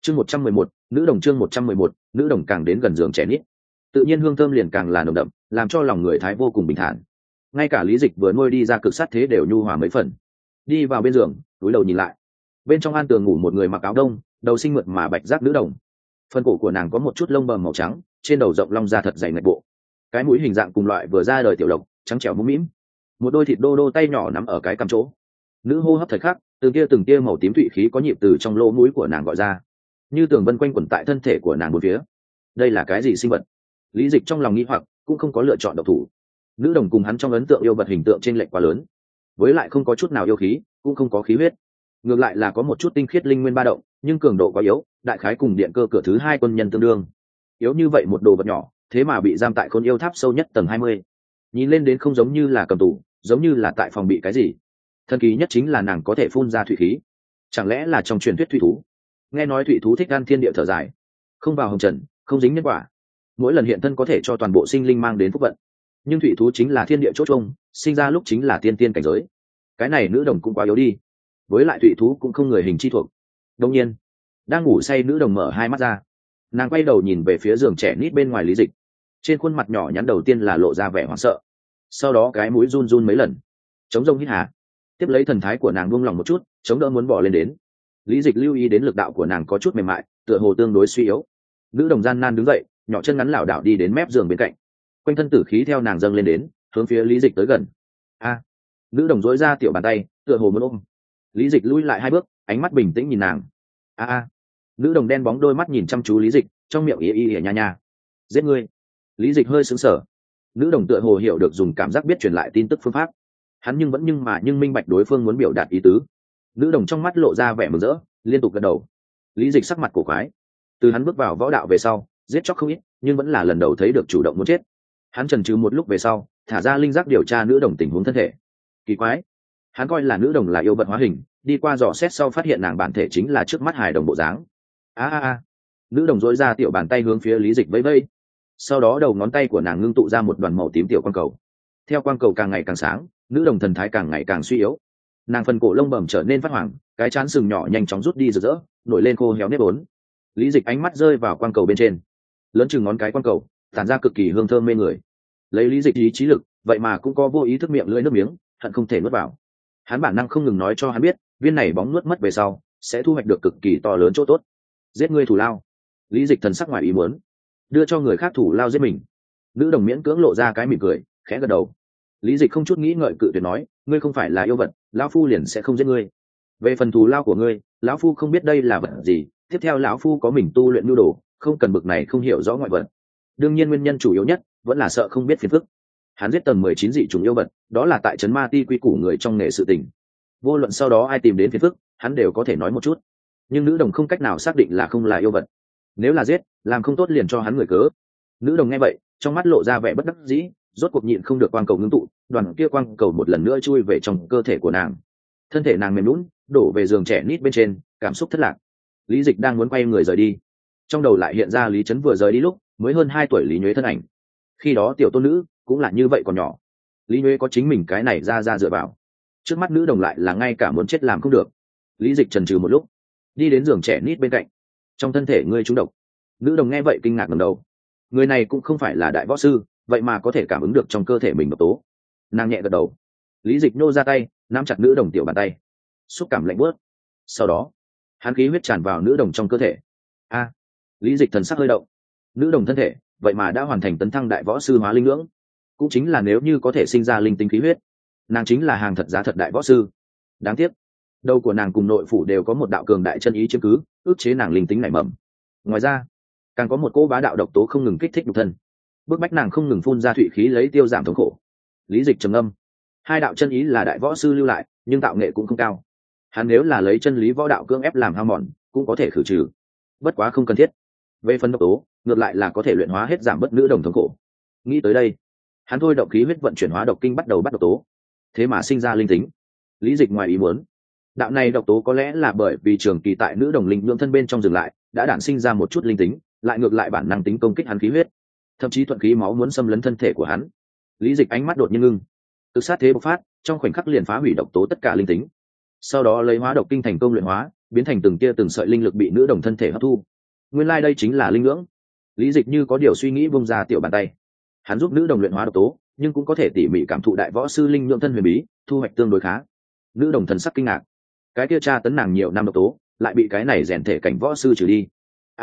chương 111, nữ đồng chương 111, nữ đồng càng đến gần giường trẻ nít tự nhiên hương thơm liền càng là nồng đậm, làm cho lòng người thái vô cùng bình thản. Ngay cả Lý Dịch vừa nuôi đi ra cực sát thế đều nhu hòa mấy phần. Đi vào bên giường, cúi đầu nhìn lại, bên trong an tường ngủ một người mặc áo đông, đầu xinh mượt mà bạch giác nữ đồng. Phần cổ của nàng có một chút lông bầm màu trắng, trên đầu rộng long da thật dày ngạch bộ, cái mũi hình dạng cùng loại vừa ra đời tiểu lộc, trắng trẻo mũm mĩm, một đôi thịt đô đô tay nhỏ nắm ở cái cằm chỗ. Nữ hô hấp thời khắc, từng tia màu tím thụy khí có nhịp từ trong lỗ mũi của nàng gọi ra, như tường vân quanh quẩn tại thân thể của nàng bốn phía. Đây là cái gì sinh vật? Lý Dịch trong lòng nghi hoặc, cũng không có lựa chọn độc thủ. Nữ đồng cùng hắn trong ấn tượng yêu vật hình tượng trên lệch quá lớn, với lại không có chút nào yêu khí, cũng không có khí huyết, ngược lại là có một chút tinh khiết linh nguyên ba động, nhưng cường độ quá yếu, đại khái cùng điện cơ cửa thứ hai quân nhân tương đương. Yếu như vậy một đồ vật nhỏ, thế mà bị giam tại Khôn Yêu Tháp sâu nhất tầng 20. Nhìn lên đến không giống như là cầm tù, giống như là tại phòng bị cái gì. Thần kỳ nhất chính là nàng có thể phun ra thủy khí, chẳng lẽ là trong truyền thuyết thủy thú? Nghe nói thủy thú thích ăn thiên địa thở dài, không vào hồng trần, không dính nhân quả, mỗi lần hiện thân có thể cho toàn bộ sinh linh mang đến phúc vận. Nhưng thủy thú chính là thiên địa chỗ trông, sinh ra lúc chính là tiên tiên cảnh giới. Cái này nữ đồng cũng quá yếu đi, với lại thủy thú cũng không người hình chi thuộc. Đương nhiên, đang ngủ say nữ đồng mở hai mắt ra, nàng quay đầu nhìn về phía giường trẻ nít bên ngoài Lý Dịch. Trên khuôn mặt nhỏ nhắn đầu tiên là lộ ra vẻ hoảng sợ, sau đó cái mũi run run mấy lần, chống rông hít hà. Tiếp lấy thần thái của nàng buông lỏng một chút, chống đỡ muốn bỏ lên đến. Lý Dịch lưu ý đến lực đạo của nàng có chút mềm mại, tựa hồ tương đối suy yếu. Nữ đồng gian nan đứng dậy, nhỏ chân ngắn lảo đảo đi đến mép giường bên cạnh, quanh thân tử khí theo nàng dâng lên đến, hướng phía Lý Dịch tới gần. A! Nữ đồng duỗi ra tiểu bàn tay, tựa hồ muốn ôm. Lý Dịch lùi lại hai bước, ánh mắt bình tĩnh nhìn nàng. A! Nữ đồng đen bóng đôi mắt nhìn chăm chú Lý Dịch, trong miệng y nha nha. Giết ngươi! Lý Dịch hơi sững sờ. Nữ đồng tựa hồ hiểu được dùng cảm giác biết truyền lại tin tức phương pháp. Hắn nhưng minh bạch đối phương muốn biểu đạt ý tứ. Nữ đồng trong mắt lộ ra vẻ mừng rỡ, liên tục gật đầu. Lý Dịch sắc mặt cổ quái. Từ hắn bước vào võ đạo về sau, giết chóc không ít, nhưng vẫn là lần đầu thấy được chủ động muốn chết. Hắn chần chừ một lúc về sau, thả ra linh giác điều tra nữ đồng tình huống thân thể. Kỳ quái, hắn coi là nữ đồng là yêu vật hóa hình, đi qua dò xét sau phát hiện nàng bản thể chính là trước mắt hài đồng bộ dáng. Nữ đồng dỗi ra tiểu bàn tay hướng phía Lý Dịch vẫy vẫy. Sau đó đầu ngón tay của nàng ngưng tụ ra một đoàn màu tím tiểu quang cầu. Theo quang cầu càng ngày càng sáng, nữ đồng thần thái càng ngày càng suy yếu. Nàng phần cổ lông bẩm trở nên phát hoàng, cái trán sừng nhỏ nhanh chóng rút đi rực rỡ, nổi lên khô héo nếp ốn. Lý Dịch ánh mắt rơi vào quang cầu bên trên, lớn chừng ngón cái quang cầu, tản ra cực kỳ hương thơm mê người. Lấy Lý Dịch ý chí lực, vậy mà cũng có vô ý thức miệng lưỡi nước miếng, hận không thể nuốt vào. Hắn bản năng không ngừng nói cho hắn biết, viên này bóng nuốt mất về sau, sẽ thu hoạch được cực kỳ to lớn chỗ tốt. Giết ngươi thủ lao. Lý Dịch thần sắc ngoài ý muốn, đưa cho người khác thủ lao giết mình. Nữ đồng miễn cưỡng lộ ra cái mỉm cười, khẽ gật đầu. Lý Dịch không chút nghĩ ngợi cự tuyệt nói, ngươi không phải là yêu vật, lão phu liền sẽ không giết ngươi. Về phần thù lao của ngươi, lão phu không biết đây là vật gì, tiếp theo lão phu có mình tu luyện nhu đồ, không cần bực này không hiểu rõ ngoại vật. Đương nhiên nguyên nhân chủ yếu nhất vẫn là sợ không biết phiền phức. Hắn giết tầng 19 dị trùng yêu vật, đó là tại trấn ma ti quy củ người trong nghề sự tình. Vô luận sau đó ai tìm đến phiền phức, hắn đều có thể nói một chút. Nhưng nữ đồng không cách nào xác định là không là yêu vật. Nếu là giết, làm không tốt liền cho hắn người cớ. Nữ đồng nghe vậy, trong mắt lộ ra vẻ bất đắc dĩ, rốt cuộc nhịn không được quang cầu ngưng tụ, đoàn kia quang cầu một lần nữa chui về trong cơ thể của nàng. Thân thể nàng mềm nhũn, đổ về giường trẻ nít bên trên, cảm xúc thất lạc. Lý Dịch đang muốn quay người rời đi, trong đầu lại hiện ra Lý Chấn vừa rời đi lúc mới hơn 2 tuổi Lý Nhuế thân ảnh. Khi đó tiểu tôn nữ cũng là như vậy còn nhỏ, Lý Nhuế có chính mình cái này ra dựa vào. Trước mắt nữ đồng lại là ngay cả muốn chết làm không được. Lý Dịch chần chừ một lúc, đi đến giường trẻ nít bên cạnh. Trong thân thể ngươi trúng độc. Nữ đồng nghe vậy kinh ngạc ngẩng đầu. Người này cũng không phải là đại võ sư, vậy mà có thể cảm ứng được trong cơ thể mình độc tố. Nàng nhẹ gật đầu. Lý Dịch nô ra tay, nắm chặt nữ đồng tiểu bàn tay, xúc cảm lạnh buốt. Sau đó hắn khí huyết tràn vào nữ đồng trong cơ thể. Lý Dịch thần sắc hơi động. Nữ đồng thân thể vậy mà đã hoàn thành tấn thăng đại võ sư hóa linh ngưỡng, cũng chính là nếu như có thể sinh ra linh tinh khí huyết, nàng chính là hàng thật giá thật đại võ sư. Đáng tiếc đầu của nàng cùng nội phủ đều có một đạo cường đại chân ý chiếm cứ, ức chế nàng linh tính nảy mầm. Ngoài ra càng có một cô bá đạo độc tố không ngừng kích thích nhục thân, bức bách nàng không ngừng phun ra thủy khí lấy tiêu giảm thống khổ. Lý Dịch trầm ngâm. Hai đạo chân ý là đại võ sư lưu lại, nhưng tạo nghệ cũng không cao. Hắn nếu là lấy chân lý võ đạo cưỡng ép làm hao mòn, cũng có thể khử trừ, bất quá không cần thiết. Về phần độc tố, ngược lại là có thể luyện hóa hết, giảm bớt nữ đồng thống khổ. Nghĩ tới đây, hắn thôi động khí huyết vận chuyển hóa độc kinh, bắt đầu bắt độc tố, thế mà sinh ra linh tính. Lý Dịch ngoài ý muốn, đạo này độc tố có lẽ là bởi vì trường kỳ tại nữ đồng linh nhưỡng thân bên trong dừng lại, đã đản sinh ra một chút linh tính, lại ngược lại bản năng tính công kích hắn khí huyết, thậm chí thuận khí máu muốn xâm lấn thân thể của hắn. Lý Dịch ánh mắt đột nhiên ngưng, cực sát thế bộc phát, trong khoảnh khắc liền phá hủy độc tố tất cả linh tính. Sau đó lấy hóa độc kinh thành công luyện hóa, biến thành từng tia từng sợi linh lực bị nữ đồng thân thể hấp thu. Nguyên lai đây chính là linh ngưỡng. Lý Dịch như có điều suy nghĩ bung ra tiểu bàn tay, hắn giúp nữ đồng luyện hóa độc tố, nhưng cũng có thể tỉ mỉ cảm thụ đại võ sư linh nhượng thân huyền bí, thu hoạch tương đối khá. Nữ đồng thần sắc kinh ngạc, cái kia tra tấn nàng nhiều năm độc tố lại bị cái này rèn thể cảnh võ sư trừ đi.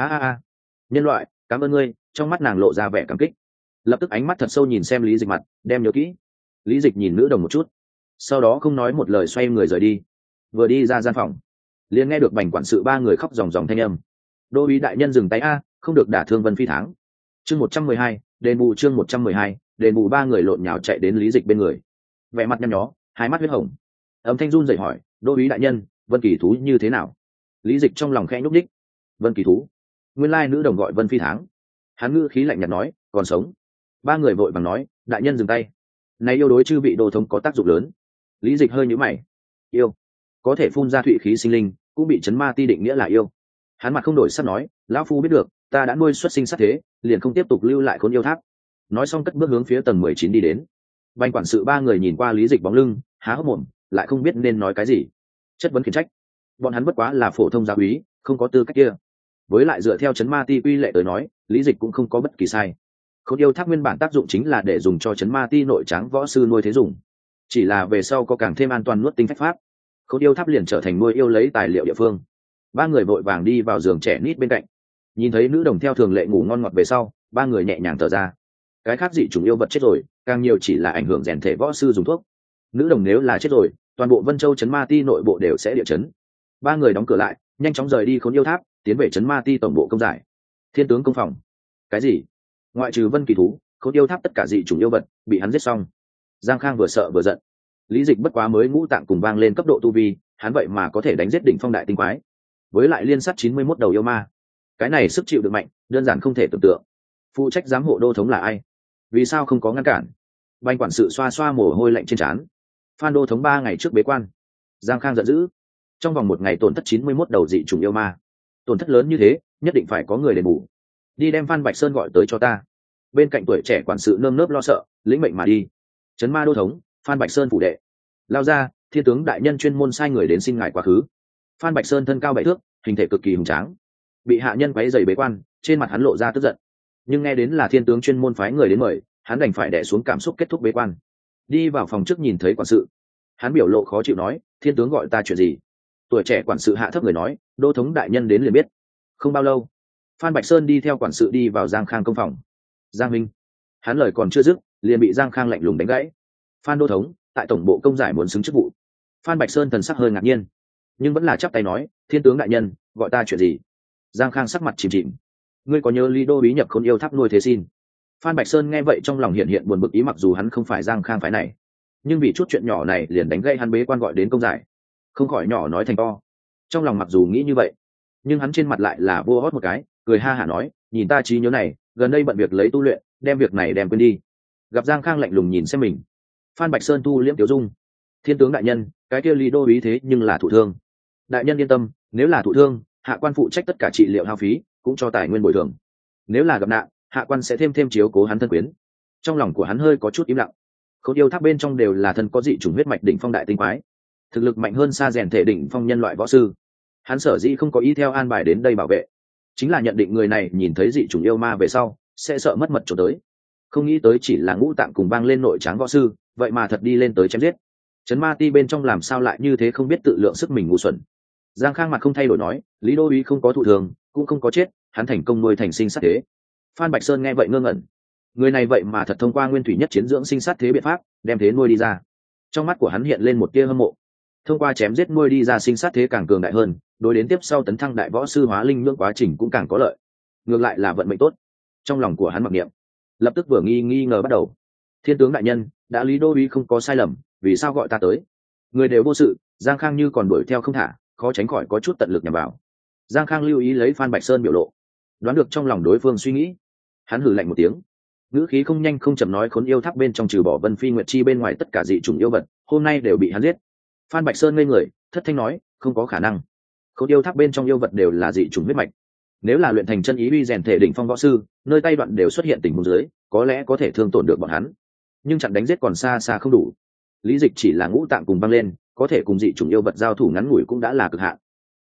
Nhân loại, cảm ơn ngươi. Trong mắt nàng lộ ra vẻ cảm kích, lập tức ánh mắt thật sâu nhìn xem Lý Dịch mặt, đem nhớ kỹ. Lý Dịch nhìn nữ đồng một chút, sau đó không nói một lời xoay người rời đi. Vừa đi ra gian phòng, liền nghe được Bành quản sự ba người khóc ròng ròng thanh âm. Đô úy đại nhân dừng tay a, không được đả thương Vân Phi Tháng. Chương 112, đền bù. Chương 112, đền bù. Ba người lộn nhào chạy đến Lý Dịch bên người, vẻ mặt nhăn nhó, hai mắt huyết hồng. Âm thanh run rẩy hỏi, đô úy đại nhân, Vân Kỳ thú như thế nào? Lý Dịch trong lòng khẽ nhúc nhích. Vân Kỳ thú? Nguyên lai nữ đồng gọi Vân Phi Tháng. Hắn ngữ khí lạnh nhạt nói, còn sống. Ba người vội vàng nói, đại nhân dừng tay. Này yêu đối chư vị đô thống có tác dụng lớn. Lý Dịch hơi nhíu mày. Yêu? Có thể phun ra thụy khí sinh linh, cũng bị chấn ma ti định nghĩa là yêu. Hắn mặt không đổi sắc nói, lão phu biết được, ta đã nuôi xuất sinh sát thế, liền không tiếp tục lưu lại Khốn Yêu Tháp. Nói xong cất bước hướng phía tầng 19 đi đến. Bành quản sự ba người nhìn qua Lý Dịch bóng lưng, há hốc mồm, lại không biết nên nói cái gì. Chất vấn khiển trách. Bọn hắn bất quá là phổ thông giáo úy, không có tư cách kia. Với lại dựa theo chấn ma ti quy lệ tới nói, Lý Dịch cũng không có bất kỳ sai. Khốn Yêu Tháp nguyên bản tác dụng chính là để dùng cho chấn ma ti nội tráng võ sư nuôi thế dùng, chỉ là về sau có càng thêm an toàn nuốt tinh phách pháp, Khốn Yêu Tháp liền trở thành nuôi yêu lấy tài liệu địa phương. Ba người vội vàng đi vào giường trẻ nít bên cạnh, nhìn thấy nữ đồng theo thường lệ ngủ ngon ngọt về sau, ba người nhẹ nhàng thở ra. Cái khác dị chủng yêu vật chết rồi, càng nhiều chỉ là ảnh hưởng rèn thể võ sư dùng thuốc. Nữ đồng nếu là chết rồi, toàn bộ Vân Châu chấn ma ti nội bộ đều sẽ địa chấn. Ba người đóng cửa lại, nhanh chóng rời đi Khốn Yêu Tháp, tiến về chấn ma ti tổng bộ công giải. Thiên tướng công phòng. Cái gì? Ngoại trừ Vân Kỳ thú, Khốn Yêu Tháp tất cả dị chủng yêu vật bị hắn giết xong. Giang Khang vừa sợ vừa giận. Lý Dịch bất quá mới ngũ tạng cùng vang lên cấp độ tu vi, hắn vậy mà có thể đánh giết đỉnh phong đại tinh quái, với lại liên sát 91 đầu yêu ma. Cái này sức chịu đựng mạnh, đơn giản không thể tưởng tượng. Phụ trách giám hộ đô thống là ai? Vì sao không có ngăn cản? Bành quản sự xoa xoa mồ hôi lạnh trên trán. Phan đô thống 3 ngày trước bế quan. Giang Khang giận dữ. Trong vòng 1 ngày tổn thất 91 đầu dị chủng yêu ma. Tổn thất lớn như thế, nhất định phải có người đền bù. Đi đem Phan Bạch Sơn gọi tới cho ta. Bên cạnh tuổi trẻ quản sự nơm nớp lo sợ, lĩnh mệnh mà đi. Trấn ma đô thống, Phan Bạch Sơn phủ đệ. Lao ra, thiên tướng đại nhân chuyên môn sai người đến xin ngài quá khứ. Phan Bạch Sơn thân cao 7 thước, hình thể cực kỳ hùng tráng, bị hạ nhân quấy rầy bế quan, trên mặt hắn lộ ra tức giận. Nhưng nghe đến là thiên tướng chuyên môn phái người đến mời, hắn đành phải đè xuống cảm xúc kết thúc bế quan. Đi vào phòng trước nhìn thấy quản sự, hắn biểu lộ khó chịu nói, thiên tướng gọi ta chuyện gì? Tuổi trẻ quản sự hạ thấp người nói, đô thống đại nhân đến liền biết. Không bao lâu, Phan Bạch Sơn đi theo quản sự đi vào Giang Khang công phòng. Giang Minh, hắn lời còn chưa dứt, liền bị Giang Khang lạnh lùng đánh gãy. Phan đô thống, tại tổng bộ công giải muốn xứng chức vụ. Phan Bạch Sơn thần sắc hơi ngạc nhiên, nhưng vẫn là chắp tay nói, thiên tướng đại nhân, gọi ta chuyện gì? Giang Khang sắc mặt chìm chìm. Ngươi có nhớ Lý đô bí nhập Khốn Yêu Tháp nuôi thế xin? Phan Bạch Sơn nghe vậy trong lòng hiện hiện buồn bực ý, mặc dù hắn không phải Giang Khang phái này, nhưng vì chút chuyện nhỏ này liền đánh gây hắn bế quan gọi đến công giải, không khỏi nhỏ nói thành to. Trong lòng mặc dù nghĩ như vậy, nhưng hắn trên mặt lại là vua hót một cái, cười ha hả nói, nhìn ta trí nhớ này, gần đây bận việc lấy tu luyện, đem việc này đem quên đi. Gặp Giang Khang lạnh lùng nhìn xem mình, Phan Bạch Sơn thu liễm tiểu dung. Thiên tướng đại nhân, cái kia Lý đô ý thế nhưng là thụ thương. Đại nhân yên tâm, nếu là thụ thương, hạ quan phụ trách tất cả trị liệu hao phí, cũng cho tài nguyên bồi thường. Nếu là gặp nạn, hạ quan sẽ thêm chiếu cố hắn thân quyến. Trong lòng của hắn hơi có chút im lặng. Khốn Yêu Tháp bên trong đều là thân có dị chủng huyết mạch đỉnh phong đại tinh quái, thực lực mạnh hơn xa rèn thể đỉnh phong nhân loại võ sư. Hắn sở dĩ không có ý theo an bài đến đây bảo vệ, chính là nhận định người này nhìn thấy dị chủng yêu ma về sau sẽ sợ mất mật chỗ tới. Không nghĩ tới chỉ là ngũ tạng cùng vang lên nội tráng võ sư, vậy mà thật đi lên tới chém giết. Trấn ma ti bên trong làm sao lại như thế không biết tự lượng sức mình ngu xuẩn. Giang Khang mặt không thay đổi nói, Lý đô úy không có thụ thường, cũng không có chết, hắn thành công nuôi thành sinh sát thế. Phan Bạch Sơn nghe vậy ngơ ngẩn, người này vậy mà thật thông qua nguyên thủy nhất chiến dưỡng sinh sát thế biện pháp đem thế nuôi đi ra. Trong mắt của hắn hiện lên một tia hâm mộ. Thông qua chém giết nuôi đi ra sinh sát thế càng cường đại hơn, đối đến tiếp sau tấn thăng đại võ sư hóa linh nhưỡng quá trình cũng càng có lợi. Ngược lại là vận mệnh tốt. Trong lòng của hắn mặc niệm, lập tức vừa nghi ngờ bắt đầu. Thiên tướng đại nhân, đã Lý đô úy không có sai lầm, vì sao gọi ta tới? Người đều vô sự, Giang Khang như còn đuổi theo không thả, khó tránh khỏi có chút tận lực nhằm vào. Giang Khang lưu ý lấy Phan Bạch Sơn biểu lộ, đoán được trong lòng đối phương suy nghĩ, hắn hừ lạnh một tiếng, ngữ khí không nhanh không chậm nói, Khốn Yêu Tháp bên trong trừ bỏ Vân Phi Nguyệt Chi bên ngoài tất cả dị chủng yêu vật hôm nay đều bị hắn giết. Phan Bạch Sơn ngây người, thất thanh nói, không có khả năng. Khốn Yêu Tháp bên trong yêu vật đều là dị chủng huyết mạch, nếu là luyện thành chân ý uy rèn thể đỉnh phong võ sư, nơi tay đoạn đều xuất hiện tình huống dưới, có lẽ có thể thương tổn được bọn hắn, nhưng chặn đánh giết còn xa xa không đủ. Lý Dịch chỉ là ngũ tạng cùng băng lên, có thể cùng dị chủng yêu vật giao thủ ngắn ngủi cũng đã là cực hạn.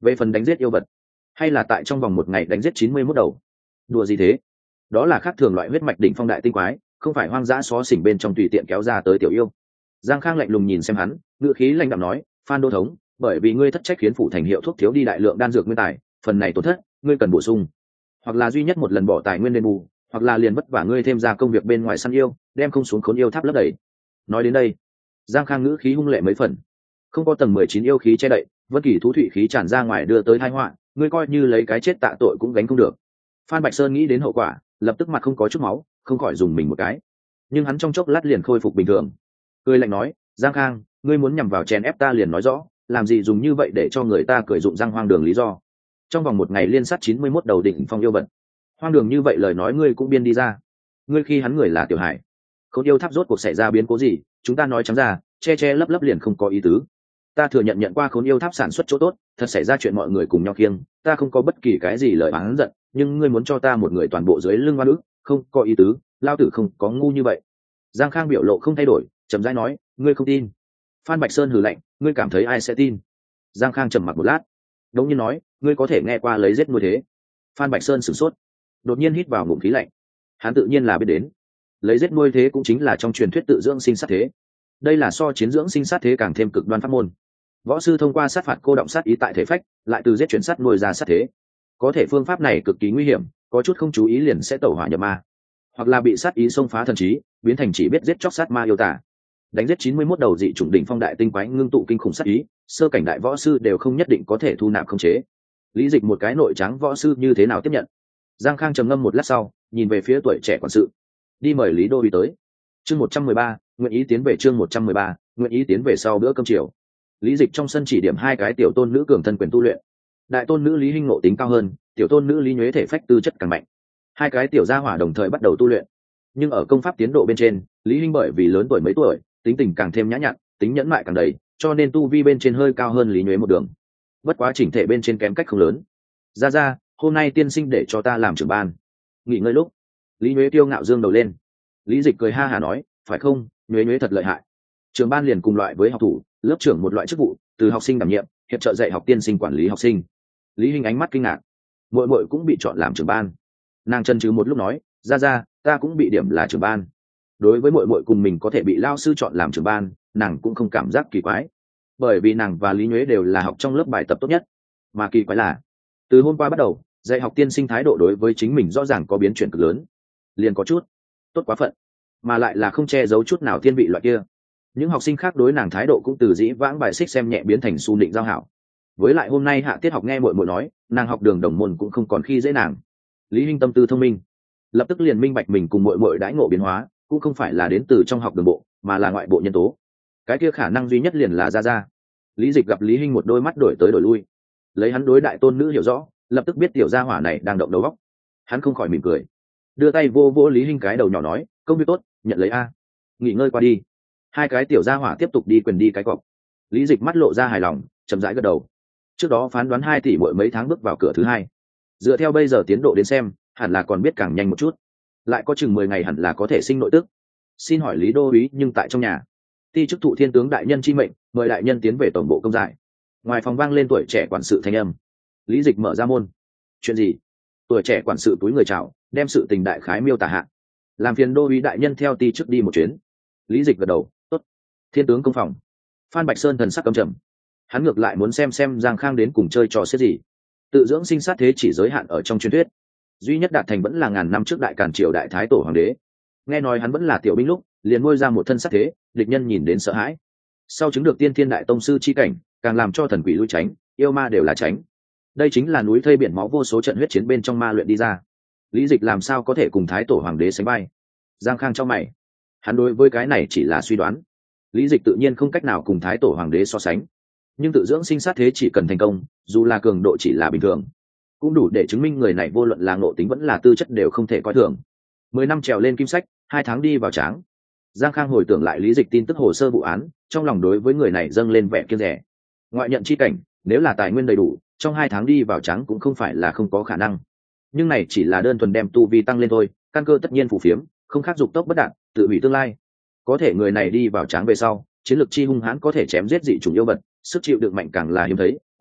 Về phần đánh giết yêu vật, hay là tại trong vòng một ngày đánh giết 91 đầu? Đùa gì thế? Đó là khác thường loại huyết mạch đỉnh phong đại tinh quái, không phải hoang dã xó xỉnh bên trong tùy tiện kéo ra tới tiểu yêu. Giang Khang lạnh lùng nhìn xem hắn, ngữ khí lạnh đạm nói, Phan đô thống, bởi vì ngươi thất trách khiến phủ thành hiệu thuốc thiếu đi đại lượng đan dược nguyên tài, phần này tổn thất ngươi cần bổ sung, hoặc là duy nhất một lần bỏ tài nguyên đền bù, hoặc là liền vất vả ngươi thêm ra công việc bên ngoài săn yêu, đem không xuống khốn yêu tháp lấp đầy. Nói đến đây, Giang Khang ngữ khí hung lệ mấy phần. Không có tầng 19 yêu khí che đậy, vân kỳ thú thủy khí tràn ra ngoài đưa tới tai họa, ngươi coi như lấy cái chết tạ tội cũng gánh không được. Phan Bạch Sơn nghĩ đến hậu quả, lập tức mặt không có chút máu, không khỏi dùng mình một cái. Nhưng hắn trong chốc lát liền khôi phục bình thường, cười lạnh nói, Giang Khang, ngươi muốn nhằm vào chèn ép ta liền nói rõ, làm gì dùng như vậy để cho người ta cười dụng răng hoang đường lý do. Trong vòng một ngày liên sát 91 đầu đỉnh phong yêu vật, hoang đường như vậy lời nói ngươi cũng biên đi ra. Ngươi khi hắn người là Tiểu Hải, Khốn yêu tháp rốt cuộc xảy ra biến cố gì, chúng ta nói trắng ra, che che lấp lấp liền không có ý tứ. Ta thừa nhận qua Khốn yêu tháp sản xuất chỗ tốt, thật xảy ra chuyện mọi người cùng nhau khiêng, ta không có bất kỳ cái gì lời oán giận, nhưng ngươi muốn cho ta một người toàn bộ dưới lưng oan ức, không có ý tứ, lao tử không có ngu như vậy. Giang Khang biểu lộ không thay đổi, chậm rãi nói, ngươi không tin. Phan Bạch Sơn hừ lạnh, ngươi cảm thấy ai sẽ tin? Giang Khang trầm mặc một lát, đống nhiên nói, ngươi có thể nghe qua lấy giết nuôi thế. Phan Bạch Sơn sửng sốt, đột nhiên hít vào ngụm khí lạnh. Hắn tự nhiên là biết đến, lấy giết nuôi thế cũng chính là trong truyền thuyết tự dưỡng sinh sát thế. Đây là so chiến dưỡng sinh sát thế càng thêm cực đoan pháp môn. Võ sư thông qua sát phạt cô động sát ý tại thể phách, lại từ giết chuyển sát nuôi ra sát thế. Có thể phương pháp này cực kỳ nguy hiểm, có chút không chú ý liền sẽ tẩu hỏa nhập ma, hoặc là bị sát ý xông phá thần trí, biến thành chỉ biết giết chóc sát ma yêu tả. Đánh giết 91 đầu dị chủng đỉnh phong đại tinh quái ngưng tụ kinh khủng sát ý, sơ cảnh đại võ sư đều không nhất định có thể thu nạp khống chế. Lý Dịch một cái nội tráng võ sư như thế nào tiếp nhận? Giang Khang trầm ngâm một lát sau, nhìn về phía tuổi trẻ quản sự, đi mời Lý Đô uý tới. Chương 113, nguyện ý tiến về. Chương 113, nguyện ý tiến về sau bữa cơm chiều. Lý Dịch trong sân chỉ điểm hai cái tiểu tôn nữ cường thân quyền tu luyện. Đại tôn nữ Lý Hinh ngộ tính cao hơn, tiểu tôn nữ Lý Nhuế thể phách tư chất càng mạnh. Hai cái tiểu gia hỏa đồng thời bắt đầu tu luyện. Nhưng ở công pháp tiến độ bên trên, Lý Hinh bởi vì lớn tuổi mấy tuổi, tính tình càng thêm nhã nhặn, tính nhẫn mại càng đầy, cho nên tu vi bên trên hơi cao hơn Lý Nhuế một đường. Bất quá chỉnh thể bên trên kém cách không lớn. Ra, hôm nay tiên sinh để cho ta làm trưởng ban. Nghỉ ngơi lúc, Lý Nhuế tiêu ngạo dương đầu lên. Lý Dịch cười ha hả nói, phải không, Nhuế thật lợi hại. Trưởng ban liền cùng loại với học thủ, lớp trưởng một loại chức vụ, từ học sinh đảm nhiệm, hiệp trợ dạy học tiên sinh quản lý học sinh. Lý Hinh ánh mắt kinh ngạc, muội cũng bị chọn làm trưởng ban. Nàng chần chừ một lúc nói, ra, ta cũng bị điểm là trưởng ban. Đối với muội cùng mình có thể bị lao sư chọn làm trưởng ban, nàng cũng không cảm giác kỳ quái, bởi vì nàng và Lý Nhuế đều là học trong lớp bài tập tốt nhất. Mà kỳ quái là, từ hôm qua bắt đầu, dạy học tiên sinh thái độ đối với chính mình rõ ràng có biến chuyển cực lớn, liền có chút tốt quá phận, mà lại là không che giấu chút nào thiên vị loại kia. Những học sinh khác đối nàng thái độ cũng từ dĩ vãng bài xích xem nhẹ biến thành su nịnh giao hảo. Với lại hôm nay hạ tiết học nghe muội nói, nàng học đường đồng môn cũng không còn khi dễ nàng. Lý Hinh tâm tư thông minh, lập tức liền minh bạch mình cùng muội đãi ngộ biến hóa cũng không phải là đến từ trong học đường bộ, mà là ngoại bộ nhân tố. Cái kia khả năng duy nhất liền là ra. Lý Dịch gặp Lý Hinh một đôi mắt đổi tới đổi lui, lấy hắn đối đại tôn nữ hiểu rõ, lập tức biết tiểu gia hỏa này đang động đầu óc. Hắn không khỏi mỉm cười, đưa tay vô Lý Hinh cái đầu nhỏ nói, công việc tốt, nhận lấy a. Nghỉ ngơi qua đi. Hai cái tiểu gia hỏa tiếp tục đi quyền đi cái cọc. Lý Dịch mắt lộ ra hài lòng, chậm rãi gật đầu. Trước đó phán đoán 2 tỷ mỗi mấy tháng bước vào cửa thứ 2. Dựa theo bây giờ tiến độ đến xem, hẳn là còn biết càng nhanh một chút. Lại có chừng 10 ngày hẳn là có thể sinh nội tức. Xin hỏi Lý Đô úy nhưng tại trong nhà. Ti chức thụ thiên tướng đại nhân chi mệnh, mời đại nhân tiến về tổng bộ công giải. Ngoài phòng vang lên tuổi trẻ quản sự thanh âm. Lý Dịch mở ra môn. Chuyện gì? Tuổi trẻ quản sự túi người chào, đem sự tình đại khái miêu tả hạ. Làm phiền Đô úy đại nhân theo ti chức đi một chuyến. Lý Dịch gật đầu, tốt. Thiên tướng công phòng. Phan Bạch Sơn thần sắc căm trầm. Hắn ngược lại muốn xem Giang Khang đến cùng chơi trò xếp gì. Tự dưỡng sinh sát thế chỉ giới hạn ở trong truyền thuyết, duy nhất đạt thành vẫn là ngàn năm trước đại Càn triều đại thái tổ hoàng đế. Nghe nói hắn vẫn là tiểu binh lúc, liền nuôi ra một thân sát thế, địch nhân nhìn đến sợ hãi. Sau chứng được tiên thiên đại tông sư chi cảnh, càng làm cho thần quỷ lui tránh, yêu ma đều là tránh. Đây chính là núi thây biển máu vô số trận huyết chiến bên trong ma luyện đi ra. Lý Dịch làm sao có thể cùng thái tổ hoàng đế sánh vai? Giang Khang trong mày, hắn đối với cái này chỉ là suy đoán. Lý Dịch tự nhiên không cách nào cùng thái tổ hoàng đế so sánh, nhưng tự dưỡng sinh sát thế chỉ cần thành công, dù là cường độ chỉ là bình thường, cũng đủ để chứng minh người này vô luận là ngộ tính vẫn là tư chất đều không thể coi thường. 10 năm trèo lên kim sách, 2 tháng đi vào tráng. Giang Khang hồi tưởng lại Lý Dịch tin tức hồ sơ vụ án, trong lòng đối với người này dâng lên vẻ kiêng dè. Ngoại nhận chi cảnh, nếu là tài nguyên đầy đủ, trong 2 tháng đi vào trắng cũng không phải là không có khả năng. Nhưng này chỉ là đơn thuần đem tu vi tăng lên thôi, căn cơ tất nhiên phù phiếm, không khác dục tốc bất đạt, tự hủy tương lai. Có thể người này đi vào trắng về sau, chiến lược chi hung hãn có thể chém giết dị chủng yêu vật, sức chịu đựng mạnh càng là hiếm thấy,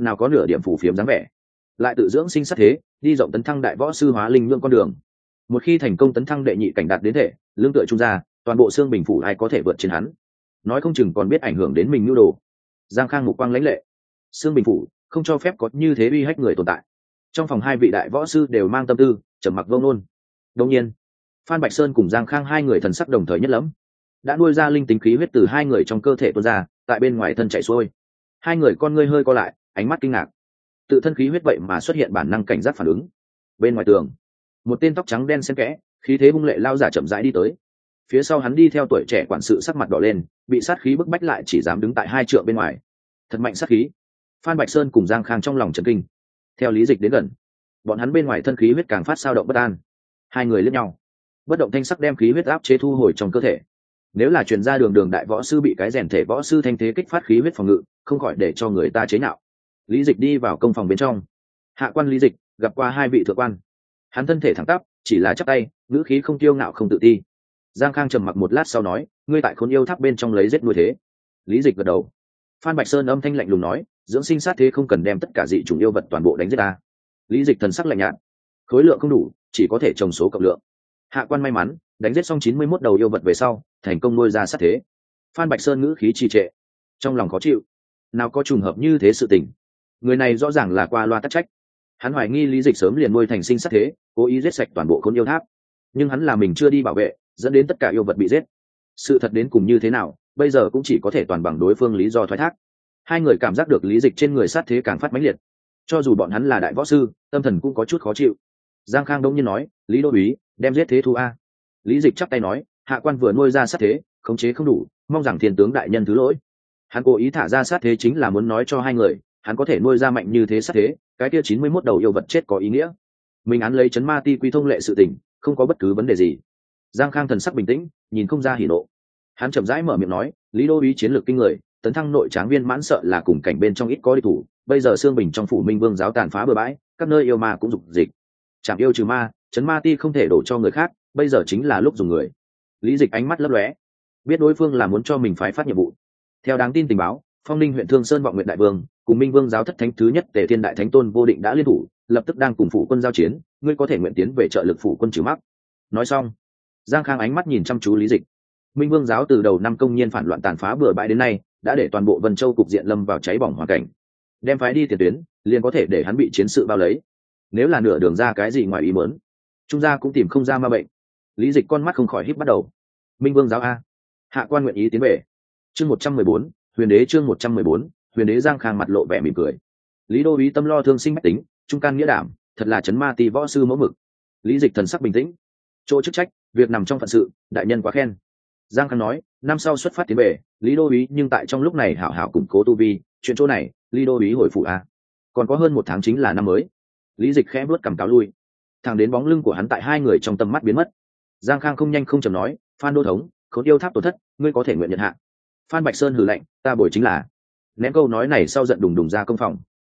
nào có nửa điểm phủ phiếm dáng vẻ, lại tự dưỡng sinh sát thế, đi rộng tấn thăng đại võ sư hóa linh nhượng con đường. Một khi thành công tấn thăng đệ nhị cảnh đạt đến thể lương tựa trung gia, toàn bộ xương bình phủ ai có thể vượt trên hắn, nói không chừng còn biết ảnh hưởng đến mình nhu đồ. Giang Khang mục quang lãnh lệ, xương bình phủ không cho phép có như thế uy hách người tồn tại. Trong phòng hai vị đại võ sư đều mang tâm tư trầm mặc vô ngôn. Đương nhiên, Phan Bạch Sơn cùng Giang Khang hai người thần sắc đồng thời nhất lẫm, đã nuôi ra linh tính khí huyết từ hai người trong cơ thể tuôn ra, tại bên ngoài thân chảy xuôi. Hai người con ngươi hơi co lại, ánh mắt kinh ngạc. Tự thân khí huyết vậy mà xuất hiện bản năng cảnh giác phản ứng. Bên ngoài tường, một tên tóc trắng đen xen kẽ, khí thế hung lệ lao giả chậm rãi đi tới. Phía sau hắn đi theo tuổi trẻ quản sự sắc mặt đỏ lên, bị sát khí bức bách lại chỉ dám đứng tại hai trượng bên ngoài. Thật mạnh sát khí. Phan Bạch Sơn cùng Giang Khang trong lòng chấn kinh. Theo lý dịch đến gần, bọn hắn bên ngoài thân khí huyết càng phát sao động bất an. Hai người liếc nhau, bất động thanh sắc đem khí huyết áp chế thu hồi trong cơ thể. Nếu là truyền ra đường đại võ sư bị cái rèn thể võ sư thanh thế kích phát khí huyết phòng ngự, không khỏi để cho người ta chế nhạo. Lý dịch đi vào công phòng bên trong. Hạ quan Lý dịch gặp qua hai vị thượng quan. Hắn thân thể thẳng tắp, chỉ là chắp tay, ngữ khí không kiêu ngạo không tự ti. Giang Khang trầm mặc một lát sau nói, ngươi tại Khốn Yêu Tháp bên trong lấy giết nuôi thế. Lý dịch gật đầu. Phan Bạch Sơn âm thanh lạnh lùng nói, dưỡng sinh sát thế không cần đem tất cả dị chủng yêu vật toàn bộ đánh giết ta. Lý dịch thần sắc lạnh nhạt, khối lượng không đủ, chỉ có thể trồng số cộng lượng. Hạ quan may mắn đánh giết xong 91 đầu yêu vật về sau, thành công nuôi ra sát thế. Phan Bạch Sơn ngữ khí trì trệ, trong lòng khó chịu. Nào có trùng hợp như thế sự tình, người này rõ ràng là qua loa tắc trách. Hắn hoài nghi Lý dịch sớm liền nuôi thành sinh sát thế, cố ý giết sạch toàn bộ Khốn Yêu Tháp, nhưng hắn là mình chưa đi bảo vệ, dẫn đến tất cả yêu vật bị giết. Sự thật đến cùng như thế nào, bây giờ cũng chỉ có thể toàn bằng đối phương lý do thoái thác. Hai người cảm giác được Lý dịch trên người sát thế càng phát mãnh liệt, cho dù bọn hắn là đại võ sư, tâm thần cũng có chút khó chịu. Giang Khang đông nhiên nói, Lý đô úy, đem giết thế thu a. Lý dịch chắp tay nói, hạ quan vừa nuôi ra sát thế, khống chế không đủ, mong rằng thiên tướng đại nhân thứ lỗi. Hắn cố ý thả ra sát thế chính là muốn nói cho hai người, hắn có thể nuôi ra mạnh như thế sát thế, cái kia 91 đầu yêu vật chết có ý nghĩa. Mình án lấy chấn ma ti quy thông lệ sự tình, không có bất cứ vấn đề gì. Giang Khang thần sắc bình tĩnh, nhìn không ra hỉ nộ. Hắn chậm rãi mở miệng nói, Lý đô úy chiến lược kinh người, tấn thăng nội tráng viên mãn sợ là cùng cảnh bên trong ít có địch thủ. Bây giờ xương bình trong phủ Minh Vương giáo tàn phá bừa bãi, các nơi yêu ma cũng dục dịch. Chạm yêu trừ ma, chấn ma ti không thể đổ cho người khác, bây giờ chính là lúc dùng người. Lý dịch ánh mắt lấp lóe, biết đối phương là muốn cho mình phái phát nhiệm vụ. Theo đáng tin tình báo, Phong Ninh huyện Thương Sơn Vọng Nguyện đại vương cùng Minh Vương giáo thất thánh thứ nhất Tề Thiên đại thánh tôn vô định đã liên thủ, lập tức đang cùng phủ quân giao chiến, ngươi có thể nguyện tiến về trợ lực phủ quân trừ mắc. Nói xong, Giang Khang ánh mắt nhìn chăm chú Lý dịch. Minh Vương giáo từ đầu năm công nhiên phản loạn tàn phá bừa bãi đến nay, đã để toàn bộ Vân Châu cục diện lâm vào cháy bỏng hoàn cảnh. Đem phái đi tiền tuyến, liền có thể để hắn bị chiến sự bao lấy. Nếu là nửa đường ra cái gì ngoài ý muốn, trung gia cũng tìm không ra ma bệnh. Lý dịch con mắt không khỏi híp bắt đầu. Minh Vương giáo a, hạ quan nguyện ý tiến về. Chương 114, Huyền Đế chương 114, Huyền Đế. Giang Khang mặt lộ vẻ mỉm cười. Lý đô úy tâm lo thương sinh bách tính, trung can nghĩa đảm, thật là chấn ma ti võ sư mẫu mực. Lý dịch thần sắc bình tĩnh, chỗ chức trách, việc nằm trong phận sự, đại nhân quá khen. Giang Khang nói, năm sau xuất phát tiến về, Lý đô úy nhưng tại trong lúc này hảo hảo củng cố tu vi, chuyện chỗ này, Lý đô úy hồi phủ a. Còn có hơn 1 tháng chính là năm mới. Lý dịch khẽ bước cầm cáo lui, thẳng đến bóng lưng của hắn tại hai người trong tầm mắt biến mất. Giang Khang không nhanh không chậm nói, Phan đô thống, Khốn Yêu Tháp tổn thất, ngươi có thể nguyện nhận hạ. Phan Bạch Sơn hừ lạnh, ta bồi chính là. Ném câu nói này sau giận đùng đùng ra công phòng.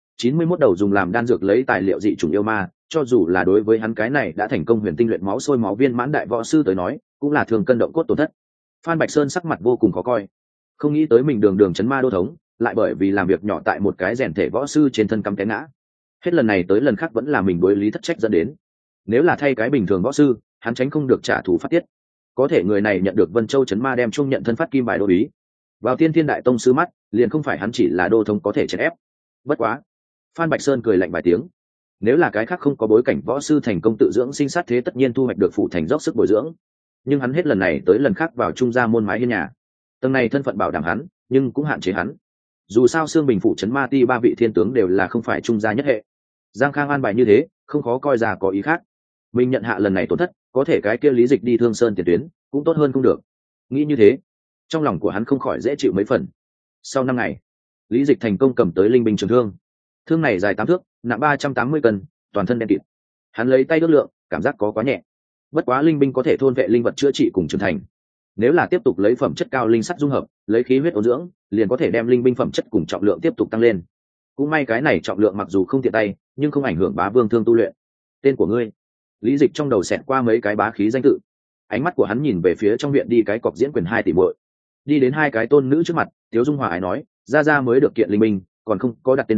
91 đầu dùng làm đan dược lấy tài liệu dị chủng yêu ma, cho dù là đối với hắn cái này đã thành công huyền tinh luyện máu sôi máu viên mãn đại võ sư tới nói, cũng là thường cân động cốt tổn thất. Phan Bạch Sơn sắc mặt vô cùng khó coi, không nghĩ tới mình đường chấn ma đô thống, lại bởi vì làm việc nhỏ tại một cái rèn thể võ sư trên thân cắm té ngã. Hết lần này tới lần khác vẫn là mình đối lý thất trách dẫn đến. Nếu là thay cái bình thường võ sư, hắn tránh không được trả thù phát tiết. Có thể người này nhận được Vân Châu chấn ma đem chung nhận thân phát kim bài đô ý. Vào Tiên Thiên đại tông sư mắt, liền không phải hắn chỉ là đô thống có thể chèn ép. Bất quá, Phan Bạch Sơn cười lạnh vài tiếng. Nếu là cái khác không có bối cảnh võ sư thành công tự dưỡng sinh sát thế, tất nhiên thu hoạch được phụ thành dốc sức bồi dưỡng. Nhưng hắn hết lần này tới lần khác vào trung gia môn mái hiên nhà. Tầng này thân phận bảo đảm hắn, nhưng cũng hạn chế hắn. Dù sao xương bình phụ trấn ma ti 3 vị thiên tướng đều là không phải trung gia nhất hệ. Giang Khang an bài như thế, không khó coi ra có ý khác. Mình nhận hạ lần này tổn thất, có thể cái kia Lý dịch đi Thương Sơn tiền tuyến, cũng tốt hơn không được. Nghĩ như thế, trong lòng của hắn không khỏi dễ chịu mấy phần. Sau 5 ngày, Lý dịch thành công cầm tới linh binh trường thương. Thương này dài 8 thước, nặng 380 cân, toàn thân đen kịt. Hắn lấy tay ước lượng, cảm giác có quá nhẹ. Bất quá linh binh có thể thôn vệ linh vật chữa trị cùng trưởng thành. Nếu là tiếp tục lấy phẩm chất cao linh sắt dung hợp, lấy khí huyết ôn dưỡng, liền có thể đem linh binh phẩm chất cùng trọng lượng tiếp tục tăng lên. Cũng may cái này trọng lượng mặc dù không tiện tay, nhưng không ảnh hưởng bá vương thương tu luyện. Tên của ngươi? Lý dịch trong đầu xẹt qua mấy cái bá khí danh tự. Ánh mắt của hắn nhìn về phía trong viện đi cái cọc diễn quyền 2 tỷ muội. Đi đến 2 cái tôn nữ trước mặt, Tiếu Dung Hòa ái nói, gia gia mới được kiện linh binh, còn không có đặt tên đâu,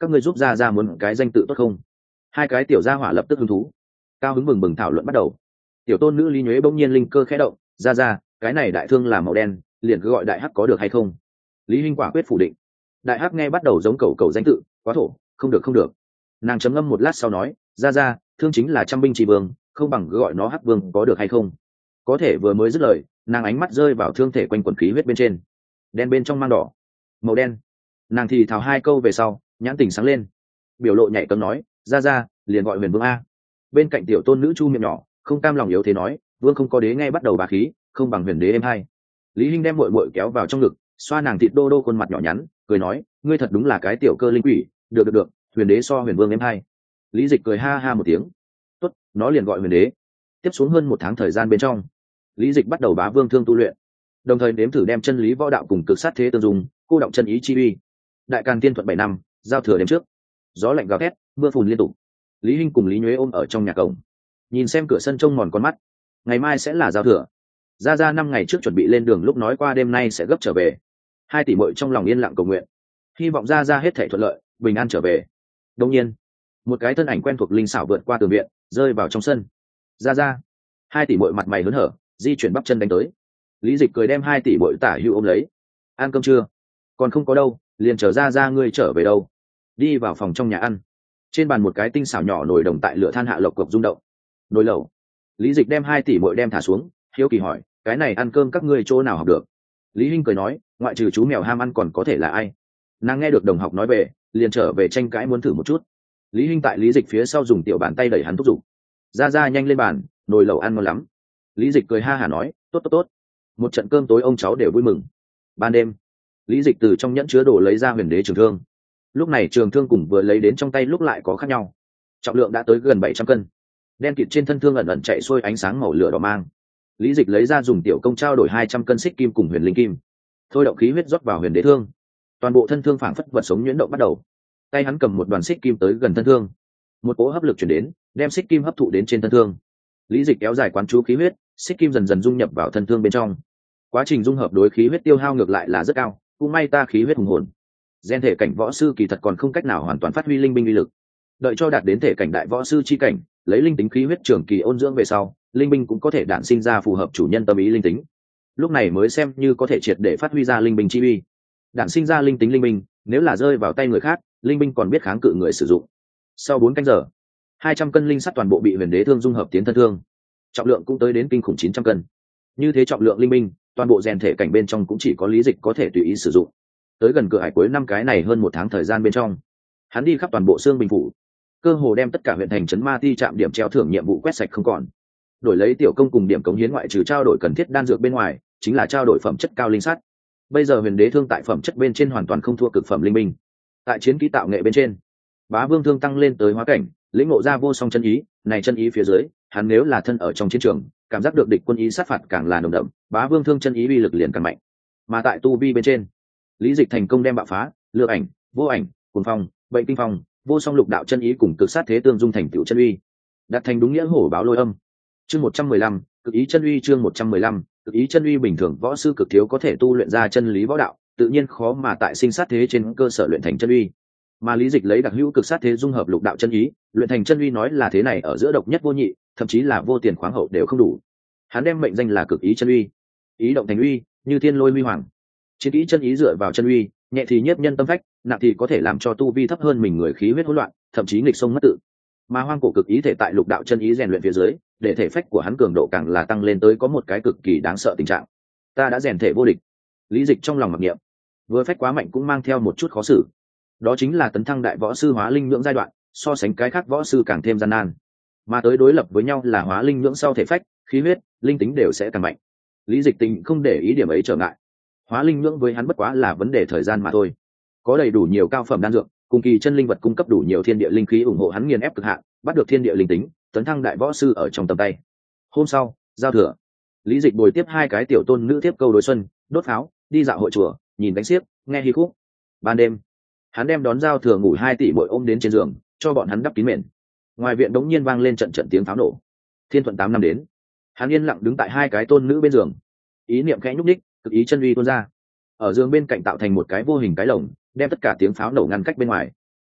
các ngươi giúp ra muốn cái danh tự tốt không? Hai cái tiểu gia hỏa lập tức hứng thú, cao hứng bừng bừng thảo luận bắt đầu. Tiểu tôn nữ Lý Nhuế bỗng nhiên linh cơ khẽ động, ra cái này đại thương là màu đen, liền cứ gọi đại hắc có được hay không? Lý Hinh quả quyết phủ định. Đại hắc nghe bắt đầu giống cầu danh tự, quá thổ, không được không được. Nàng trầm ngâm một lát sau nói, ra thương chính là trăm binh chỉ vương, không bằng cứ gọi nó hắc vương có được hay không? Có thể vừa mới dứt lời, nàng ánh mắt rơi vào thương thể quanh quần khí huyết bên trên, đen bên trong mang đỏ, màu đen. Nàng thì thào hai câu về sau, nhãn tình sáng lên, biểu lộ nhạy cấm nói, ra liền gọi huyền vương a. Bên cạnh tiểu tôn nữ chu miệng nhỏ không cam lòng yếu thế nói, vương không có đế nghe bắt đầu bà khí, không bằng huyền đế em hay. Lý Hinh đem muội muội kéo vào trong ngực, xoa nàng thịt đô đô khuôn mặt nhỏ nhắn, cười nói, ngươi thật đúng là cái tiểu cơ linh quỷ, được, huyền đế so huyền vương em hay. Lý Dịch cười ha ha một tiếng, tốt, nó liền gọi huyền đế. Tiếp xuống hơn một tháng thời gian bên trong, Lý Dịch bắt đầu bá vương thương tu luyện, đồng thời nếm thử đem chân lý võ đạo cùng cực sát thế tương dung, cô động chân ý chi uy. Đại Càn Tiên Thuận 7 năm, giao thừa đêm trước, gió lạnh gào thét, mưa phùn liên tục. Lý Hinh cùng Lý Nhuế ôm ở trong nhà cổng, nhìn xem cửa sân trông mòn con mắt. Ngày mai sẽ là giao thừa, ra 5 ngày trước chuẩn bị lên đường lúc nói qua đêm nay sẽ gấp trở về. Hai tỷ muội trong lòng yên lặng cầu nguyện, hy vọng ra hết thảy thuận lợi, bình an trở về. Đột nhiên, một cái thân ảnh quen thuộc linh xảo vượt qua tường viện, rơi vào trong sân. Ra. Hai tỷ muội mặt mày hớn hở, di chuyển bắp chân đánh tới. Lý Dịch cười đem hai tỷ muội tả hữu ôm lấy. Ăn cơm chưa? Còn không có đâu, liền chờ ra ngươi trở về đâu. Đi vào phòng trong nhà ăn. Trên bàn một cái tinh xảo nhỏ nồi đồng tại lửa than hạ lộc cộc rung động. Nồi lẩu. Lý Dịch đem hai tỷ muội đem thả xuống, hiếu kỳ hỏi, cái này ăn cơm các ngươi chỗ nào học được? Lý Hinh cười nói, ngoại trừ chú mèo ham ăn còn có thể là ai? Nàng nghe được đồng học nói về, liền trở về tranh cãi muốn thử một chút. Lý Hinh tại Lý Dịch phía sau dùng tiểu bàn tay đẩy hắn thúc giục, ra nhanh lên bàn, nồi lẩu ăn ngon lắm. Lý Dịch cười ha hả nói, tốt. Một trận cơm tối ông cháu đều vui mừng. Ban đêm, Lý Dịch từ trong nhẫn chứa đồ lấy ra huyền đế trường thương. Lúc này trường thương cùng vừa lấy đến trong tay lúc lại có khác nhau, trọng lượng đã tới gần 700 cân, đen kịt trên thân thương ẩn ẩn chạy xuôi ánh sáng màu lửa đỏ mang. Lý Dịch lấy ra dùng tiểu công trao đổi 200 cân xích kim cùng huyền linh kim, thôi động khí huyết rót vào huyền đế thương. Toàn bộ thân thương phảng phất vật sống nhuyễn động bắt đầu. Tay hắn cầm một đoàn xích kim tới gần thân thương, một cỗ hấp lực chuyển đến, đem xích kim hấp thụ đến trên thân thương. Lý Dịch kéo dài quán chú khí huyết, xích kim dần dần dung nhập vào thân thương bên trong. Quá trình dung hợp đối khí huyết tiêu hao ngược lại là rất cao, cũng may ta khí huyết hùng hồn. Gen thể cảnh võ sư kỳ thật còn không cách nào hoàn toàn phát huy linh binh uy lực. Đợi cho đạt đến thể cảnh đại võ sư chi cảnh, lấy linh tính khí huyết trường kỳ ôn dưỡng về sau, linh binh cũng có thể đản sinh ra phù hợp chủ nhân tâm ý linh tính. Lúc này mới xem như có thể triệt để phát huy ra linh binh chi uy. Đản sinh ra linh tính linh binh, nếu là rơi vào tay người khác, linh binh còn biết kháng cự người sử dụng. Sau 4 canh giờ, 200 cân linh sắt toàn bộ bị huyền đế thương dung hợp tiến thân thương, trọng lượng cũng tới đến kinh khủng 900 cân. Như thế trọng lượng linh binh, toàn bộ rèn thể cảnh bên trong cũng chỉ có Lý Dịch có thể tùy ý sử dụng. Tới gần cửa hải cuối năm cái này hơn 1 tháng thời gian bên trong, hắn đi khắp toàn bộ Sương Bình phủ, cơ hồ đem tất cả huyện thành trấn ma ti trạm điểm treo thưởng nhiệm vụ quét sạch không còn. Đổi lấy tiểu công cùng điểm cống hiến ngoại trừ trao đổi cần thiết đan dược bên ngoài, chính là trao đổi phẩm chất cao linh sắt. Bây giờ huyền đế thương tại phẩm chất bên trên hoàn toàn không thua cực phẩm linh binh. Tại chiến kỹ tạo nghệ bên trên, bá vương thương tăng lên tới hóa cảnh, lĩnh ngộ ra vô song chân ý, này chân ý phía dưới, hắn nếu là thân ở trong chiến trường, cảm giác được địch quân ý sát phạt càng là nồng đậm, bá vương thương chân ý uy lực liền càng mạnh. Mà tại tu vi bên trên, Lý Dịch thành công đem bạo phá, lược ảnh, vô ảnh, cuồng phong, bệnh kinh phong, vô song lục đạo chân ý cùng cực sát thế tương dung thành tựu chân uy, đạt thành đúng nghĩa hổ báo lôi âm. Chương 115, cực ý chân uy. Chương 115, cực ý chân uy. Bình thường võ sư cực thiếu có thể tu luyện ra chân lý võ đạo, tự nhiên khó mà tại sinh sát thế trên cơ sở luyện thành chân uy. Mà Lý Dịch lấy đặc hữu cực sát thế dung hợp lục đạo chân ý, luyện thành chân uy nói là thế này ở giữa độc nhất vô nhị, thậm chí là vô tiền khoáng hậu đều không đủ. Hắn đem mệnh danh là cực ý chân uy, ý động thành uy, như thiên lôi huy hoàng. Chiến kỹ chân ý dựa vào chân uy, nhẹ thì nhiếp nhân tâm phách, nặng thì có thể làm cho tu vi thấp hơn mình người khí huyết hỗn loạn, thậm chí nghịch sông mất tự. Mà hoang cổ cực ý thể tại lục đạo chân ý rèn luyện phía dưới, để thể phách của hắn cường độ càng là tăng lên tới có một cái cực kỳ đáng sợ tình trạng. Ta đã rèn thể vô địch. Lý Dịch trong lòng mặc niệm, vừa phách quá mạnh cũng mang theo một chút khó xử. Đó chính là tấn thăng đại võ sư hóa linh nhưỡng giai đoạn, so sánh cái khác võ sư càng thêm gian nan. Mà tới đối lập với nhau là hóa linh nhưỡng sau thể phách, khí huyết, linh tính đều sẽ càng mạnh. Lý Dịch tình không để ý điểm ấy trở ngại. Hóa linh nhưỡng với hắn bất quá là vấn đề thời gian mà thôi. Có đầy đủ nhiều cao phẩm đan dược, cùng kỳ chân linh vật cung cấp đủ nhiều thiên địa linh khí ủng hộ hắn nghiền ép cực hạn, bắt được thiên địa linh tính, tấn thăng đại võ sư ở trong tầm tay. Hôm sau, giao thừa, Lý Dịch bồi tiếp hai cái tiểu tôn nữ tiếp câu đối xuân, đốt pháo, đi dạo hội chùa, nhìn đánh xiếc, nghe hí khúc. Ban đêm, hắn đem đón giao thừa ngủ 2 tỷ muội ôm đến trên giường, cho bọn hắn đắp kín mền. Ngoài viện đống nhiên vang lên trận trận tiếng pháo nổ. Thiên Thuận 8 năm đến, hắn yên lặng đứng tại hai cái tôn nữ bên giường, ý niệm khẽ nhúc nhích, cực ý chân uy tuôn ra. Ở giường bên cạnh tạo thành một cái vô hình cái lồng, đem tất cả tiếng pháo nổ ngăn cách bên ngoài.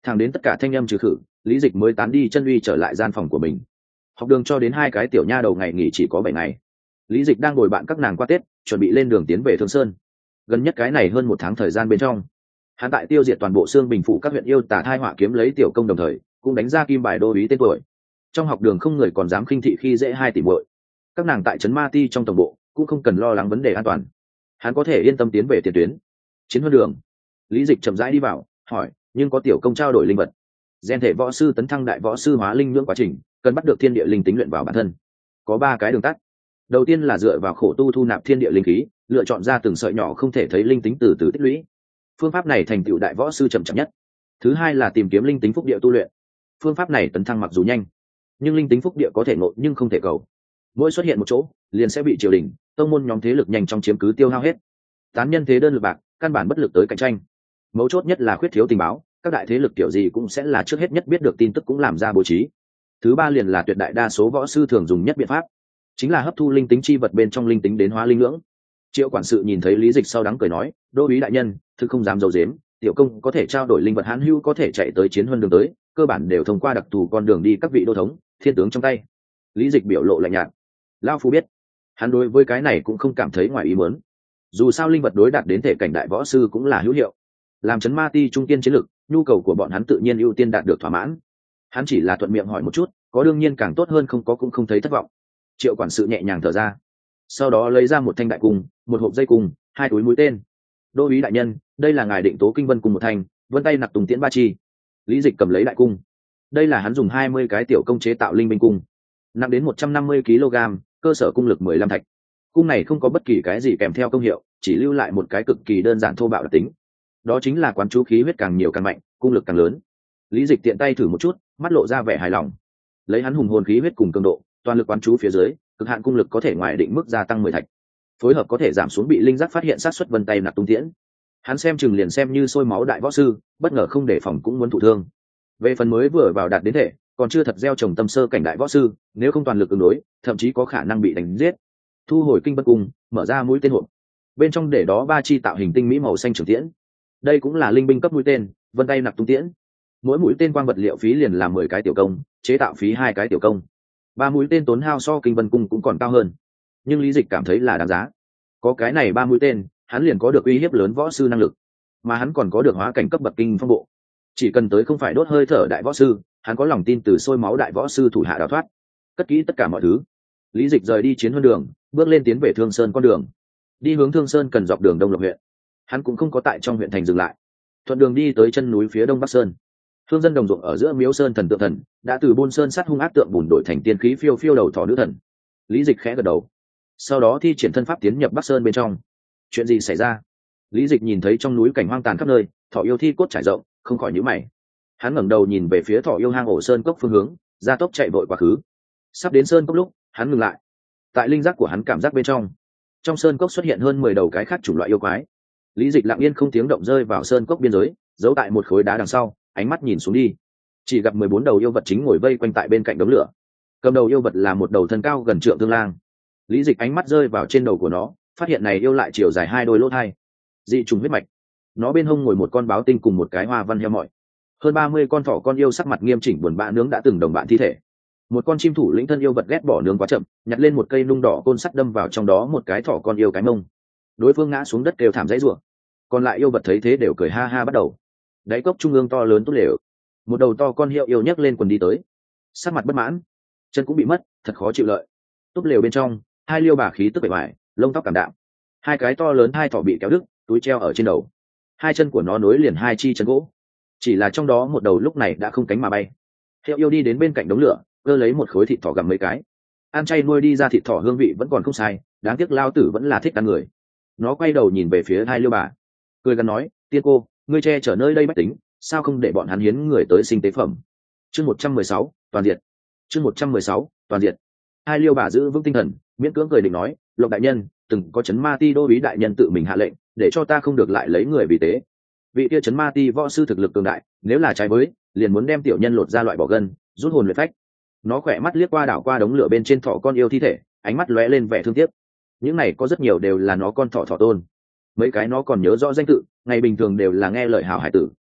Thẳng đến tất cả thanh âm trừ khử, Lý Dịch mới tán đi chân uy trở lại gian phòng của mình. Học đường cho đến hai cái tiểu nha đầu ngày nghỉ chỉ có 7 ngày. Lý Dịch đang ngồi bạn các nàng qua Tết, chuẩn bị lên đường tiến về Thương Sơn. Gần nhất cái này hơn 1 tháng thời gian bên trong, hắn tại tiêu diệt toàn bộ xương bình phụ các huyện yêu tà thai họa kiếm lấy tiểu công, đồng thời cũng đánh ra kim bài đô úy tên tuổi. Trong học đường không người còn dám khinh thị khi dễ hai tỷ muội. Các nàng tại trấn Ma Ti trong tổng bộ cũng không cần lo lắng vấn đề an toàn. Hắn có thể yên tâm tiến về tiền tuyến. Chiến huân đường, Lý Dịch chậm rãi đi vào, hỏi, nhưng có tiểu công trao đổi linh vật. Gen thể võ sư tấn thăng đại võ sư hóa linh nhưỡng quá trình, cần bắt được thiên địa linh tính luyện vào bản thân. Có 3 cái đường tắt. Đầu tiên là dựa vào khổ tu thu nạp thiên địa linh khí, lựa chọn ra từng sợi nhỏ không thể thấy linh tính từ từ tích lũy. Phương pháp này thành tựu đại võ sư chậm chậm nhất. Thứ hai là tìm kiếm linh tính phúc địa tu luyện. Phương pháp này tấn thăng mặc dù nhanh, nhưng linh tính phúc địa có thể ngộ nhưng không thể cầu. Mỗi xuất hiện một chỗ, liền sẽ bị triều đình, tông môn nhóm thế lực nhanh chóng chiếm cứ tiêu hao hết. Tán nhân thế đơn lực bạc, căn bản bất lực tới cạnh tranh. Mấu chốt nhất là khuyết thiếu tình báo, các đại thế lực kiểu gì cũng sẽ là trước hết nhất biết được tin tức cũng làm ra bố trí. Thứ ba liền là tuyệt đại đa số võ sư thường dùng nhất biện pháp, chính là hấp thu linh tính chi vật bên trong linh tính đến hóa linh ngưỡng. Triệu quản sự nhìn thấy Lý Dịch sau đắng cười nói, đô úy đại nhân, thực không dám giấu giếm, tiểu công có thể trao đổi linh vật hãn hữu có thể chạy tới chiến huân đường tới, cơ bản đều thông qua đặc thù con đường đi các vị đô thống, thiên tướng trong tay. Lý Dịch biểu lộ lạnh nhạt. Lão phu biết, hắn đối với cái này cũng không cảm thấy ngoài ý muốn. Dù sao linh vật đối đạt đến thể cảnh đại võ sư cũng là hữu hiệu. Làm trấn Ma Ti trung kiên chiến lực, nhu cầu của bọn hắn tự nhiên ưu tiên đạt được thỏa mãn. Hắn chỉ là thuận miệng hỏi một chút, có đương nhiên càng tốt hơn, không có cũng không thấy thất vọng. Triệu quản sự nhẹ nhàng thở ra, sau đó lấy ra một thanh đại cung, một hộp dây cung, 2 túi mũi tên. Đô úy đại nhân, đây là ngài định tố kinh vân cùng một thanh, vân tay nặc tùng tiễn 3 chi. Lý Dịch cầm lấy đại cung. Đây là hắn dùng 20 cái tiểu công chế tạo linh binh cung, nặng đến 150 kg, cơ sở cung lực 15 thạch. Cung này không có bất kỳ cái gì kèm theo công hiệu, chỉ lưu lại một cái cực kỳ đơn giản thô bạo đặc tính, đó chính là quán chú khí huyết càng nhiều càng mạnh, cung lực càng lớn. Lý Dịch tiện tay thử một chút, mắt lộ ra vẻ hài lòng. Lấy hắn hùng hồn khí huyết cùng cường độ, toàn lực quán chú phía dưới, cực hạn cung lực có thể ngoài định mức gia tăng 10 thạch. Phối hợp có thể giảm xuống bị linh giác phát hiện sát suất vân tay nạp tung tiễn. Hắn xem chừng liền xem như sôi máu đại võ sư, bất ngờ không đề phòng cũng muốn thụ thương. Về phần mới vừa vào đạt đến thể, còn chưa thật gieo trồng tâm sơ cảnh đại võ sư, nếu không toàn lực ứng đối, thậm chí có khả năng bị đánh giết. Thu hồi kinh bất cung, mở ra mũi tên hộp. Bên trong để đó 3 chi tạo hình tinh mỹ màu xanh trường tiễn. Đây cũng là linh binh cấp mũi tên, vân tay nạp tung tiễn. Mỗi mũi tên quang vật liệu phí liền là 10 cái tiểu công, chế tạo phí 2 cái tiểu công. 3 mũi tên tốn hao so kinh vân cung cũng còn cao hơn, nhưng Lý Dịch cảm thấy là đáng giá. Có cái này 3 mũi tên, hắn liền có được uy hiếp lớn võ sư năng lực, mà hắn còn có được hóa cảnh cấp bậc kinh phong bộ. Chỉ cần tới không phải đốt hơi thở đại võ sư, hắn có lòng tin từ sôi máu đại võ sư thủ hạ đào thoát. Cất kỹ tất cả mọi thứ, Lý Dịch rời đi chiến huân đường, bước lên tiến về Thương Sơn con đường. Đi hướng Thương Sơn cần dọc đường Đông Lộc huyện, hắn cũng không có tại trong huyện thành dừng lại, thuận đường đi tới chân núi phía Đông Bắc Sơn. Thương dân đồng ruộng ở giữa miếu sơn thần tượng thần đã từ Bôn Sơn sắt hung ác tượng bùn đổi thành tiên khí phiêu phiêu đầu thỏ nữ thần. Lý Dịch khẽ gật đầu, sau đó thi triển thân pháp tiến nhập Bắc Sơn bên trong. Chuyện gì xảy ra? Lý Dịch nhìn thấy trong núi cảnh hoang tàn khắp nơi, thỏ yêu thi cốt trải rộng, không khỏi nhíu mày. Hắn ngẩng đầu nhìn về phía thỏ yêu hang ổ sơn cốc phương hướng, gia tốc chạy vội quá khứ. Sắp đến sơn cốc lúc, hắn ngừng lại. Tại linh giác của hắn cảm giác bên trong sơn cốc xuất hiện hơn 10 đầu cái khác chủng loại yêu quái. Lý Dịch lặng yên không tiếng động rơi vào sơn cốc biên giới, giấu tại một khối đá đằng sau, ánh mắt nhìn xuống đi, chỉ gặp 14 đầu yêu vật chính ngồi vây quanh tại bên cạnh đống lửa. Cầm đầu yêu vật là một đầu thân cao gần trượng tương lang. Lý Dịch ánh mắt rơi vào trên đầu của nó, phát hiện này yêu lại chiều dài 2 đôi lỗ thai, dị trùng huyết mạch. Nó bên hông ngồi một con báo tinh cùng một cái hoa văn heo mọi. Hơn 30 con thỏ con yêu sắc mặt nghiêm chỉnh buồn bã nướng đã từng đồng bạn thi thể. Một con chim thủ lĩnh thân yêu vật ghét bỏ nướng quá chậm, nhặt lên một cây nung đỏ côn sắt đâm vào trong đó một cái thỏ con yêu cái mông. Đối phương ngã xuống đất kêu thảm dãy rủa. Còn lại yêu vật thấy thế đều cười ha ha bắt đầu. Đáy cốc trung ương to lớn tốt lều, một đầu to con hiệu yêu nhấc lên quần đi tới, sắc mặt bất mãn, chân cũng bị mất, thật khó chịu lợi. Tốt lều bên trong, 2 liêu bà khí tức bề ngoài, lông tóc cảm đạm. 2 cái to lớn 2 thỏ bị kéo đứt, túi treo ở trên đầu. 2 chân của nó nối liền 2 chi chân gỗ, chỉ là trong đó một đầu lúc này đã không cánh mà bay. Hiệu yêu đi đến bên cạnh đống lửa, cơ lấy một khối thịt thỏ gặm mấy cái. Ăn chay nuôi đi ra thịt thỏ hương vị vẫn còn không sai, đáng tiếc lao tử vẫn là thích ăn người. Nó quay đầu nhìn về phía 2 liêu bà, cười gằn nói, tiên cô, ngươi che chở nơi đây bách tính, sao không để bọn hắn hiến người tới sinh tế phẩm? Chương 116, toàn diệt. Chương 116, toàn diệt. 2 liêu bà giữ vững tinh thần, miễn cưỡng cười định nói, Lộc đại nhân, từng có trấn Ma Ti đô úy đại nhân tự mình hạ lệnh, để cho ta không được lại lấy người vì tế. Vị kia trấn Ma Ti võ sư thực lực cường đại, nếu là trái với, liền muốn đem tiểu nhân lột ra loại bỏ gân, rút hồn luyện phách. Nó khỏe mắt liếc qua đảo qua đống lửa bên trên thỏ con yêu thi thể, ánh mắt lóe lên vẻ thương tiếc. Những này có rất nhiều đều là nó con thỏ tôn. Mấy cái nó còn nhớ rõ danh tự, ngày bình thường đều là nghe lời hảo hải tử.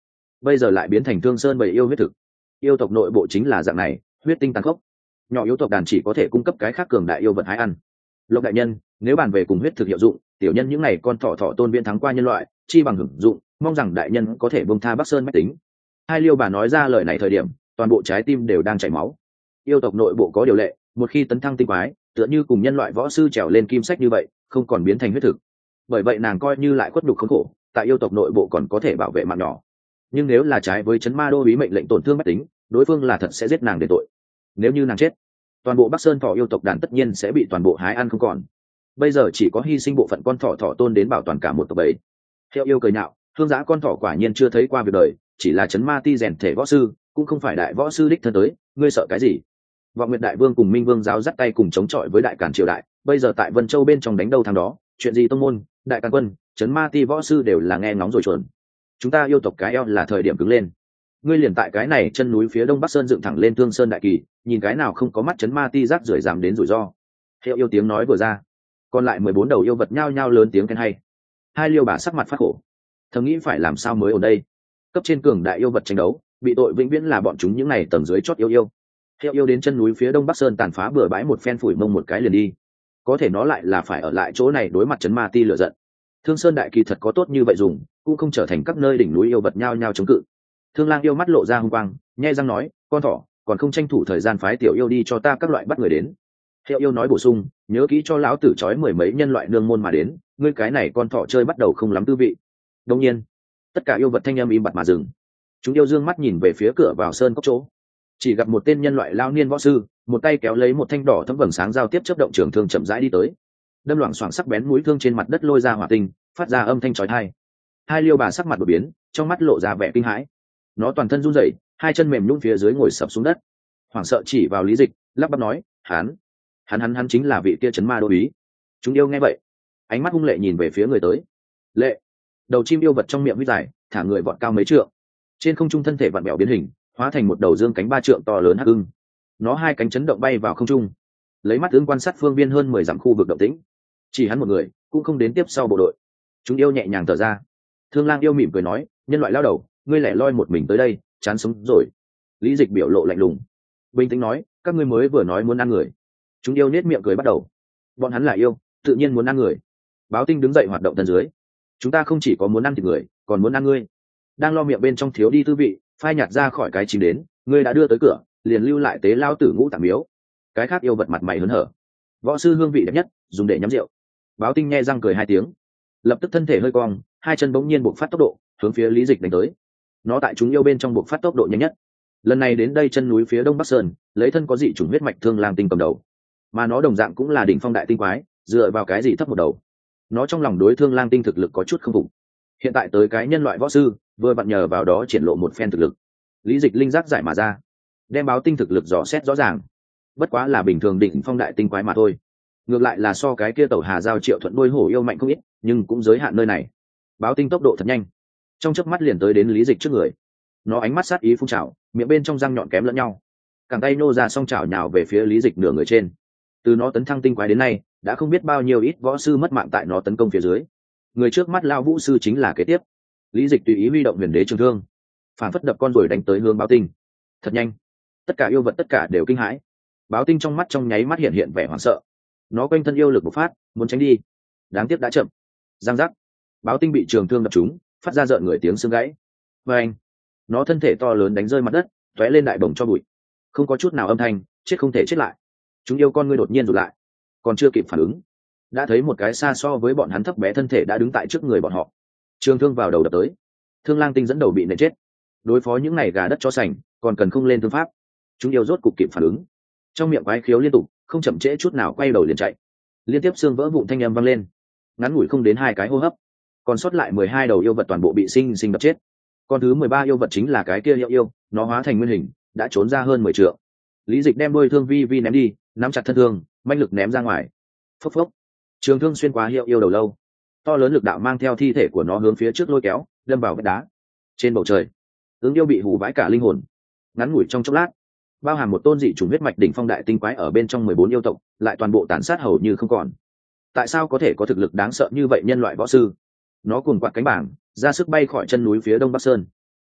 bây giờ lại biến thành Thương Sơn bầy yêu huyết thực. Yêu tộc nội bộ chính là dạng này, huyết tinh tàn khốc. Nhỏ yêu tộc đàn chỉ có thể cung cấp cái khác cường đại yêu vật hái ăn. Lộc đại nhân, nếu bàn về cùng huyết thực hiệu dụng, tiểu nhân những ngày con thỏ thỏ tôn viễn thắng qua nhân loại, chi bằng hưởng dụng, mong rằng đại nhân có thể buông tha Bắc Sơn mách tính. Hai Liêu bà nói ra lời này thời điểm, toàn bộ trái tim đều đang chảy máu. Yêu tộc nội bộ có điều lệ, một khi tấn thăng tinh quái, tựa như cùng nhân loại võ sư trèo lên kim sách như vậy, không còn biến thành huyết thực. Bởi vậy nàng coi như lại khuất nhục khốn khổ, tại yêu tộc nội bộ còn có thể bảo vệ mạng nhỏ. Nhưng nếu là trái với chấn ma đô bí mệnh lệnh tổn thương mách tính, đối phương là thật sẽ giết nàng để tội. Nếu như nàng chết, toàn bộ Bắc Sơn thỏ yêu tộc đàn tất nhiên sẽ bị toàn bộ hái ăn không còn. Bây giờ chỉ có hy sinh bộ phận con thỏ thỏ tôn đến bảo toàn cả một tộc bầy. Hiệu yêu cười nhạo, thương giã con thỏ quả nhiên chưa thấy qua việc đời, chỉ là chấn ma ti rèn thể võ sư, cũng không phải đại võ sư đích thân tới, ngươi sợ cái gì? Vọng Nguyệt đại vương cùng Minh vương giáo dắt tay cùng chống chọi với đại càn triều đại, bây giờ tại Vân Châu bên trong đánh đâu thằng đó, chuyện gì tông môn, đại càn quân, chấn ma ti võ sư đều là nghe ngóng rồi chuẩn. Chúng ta yêu tộc cái eo là thời điểm cứng lên. Ngươi liền tại cái này chân núi phía đông Bắc Sơn dựng thẳng lên Thương Sơn đại kỳ, nhìn cái nào không có mắt chấn ma ti rác rưởi giảm đến rủi ro. Hiệu yêu tiếng nói vừa ra, còn lại 14 đầu yêu vật nhao nhao lớn tiếng khen hay. Hai Liêu bà sắc mặt phát khổ, thầm nghĩ phải làm sao mới ở đây. Cấp trên cường đại yêu vật tranh đấu, bị tội vĩnh viễn là bọn chúng những này tầng dưới chót yêu yêu. Hiệu yêu đến chân núi phía đông Bắc Sơn tàn phá bừa bãi một phen phủi mông một cái liền đi. Có thể nó lại là phải ở lại chỗ này đối mặt chấn ma ti lửa giận. Thương Sơn đại kỳ thật có tốt như vậy dùng, cũng không trở thành các nơi đỉnh núi yêu vật nhao nhao chống cự. Thương Lang yêu mắt lộ ra hung quang, nhe răng nói, con thỏ, còn không tranh thủ thời gian phái tiểu yêu đi cho ta các loại bắt người đến. Hiệu yêu nói bổ sung, nhớ kỹ cho lão tử trói 10 mấy nhân loại nương môn mà đến, ngươi cái này con thỏ chơi bắt đầu không lắm tư vị. Đương nhiên, tất cả yêu vật thanh âm im bặt mà dừng. Chúng yêu dương mắt nhìn về phía cửa vào sơn cốc chỗ, chỉ gặp một tên nhân loại lao niên võ sư, một tay kéo lấy một thanh đỏ thấm vầng sáng giao tiếp chớp động trường thương chậm rãi đi tới, đâm loảng xoảng sắc bén mũi thương trên mặt đất lôi ra hỏa tinh, phát ra âm thanh chói tai. Hai Liêu bà sắc mặt đổi biến, trong mắt lộ ra vẻ kinh hãi. Nó toàn thân run rẩy, hai chân mềm nhũn phía dưới ngồi sập xuống đất, hoảng sợ chỉ vào Lý Dịch, lắp bắp nói, hắn chính là vị kia chấn ma đô úy. Chúng yêu nghe vậy, ánh mắt hung lệ nhìn về phía người tới. Lệ, đầu chim yêu vật trong miệng vít dài, thả người vọt cao mấy trượng, trên không trung thân thể vặn bẹo biến hình, hóa thành một đầu dương cánh 3 trượng to lớn hắc ưng. Nó hai cánh chấn động bay vào không trung, lấy mắt ứng quan sát phương viên hơn 10 dặm khu vực động tĩnh. Chỉ hắn một người, cũng không đến tiếp sau bộ đội. Chúng yêu nhẹ nhàng thở ra. Thương Lang yêu mỉm cười nói, nhân loại lao đầu, ngươi lẻ loi một mình tới đây, chán sống rồi. Lý Dịch biểu lộ lạnh lùng, bình tĩnh nói, các ngươi mới vừa nói muốn ăn người. Chúng yêu nết miệng cười bắt đầu. Bọn hắn là yêu, tự nhiên muốn ăn người. Báo Tinh đứng dậy hoạt động thân dưới. Chúng ta không chỉ có muốn ăn thịt người, còn muốn ăn ngươi. Đang lo miệng bên trong thiếu đi tư vị, phai nhạt ra khỏi cái chim đến, ngươi đã đưa tới cửa, liền lưu lại tế lao tử ngũ tạm miếu. Cái khác yêu vật mặt mày hớn hở. Võ sư hương vị đẹp nhất, dùng để nhắm rượu. Báo Tinh nghe răng cười 2 tiếng, lập tức thân thể hơi cong, hai chân bỗng nhiên buộc phát tốc độ, hướng phía Lý Dịch đánh tới. Nó tại chúng yêu bên trong buộc phát tốc độ nhanh nhất. Lần này đến đây chân núi phía đông Bắc Sơn, lấy thân có dị chủng huyết mạch Thương Lang tinh cầm đầu, mà nó đồng dạng cũng là đỉnh phong đại tinh quái, dựa vào cái gì thấp một đầu. Nó trong lòng đối Thương Lang tinh thực lực có chút không phục. Hiện tại tới cái nhân loại võ sư, vừa vặn nhờ vào đó triển lộ một phen thực lực. Lý Dịch linh giác giải mà ra, đem Báo Tinh thực lực dò xét rõ ràng. Bất quá là bình thường đỉnh phong đại tinh quái mà thôi. Ngược lại là so cái kia tẩu Hà Giao Triệu Thuận đuôi hổ yêu mạnh không ít, nhưng cũng giới hạn nơi này. Báo Tinh tốc độ thật nhanh, trong chớp mắt liền tới đến Lý Dịch trước người. Nó ánh mắt sát ý phun trào, miệng bên trong răng nhọn kém lẫn nhau, cẳng tay nô ra song chảo nhào về phía Lý Dịch nửa người trên. Từ nó tấn thăng tinh quái đến nay, đã không biết bao nhiêu ít võ sư mất mạng tại nó tấn công phía dưới. Người trước mắt lao vũ sư chính là kế tiếp. Lý Dịch tùy ý huy động huyền đế trường thương, phản phất đập con rồi đánh tới hướng Báo Tinh. Thật nhanh, tất cả yêu vật tất cả đều kinh hãi. Báo Tinh trong mắt trong nháy mắt hiện vẻ hoảng sợ. Nó quanh thân yêu lực bộc phát, muốn tránh đi, đáng tiếc đã chậm. Giang giác, Báo Tinh bị trường thương đập trúng, phát ra rợn người tiếng xương gãy. Và anh, nó thân thể to lớn đánh rơi mặt đất, tóe lên đại bổng cho bụi, không có chút nào âm thanh, chết không thể chết lại. Chúng yêu con ngươi đột nhiên rụt lại, còn chưa kịp phản ứng, đã thấy một cái xa so với bọn hắn thấp bé thân thể đã đứng tại trước người bọn họ, trường thương vào đầu đập tới. Thương Lang tinh dẫn đầu bị nện chết. Đối phó những này gà đất chó sành, còn cần không lên thương pháp. Chúng yêu rốt cục kịp phản ứng, trong miệng quái khiếu liên tục, không chậm trễ chút nào quay đầu liền chạy. Liên tiếp xương vỡ vụn thanh âm vang lên, ngắn ngủi không đến 2 cái hô hấp, còn sót lại 12 đầu yêu vật toàn bộ bị sinh sinh đập chết. Còn thứ 13 yêu vật chính là cái kia hiệu yêu, nó hóa thành nguyên hình, đã trốn ra hơn 10 trượng. Lý Dịch đem đôi thương vi vi ném đi, nắm chặt thân thương, manh lực ném ra ngoài. Phốc phốc, trường thương xuyên qua hiệu yêu đầu lâu, to lớn lực đạo mang theo thi thể của nó hướng phía trước lôi kéo, đâm vào vách đá. Trên bầu trời, ứng yêu bị hù vãi cả linh hồn. Ngắn ngủi trong chốc lát, bao hàm một tôn dị chủng huyết mạch đỉnh phong đại tinh quái ở bên trong 14 yêu tộc, lại toàn bộ tàn sát hầu như không còn. Tại sao có thể có thực lực đáng sợ như vậy nhân loại võ sư? Nó cuồng quạt cánh bảng, ra sức bay khỏi chân núi phía đông Bắc Sơn.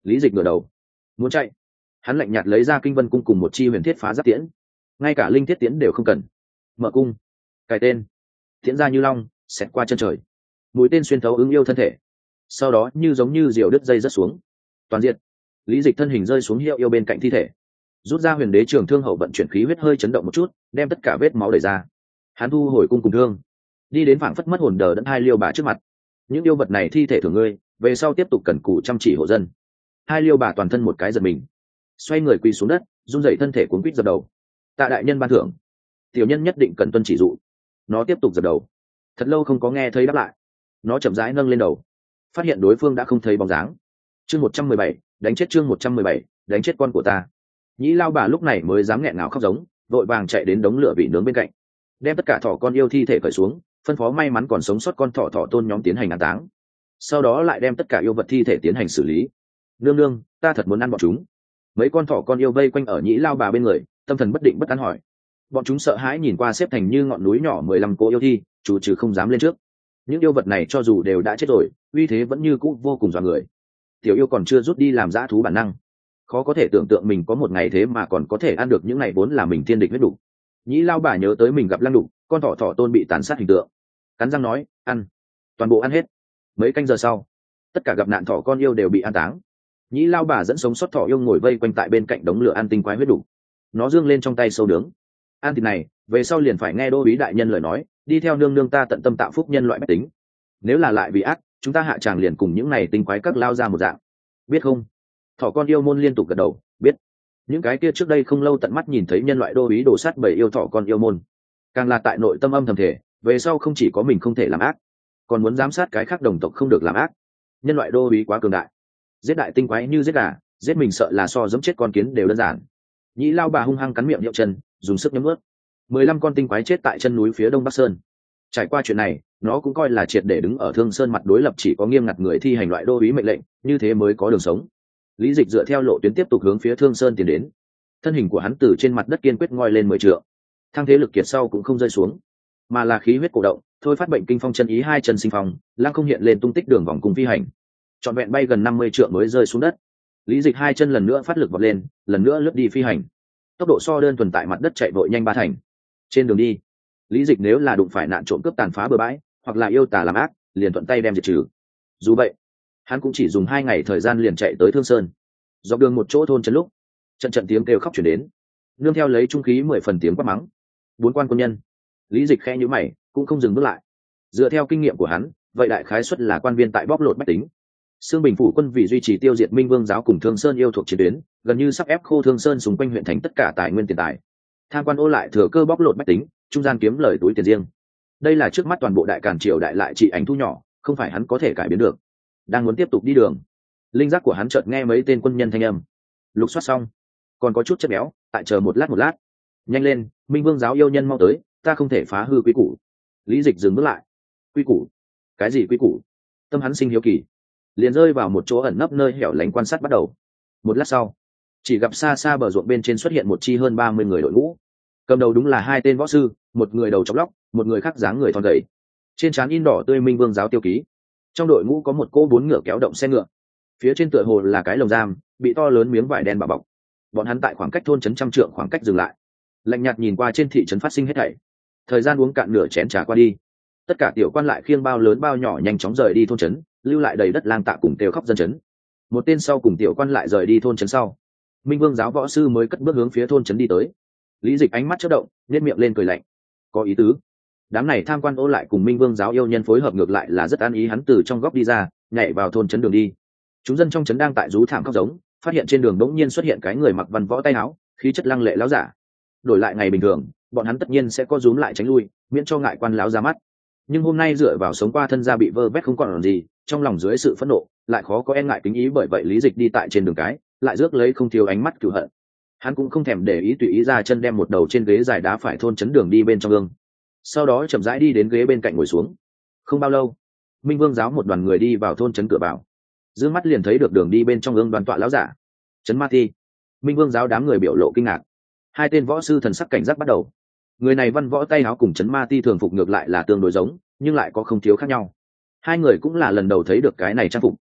Lý Dịch ngửa đầu muốn chạy, hắn lạnh nhạt lấy ra Kinh Vân cung cùng một chi huyền thiết phá giáp tiễn, ngay cả linh thiết tiễn đều không cần. Mở cung, cài tên, tiễn ra như long xẹt qua chân trời, mũi tên xuyên thấu ứng yêu thân thể, sau đó như giống như diều đứt dây rớt xuống. Toàn diện, Lý Dịch thân hình rơi xuống hiệu yêu bên cạnh thi thể, rút ra huyền đế trường thương hậu vận chuyển khí huyết hơi chấn động một chút, đem tất cả vết máu đẩy ra. Hắn thu hồi cung cùng thương, đi đến phảng phất mất hồn đờ đẫn hai liêu bà trước mặt. Những yêu vật này thi thể thường ngươi, về sau tiếp tục cần cù chăm chỉ hộ dân. Hai liêu bà toàn thân một cái giật mình, xoay người quỳ xuống đất, run rẩy thân thể cuốn quýt dập đầu. Tạ đại nhân ban thưởng, tiểu nhân nhất định cần tuân chỉ dụ. Nó tiếp tục dập đầu, thật lâu không có nghe thấy đáp lại. Nó chậm rãi nâng lên đầu, phát hiện đối phương đã không thấy bóng dáng. Chương 117, đánh chết chương 117, đánh chết con của ta. Nhĩ lao bà lúc này mới dám nghẹn ngào khóc giống, vội vàng chạy đến đống lửa vị nướng bên cạnh, đem tất cả thỏ con yêu thi thể cởi xuống, phân phó may mắn còn sống sót con thỏ tôn nhóm tiến hành an táng. Sau đó lại đem tất cả yêu vật thi thể tiến hành xử lý. Nương nương, ta thật muốn ăn bọn chúng. Mấy con thỏ con yêu vây quanh ở nhĩ lao bà bên người, tâm thần bất định bất an hỏi. Bọn chúng sợ hãi nhìn qua xếp thành như ngọn núi nhỏ 15 cô yêu thi, chủ trừ không dám lên trước. Những yêu vật này cho dù đều đã chết rồi, uy thế vẫn như cũ vô cùng dọa người. Tiểu yêu còn chưa rút đi làm dã thú bản năng, khó có thể tưởng tượng mình có một ngày thế mà còn có thể ăn được những ngày vốn là mình thiên địch huyết đủ. Nhĩ lao bà nhớ tới mình gặp lăng đục, con thỏ tôn bị tàn sát hình tượng, cắn răng nói, ăn, toàn bộ ăn hết. Mấy canh giờ sau, tất cả gặp nạn thỏ con yêu đều bị an táng. Nhĩ lao bà dẫn sống sót thỏ yêu ngồi vây quanh tại bên cạnh đống lửa ăn tinh quái huyết đủ. Nó dương lên trong tay sâu nướng. Ăn thịt này, về sau liền phải nghe đô úy đại nhân lời nói, đi theo nương nương ta tận tâm tạo phúc nhân loại bách tính. Nếu là lại vì ác, chúng ta hạ tràng liền cùng những này tinh quái các lao ra một dạng, biết không? Thỏ con yêu môn liên tục gật đầu, biết. Những cái kia trước đây không lâu tận mắt nhìn thấy nhân loại đô úy đổ sát bầy yêu thỏ con yêu môn, càng là tại nội tâm âm thầm thể, về sau không chỉ có mình không thể làm ác, còn muốn giám sát cái khác đồng tộc không được làm ác. Nhân loại đô úy quá cường đại, giết đại tinh quái như giết gà, giết mình sợ là so giẫm chết con kiến đều đơn giản. Nhĩ lao bà hung hăng cắn miệng hiệu chân, dùng sức nhấm ướt. 15 con tinh quái chết tại chân núi phía đông bắc sơn. Trải qua chuyện này, nó cũng coi là triệt để đứng ở Thương Sơn mặt đối lập, chỉ có nghiêm ngặt người thi hành loại đô úy mệnh lệnh, như thế mới có đường sống. Lý Dịch dựa theo lộ tuyến tiếp tục hướng phía Thương Sơn tiến đến. Thân hình của hắn từ trên mặt đất kiên quyết ngoi lên 10 trượng. Thang thế lực kiệt sau cũng không rơi xuống, mà là khí huyết cổ động, thôi phát bệnh kinh phong chân ý hai chân sinh phong, lăng không hiện lên tung tích đường vòng cùng phi hành. Trọn vẹn bay gần 50 trượng mới rơi xuống đất. Lý Dịch hai chân lần nữa phát lực vọt lên, lần nữa lướt đi phi hành. Tốc độ so đơn thuần tại mặt đất chạy vội nhanh ba thành. Trên đường đi, Lý Dịch nếu là đụng phải nạn trộm cướp tàn phá bừa bãi, hoặc là yêu tà làm ác, liền thuận tay đem diệt trừ. Dù vậy, hắn cũng chỉ dùng 2 ngày thời gian liền chạy tới Thương Sơn. Dọc đường một chỗ thôn trấn lúc, trận tiếng kêu khóc chuyển đến, nương theo lấy trung khí 10 phần tiếng quát mắng. 4 quan quân nhân. Lý Dịch khẽ nhíu mày, cũng không dừng bước lại. Dựa theo kinh nghiệm của hắn, vậy đại khái suất là quan viên tại bóc lột bách tính. Sương Bình phủ quân vì duy trì tiêu diệt Minh Vương giáo cùng Thương Sơn yêu thuộc chiến tuyến, gần như sắp ép khô Thương Sơn xung quanh huyện thành tất cả tài nguyên tiền tài. Tham quan ô lại thừa cơ bóc lột bách tính, trung gian kiếm lời túi tiền riêng. Đây là trước mắt toàn bộ đại càn triều đại lại trị ảnh thu nhỏ, không phải hắn có thể cải biến được. Đang muốn tiếp tục đi đường, linh giác của hắn chợt nghe mấy tên quân nhân thanh âm. Lục soát xong, còn có chút chất béo, tại chờ một lát. Nhanh lên, Minh Vương giáo yêu nhân mau tới, ta không thể phá hư quy củ. Lý Dịch dừng bước lại. Quy củ? Cái gì quy củ? Tâm hắn sinh hiếu kỳ, liền rơi vào một chỗ ẩn nấp nơi hẻo lánh quan sát bắt đầu. Một lát sau, chỉ gặp xa xa bờ ruộng bên trên xuất hiện một chi hơn 30 người đội ngũ. Cầm đầu đúng là 2 tên võ sư, một người đầu chọc lóc, một người khác dáng người thon gầy. Trên trán in đỏ tươi Minh Vương giáo tiêu ký. Trong đội ngũ có một cỗ 4 ngựa kéo động xe ngựa, phía trên tựa hồ là cái lồng giam, bị to lớn miếng vải đen bao bọc. Bọn hắn tại khoảng cách thôn trấn trăm trượng khoảng cách dừng lại, lạnh nhạt nhìn qua trên thị trấn phát sinh hết thảy. Thời gian uống cạn nửa chén trà qua đi, tất cả tiểu quan lại khiêng bao lớn bao nhỏ nhanh chóng rời đi thôn trấn, lưu lại đầy đất lang tạ cùng kêu khóc dân trấn. Một tên sau cùng tiểu quan lại rời đi thôn trấn sau, Minh Vương giáo võ sư mới cất bước hướng phía thôn trấn đi tới. Lý Dịch ánh mắt chớp động, nhếch miệng lên cười lạnh. Có ý tứ. Đám này tham quan ô lại cùng Minh Vương giáo yêu nhân phối hợp ngược lại là rất an ý. Hắn từ trong góc đi ra, nhảy vào thôn trấn đường đi. Chúng dân trong trấn đang tại rú thảm khóc giống, phát hiện trên đường đống nhiên xuất hiện cái người mặc văn võ tay áo, khí chất lăng lệ láo giả. Đổi lại ngày bình thường, bọn hắn tất nhiên sẽ có rúm lại tránh lui, miễn cho ngại quan láo ra mắt. Nhưng hôm nay dựa vào sống qua thân gia bị vơ vét không còn gì, trong lòng dưới sự phẫn nộ, lại khó có e ngại kính ý. Bởi vậy Lý Dịch đi tại trên đường cái, lại rước lấy không thiếu ánh mắt cừu hận. Hắn cũng không thèm để ý, tùy ý ra chân đem một đầu trên ghế dài đá phải thôn trấn đường đi bên trong gương, sau đó chậm rãi đi đến ghế bên cạnh ngồi xuống. Không bao lâu, Minh Vương giáo một đoàn người đi vào thôn trấn cửa vào, dương mắt liền thấy được đường đi bên trong gương đoàn tọa lão giả Trấn Ma Ti. Minh Vương giáo đám người biểu lộ kinh ngạc. 2 tên võ sư thần sắc cảnh giác bắt đầu. Người này văn võ tay áo cùng Trấn Ma Ti thường phục ngược lại là tương đối giống, nhưng lại có không thiếu khác nhau. 2 người cũng là lần đầu thấy được cái này trang phục,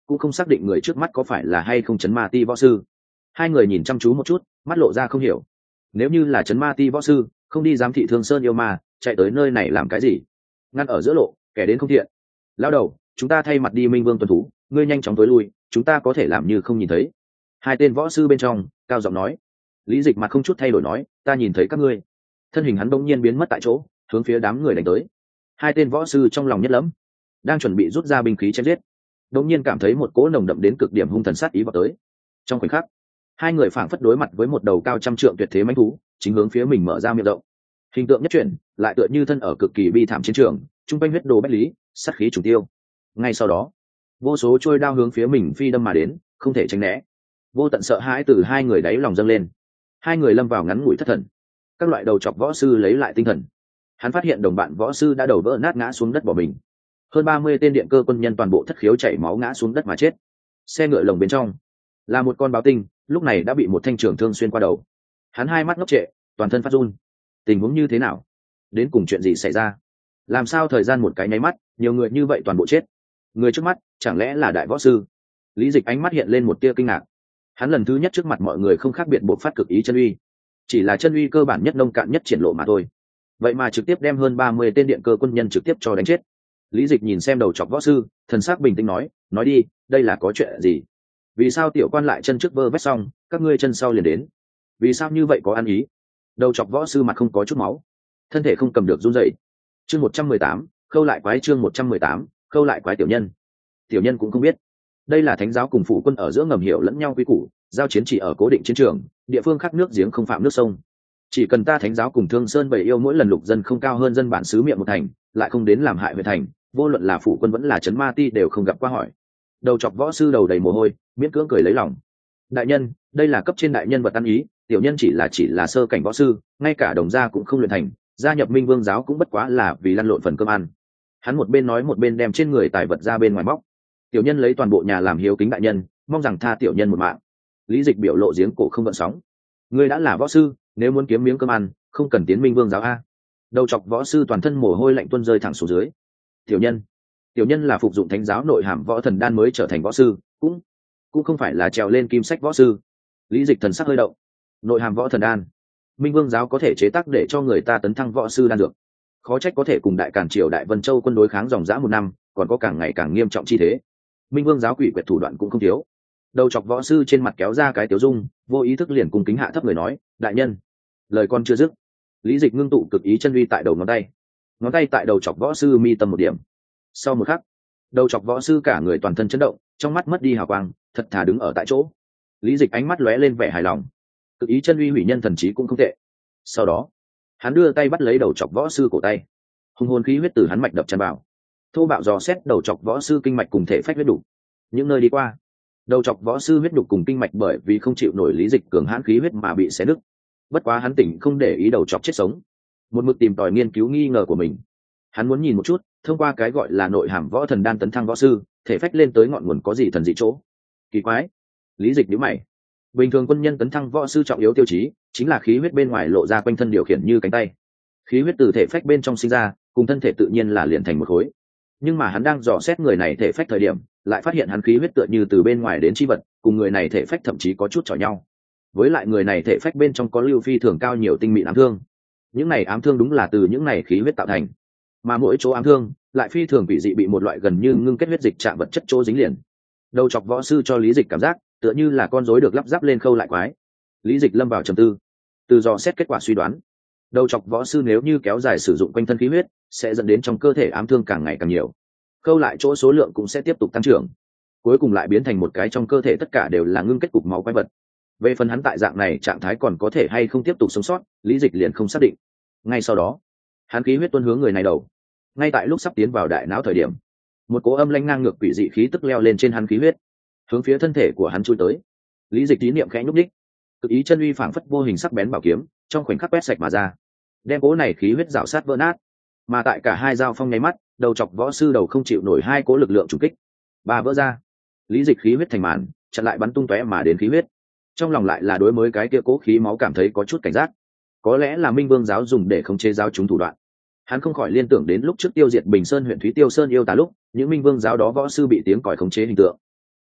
cũng không xác định người trước mắt có phải là hay không chấn ma ti võ sư. Hai người nhìn chăm chú một chút, mắt lộ ra không hiểu. Nếu như là chấn ma ti võ sư, không đi giám thị Thương Sơn yêu ma, chạy tới nơi này làm cái gì? Ngăn ở giữa lộ, kẻ đến không thiện. Lao đầu, chúng ta thay mặt đi Minh Vương tuần thú, ngươi nhanh chóng tối lui, chúng ta có thể làm như không nhìn thấy. Hai tên võ sư bên trong cao giọng nói. Lý Dịch mặt không chút thay đổi nói, ta nhìn thấy các ngươi. Thân hình hắn bỗng nhiên biến mất tại chỗ, hướng phía đám người đánh tới. Hai tên võ sư trong lòng nhất lẫm, đang chuẩn bị rút ra binh khí chém giết, bỗng nhiên cảm thấy một cỗ nồng đậm đến cực điểm hung thần sát ý vào tới. Trong khoảnh khắc, hai người phảng phất đối mặt với một đầu cao trăm trượng tuyệt thế mãnh thú, chính hướng phía mình mở ra miệng rộng. Hình tượng nhất chuyển, lại tựa như thân ở cực kỳ bi thảm chiến trường, trung quanh huyết đồ bách lý, sát khí trùng tiêu. Ngay sau đó, vô số trôi đao hướng phía mình phi đâm mà đến, không thể tránh né. Vô tận sợ hãi từ hai người đáy lòng dâng lên. Hai người lâm vào ngắn ngủi thất thần. Các loại đầu chọc võ sư lấy lại tinh thần. Hắn phát hiện đồng bạn võ sư đã đầu vỡ nát ngã xuống đất bỏ mình. Hơn 30 tên điện cơ quân nhân toàn bộ thất khiếu chảy máu ngã xuống đất mà chết. Xe ngựa lồng bên trong là một con báo tinh, lúc này đã bị một thanh trường thương xuyên qua đầu. Hắn hai mắt ngốc trệ, toàn thân phát run. Tình huống như thế nào? Đến cùng chuyện gì xảy ra? Làm sao thời gian một cái nháy mắt, nhiều người như vậy toàn bộ chết? Người trước mắt, chẳng lẽ là đại võ sư? Lý Dịch ánh mắt hiện lên một tia kinh ngạc. Hắn lần thứ nhất trước mặt mọi người không khác biệt bộc phát cực ý chân uy, chỉ là chân uy cơ bản nhất nông cạn nhất triển lộ mà thôi. Vậy mà trực tiếp đem hơn 30 tên điện cơ quân nhân trực tiếp cho đánh chết. Lý Dịch nhìn xem đầu chọc võ sư, thần sắc bình tĩnh nói đi, đây là có chuyện gì? Vì sao tiểu quan lại chân trước vơ vét xong, các ngươi chân sau liền đến? Vì sao như vậy có ăn ý? Đầu chọc võ sư mặt không có chút máu, thân thể không cầm được run rẩy. Chương 118, khâu lại quái. Chương 118, khâu lại quái. Tiểu nhân cũng không biết, đây là thánh giáo cùng phụ quân ở giữa ngầm hiểu lẫn nhau quy củ, giao chiến chỉ ở cố định chiến trường, địa phương khác nước giếng không phạm nước sông. Chỉ cần ta thánh giáo cùng Thương Sơn Bảy Yêu mỗi lần lục dân không cao hơn dân bản xứ miệng một thành, lại không đến làm hại huyện thành, vô luận là phụ quân vẫn là trấn ma ti đều không gặp qua hỏi. Đầu chọc võ sư đầu đầy mồ hôi, miễn cưỡng cười lấy lòng. Đại nhân, đây là cấp trên đại nhân vật ăn ý, tiểu nhân chỉ là sơ cảnh võ sư, ngay cả đồng gia cũng không luyện thành, gia nhập Minh Vương giáo cũng bất quá là vì lăn lộn phần cơm ăn. Hắn một bên nói một bên đem trên người tài vật ra bên ngoài móc. Tiểu nhân lấy toàn bộ nhà làm hiếu kính đại nhân, mong rằng tha tiểu nhân một mạng. Lý Dịch biểu lộ giếng cổ không gợn sóng. Ngươi đã là võ sư, nếu muốn kiếm miếng cơm ăn, không cần tiến Minh Vương giáo a. Đầu chọc võ sư toàn thân mồ hôi lạnh tuôn rơi thẳng xuống dưới. Tiểu nhân là phục dụng thánh giáo nội hàm võ thần đan mới trở thành võ sư, cũng không phải là trèo lên kim sách võ sư. Lý Dịch thần sắc hơi động. Nội hàm võ thần đan, Minh Vương giáo có thể chế tác để cho người ta tấn thăng võ sư đan dược, khó trách có thể cùng Đại Càn Triều Đại Vân Châu quân đối kháng dòng dã 1 năm, còn có càng ngày càng nghiêm trọng chi thế. Minh Vương giáo quỷ quyệt thủ đoạn cũng không thiếu. Đầu chọc võ sư trên mặt kéo ra cái tiếu dung, vô ý thức liền cung kính hạ thấp người nói, đại nhân. Lời con chưa dứt, Lý Dịch ngưng tụ cực ý chân uy tại đầu ngón tay tại đầu chọc võ sư mi tâm một điểm. Sau một khắc, đầu chọc võ sư cả người toàn thân chấn động, trong mắt mất đi hào quang, thật thà đứng ở tại chỗ. Lý Dịch ánh mắt lóe lên vẻ hài lòng. Cực ý chân uy hủy nhân thần trí cũng không tệ. Sau đó, hắn đưa tay bắt lấy đầu chọc võ sư cổ tay, hùng hồn khí huyết từ hắn mạch đập tràn vào, thô bạo dò xét đầu chọc võ sư kinh mạch cùng thể phách huyết đủ. Những nơi đi qua, đầu chọc võ sư huyết đục cùng kinh mạch bởi vì không chịu nổi Lý Dịch cường hãn khí huyết mà bị xé nứt. Bất quá hắn tỉnh không để ý đầu chọc chết sống, một mực tìm tòi nghiên cứu nghi ngờ của mình. Hắn muốn nhìn một chút, thông qua cái gọi là nội hàm võ thần đan tấn thăng võ sư, thể phách lên tới ngọn nguồn có gì thần dị chỗ. Kỳ quái. Lý Dịch nhíu mày. Bình thường quân nhân tấn thăng võ sư trọng yếu tiêu chí chính là khí huyết bên ngoài lộ ra quanh thân điều khiển như cánh tay. Khí huyết từ thể phách bên trong sinh ra, cùng thân thể tự nhiên là liền thành một khối. Nhưng mà hắn đang dò xét người này thể phách thời điểm, lại phát hiện hắn khí huyết tựa như từ bên ngoài đến chi vật, cùng người này thể phách thậm chí có chút chọi nhau. Với lại người này thể phách bên trong có lưu phi thường cao nhiều tinh mịn ám thương. Những này ám thương đúng là từ những này khí huyết tạo thành, mà mỗi chỗ ám thương lại phi thường bị dị bị một loại gần như ngưng kết huyết dịch chạm vật chất chỗ dính liền. Đầu chọc võ sư cho Lý Dịch cảm giác tựa như là con rối được lắp ráp lên khâu lại quái. Lý Dịch lâm vào trầm tư, từ dò xét kết quả suy đoán, đầu chọc võ sư nếu như kéo dài sử dụng quanh thân khí huyết, sẽ dẫn đến trong cơ thể ám thương càng ngày càng nhiều, khâu lại chỗ số lượng cũng sẽ tiếp tục tăng trưởng, cuối cùng lại biến thành một cái trong cơ thể tất cả đều là ngưng kết cục máu quái vật. Về phần hắn tại dạng này trạng thái còn có thể hay không tiếp tục sống sót, Lý Dịch liền không xác định. Ngay sau đó, hắn khí huyết tuôn hướng người này đầu. Ngay tại lúc sắp tiến vào đại não thời điểm, một cỗ âm lãnh ngang ngược quỷ dị khí tức leo lên trên hắn khí huyết, hướng phía thân thể của hắn chui tới. Lý Dịch ý niệm khẽ nhúc nhích, cực ý chân uy phảng phất vô hình sắc bén bảo kiếm, trong khoảnh khắc quét sạch mà ra, đem cỗ này khí huyết rào sát vỡ nát. Mà tại cả hai giao phong nháy mắt, đầu chọc võ sư đầu không chịu nổi hai cỗ lực lượng trùng kích, ba vỡ ra. Lý Dịch khí huyết thành màn, chặn lại bắn tung tóe mà đến khí huyết. Trong lòng lại là đối với cái kia cố khí máu cảm thấy có chút cảnh giác, có lẽ là Minh Vương giáo dùng để khống chế giáo chúng thủ đoạn. Hắn không khỏi liên tưởng đến lúc trước tiêu diệt Bình Sơn huyện Thúy Tiêu Sơn yêu tà lúc, những Minh Vương giáo đó võ sư bị tiếng còi khống chế hình tượng.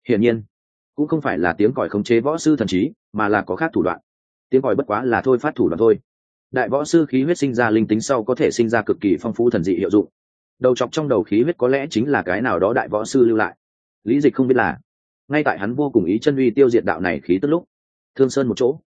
hiển nhiên cũng không phải là tiếng còi khống chế võ sư thần trí, mà là có khác thủ đoạn. Tiếng còi bất quá là thôi phát thủ đoạn thôi. Đại võ sư khí huyết sinh ra linh tính sau có thể sinh ra cực kỳ phong phú thần dị hiệu dụng. Đầu chọc trong đầu khí huyết có lẽ chính là cái nào đó đại võ sư lưu lại. Lý Dịch không biết là ngay tại hắn vô cùng ý chân uy tiêu diệt đạo này khí tức lúc Thương Sơn một chỗ.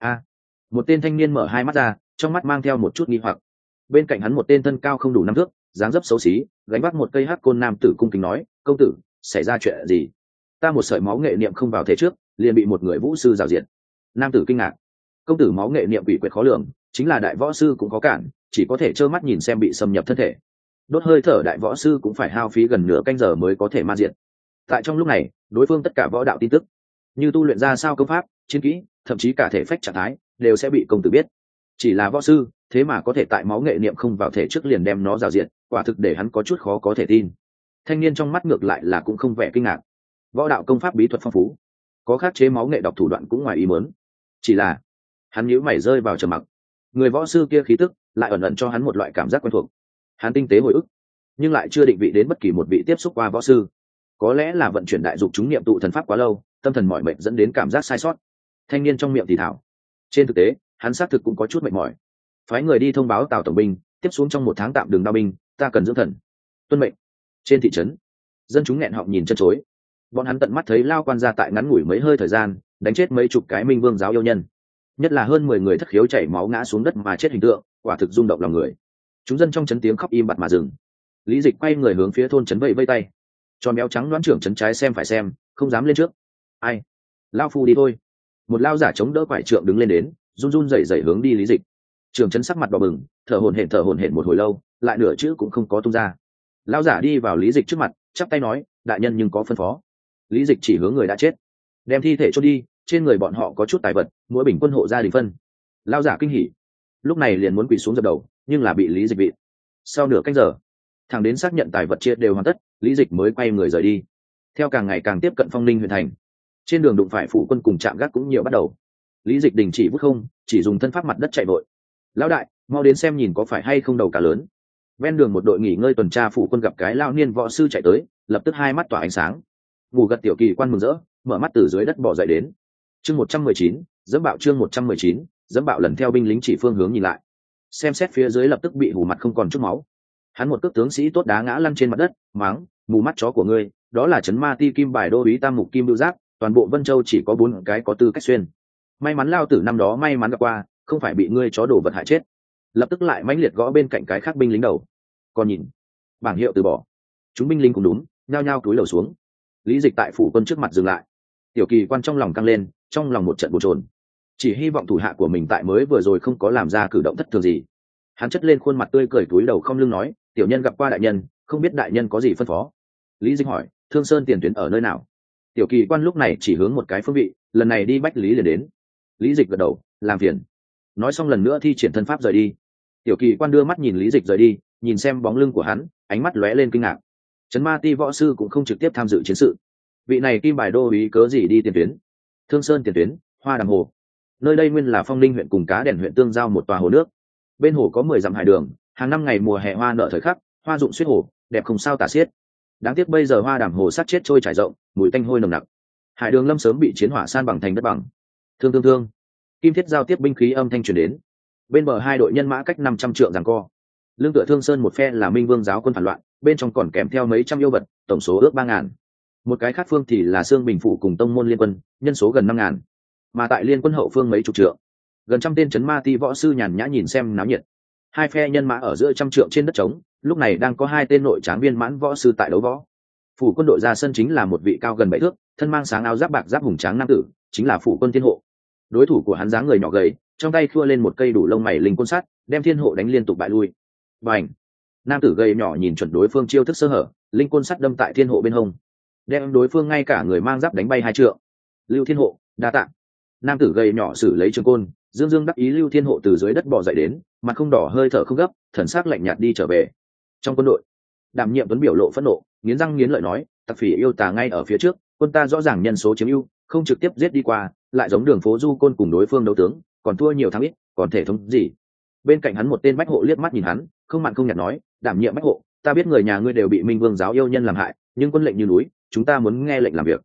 Một tên thanh niên mở hai mắt ra, trong mắt mang theo một chút nghi hoặc. Bên cạnh hắn một tên thân cao không đủ 5 thước, dáng dấp xấu xí, gánh vác một cây hắc côn nam tử cung kính nói: "Công tử, xảy ra chuyện gì?" "Ta một sợi máu nghệ niệm không vào thể trước, liền bị một người vũ sư rào diệt." Nam tử kinh ngạc: "Công tử máu nghệ niệm quỷ quyệt khó lường, chính là đại võ sư cũng có cản, chỉ có thể trơ mắt nhìn xem bị xâm nhập thân thể. Đốt hơi thở đại võ sư cũng phải hao phí gần nửa canh giờ mới có thể ma diệt." Tại trong lúc này, đối phương tất cả võ đạo tin tức, như tu luyện ra sao công pháp, chiến kỹ, thậm chí cả thể phách trạng thái, đều sẽ bị công tử biết. Chỉ là võ sư, thế mà có thể tại máu nghệ niệm không vào thể trước liền đem nó rào diệt, quả thực để hắn có chút khó có thể tin. Thanh niên trong mắt ngược lại là cũng không vẻ kinh ngạc. Võ đạo công pháp bí thuật phong phú, có khắc chế máu nghệ độc thủ đoạn cũng ngoài ý muốn. Chỉ là hắn nhíu mày rơi vào trầm mặc. Người võ sư kia khí tức lại ẩn ẩn cho hắn một loại cảm giác quen thuộc. Hắn tinh tế hồi ức, nhưng lại chưa định vị đến bất kỳ một vị tiếp xúc qua võ sư. Có lẽ là vận chuyển đại dục chúng niệm tụ thần pháp quá lâu, tâm thần mỏi mệt dẫn đến cảm giác sai sót. Thanh niên trong miệng thì thảo. Trên thực tế, hắn xác thực cũng có chút mệt mỏi. Phái người đi thông báo Tào tổng binh, tiếp xuống trong 1 tháng tạm đường đao binh, ta cần dưỡng thần. Tuân mệnh. Trên thị trấn, dân chúng nghẹn họng nhìn chân chối. Bọn hắn tận mắt thấy Lao quan gia tại ngắn ngủi mấy hơi thời gian, đánh chết mấy chục cái Minh Vương giáo yêu nhân. Nhất là hơn 10 người thất khiếu chảy máu ngã xuống đất mà chết hình tượng, quả thực rung động lòng người. Chúng dân trong trấn tiếng khóc im bặt mà dừng. Lý Dịch quay người hướng phía thôn trấn vẫy vẫy tay. Tròn béo trắng đoán trưởng trấn trái xem phải xem, không dám lên trước. Ai? Lao phu đi thôi. Một lao giả chống đỡ quải trượng đứng lên đến, run run rẩy rẩy hướng đi Lý Dịch. Trưởng trấn sắc mặt đỏ bừng, thở hổn hển một hồi lâu, lại nửa chữ cũng không có tung ra. Lao giả đi vào Lý Dịch trước mặt, chắp tay nói: "Đại nhân nhưng có phân phó." Lý Dịch chỉ hướng người đã chết: "Đem thi thể chôn đi, trên người bọn họ có chút tài vật, mỗi bình quân hộ gia đình phân." Lao giả kinh hỉ, lúc này liền muốn quỳ xuống dập đầu, nhưng là bị Lý Dịch bị. Sau nửa canh giờ, thằng đến xác nhận tài vật chia đều hoàn tất, Lý Dịch mới quay người rời đi. Theo càng ngày càng tiếp cận Phong Ninh huyện thành, trên đường đụng phải phụ quân cùng trạm gác cũng nhiều bắt đầu. Lý Dịch đình chỉ vút không, chỉ dùng thân pháp mặt đất chạy vội. "Lão đại, mau đến xem nhìn có phải hay không đầu cá lớn." Ven đường một đội nghỉ ngơi tuần tra phụ quân gặp cái lao niên võ sư chạy tới, lập tức hai mắt tỏa ánh sáng. Ngủ gật tiểu kỳ quan mừng rỡ, mở mắt từ dưới đất bò dậy đến. Chương 119, dẫm bạo. Chương 119, dẫm bạo. Lần theo binh lính chỉ phương hướng nhìn lại, xem xét phía dưới lập tức bị hù mặt không còn chút máu. Hắn một cước tướng sĩ tốt đá ngã lăn trên mặt đất, mắng: "Mù mắt chó của ngươi, đó là trấn ma ti kim bài đô úy tam mục kim bưu giáp, toàn bộ Vân Châu chỉ có 4 cái có tư cách xuyên. May mắn lao tử năm đó may mắn gặp qua, không phải bị ngươi chó đổ vật hại chết." Lập tức lại mãnh liệt gõ bên cạnh cái khác binh lính đầu. "Còn nhìn." Bảng hiệu từ bỏ. Chúng binh lính cũng đúng, nhao nhao cúi đầu xuống. Lý Dịch tại phủ quân trước mặt dừng lại. Tiểu kỳ quan trong lòng căng lên, trong lòng một trận bồn chồn. Chỉ hy vọng thủ hạ của mình tại mới vừa rồi không có làm ra cử động thất thường gì. Hắn chất lên khuôn mặt tươi cười cúi đầu không lưng nói: "Tiểu nhân gặp qua đại nhân, không biết đại nhân có gì phân phó." Lý Dịch hỏi: "Thương Sơn tiền tuyến ở nơi nào?" Tiểu kỳ quan lúc này chỉ hướng một cái phương vị, lần này đi Bách Lý liền đến. Lý Dịch gật đầu: "Làm phiền." Nói xong lần nữa thi triển thân pháp rời đi. Tiểu kỳ quan đưa mắt nhìn Lý Dịch rời đi, nhìn xem bóng lưng của hắn, ánh mắt lóe lên kinh ngạc. Trấn ma ti võ sư cũng không trực tiếp tham dự chiến sự. Vị này kim bài đô úy cớ gì đi tiền tuyến? Thương Sơn tiền tuyến, Hoa Đàm Hồ. Nơi đây nguyên là Phong Ninh huyện cùng Cá Đèn huyện tương giao một tòa hồ nước. Bên hồ có 10 dặm hải đường, hàng năm ngày mùa hè hoa nở thời khắc, hoa rụng xuyết hồ, đẹp không sao tả xiết. Đáng tiếc bây giờ Hoa Đàm Hồ sát chết trôi trải rộng, mùi tanh hôi nồng nặc. Hải đường lâm sớm bị chiến hỏa san bằng thành đất bằng. Thương. Kim thiết giao tiếp binh khí âm thanh truyền đến. Bên bờ hai đội nhân mã cách 500 trượng giằng co. Lương tựa Thương Sơn một phe là Minh Vương giáo quân phản loạn, bên trong còn kèm theo mấy trăm yêu vật, tổng số ước 3000. Một cái khác phương thì là Sương Bình phủ cùng tông môn liên quân, nhân số gần 5000. Mà tại liên quân hậu phương mấy chục trượng, gần trăm tên trấn ma ti võ sư nhàn nhã nhìn xem náo nhiệt. Hai phe nhân mã ở giữa trăm trượng trên đất trống, lúc này đang có 2 tên nội tráng viên mãn võ sư tại đấu võ. Phủ quân đội ra sân chính là một vị cao gần 7 thước, thân mang sáng áo giáp bạc giáp hùng tráng nam tử, chính là phủ quân Thiên Hộ. Đối thủ của hắn dáng người nhỏ gầy, trong tay khua lên một cây đủ lông mày linh côn sắt, đem Thiên Hộ đánh liên tục bại lui. Bành! Nam tử gầy nhỏ nhìn chuẩn đối phương chiêu thức sơ hở, linh côn sắt đâm tại Thiên Hộ bên hông, đem đối phương ngay cả người mang giáp đánh bay 2 trượng. Lưu Thiên Hộ, đa tạ. Nam tử gầy nhỏ xử lấy trường côn, dương đắc ý. Lưu Thiên Hộ từ dưới đất bò dậy đến, mặt không đỏ hơi thở không gấp, thần sắc lạnh nhạt đi trở về. Trong quân đội, Đảm Nhiệm Tuấn biểu lộ phẫn nộ, nghiến răng nghiến lợi nói: "Tặc phỉ yêu tà ngay ở phía trước, quân ta rõ ràng nhân số chiếm ưu, không trực tiếp giết đi qua, lại giống đường phố du côn cùng đối phương đấu tướng, còn thua nhiều thắng ít, còn thể thống gì?" Bên cạnh hắn một tên bách hộ liếc mắt nhìn hắn, không mặn không nhạt nói: "Đảm nhiệm bách hộ, ta biết người nhà ngươi đều bị Minh Vương giáo yêu nhân làm hại, nhưng quân lệnh như núi, chúng ta muốn nghe lệnh làm việc."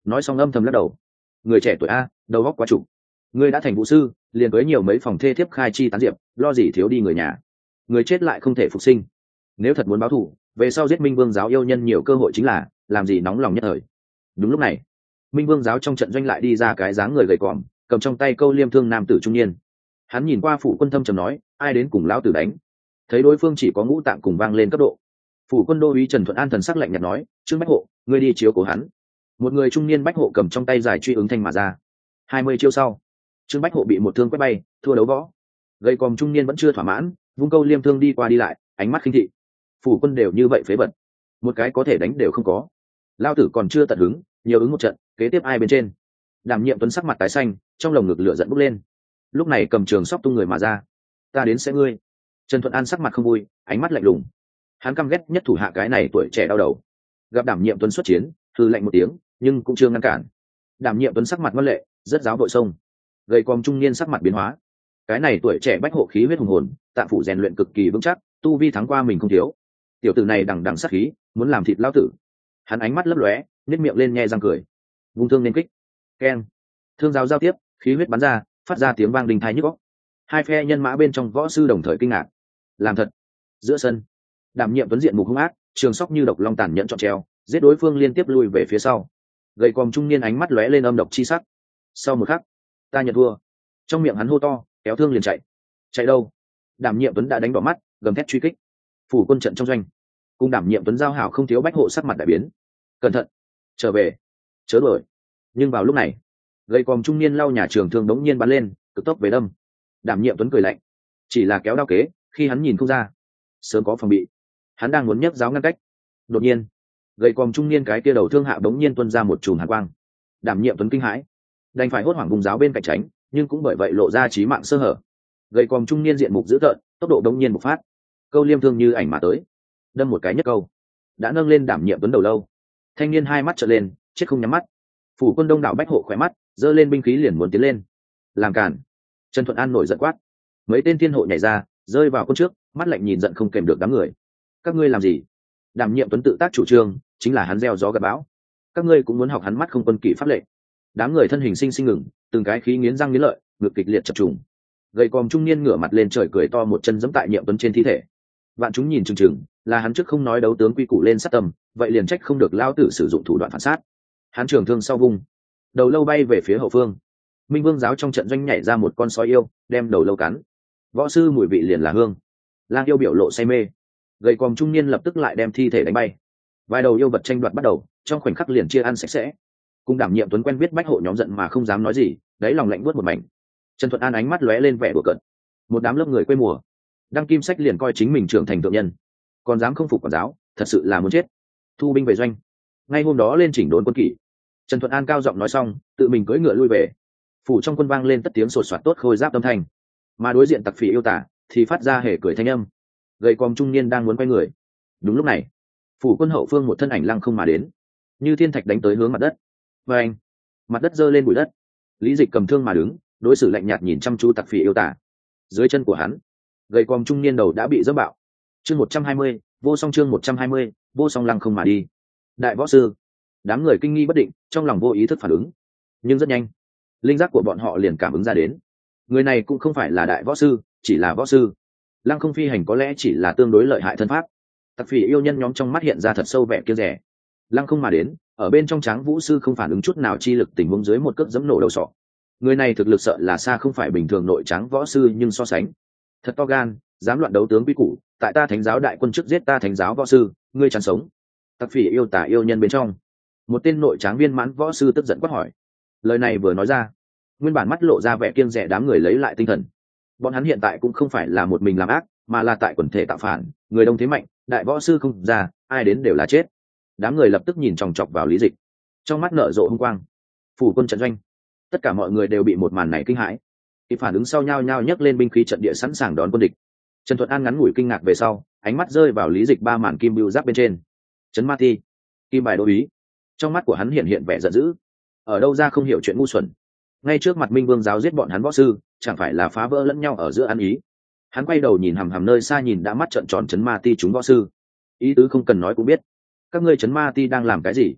nói xong âm thầm lắc đầu. Người trẻ tuổi a, đầu óc quá trục. Ngươi đã thành vũ sư, liền với nhiều mấy phòng thê thiếp khai chi tán diệp, lo gì thiếu đi người nhà. Người chết lại không thể phục sinh. Nếu thật muốn báo thù, về sau giết Minh Vương giáo yêu nhân nhiều cơ hội chính là, làm gì nóng lòng nhất thời. Đúng lúc này, Minh Vương giáo trong trận doanh lại đi ra cái dáng người gầy còm, cầm trong tay câu liêm thương nam tử trung niên. Hắn nhìn qua Phủ Quân thâm trầm nói, ai đến cùng lão tử đánh. Thấy đối phương chỉ có ngũ tạng cùng vang lên cấp độ, Phủ Quân đô úy Trần Thuận An thần sắc lạnh nhạt nói, Trương Bách Hộ, ngươi đi chiếu cố hắn. Một người trung niên Bách Hộ cầm trong tay giải truy ứng thanh mà ra. 20 chiêu sau, Trương Bách Hộ bị một thương quét bay, thua đấu võ. Gầy còm trung niên vẫn chưa thỏa mãn, vung câu liêm thương đi qua đi lại, ánh mắt khinh thị. Phủ Quân đều như vậy phế bật, một cái có thể đánh đều không có. Lao tử còn chưa tận hứng, nhiều ứng một trận, kế tiếp ai bên trên. Đảm Nhiệm Tuấn sắc mặt tái xanh, trong lồng ngực lửa giận bốc lên. Lúc này cầm trường sóc tung người mà ra. Ta đến sẽ ngươi. Trần Thuận An sắc mặt không vui, ánh mắt lạnh lùng. Hắn căm ghét nhất thủ hạ cái này tuổi trẻ đau đầu. Gặp Đảm Nhiệm Tuấn xuất chiến, hừ lạnh một tiếng, nhưng cũng chưa ngăn cản. Đảm Nhiệm Tuấn sắc mặt ngoan lệ, rất giáo vội sông. Gầy còm trung niên sắc mặt biến hóa. Cái này tuổi trẻ bách hộ khí huyết hùng hồn, tạng phủ rèn luyện cực kỳ vững chắc, tu vi thắng qua mình không thiếu. Tiểu tử này đằng đằng sát khí, muốn làm thịt lão tử. Hắn ánh mắt lấp lóe, nhếch miệng lên nhe răng cười. Vung thương nên kích. Keng. Thương giáo giao tiếp, khí huyết bắn ra, phát ra tiếng vang đình thai nhức óc. Hai phe nhân mã bên trong võ sư đồng thời kinh ngạc. Làm thật. Giữa sân, Đảm Nhiệm Tuấn diện mục hung ác, trường sóc như độc long tàn nhẫn trọn treo, giết đối phương liên tiếp lui về phía sau. Gầy còm trung niên ánh mắt lóe lên âm độc chi sắc. Sau một khắc, ta nhận thua. Trong miệng hắn hô to, kéo thương liền chạy. Chạy đâu? Đảm Nhiệm Tuấn đã đánh đỏ mắt, gầm thét truy kích. Phủ Quân trận trong doanh, cùng Đảm Nhiệm Tuấn giao hảo không thiếu bách hộ sắc mặt đại biến. Cẩn thận, trở về, chớ đuổi. Nhưng vào lúc này, gầy còm trung niên lau nhà trường thương đống nhiên bắn lên, cực tốc về đâm. Đảm Nhiệm Tuấn cười lạnh, chỉ là kéo đao kế, khi hắn nhìn không ra, sớm có phòng bị. Hắn đang muốn nhấc giáo ngăn cách, đột nhiên, gầy còm trung niên cái kia đầu thương hạ đống nhiên tuôn ra một chùm hàn quang. Đảm Nhiệm Tuấn kinh hãi, đành phải hốt hoảng vùng giáo bên cạnh tránh, nhưng cũng bởi vậy lộ ra chí mạng sơ hở. Gầy còm trung niên diện mục dữ tợn, tốc độ đống nhiên bộc phát, câu liêm thương như ảnh mà tới, đâm một cái nhất câu, đã nâng lên Đảm Nhiệm Tuấn đầu lâu. Thanh niên hai mắt trợn lên, chết không nhắm mắt. Phủ Quân đông đảo bách hộ khỏe mắt, giơ lên binh khí liền muốn tiến lên. Làm cản. Trần Thuận An nổi giận quát. Mấy tên thiên hộ nhảy ra, rơi vào quân trước, mắt lạnh nhìn giận không kèm được đám người. Các ngươi làm gì? Đảm Nhiệm Tuấn tự tác chủ trương, chính là hắn gieo gió gặt bão. Các ngươi cũng muốn học hắn mắt không quân kỷ pháp lệnh. Đám người thân hình sinh sinh ngừng, từng cái khí nghiến răng nghiến lợi, ngực kịch liệt chập trùng. Gầy còm trung niên ngửa mặt lên trời cười to một chân giẫm tại Nhiệm Tuấn trên thi thể. Vạn chúng nhìn chừng chừng, là hắn trước không nói đấu tướng quy củ lên sát tâm, vậy liền trách không được lao tử sử dụng thủ đoạn phản sát. Hắn trường thương sau vung, đầu lâu bay về phía hậu phương. Minh Vương giáo trong trận doanh nhảy ra một con sói yêu, đem đầu lâu cắn. Võ sư mùi vị liền là hương. Lang yêu biểu lộ say mê. Gầy còm trung niên lập tức lại đem thi thể đánh bay. Vài đầu yêu vật tranh đoạt bắt đầu, trong khoảnh khắc liền chia ăn sạch sẽ. Cùng Đảm Nhiệm Tuấn quen biết bách hộ nhóm giận mà không dám nói gì, đáy lòng lạnh buốt một mảnh. Trần Thuận An ánh mắt lóe lên vẻ đùa cợt. Một đám lớp người quê mùa, đăng kim sách liền coi chính mình trưởng thành thượng nhân, còn dám không phục quản giáo, thật sự là muốn chết. Thu binh về doanh. Ngay hôm đó lên chỉnh đốn quân kỷ. Trần Thuận An cao giọng nói xong, tự mình cưỡi ngựa lui về. Phủ trong quân vang lên tất tiếng sột soạt tốt khôi giáp âm thanh, mà đối diện tặc phỉ yêu tả thì phát ra hề cười thanh âm. Gầy còm trung niên đang muốn quay người. Đúng lúc này, phủ quân hậu phương một thân ảnh lăng không mà đến, như thiên thạch đánh tới hướng mặt đất. Và anh, mặt đất giơ lên bụi đất. Lý Dịch cầm thương mà đứng, đối xử lạnh nhạt nhìn chăm chú tặc phỉ yêu tả. Dưới chân của hắn, gầy còm trung niên đầu đã bị dẫm bạo. Chương 120, vô song chương 120, vô song lăng không mà đi. Đại võ sư. Đám người kinh nghi bất định, trong lòng vô ý thức phản ứng. Nhưng rất nhanh, linh giác của bọn họ liền cảm ứng ra đến. Người này cũng không phải là đại võ sư, chỉ là võ sư. Lăng không phi hành có lẽ chỉ là tương đối lợi hại thân pháp. Tặc phỉ yêu nhân nhóm trong mắt hiện ra thật sâu vẻ kiêng rẻ. Lăng không mà đến, ở bên trong Tráng Vũ sư không phản ứng chút nào chi lực tình huống dưới một cước giẫm nổ đầu sọ. Người này thực lực sợ là xa không phải bình thường nội tráng võ sư, nhưng so sánh thật to gan, dám loạn đấu tướng quy củ, tại ta thánh giáo đại quân trước giết ta thánh giáo võ sư, ngươi chán sống. Tặc phỉ yêu tả yêu nhân bên trong, một tên nội tráng viên mãn võ sư tức giận quát hỏi. Lời này vừa nói ra, nguyên bản mắt lộ ra vẻ kiêng dè đám người lấy lại tinh thần. Bọn hắn hiện tại cũng không phải là một mình làm ác, mà là tại quần thể tạo phản, người đông thế mạnh, đại võ sư không ra, ai đến đều là chết. Đám người lập tức nhìn chòng chọc vào Lý Dịch, trong mắt nở rộ hung quang. Phủ quân trận doanh, tất cả mọi người đều bị một màn này kinh hãi, thì phản ứng sau nhau nhau nhấc lên binh khí trận địa sẵn sàng đón quân địch. Trần Thuận An ngắn ngủi kinh ngạc về sau, ánh mắt rơi vào Lý Dịch ba màn kim bưu giáp bên trên. Trấn Ma Ti, kim bài đô ý. Trong mắt của hắn hiện vẻ giận dữ. Ở đâu ra không hiểu chuyện ngu xuẩn. Ngay trước mặt Minh Vương giáo giết bọn hắn võ sư, chẳng phải là phá vỡ lẫn nhau ở giữa ăn ý. Hắn quay đầu nhìn hằm hằm nơi xa nhìn đã mắt trợn tròn Trấn Ma Ti chúng võ sư. Ý tứ không cần nói cũng biết. Các ngươi Trấn Ma Ti đang làm cái gì?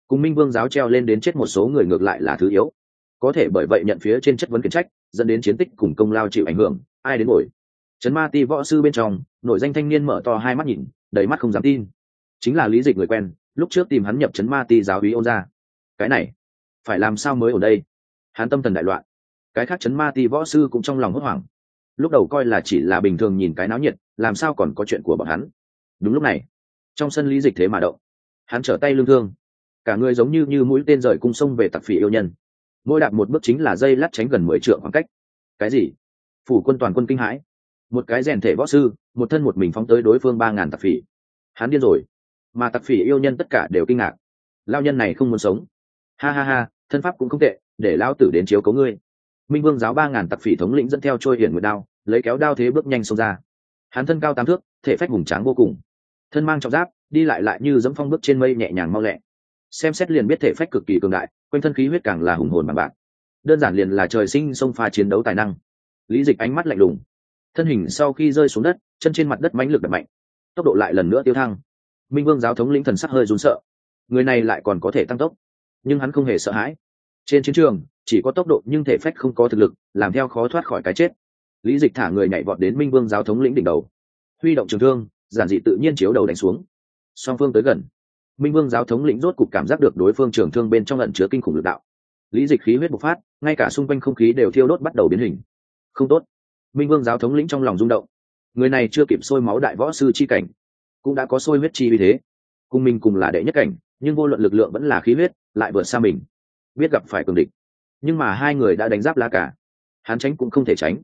cùng Minh Vương giáo treo lên đến chết một số người ngược lại là thứ yếu, có thể bởi vậy nhận phía trên chất vấn khiển trách, dẫn đến chiến tích cùng công lao chịu ảnh hưởng, ai đến ngồi. Trấn Ma Ti võ sư bên trong, nội danh thanh niên mở to hai mắt nhìn, đầy mắt không dám tin. Chính là Lý Dịch người quen, lúc trước tìm hắn nhập Trấn Ma Ti giáo úy Ôn gia. Cái này, phải làm sao mới ở đây? Hắn tâm thần đại loạn. Cái khác Trấn Ma Ti võ sư cũng trong lòng hốt hoảng. Lúc đầu coi là chỉ là bình thường nhìn cái náo nhiệt, làm sao còn có chuyện của bọn hắn. Đúng lúc này, trong sân Lý Dịch thế mà động. Hắn trở tay lưng thương, cả người giống như mũi tên rời cung sông về tặc phỉ yêu nhân. Mỗi đạp một bước chính là dây lắt tránh gần 10 trượng khoảng cách. Cái gì? Phủ quân toàn quân kinh hãi. Một cái rèn thể võ sư, một thân một mình phóng tới đối phương 3000 tặc phỉ. Hắn điên rồi. Mà tặc phỉ yêu nhân tất cả đều kinh ngạc. Lao nhân này không muốn sống. Ha ha ha, thân pháp cũng không tệ, để lão tử đến chiếu cố ngươi. Minh Vương giáo 3000 tặc phỉ thống lĩnh dẫn theo trôi hiển nguyệt đao, lấy kéo đao thế bước nhanh xông ra. Hắn thân cao 8 thước, thể phách hùng tráng vô cùng. Thân mang trọng giáp, đi lại như dẫm phong bước trên mây nhẹ nhàng mau lẹ. Xem xét liền biết thể phách cực kỳ cường đại, quanh thân khí huyết càng là hùng hồn bằng bạc. Đơn giản liền là trời sinh xông pha chiến đấu tài năng. Lý Dịch ánh mắt lạnh lùng, thân hình sau khi rơi xuống đất, chân trên mặt đất mãnh lực đập mạnh, tốc độ lại lần nữa tiêu thăng. Minh Vương giáo thống lĩnh thần sắc hơi run sợ, người này lại còn có thể tăng tốc, nhưng hắn không hề sợ hãi. Trên chiến trường chỉ có tốc độ nhưng thể phách không có thực lực, làm theo khó thoát khỏi cái chết. Lý Dịch thả người nhảy vọt đến Minh Vương giáo thống lĩnh đỉnh đầu, huy động trường thương, giản dị tự nhiên chiếu đầu đánh xuống. Song phương tới gần, Minh Vương giáo thống lĩnh rốt cục cảm giác được đối phương trường thương bên trong ẩn chứa kinh khủng lực đạo. Lý Dịch khí huyết bộc phát, ngay cả xung quanh không khí đều thiêu đốt bắt đầu biến hình. Không tốt! Minh Vương giáo thống lĩnh trong lòng rung động. Người này chưa kịp sôi máu đại võ sư chi cảnh, cũng đã có sôi huyết chi uy thế. Cùng mình cùng là đệ nhất cảnh, nhưng vô luận lực lượng vẫn là khí huyết, lại vượt xa mình. Biết gặp phải cường địch, nhưng mà hai người đã đánh giáp lá cả, hắn tránh cũng không thể tránh.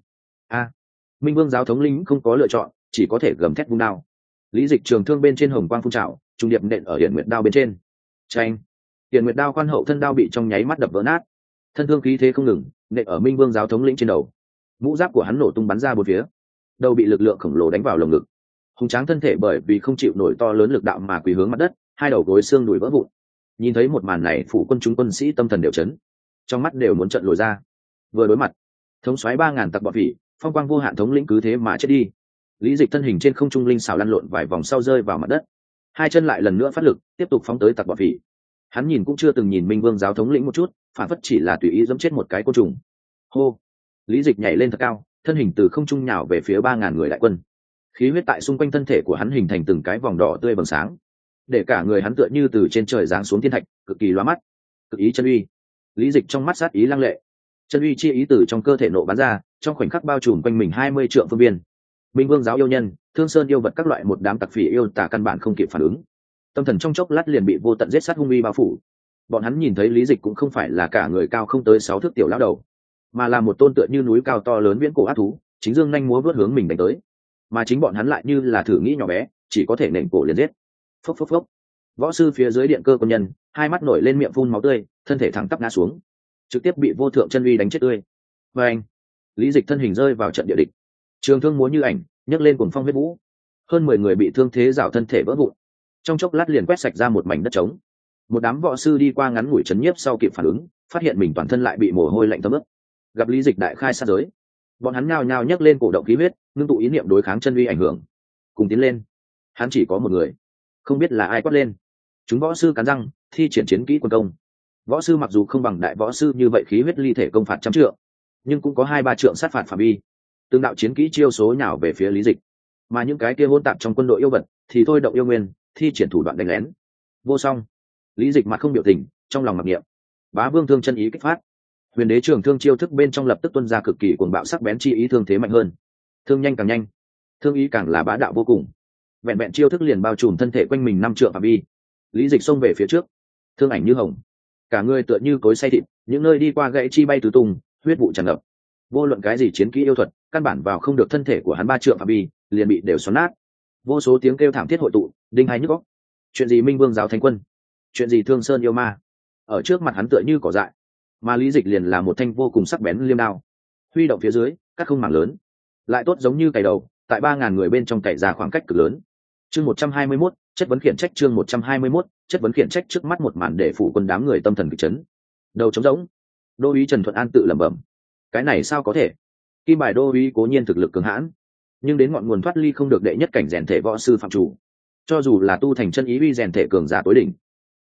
Minh Vương giáo thống lĩnh không có lựa chọn, chỉ có thể gầm thét vung đao. Lý Dịch trường thương bên trên hồng quang phun trào, trung điệp nện ở hiển nguyệt đao bên trên. Chanh! Hiển nguyệt đao quan hậu thân đao bị trong nháy mắt đập vỡ nát. Thân thương khí thế không ngừng, nện ở Minh Vương giáo thống lĩnh trên đầu. Mũ giáp của hắn nổ tung bắn ra bốn phía, đầu bị lực lượng khổng lồ đánh vào lồng ngực. Hùng tráng thân thể bởi vì không chịu nổi to lớn lực đạo mà quỳ hướng mặt đất, hai đầu gối xương đùi vỡ vụn. Nhìn thấy một màn này, phủ quân chúng quân sĩ tâm thần đều chấn, trong mắt đều muốn trợn lồi ra. Vừa đối mặt, thống soái 3000 tặc bọ phỉ, phong quang vô hạn thống lĩnh cứ thế mà chết đi. Lý Dịch thân hình trên không trung linh xảo lăn lộn vài vòng sau rơi vào mặt đất, hai chân lại lần nữa phát lực, tiếp tục phóng tới tặc bọ phỉ. Hắn nhìn cũng chưa từng nhìn Minh Vương giáo thống lĩnh một chút, phản phất chỉ là tùy ý giẫm chết một cái côn trùng. Hô! Lý Dịch nhảy lên thật cao, thân hình từ không trung nhào về phía 3000 người đại quân. Khí huyết tại xung quanh thân thể của hắn hình thành từng cái vòng đỏ tươi bừng sáng, để cả người hắn tựa như từ trên trời giáng xuống thiên thạch, cực kỳ lóa mắt. Cực ý chân uy. Lý Dịch trong mắt sát ý lăng lệ. Chân uy chi ý từ trong cơ thể nộ bắn ra, trong khoảnh khắc bao trùm quanh mình 20 trượng phương viên. Minh Vương giáo yêu nhân, Thương Sơn yêu vật các loại một đám tặc phỉ yêu tà căn bản không kịp phản ứng. Tâm thần trong chốc lát liền bị vô tận giết sát hung uy bao phủ. Bọn hắn nhìn thấy Lý Dịch cũng không phải là cả người cao không tới 6 thước tiểu lão đầu, mà là một tôn tựa như núi cao to lớn viễn cổ ác thú, chính dương nhanh múa vớt hướng mình đánh tới. Mà chính bọn hắn lại như là thử nghĩ nhỏ bé, chỉ có thể nện cổ liền giết. Phốc phốc phốc. Võ sư phía dưới điện cơ quân nhân, hai mắt nổi lên miệng phun máu tươi, thân thể thẳng tắp ngã xuống, trực tiếp bị vô thượng chân uy đánh chết tươi. Và anh, Lý Dịch thân hình rơi vào trận địa địch, trường thương múa như ảnh, nhấc lên cuồng phong huyết vũ. Hơn 10 người bị thương thế rào thân thể vỡ vụn, trong chốc lát liền quét sạch ra một mảnh đất trống. Một đám võ sư đi qua ngắn ngủi chấn nhiếp sau kịp phản ứng, phát hiện mình toàn thân lại bị mồ hôi lạnh thấm ướt. Gặp Lý Dịch đại khai sát giới, bọn hắn nhao nhao nhấc lên cổ động khí huyết, ngưng tụ ý niệm đối kháng chân uy ảnh hưởng, cùng tiến lên. Hắn chỉ có một người, không biết là ai quát lên. Chúng võ sư cắn răng, thi triển chiến kỹ quân công. Võ sư mặc dù không bằng đại võ sư như vậy khí huyết ly thể công phạt trăm trượng, nhưng cũng có 2-3 trượng sát phạt phạm vi. Từng đạo chiến kỹ chiêu số nhào về phía Lý Dịch, mà những cái kia hỗn tạp trong quân đội yêu vật thì thôi động yêu nguyên, thi triển thủ đoạn đánh lén. Vô song. Lý Dịch mặt không biểu tình, trong lòng mặc niệm. Bá Vương thương chân ý kích phát. Huyền Đế trường thương chiêu thức bên trong lập tức tuôn ra cực kỳ cuồng bạo sắc bén chi ý, thương thế mạnh hơn. Thương nhanh càng nhanh, thương ý càng là bá đạo vô cùng. Vẹn vẹn chiêu thức liền bao trùm thân thể quanh mình 5 trượng phạm vi. Lý Dịch xông về phía trước, thương ảnh như hồng, cả người tựa như cối xay thịt, những nơi đi qua gãy chi bay tứ tung, huyết vụ tràn ngập. Vô luận cái gì chiến kỹ yêu thuật, căn bản vào không được thân thể của hắn 3 trượng phạm vi, liền bị đều xoắn nát. Vô số tiếng kêu thảm thiết hội tụ, đinh hai nhức óc. Chuyện gì Minh Vương giáo thánh quân? Chuyện gì Thương Sơn yêu ma? Ở trước mặt hắn tựa như cỏ dại, mà Lý Dịch liền là một thanh vô cùng sắc bén liêm đao, huy động phía dưới, cắt không mảng lớn, lại tốt giống như cày đầu, tại 3000 người bên trong cày ra khoảng cách cực lớn. Chương 121, chất vấn khiển trách. Chương 121, chất vấn khiển trách. Trước mắt một màn để phủ quân đám người tâm thần kịch chấn, đầu trống rỗng. Đô úy Trần Thuận An tự lẩm bẩm, cái này sao có thể? Kim bài đô úy cố nhiên thực lực cường hãn, nhưng đến ngọn nguồn thoát ly không được đệ nhất cảnh rèn thể võ sư phạm chủ. Cho dù là tu thành chân ý uy rèn thể cường giả tối đỉnh,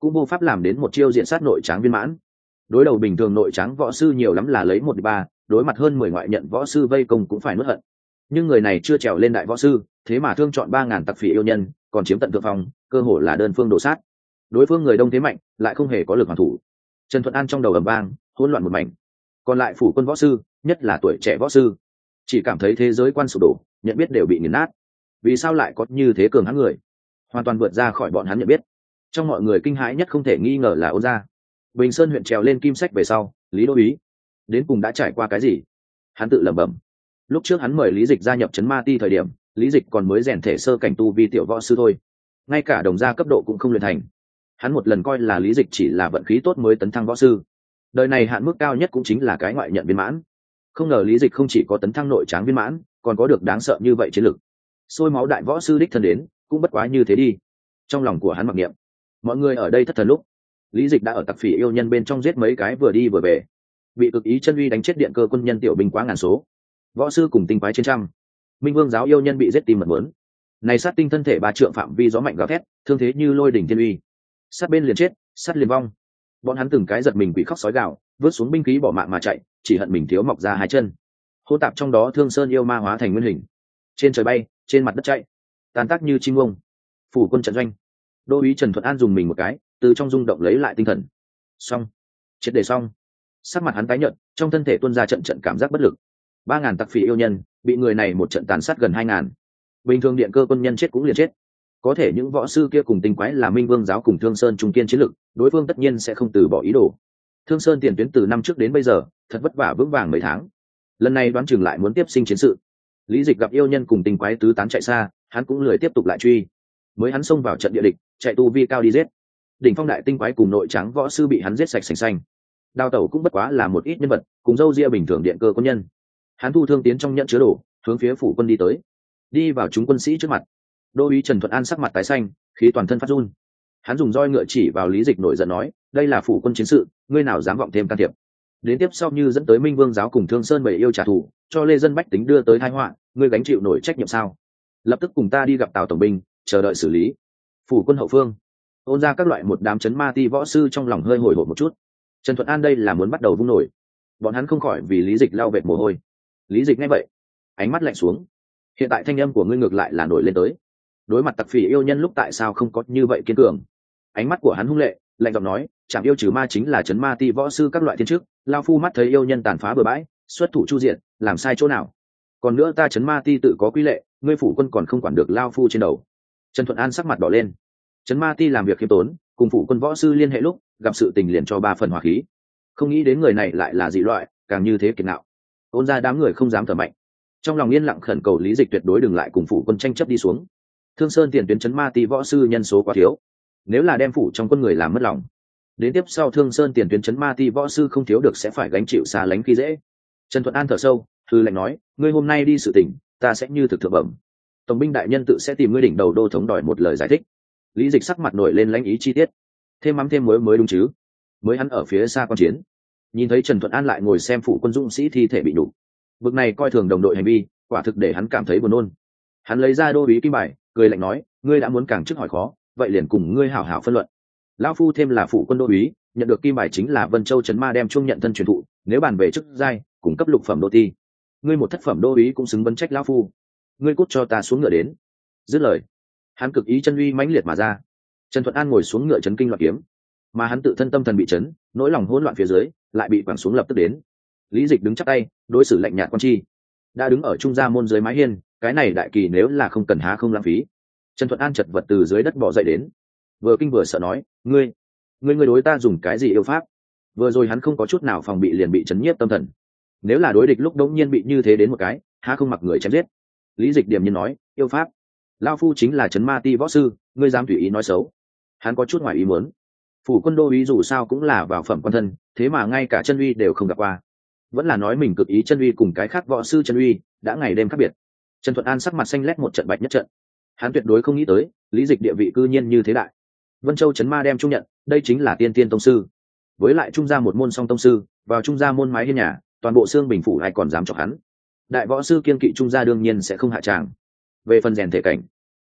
cũng vô pháp làm đến một chiêu diện sát nội tráng viên mãn. Đối đầu bình thường nội tráng võ sư nhiều lắm là lấy 1-3, đối mặt hơn 10 ngoại nhận võ sư vây công cũng phải nuốt hận. Nhưng người này chưa trèo lên đại võ sư, thế mà thương chọn 3000 tặc phỉ yêu nhân, còn chiếm tận thượng phong, cơ hội là đơn phương đổ sát. Đối phương người đông thế mạnh, lại không hề có lực hoàn thủ. Trần Thuận An trong đầu ầm vang, hỗn loạn một mảnh. Còn lại phủ quân võ sư, nhất là tuổi trẻ võ sư, chỉ cảm thấy thế giới quan sụp đổ, nhận biết đều bị nghiền nát. Vì sao lại có như thế cường hãn người? Hoàn toàn vượt ra khỏi bọn hắn nhận biết. Trong mọi người kinh hãi nhất không thể nghi ngờ là Ôn gia. Bình Sơn huyện trèo lên kim sách về sau, Lý Đô Úy đến cùng đã trải qua cái gì? Hắn tự lẩm bẩm. Lúc trước hắn mời Lý Dịch gia nhập trấn Ma Ti thời điểm, Lý Dịch còn mới rèn thể sơ cảnh tu vi tiểu võ sư thôi, ngay cả đồng gia cấp độ cũng không luyện thành. Hắn một lần coi là Lý Dịch chỉ là vận khí tốt mới tấn thăng võ sư, đời này hạn mức cao nhất cũng chính là cái ngoại nhận viên mãn. Không ngờ Lý Dịch không chỉ có tấn thăng nội tráng viên mãn, còn có được đáng sợ như vậy chiến lực. Sôi máu đại võ sư đích thân đến, cũng bất quá như thế đi. Trong lòng của hắn mặc niệm. Mọi người ở đây thất thần lúc, Lý Dịch đã ở tặc phỉ yêu nhân bên trong giết mấy cái vừa đi vừa về, bị cực ý chân uy đánh chết điện cơ quân nhân tiểu binh quá ngàn số, võ sư cùng tinh quái trên trăm. Minh Vương giáo yêu nhân bị giết tim mật muốn. Này sát tinh thân thể 3 trượng phạm vi gió mạnh gào thét, thương thế như lôi đỉnh thiên uy. Sát bên liền chết, sát liền vong. Bọn hắn từng cái giật mình quỷ khóc sói gào, vứt xuống binh khí bỏ mạng mà chạy, chỉ hận mình thiếu mọc ra 2 chân. Hỗn tạp trong đó Thương Sơn yêu ma hóa thành nguyên hình, trên trời bay, trên mặt đất chạy, tàn tác như chim ông. Phủ quân trận doanh, Đô úy Trần Thuận An dùng mình một cái, từ trong rung động lấy lại tinh thần. Xong, triệt để xong. Sắc mặt hắn tái nhợt, trong thân thể tuôn ra trận trận cảm giác bất lực. 3000 tặc phỉ yêu nhân, bị người này một trận tàn sát gần 2000. Bình thường điện cơ quân nhân chết cũng liền chết. Có thể những võ sư kia cùng tinh quái là Minh Vương giáo cùng Thương Sơn trung kiên chiến lực, đối phương tất nhiên sẽ không từ bỏ ý đồ. Thương Sơn tiền tuyến từ năm trước đến bây giờ, thật vất vả vững vàng mấy tháng. Lần này đoán chừng lại muốn tiếp sinh chiến sự. Lý Dịch gặp yêu nhân cùng tinh quái tứ tán chạy xa, hắn cũng lười tiếp tục lại truy. Mới hắn xông vào trận địa địch, chạy tu vi cao đi giết. Đỉnh phong đại tinh quái cùng nội tráng võ sư bị hắn giết sạch sành xanh. Đao tẩu cũng bất quá là một ít nhân vật, cùng dâu ria bình thường điện cơ quân nhân. Hắn thu thương tiến trong nhận chứa đồ, hướng phía phủ quân đi tới. Đi vào chúng quân sĩ trước mặt, Đô úy Trần Thuận An sắc mặt tái xanh, khí toàn thân phát run. Hắn dùng roi ngựa chỉ vào Lý Dịch nổi giận nói, đây là phủ quân chiến sự, ngươi nào dám vọng thêm can thiệp? Đến tiếp sau như dẫn tới Minh Vương giáo cùng Thương Sơn bầy yêu trả thù, cho lê dân bách tính đưa tới tai họa, ngươi gánh chịu nổi trách nhiệm sao? Lập tức cùng ta đi gặp Tào tổng binh, chờ đợi xử lý. Phủ quân hậu phương, Ôn ra các loại một đám trấn ma ti võ sư trong lòng hơi hồi hộp một chút. Trần Thuận An đây là muốn bắt đầu vung nổi. Bọn hắn không khỏi vì Lý Dịch lau vệt mồ hôi. Lý Dịch nghe vậy, ánh mắt lạnh xuống. Hiện tại thanh âm của ngươi ngược lại là nổi lên tới. Đối mặt tặc phỉ yêu nhân lúc tại sao không có như vậy kiên cường? Ánh mắt của hắn hung lệ, lạnh giọng nói, chẳng yêu trừ ma chính là trấn ma ti võ sư các loại thiên chức, lao phu mắt thấy yêu nhân tàn phá bừa bãi, xuất thủ chu diện, làm sai chỗ nào? Còn nữa ta trấn ma ti tự có quy lệ, ngươi phủ quân còn không quản được lao phu trên đầu. Trần Thuận An sắc mặt đỏ lên. Trấn ma ti làm việc khiêm tốn, cùng phủ quân võ sư liên hệ lúc gặp sự tình liền cho 3 phần hỏa khí. Không nghĩ đến người này lại là dị loại, càng như thế kiệt ngạo. Ôn ra đám người không dám thở mạnh, trong lòng yên lặng khẩn cầu Lý Dịch tuyệt đối đừng lại cùng phủ quân tranh chấp đi xuống. Thương Sơn tiền tuyến trấn ma ti võ sư nhân số quá thiếu, nếu là đem phủ trong quân người làm mất lòng, đến tiếp sau Thương Sơn tiền tuyến trấn ma ti võ sư không thiếu được sẽ phải gánh chịu xa lánh khi dễ. Trần Thuận An thở sâu, thư lệnh nói, ngươi hôm nay đi sự tình, ta sẽ như thực thượng bẩm. Tổng binh đại nhân tự sẽ tìm ngươi đỉnh đầu đô thống đòi một lời giải thích. Lý Dịch sắc mặt nổi lên lãnh ý chi tiết, thêm mắm thêm muối mới đúng chứ. Mới hắn ở phía xa quan chiến, nhìn thấy Trần Thuận An lại ngồi xem phủ quân dũng sĩ thi thể bị nhục, bực này coi thường đồng đội hành vi, quả thực để hắn cảm thấy buồn nôn. Hắn lấy ra đô úy kim bài, cười lạnh nói, ngươi đã muốn càng chức hỏi khó, vậy liền cùng ngươi hảo hảo phân luận. Lão phu thêm là phủ quân đô úy, nhận được kim bài chính là Vân Châu trấn ma đem chuông nhận thân truyền thụ, nếu bàn về chức giai, cung cấp lục phẩm đô ti, ngươi một thất phẩm đô úy cũng xứng vấn trách lão phu. Ngươi cút cho ta xuống ngựa đến. Dứt lời, hắn cực ý chân uy mãnh liệt mà ra. Trần Thuận An ngồi xuống ngựa chấn kinh loạn kiếm, mà hắn tự thân tâm thần bị chấn, nỗi lòng hỗn loạn phía dưới lại bị quẳng xuống lập tức đến. Lý Dịch đứng chắp tay, đối xử lạnh nhạt quan chi, đã đứng ở trung gia môn dưới mái hiên, cái này đại kỳ nếu là không cần há không lãng phí. Trần Thuận An chật vật từ dưới đất bò dậy đến, vừa kinh vừa sợ nói, ngươi đối ta dùng cái gì yêu pháp? Vừa rồi hắn không có chút nào phòng bị liền bị chấn nhiếp tâm thần, nếu là đối địch lúc đống nhiên bị như thế đến một cái, há không mặc người chém giết. Lý Dịch điềm nhiên nói, yêu pháp? Lao phu chính là trấn ma ti võ sư, ngươi dám tùy ý nói xấu? Hắn có chút ngoài ý muốn, phủ quân đô úy dù sao cũng là vào phẩm quan thân, thế mà ngay cả chân uy đều không gặp qua, vẫn là nói mình cực ý chân uy cùng cái khác võ sư chân uy đã ngày đêm khác biệt. Trần Thuận An sắc mặt xanh lét một trận bạch nhất trận, hắn tuyệt đối không nghĩ tới Lý Dịch địa vị cư nhiên như thế đại. Vân Châu trấn ma đem trung nhận, đây chính là tiên tiên tông sư, với lại trung gia một môn song tông sư, vào trung gia môn mái hiên nhà, toàn bộ xương bình phủ ai còn dám chọc hắn. Đại võ sư kiên kỵ trung gia đương nhiên sẽ không hạ tràng. Về phần rèn thể cảnh,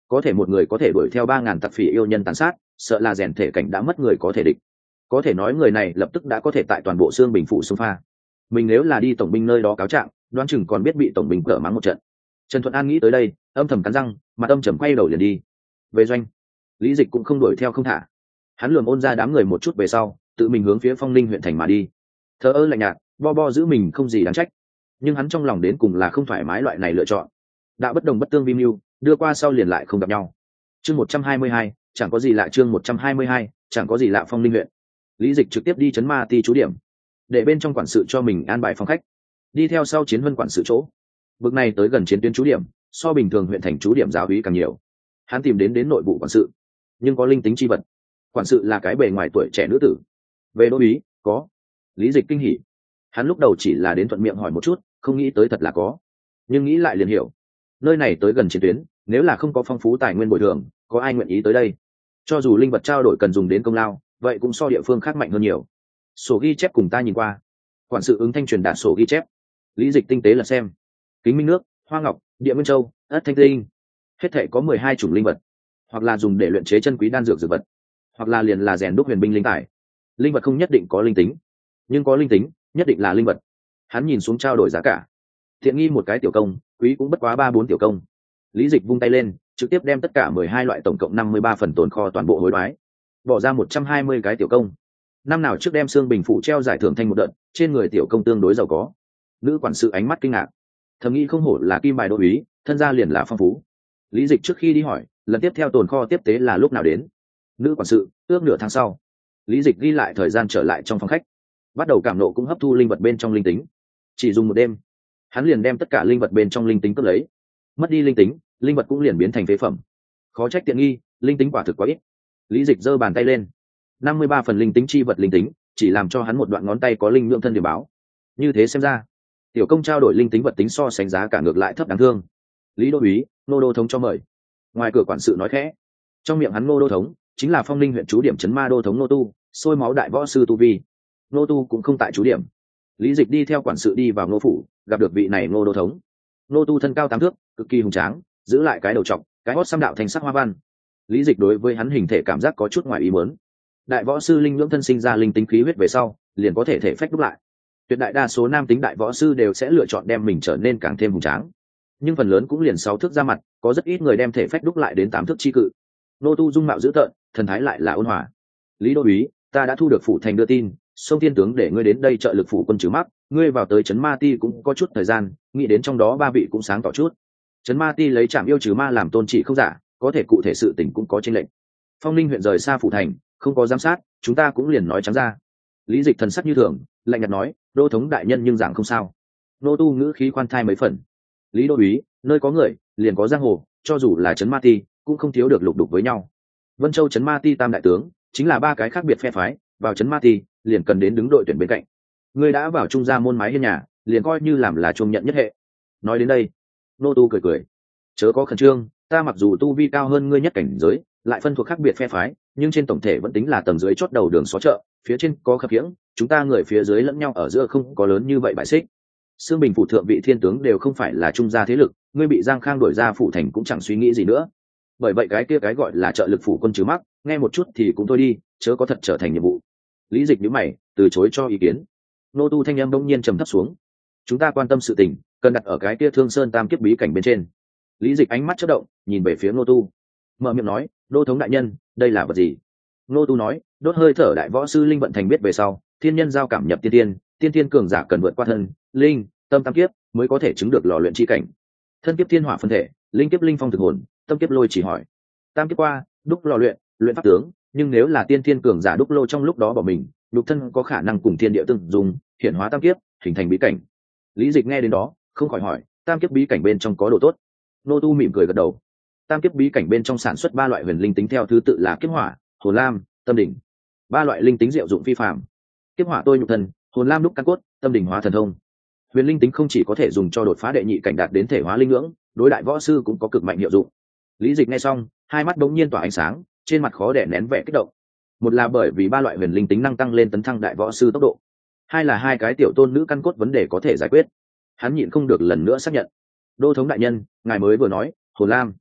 có thể một người có thể đuổi theo 3.000 tặc phỉ yêu nhân tàn sát, sợ là rèn thể cảnh đã mất người có thể địch. Có thể nói người này lập tức đã có thể tại toàn bộ xương bình phủ xung pha. Mình nếu là đi tổng binh nơi đó cáo trạng, đoán chừng còn biết bị tổng binh cở mắng một trận. Trần Thuận An nghĩ tới đây, âm thầm cắn răng, mặt âm trầm quay đầu liền đi. Về doanh, Lý Dịch cũng không đuổi theo không thả. Hắn lườm Ôn ra đám người một chút về sau, tự mình hướng phía Phong Linh huyện thành mà đi. Thờ ơ lạnh nhạt, bo giữ mình không gì đáng trách. Nhưng hắn trong lòng đến cùng là không thoải mái loại này lựa chọn. Đạo bất đồng bất tương vi mưu, đưa qua sau liền lại không gặp nhau. Chương 122, chẳng có gì lạ. Chương 122, chẳng có gì lạ. Phong Linh huyện, Lý Dịch trực tiếp đi trấn ma ti trú điểm, để bên trong quản sự cho mình an bài phòng khách, đi theo sau chiến vân quản sự chỗ. Bước này tới gần chiến tuyến trú điểm, so bình thường huyện thành trú điểm giáo úy càng nhiều. Hắn tìm đến nội vụ quản sự, nhưng có linh tính chi vật. Quản sự là cái bề ngoài tuổi trẻ nữ tử. Về đô úy, có. Lý Dịch kinh hỉ. Hắn lúc đầu chỉ là đến thuận miệng hỏi một chút, không nghĩ tới thật là có. Nhưng nghĩ lại liền hiểu, nơi này tới gần chiến tuyến, nếu là không có phong phú tài nguyên bồi thường, có ai nguyện ý tới đây? Cho dù linh vật trao đổi cần dùng đến công lao, vậy cũng so địa phương khác mạnh hơn nhiều. Sổ ghi chép cùng ta nhìn qua. Quản sự ứng thanh truyền đạt sổ ghi chép. Lý Dịch tinh tế là xem. Kính minh nước, hoa ngọc, địa nguyên châu, ất thanh tinh, hết thảy có 12 chủng linh vật, hoặc là dùng để luyện chế chân quý đan dược dược vật, hoặc là liền là rèn đúc huyền binh linh tài. Linh vật không nhất định có linh tính, nhưng có linh tính nhất định là linh vật. Hắn nhìn xuống trao đổi giá cả. Thiện nghi một cái tiểu công, quý cũng bất quá 3-4 tiểu công. Lý Dịch vung tay lên, trực tiếp đem tất cả 12 loại tổng cộng 53 phần tồn kho toàn bộ hối đoái, bỏ ra 120 cái tiểu công. Năm nào trước đem xương bình phụ treo giải thưởng thành một đợt, trên người tiểu công tương đối giàu có. Nữ quản sự ánh mắt kinh ngạc, thầm nghĩ không hổ là kim bài đô úy, thân gia liền là phong phú. Lý Dịch trước khi đi hỏi, lần tiếp theo tồn kho tiếp tế là lúc nào đến? Nữ quản sự, ước nửa tháng sau. Lý Dịch ghi lại thời gian trở lại trong phòng khách, bắt đầu cảm nộ cũng hấp thu linh vật bên trong linh tính. Chỉ dùng một đêm, hắn liền đem tất cả linh vật bên trong linh tính cướp lấy. Mất đi linh tính, linh vật cũng liền biến thành phế phẩm. Khó trách tiện nghi, linh tính quả thực quá ít. Lý Dịch giơ bàn tay lên, 53 phần linh tính chi vật linh tính, chỉ làm cho hắn một đoạn ngón tay có linh nhượng thân điểm báo. Như thế xem ra, tiểu công trao đổi linh tính vật tính so sánh giá cả ngược lại thấp đáng thương. Lý đô úy, nô đô thống cho mời. Ngoài cửa quản sự nói khẽ. Trong miệng hắn nô đô thống chính là Phong Linh huyện trú điểm trấn ma đô thống nô tu, sôi máu đại võ sư tu vi. Nô tu cũng không tại trú điểm. Lý Dịch đi theo quản sự đi vào nô phủ, gặp được vị này nô đô thống. Nô tu thân cao 8 thước, cực kỳ hùng tráng, giữ lại cái đầu trọc, cái hót xăm đạo thành sắc hoa văn. Lý Dịch đối với hắn hình thể cảm giác có chút ngoài ý muốn. Đại võ sư linh nhưỡng thân sinh ra linh tính khí huyết về sau, liền có thể phách đúc lại. Tuyệt đại đa số nam tính đại võ sư đều sẽ lựa chọn đem mình trở nên càng thêm hùng tráng, nhưng phần lớn cũng liền 6 thước ra mặt, có rất ít người đem thể phách đúc lại đến 8 thước chi cự. Nô tu dung mạo dữ tợn, thần thái lại là ôn hòa. Lý đô úy, ta đã thu được phủ thành đưa tin, Sông Thiên tướng để ngươi đến đây trợ lực phủ quân trừ mắc, ngươi vào tới trấn ma ti cũng có chút thời gian, nghĩ đến trong đó 3 vị cũng sáng tỏ chút. Trấn ma ti lấy trảm yêu trừ ma làm tôn trị không giả, có thể cụ thể sự tình cũng có chênh lệch. Phong Linh huyện rời xa phủ thành, không có giám sát, chúng ta cũng liền nói trắng ra. Lý Dịch thần sắc như thường, lạnh nhạt nói, đô thống đại nhân nhưng giảng không sao. Nô tu ngữ khí khoan thai mấy phần. Lý đô úy, nơi có người liền có giang hồ, cho dù là trấn ma ti cũng không thiếu được lục đục với nhau. Vân Châu trấn ma ti tam đại tướng chính là 3 cái khác biệt phe phái, vào trấn ma ti liền cần đến đứng đội tuyển bên cạnh. Ngươi đã vào trung gia môn mái hiên nhà, liền coi như làm là chuông nhận nhất hệ. Nói đến đây, nô tu cười cười, chớ có khẩn trương, ta mặc dù tu vi cao hơn ngươi nhất cảnh giới, lại phân thuộc khác biệt phe phái, nhưng trên tổng thể vẫn tính là tầng dưới chót đầu đường xó chợ, phía trên có khập khiễng, chúng ta người phía dưới lẫn nhau ở giữa không có lớn như vậy bại xích. Sương Bình phủ thượng vị thiên tướng đều không phải là trung gia thế lực, ngươi bị Giang Khang đuổi ra phủ thành cũng chẳng suy nghĩ gì nữa. Bởi vậy cái kia cái gọi là trợ lực phủ quân trừ mắc, nghe một chút thì cũng thôi đi, chớ có thật trở thành nhiệm vụ. Lý Dịch nhíu mày, từ chối cho ý kiến. Nô tu thanh âm bỗng nhiên trầm thấp xuống. Chúng ta quan tâm sự tình, cần đặt ở cái kia Thương Sơn Tam Kiếp bí cảnh bên trên. Lý Dịch ánh mắt chớp động, nhìn về phía nô tu, mở miệng nói, đô thống đại nhân, đây là vật gì? Nô tu nói, đốt hơi thở đại võ sư linh vận thành biết về sau, thiên nhân giao cảm nhập tiên tiên cường giả cần vượt qua thân linh tâm tam kiếp mới có thể chứng được lò luyện chi cảnh. Thân kiếp thiên hỏa phân thể, linh kiếp linh phong thực hồn, tâm kiếp lôi chỉ hỏi. Tam kiếp qua, đúc lò luyện pháp tướng, nhưng nếu là tiên thiên cường giả đúc lô trong lúc đó bỏ mình, đục thân có khả năng cùng thiên địa tương dùng, hiện hóa tam kiếp, hình thành bí cảnh. Lý Dịch nghe đến đó, không khỏi hỏi, tam kiếp bí cảnh bên trong có đồ tốt? Nô tu mỉm cười gật đầu. Tam kiếp bí cảnh bên trong sản xuất 3 loại huyền linh tính theo thứ tự là kiếp hỏa, hồn lam, tâm đỉnh. 3 loại linh tính diệu dụng phi phàm. Kiếp hỏa tôi nhục thân, hồn lam đúc căn cốt, tâm đỉnh hóa thần thông. Huyền linh tính không chỉ có thể dùng cho đột phá đệ nhị cảnh đạt đến thể hóa linh ngưỡng, đối đại võ sư cũng có cực mạnh hiệu dụng. Lý Dịch nghe xong, hai mắt bỗng nhiên tỏa ánh sáng, trên mặt khó đè nén vẻ kích động. Một là bởi vì 3 loại huyền linh tính năng tăng lên tấn thăng đại võ sư tốc độ, hai là 2 cái tiểu tôn nữ căn cốt vấn đề có thể giải quyết. Hắn nhịn không được lần nữa xác nhận. Đô thống đại nhân, ngài mới vừa nói hồn lam.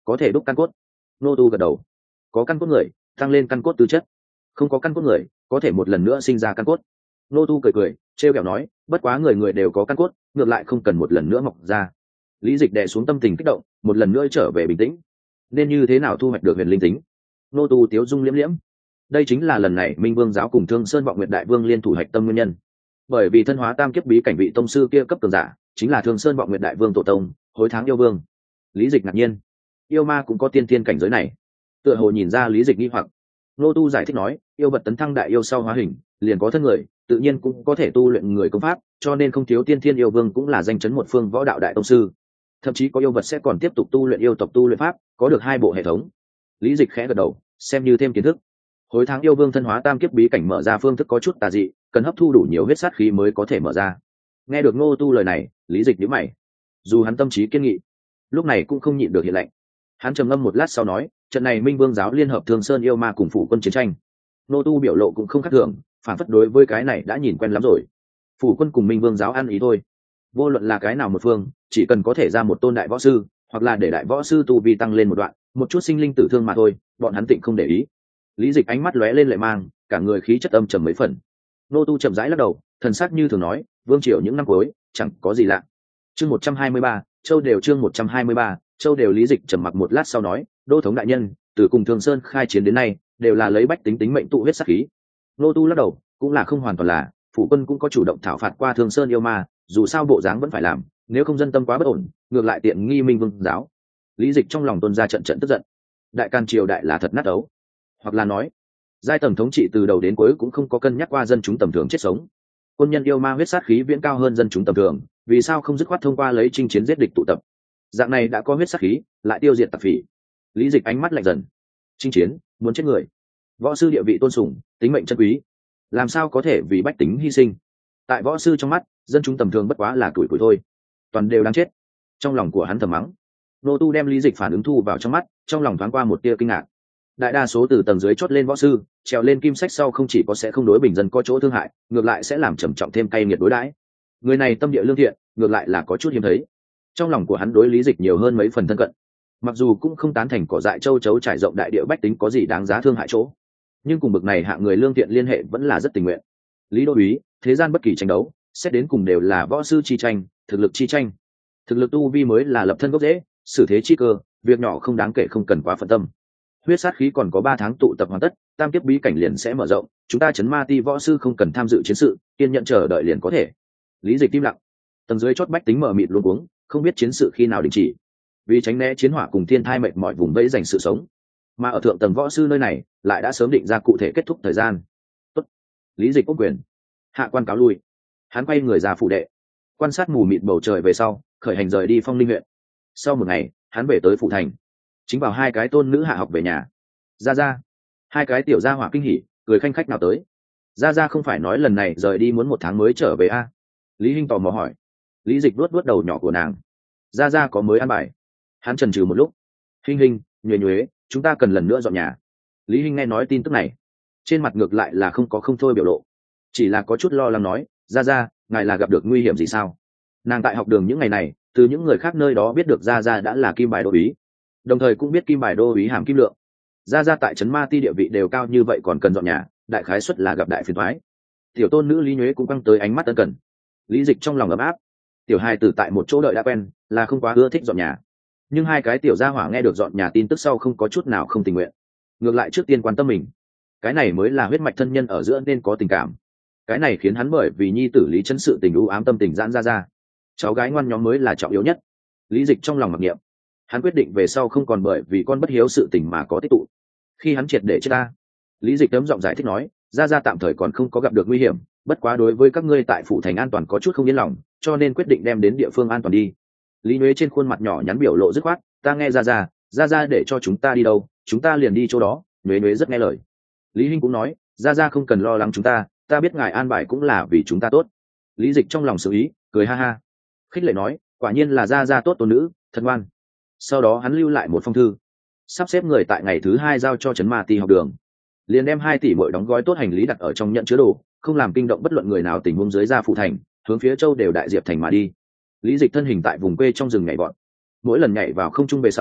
có thể đúc căn cốt. Nô tu gật đầu. Có căn cốt người tăng lên căn cốt tư chất, không có căn cốt người có thể một lần nữa sinh ra căn cốt. Nô tu cười cười trêu ghẹo nói, bất quá người người đều có căn cốt, ngược lại không cần một lần nữa mọc ra. Lý Dịch đè xuống tâm tình kích động, một lần nữa trở về bình tĩnh. Nên như thế nào thu hoạch được huyền linh tính? Nô tu tiếu dung liễm liễm. Đây chính là lần này Minh Vương giáo cùng Thương Sơn Vọng Nguyệt Đại Vương liên thủ hạch tâm nguyên nhân. Bởi vì thân hóa tam kiếp bí cảnh vị tông sư kia cấp cường giả, chính là Thương Sơn Vọng Nguyệt Đại Vương tổ tông, Hối Tháng yêu vương. Lý Dịch ngạc nhiên, yêu ma cũng có tiên tiên cảnh giới này. Tựa hồ nhìn ra Lý Dịch nghi hoặc, Nô tu giải thích nói, yêu vật tấn thăng đại yêu sau hóa hình, liền có thân người, tự nhiên cũng có thể tu luyện người công pháp, cho nên không thiếu tiên thiên yêu vương cũng là danh chấn một phương võ đạo đại tông sư. Thậm chí có yêu vật sẽ còn tiếp tục tu luyện yêu tộc tu luyện pháp, có được 2 bộ hệ thống. Lý Dịch khẽ gật đầu, xem như thêm kiến thức. Hối Tháng yêu vương thân hóa tam kiếp bí cảnh mở ra phương thức có chút tà dị, cần hấp thu đủ nhiều huyết sát khí mới có thể mở ra. Nghe được Ngô tu lời này, Lý Dịch nhíu mày. Dù hắn tâm trí kiên nghị, lúc này cũng không nhịn được hiện lệnh. Hắn trầm ngâm một lát sau nói, trận này Minh Vương giáo liên hợp Thương Sơn yêu ma cùng phủ quân chiến tranh. Ngô tu biểu lộ cũng không khác thường, phản phất đối với cái này đã nhìn quen lắm rồi. Phủ quân cùng Minh Vương giáo ăn ý thôi. Vô luận là cái nào một phương, chỉ cần có thể ra một tôn đại võ sư, hoặc là để đại võ sư tu vi tăng lên một đoạn, một chút sinh linh tử thương mà thôi, bọn hắn tịnh không để ý. Lý Dịch ánh mắt lóe lên lệ mang, cả người khí chất âm trầm mấy phần. Nô tu chậm rãi lắc đầu, thần sắc như thường nói, vương triều những năm cuối chẳng có gì lạ. Chương 123, châu đều chương 123, châu đều. Lý Dịch trầm mặc một lát sau nói, đô thống đại nhân, từ cùng Thường Sơn khai chiến đến nay, đều là lấy bách tính tính mệnh tụ huyết sát khí. Nô tu lắc đầu, cũng là không hoàn toàn là, phủ quân cũng có chủ động thảo phạt qua Thường Sơn yêu ma, dù sao bộ dáng vẫn phải làm, nếu không dân tâm quá bất ổn, ngược lại tiện nghi Minh Vương giáo. Lý Dịch trong lòng tuôn ra trận trận tức giận. Đại can triều đại là thật nát ấu, hoặc là nói giai tầng thống trị từ đầu đến cuối cũng không có cân nhắc qua dân chúng tầm thường chết sống. Quân nhân yêu ma huyết sát khí viễn cao hơn dân chúng tầm thường, vì sao không dứt khoát thông qua lấy chinh chiến giết địch tụ tập? Dạng này đã có huyết sát khí, lại tiêu diệt tặc phỉ. Lý Dịch ánh mắt lạnh dần. Chinh chiến muốn chết người, võ sư địa vị tôn sùng, tính mệnh chân quý, làm sao có thể vì bách tính hy sinh? Tại võ sư trong mắt, dân chúng tầm thường bất quá là tuổi thôi, toàn đều đáng chết. Trong lòng của hắn thầm mắng. Nô tu đem Lý Dịch phản ứng thu vào trong mắt, trong lòng thoáng qua một tia kinh ngạc. Đại đa số từ tầng dưới chót lên võ sư trèo lên kim sách sau không chỉ có sẽ không đối bình dân có chỗ thương hại, ngược lại sẽ làm trầm trọng thêm cay nghiệt đối đãi. Người này tâm địa lương thiện, ngược lại là có chút hiếm thấy. Trong lòng của hắn đối Lý Dịch nhiều hơn mấy phần thân cận, mặc dù cũng không tán thành cỏ dại châu chấu trải rộng đại địa bách tính có gì đáng giá thương hại chỗ, nhưng cùng bậc này hạng người lương thiện liên hệ vẫn là rất tình nguyện. Lý đô úy, thế gian bất kỳ tranh đấu xét đến cùng đều là võ sư chi tranh, thực lực chi tranh. Thực lực tu vi mới là lập thân gốc rễ, xử thế chi cơ, việc nhỏ không đáng kể không cần quá phân tâm. Huyết sát khí còn có 3 tháng tụ tập hoàn tất, tam kiếp bí cảnh liền sẽ mở rộng, chúng ta chấn ma ti võ sư không cần tham dự chiến sự, kiên nhẫn chờ đợi liền có thể. Lý Dịch im lặng. Tầng dưới chót bách tính mở mịt luống cuống, không biết chiến sự khi nào đình chỉ, vì tránh né chiến hỏa cùng thiên thai mệt mỏi vùng vẫy giành sự sống. Mà ở thượng tầng võ sư nơi này lại đã sớm định ra cụ thể kết thúc thời gian. Tốt. Lý Dịch ôm quyền, hạ quan cáo lui. Hắn quay người ra phủ đệ, quan sát mù mịt bầu trời về sau, khởi hành rời đi Phong Linh huyện. Sau một ngày, hắn về tới phủ thành. Chính vào 2 cái tôn nữ hạ học về nhà. Ra 2 cái tiểu gia hỏa kinh hỉ, cười khanh khách nào tới. Ra không phải nói lần này rời đi muốn 1 tháng mới trở về a? Lý Hinh tò mò hỏi. Lý Dịch vuốt đầu nhỏ của nàng. Ra có mới ăn bài. Hắn chần chừ một lúc. Hinh, nhuế, chúng ta cần lần nữa dọn nhà. Lý Hinh nghe nói tin tức này, trên mặt ngược lại là không có không thôi biểu lộ, chỉ là có chút lo lắng nói, ra ngài là gặp được nguy hiểm gì sao? Nàng tại học đường những ngày này, từ những người khác nơi đó biết được ra đã là kim bài đô úy, đồng thời cũng biết kim bài đô úy hàm kim lượng. Ra tại trấn ma ti địa vị đều cao như vậy còn cần dọn nhà, đại khái suất là gặp đại phiền toái. Tiểu tôn nữ Lý Nhuế cũng căng tới ánh mắt ân cần. Lý Dịch trong lòng ấm áp. Tiểu hài tử tại một chỗ đợi đã quen, là không quá ưa thích dọn nhà. Nhưng 2 cái tiểu gia hỏa nghe được dọn nhà tin tức sau không có chút nào không tình nguyện, ngược lại trước tiên quan tâm mình. Cái này mới là huyết mạch thân nhân ở giữa nên có tình cảm. Cái này khiến hắn bởi vì nhi tử Lý Chấn sự tình u ám tâm tình giãn ra. Cháu gái ngoan nhóm mới là trọng yếu nhất. Lý Dịch trong lòng mặc niệm. Hắn quyết định về sau không còn bởi vì con bất hiếu sự tình mà có tích tụ. Khi hắn triệt để chết ta, Lý Dịch tấm giọng giải thích nói, ra tạm thời còn không có gặp được nguy hiểm, bất quá đối với các ngươi tại phủ thành an toàn có chút không yên lòng, cho nên quyết định đem đến địa phương an toàn đi. Lý Nhuế trên khuôn mặt nhỏ nhắn biểu lộ dứt khoát, ta nghe ra để cho chúng ta đi đâu, chúng ta liền đi chỗ đó. Nhuế rất nghe lời. Lý Hinh cũng nói, ra không cần lo lắng chúng ta biết ngài an bài cũng là vì chúng ta tốt. Lý Dịch trong lòng xử ý, cười ha ha, khích lệ nói, quả nhiên là ra tốt tôn nữ, thật ngoan. Sau đó hắn lưu lại một phong thư, sắp xếp người tại ngày thứ 2 giao cho trấn ma ti học đường, liền đem 2 tỷ mỗi đóng gói tốt hành lý đặt ở trong nhận chứa đồ, không làm kinh động bất luận người nào tình huống dưới ra phụ thành, hướng phía châu đều đại diệp thành mà đi. Lý Dịch thân hình tại vùng quê trong rừng nhảy vọt, mỗi lần nhảy vào không trung về sau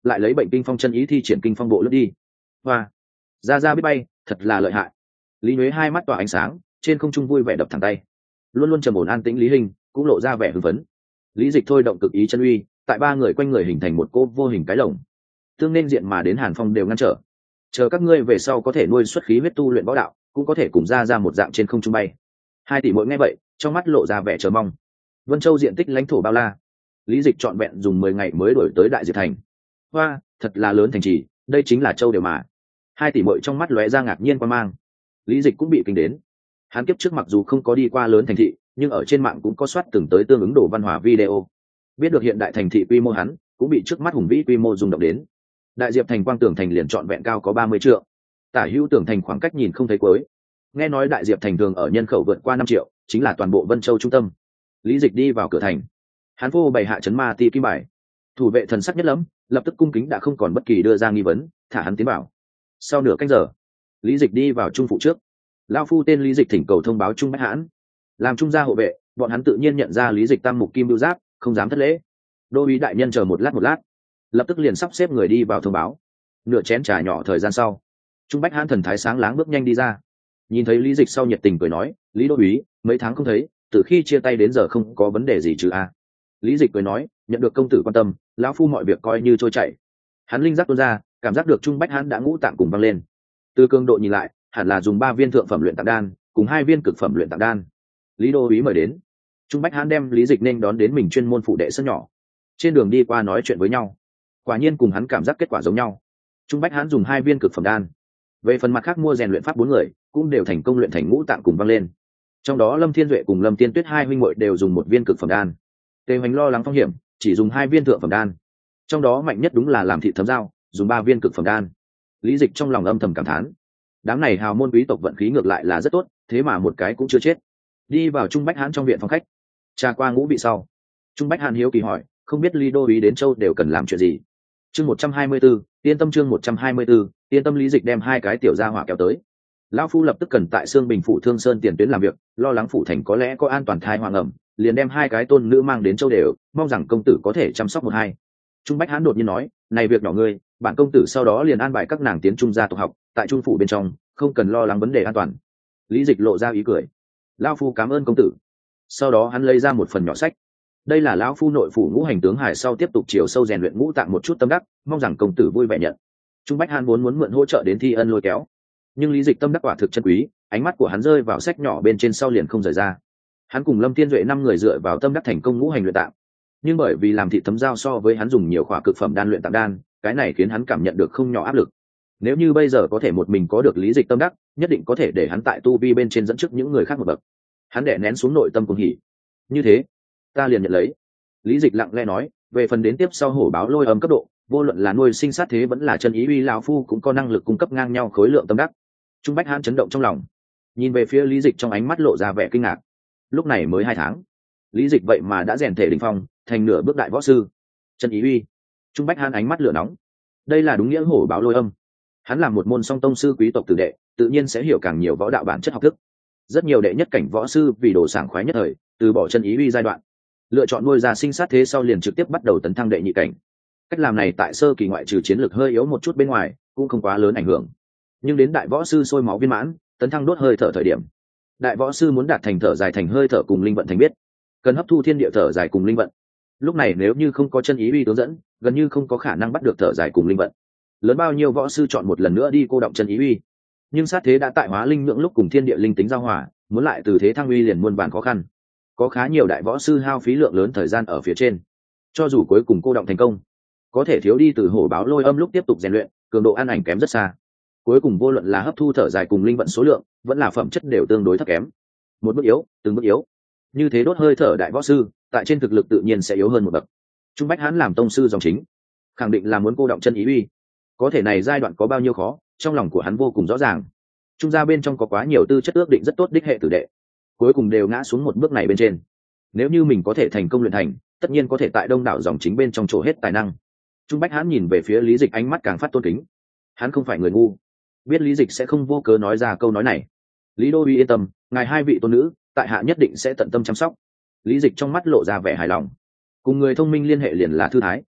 lại lấy bệnh kinh phong chân ý thi triển kinh phong bộ lướt đi. Hoa, ra biết bay, thật là lợi hại. Lý Nhuế hai mắt tỏa ánh sáng, trên không trung vui vẻ đập thẳng tay. Luôn luôn trầm ổn an tĩnh Lý Hình cũng lộ ra vẻ hưng phấn. Lý Dịch thôi động cực ý chân uy, tại ba người quanh người hình thành một cô vô hình cái lồng, tương nên diện mà đến Hàn Phong đều ngăn trở. Chờ các ngươi về sau có thể nuôi xuất khí huyết tu luyện võ đạo, cũng có thể cùng ra một dạng trên không trung bay. 2 tỷ muội nghe vậy, trong mắt lộ ra vẻ chờ mong. Vân Châu diện tích lãnh thổ bao la, Lý Dịch trọn vẹn dùng 10 ngày mới đổi tới Đại Diệp thành. Hoa, thật là lớn thành trì, đây chính là châu đều mà. 2 tỷ muội trong mắt lóe ra ngạc nhiên quan mang. Lý Dịch cũng bị kinh đến. Hắn kiếp trước mặc dù không có đi qua lớn thành thị, nhưng ở trên mạng cũng có soát từng tới tương ứng đồ văn hóa video. Biết được hiện đại thành thị quy mô hắn, cũng bị trước mắt hùng vĩ quy mô rung động đến. Đại Diệp thành quang tường thành liền trọn vẹn cao có 30 trượng. Tả hữu tường thành khoảng cách nhìn không thấy cuối. Nghe nói Đại Diệp thành thường ở nhân khẩu vượt qua 5 triệu, chính là toàn bộ Vân Châu trung tâm. Lý Dịch đi vào cửa thành. Hắn vô bày hạ trấn ma ti kim bài. Thủ vệ thần sắc nhất lắm, lập tức cung kính đã không còn bất kỳ đưa ra nghi vấn, thả hắn tiến vào. Sau nửa canh giờ, Lý Dịch đi vào trung phụ trước. Lão phu tên Lý Dịch thỉnh cầu thông báo Trung Bách Hãn, làm trung gia hộ vệ. Bọn hắn tự nhiên nhận ra Lý Dịch tam mục kim bưu giáp, không dám thất lễ. Đô úy đại nhân chờ một lát, lập tức liền sắp xếp người đi vào thông báo. Nửa chén trà nhỏ thời gian sau, Trung Bách Hãn thần thái sáng láng bước nhanh đi ra. Nhìn thấy Lý Dịch sau nhiệt tình cười nói, Lý đô úy, mấy tháng không thấy, từ khi chia tay đến giờ không có vấn đề gì chứ a? Lý Dịch cười nói, nhận được công tử quan tâm, lão phu mọi việc coi như trôi chảy. Hắn linh giác tuôn ra, cảm giác được Trung Bách Hãn đã ngũ tạng cùng văng lên. Từ cường độ nhìn lại, hẳn là dùng 3 viên thượng phẩm luyện tạng đan, cùng 2 viên cực phẩm luyện tạng đan. Lý đô úy mời đến. Trung Bách Hãn đem Lý Dịch nên đón đến mình chuyên môn phụ đệ sân nhỏ. Trên đường đi qua nói chuyện với nhau, quả nhiên cùng hắn cảm giác kết quả giống nhau. Trung Bách Hãn dùng 2 viên cực phẩm đan. Về phần mặt khác mua rèn luyện pháp 4 người, cũng đều thành công luyện thành ngũ tạng cùng văng lên. Trong đó Lâm Thiên Duệ cùng Lâm Tiên Tuyết hai huynh muội đều dùng 1 viên cực phẩm đan. Tề Hoành lo lắng phong hiểm, chỉ dùng 2 viên thượng phẩm đan. Trong đó mạnh nhất đúng là làm thị thấm dao, dùng 3 viên cực phẩm đan. Lý Dịch trong lòng âm thầm cảm thán, đám này hào môn quý tộc vận khí ngược lại là rất tốt, thế mà một cái cũng chưa chết. Đi vào Trung Bách Hãn trong viện phòng khách, trà qua ngũ vị sau, Trung Bách Hãn hiếu kỳ hỏi, không biết Lý đô úy đến châu đều cần làm chuyện gì. Chương 124, yên tâm chương 124, yên tâm. Lý Dịch đem 2 cái tiểu gia hỏa kéo tới. Lão phu lập tức cần tại Sương Bình phủ Thương Sơn tiền tuyến làm việc, lo lắng phủ thành có lẽ có an toàn thai hoang ẩm, liền đem 2 cái tôn nữ mang đến châu đều, mong rằng công tử có thể chăm sóc một hai. Trung Bách Hãn đột nhiên nói, này việc nhỏ ngươi, bản công tử sau đó liền an bài các nàng tiến trung gia tộc học, tại trung phủ bên trong, không cần lo lắng vấn đề an toàn. Lý Dịch lộ ra ý cười, lão phu cảm ơn công tử. Sau đó hắn lấy ra một phần nhỏ sách. Đây là lão phu nội phủ ngũ hành tướng hải sau tiếp tục chiều sâu rèn luyện ngũ tạng một chút tâm đắc, mong rằng công tử vui vẻ nhận. Trung Bách Hãn muốn mượn hỗ trợ đến thi ân lôi kéo, nhưng Lý Dịch tâm đắc quả thực chân quý, ánh mắt của hắn rơi vào sách nhỏ bên trên sau liền không rời ra. Hắn cùng Lâm Thiên Duệ 5 người dựa vào tâm đắc thành công ngũ hành luyện tạng, nhưng bởi vì làm thị thấm dao so với hắn dùng nhiều khỏa cực phẩm đan luyện tạng đan, cái này khiến hắn cảm nhận được không nhỏ áp lực. Nếu như bây giờ có thể một mình có được Lý Dịch tâm đắc, nhất định có thể để hắn tại tu vi bên trên dẫn trước những người khác một bậc. Hắn đè nén xuống nội tâm cuồng hỉ. Như thế, ta liền nhận lấy. Lý Dịch lặng lẽ nói, về phần đến tiếp sau hổ báo lôi âm cấp độ, vô luận là nuôi sinh sát thế vẫn là chân ý uy, lão phu cũng có năng lực cung cấp ngang nhau khối lượng tâm đắc. Trung Bách Hãn chấn động trong lòng, nhìn về phía Lý Dịch trong ánh mắt lộ ra vẻ kinh ngạc. Lúc này mới 2 tháng, Lý Dịch vậy mà đã rèn thể đỉnh phong, thành nửa bước đại võ sư. Chân ý uy. Trung Bách Hãn ánh mắt lửa nóng. Đây là đúng nghĩa hổ báo lôi âm. Hắn là một môn song tông sư quý tộc tử đệ, tự nhiên sẽ hiểu càng nhiều võ đạo bản chất học thức. Rất nhiều đệ nhất cảnh võ sư vì đồ sảng khoái nhất thời, từ bỏ chân ý uy giai đoạn, lựa chọn nuôi ra sinh sát thế sau liền trực tiếp bắt đầu tấn thăng đệ nhị cảnh. Cách làm này tại sơ kỳ ngoại trừ chiến lược hơi yếu một chút bên ngoài, cũng không quá lớn ảnh hưởng. Nhưng đến đại võ sư sôi máu viên mãn, tấn thăng đốt hơi thở thời điểm, đại võ sư muốn đạt thành thở dài thành hơi thở cùng linh vận thành biết, cần hấp thu thiên địa thở dài cùng linh vận. Lúc này nếu như không có chân ý uy hướng dẫn, gần như không có khả năng bắt được thở dài cùng linh vận. Lớn bao nhiêu võ sư chọn một lần nữa đi cô động chân ý uy, nhưng sát thế đã tại hóa linh nhưỡng lúc cùng thiên địa linh tính giao hòa, muốn lại từ thế thăng uy liền muôn vàn khó khăn. Có khá nhiều đại võ sư hao phí lượng lớn thời gian ở phía trên, cho dù cuối cùng cô động thành công, có thể thiếu đi từ hổ báo lôi âm lúc tiếp tục rèn luyện, cường độ an ảnh kém rất xa. Cuối cùng vô luận là hấp thu thở dài cùng linh vận số lượng, vẫn là phẩm chất đều tương đối thấp kém. Một bước yếu, từng bước yếu. Như thế đốt hơi thở đại võ sư, tại trên thực lực tự nhiên sẽ yếu hơn một bậc. Trung Bách Hãn làm tông sư dòng chính, khẳng định là muốn cô động chân ý uy. Có thể này giai đoạn có bao nhiêu khó, trong lòng của hắn vô cùng rõ ràng. Trung gia bên trong có quá nhiều tư chất ước định rất tốt đích hệ tử đệ, cuối cùng đều ngã xuống một bước này bên trên. Nếu như mình có thể thành công luyện thành, tất nhiên có thể tại đông đảo dòng chính bên trong trổ hết tài năng. Trung Bách Hãn nhìn về phía Lý Dịch ánh mắt càng phát tôn kính. Hắn không phải người ngu, biết Lý Dịch sẽ không vô cớ nói ra câu nói này. Lý đô uy yên tâm, ngài 2 vị tôn nữ, tại hạ nhất định sẽ tận tâm chăm sóc. Lý Dịch trong mắt lộ ra vẻ hài lòng. Cùng người thông minh liên hệ liền là thư thái.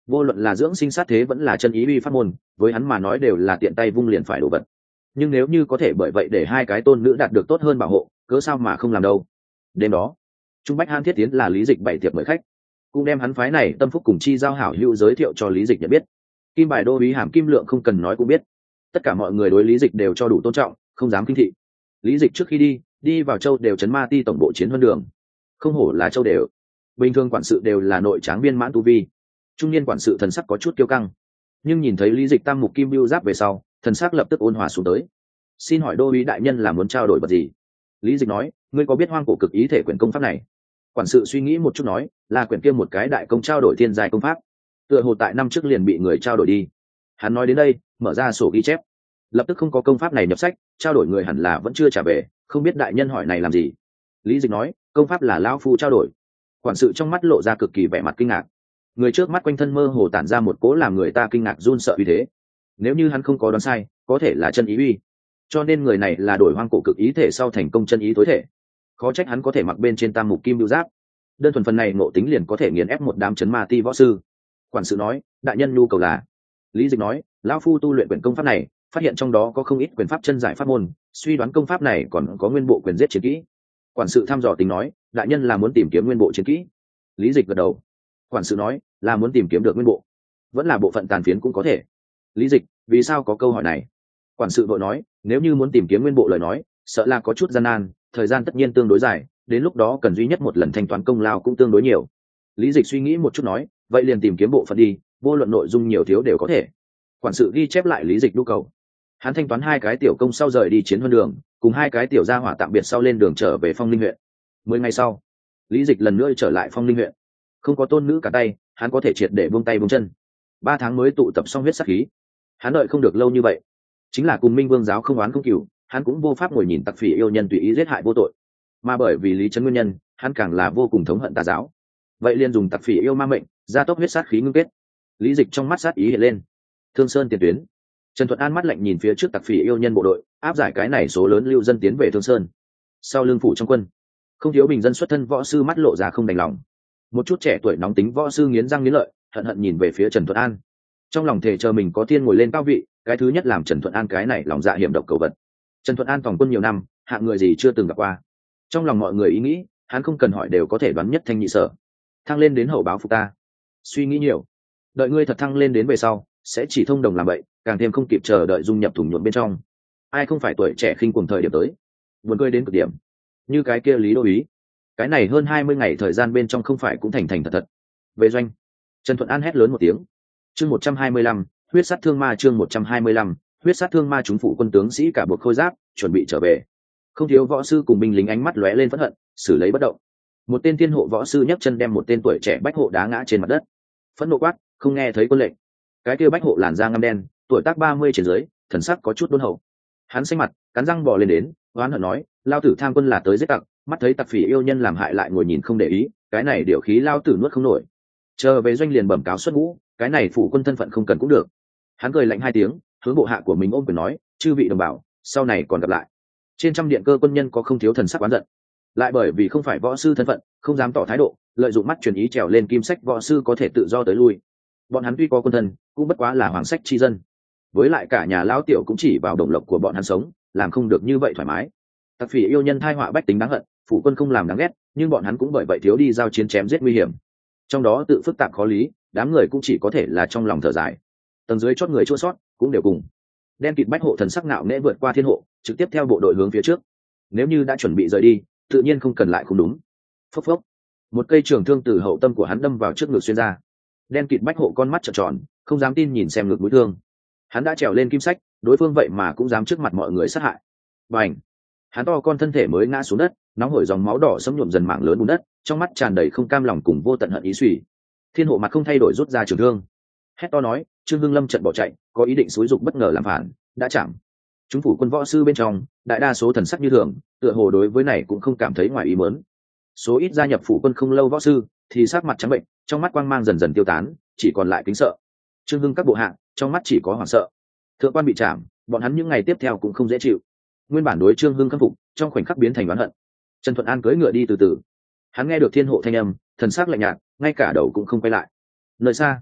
vô luận là dưỡng sinh sát thế vẫn là chân ý uy pháp môn, với hắn mà nói đều là tiện tay vung liền phải đổ vật. Nhưng nếu như có thể bởi vậy để hai cái tôn nữ đạt được tốt hơn bảo hộ, cớ sao mà không làm đâu. Đêm đó Trung Bách Han thiết tiến là Lý Dịch bày tiệc mời khách, cũng đem hắn phái này tâm phúc cùng chi giao hảo hữu giới thiệu cho Lý Dịch nhận biết. Kim bài đô úy Hàm Kim Lượng không cần nói cũng biết, tất cả mọi người đối Lý Dịch đều cho đủ tôn trọng, không dám khinh thị. Lý Dịch trước khi đi vào châu đều trấn ma ti tổng bộ chiến huân đường, không hổ là châu đều, bình thường quản sự đều là nội tráng viên mãn tu vi. Trung niên quản sự thần sắc có chút kiêu căng, nhưng nhìn thấy Lý Dịch tam mục kim bưu giáp về sau, thần sắc lập tức ôn hòa xuống tới. Xin hỏi đô úy đại nhân là muốn trao đổi vật gì? Lý Dịch nói, ngươi có biết hoang cổ cực ý thể quyển công pháp này? Quản sự suy nghĩ một chút nói, là quyển kia một cái đại công trao đổi thiên giai công pháp, tựa hồ tại năm trước liền bị người trao đổi đi. Hắn nói đến đây, mở ra sổ ghi chép, lập tức không có công pháp này nhập sách, trao đổi người hẳn là vẫn chưa trả về, không biết đại nhân hỏi này làm gì. Lý Dịch nói, công pháp là lão phu trao đổi. Quản sự trong mắt lộ ra cực kỳ vẻ mặt kinh ngạc, người trước mắt quanh thân mơ hồ tản ra một cỗ làm người ta kinh ngạc run sợ uy thế. Nếu như hắn không có đoán sai, có thể là chân ý uy, cho nên người này là đổi hoang cổ cực ý thể sau thành công chân ý tối thể. Khó trách hắn có thể mặc bên trên tam mục kim bưu giáp, đơn thuần phần này ngộ tính liền có thể nghiền ép một đám chấn ma ti võ sư. Quản sự nói, đại nhân nhu cầu là? Lý Dịch nói, lão phu tu luyện quyển công pháp này, phát hiện trong đó có không ít quyền pháp chân giải pháp môn, suy đoán công pháp này còn có nguyên bộ quyền giết chiến kỹ. Quản sự thăm dò tính nói, đại nhân là muốn tìm kiếm nguyên bộ chiến kỹ? Lý Dịch gật đầu. Quản sự nói, là muốn tìm kiếm được nguyên bộ, vẫn là bộ phận tàn phiến cũng có thể. Lý Dịch, vì sao có câu hỏi này? Quản sự vội nói, nếu như muốn tìm kiếm nguyên bộ lời nói, sợ là có chút gian nan, thời gian tất nhiên tương đối dài, đến lúc đó cần duy nhất một lần thanh toán công lao cũng tương đối nhiều. Lý Dịch suy nghĩ một chút nói, vậy liền tìm kiếm bộ phận đi, vô luận nội dung nhiều thiếu đều có thể. Quản sự ghi chép lại Lý Dịch nhu cầu. Hắn thanh toán hai cái tiểu công sau rời đi chiến huân đường, cùng hai cái tiểu gia hỏa tạm biệt sau lên đường trở về Phong Linh huyện. 10 ngày sau, Lý Dịch lần nữa trở lại Phong Linh huyện. Không có tôn nữ cả tay, hắn có thể triệt để buông tay buông chân. 3 tháng mới tụ tập xong huyết sát khí. Hắn đợi không được lâu như vậy, chính là cùng Minh Vương giáo không oán không cừu, hắn cũng vô pháp ngồi nhìn tặc phỉ yêu nhân tùy ý giết hại vô tội. Mà bởi vì lý trấn nguyên nhân, hắn càng là vô cùng thống hận tà giáo. Vậy liền dùng tặc phỉ yêu ma mệnh, gia tốc huyết sát khí ngưng kết. Lý Dịch trong mắt sát ý hiện lên. Thương Sơn tiền tuyến, Trần Thuận An mắt lạnh nhìn phía trước tặc phỉ yêu nhân bộ đội, áp giải cái này số lớn lưu dân tiến về Thương Sơn. Sau lưng phủ trong quân, không thiếu bình dân xuất thân võ sư mắt lộ ra không đành lòng. Một chút trẻ tuổi nóng tính võ sư nghiến răng nghiến lợi, hận hận nhìn về phía Trần Thuận An. Trong lòng thề chờ mình có thiên ngồi lên cao vị, cái thứ nhất làm Trần Thuận An cái này lòng dạ hiểm độc cầu vật. Trần Thuận An tổng quân nhiều năm, hạng người gì chưa từng gặp qua. Trong lòng mọi người ý nghĩ, hắn không cần hỏi đều có thể đoán nhất thanh nhị sở. Thăng lên đến hậu báo phục ta. Suy nghĩ nhiều, đợi ngươi thật thăng lên đến về sau, sẽ chỉ thông đồng làm vậy, càng thêm không kịp chờ đợi dung nhập thủng nhuộm bên trong. Ai không phải tuổi trẻ khinh cuồng thời điểm tới, buồn cười đến cực điểm. Như cái kia Lý Đô Ý, cái này hơn 20 ngày thời gian bên trong không phải cũng thành thành thật thật. Về doanh, Trần Thuận An hét lớn một tiếng. Chương 125, huyết sát thương ma. Chương 125, huyết sát thương ma. Chúng phụ quân tướng sĩ cả buộc khôi giáp, chuẩn bị trở về. Không thiếu võ sư cùng binh lính ánh mắt lóe lên phẫn hận, xử lấy bất động. Một tên thiên hộ võ sư nhấc chân đem một tên tuổi trẻ bách hộ đá ngã trên mặt đất. Phẫn nộ quát, không nghe thấy quân lệnh. Cái kia bách hộ làn da ngăm đen, tuổi tác 30 trên dưới, thần sắc có chút đôn hậu. Hắn xanh mặt, cắn răng bò lên đến, oán hận nói, lao tử tham quân là tới giết tặc, mắt thấy tặc phỉ yêu nhân làm hại lại ngồi nhìn không để ý, cái này điều khí lao tử nuốt không nổi. Chờ về doanh liền bẩm cáo xuất ngũ, cái này phụ quân thân phận không cần cũng được. Hắn cười lạnh 2 tiếng, hướng bộ hạ của mình ôm quyền nói, chư vị đồng bào, sau này còn gặp lại. Trên trăm điện cơ quân nhân có không thiếu thần sắc oán giận, lại bởi vì không phải võ sư thân phận, không dám tỏ thái độ, lợi dụng mắt truyền ý trèo lên kim sách võ sư có thể tự do tới lui. Bọn hắn tuy có quân thân, cũng bất quá là hoàng sách chi dân. Với lại cả nhà lão tiểu cũng chỉ vào đồng lộc của bọn hắn sống, làm không được như vậy thoải mái. Tặc phỉ yêu nhân thai họa bách tính đáng hận, phụ quân không làm đáng ghét, nhưng bọn hắn cũng bởi vậy thiếu đi giao chiến chém giết nguy hiểm. Trong đó tự phức tạp khó lý, đám người cũng chỉ có thể là trong lòng thở dài. Tầng dưới chót người chua sót cũng đều cùng. Đen kịt bách hộ thần sắc ngạo nghễ vượt qua thiên hộ, trực tiếp theo bộ đội hướng phía trước. Nếu như đã chuẩn bị rời đi, tự nhiên không cần lại không đúng. Phốc phốc, một cây trường thương từ hậu tâm của hắn đâm vào trước ngực xuyên ra. Đen kịt bách hộ con mắt trợn tròn, không dám tin nhìn xem ngực mũi thương. Hắn đã trèo lên kim sách, đối phương vậy mà cũng dám trước mặt mọi người sát hại. Bành! Hắn to con thân thể mới ngã xuống đất, nóng hổi dòng máu đỏ xâm nhuộm dần mảng lớn bùn đất, trong mắt tràn đầy không cam lòng cùng vô tận hận ý xuy. Thiên hộ mặt không thay đổi rút ra trường thương, hét to nói, Trương Hưng Lâm trận bỏ chạy, có ý định xúi dục bất ngờ làm phản, đã chạm. Chúng phủ quân võ sư bên trong, đại đa số thần sắc như thường, tựa hồ đối với này cũng không cảm thấy ngoài ý muốn. Số ít gia nhập phủ quân không lâu võ sư, thì sắc mặt trắng bệnh, trong mắt quang mang dần dần tiêu tán, chỉ còn lại kính sợ. Trương Hưng các bộ hạ, trong mắt chỉ có hoảng sợ. Thượng quan bị chạm, bọn hắn những ngày tiếp theo cũng không dễ chịu. Nguyên bản đối Trương Hưng khâm phục, trong khoảnh khắc biến thành oán hận. Trần Thuận An cưỡi ngựa đi từ từ. Hắn nghe được thiên hộ thanh âm, thần sắc lạnh nhạt, ngay cả đầu cũng không quay lại. Nơi xa,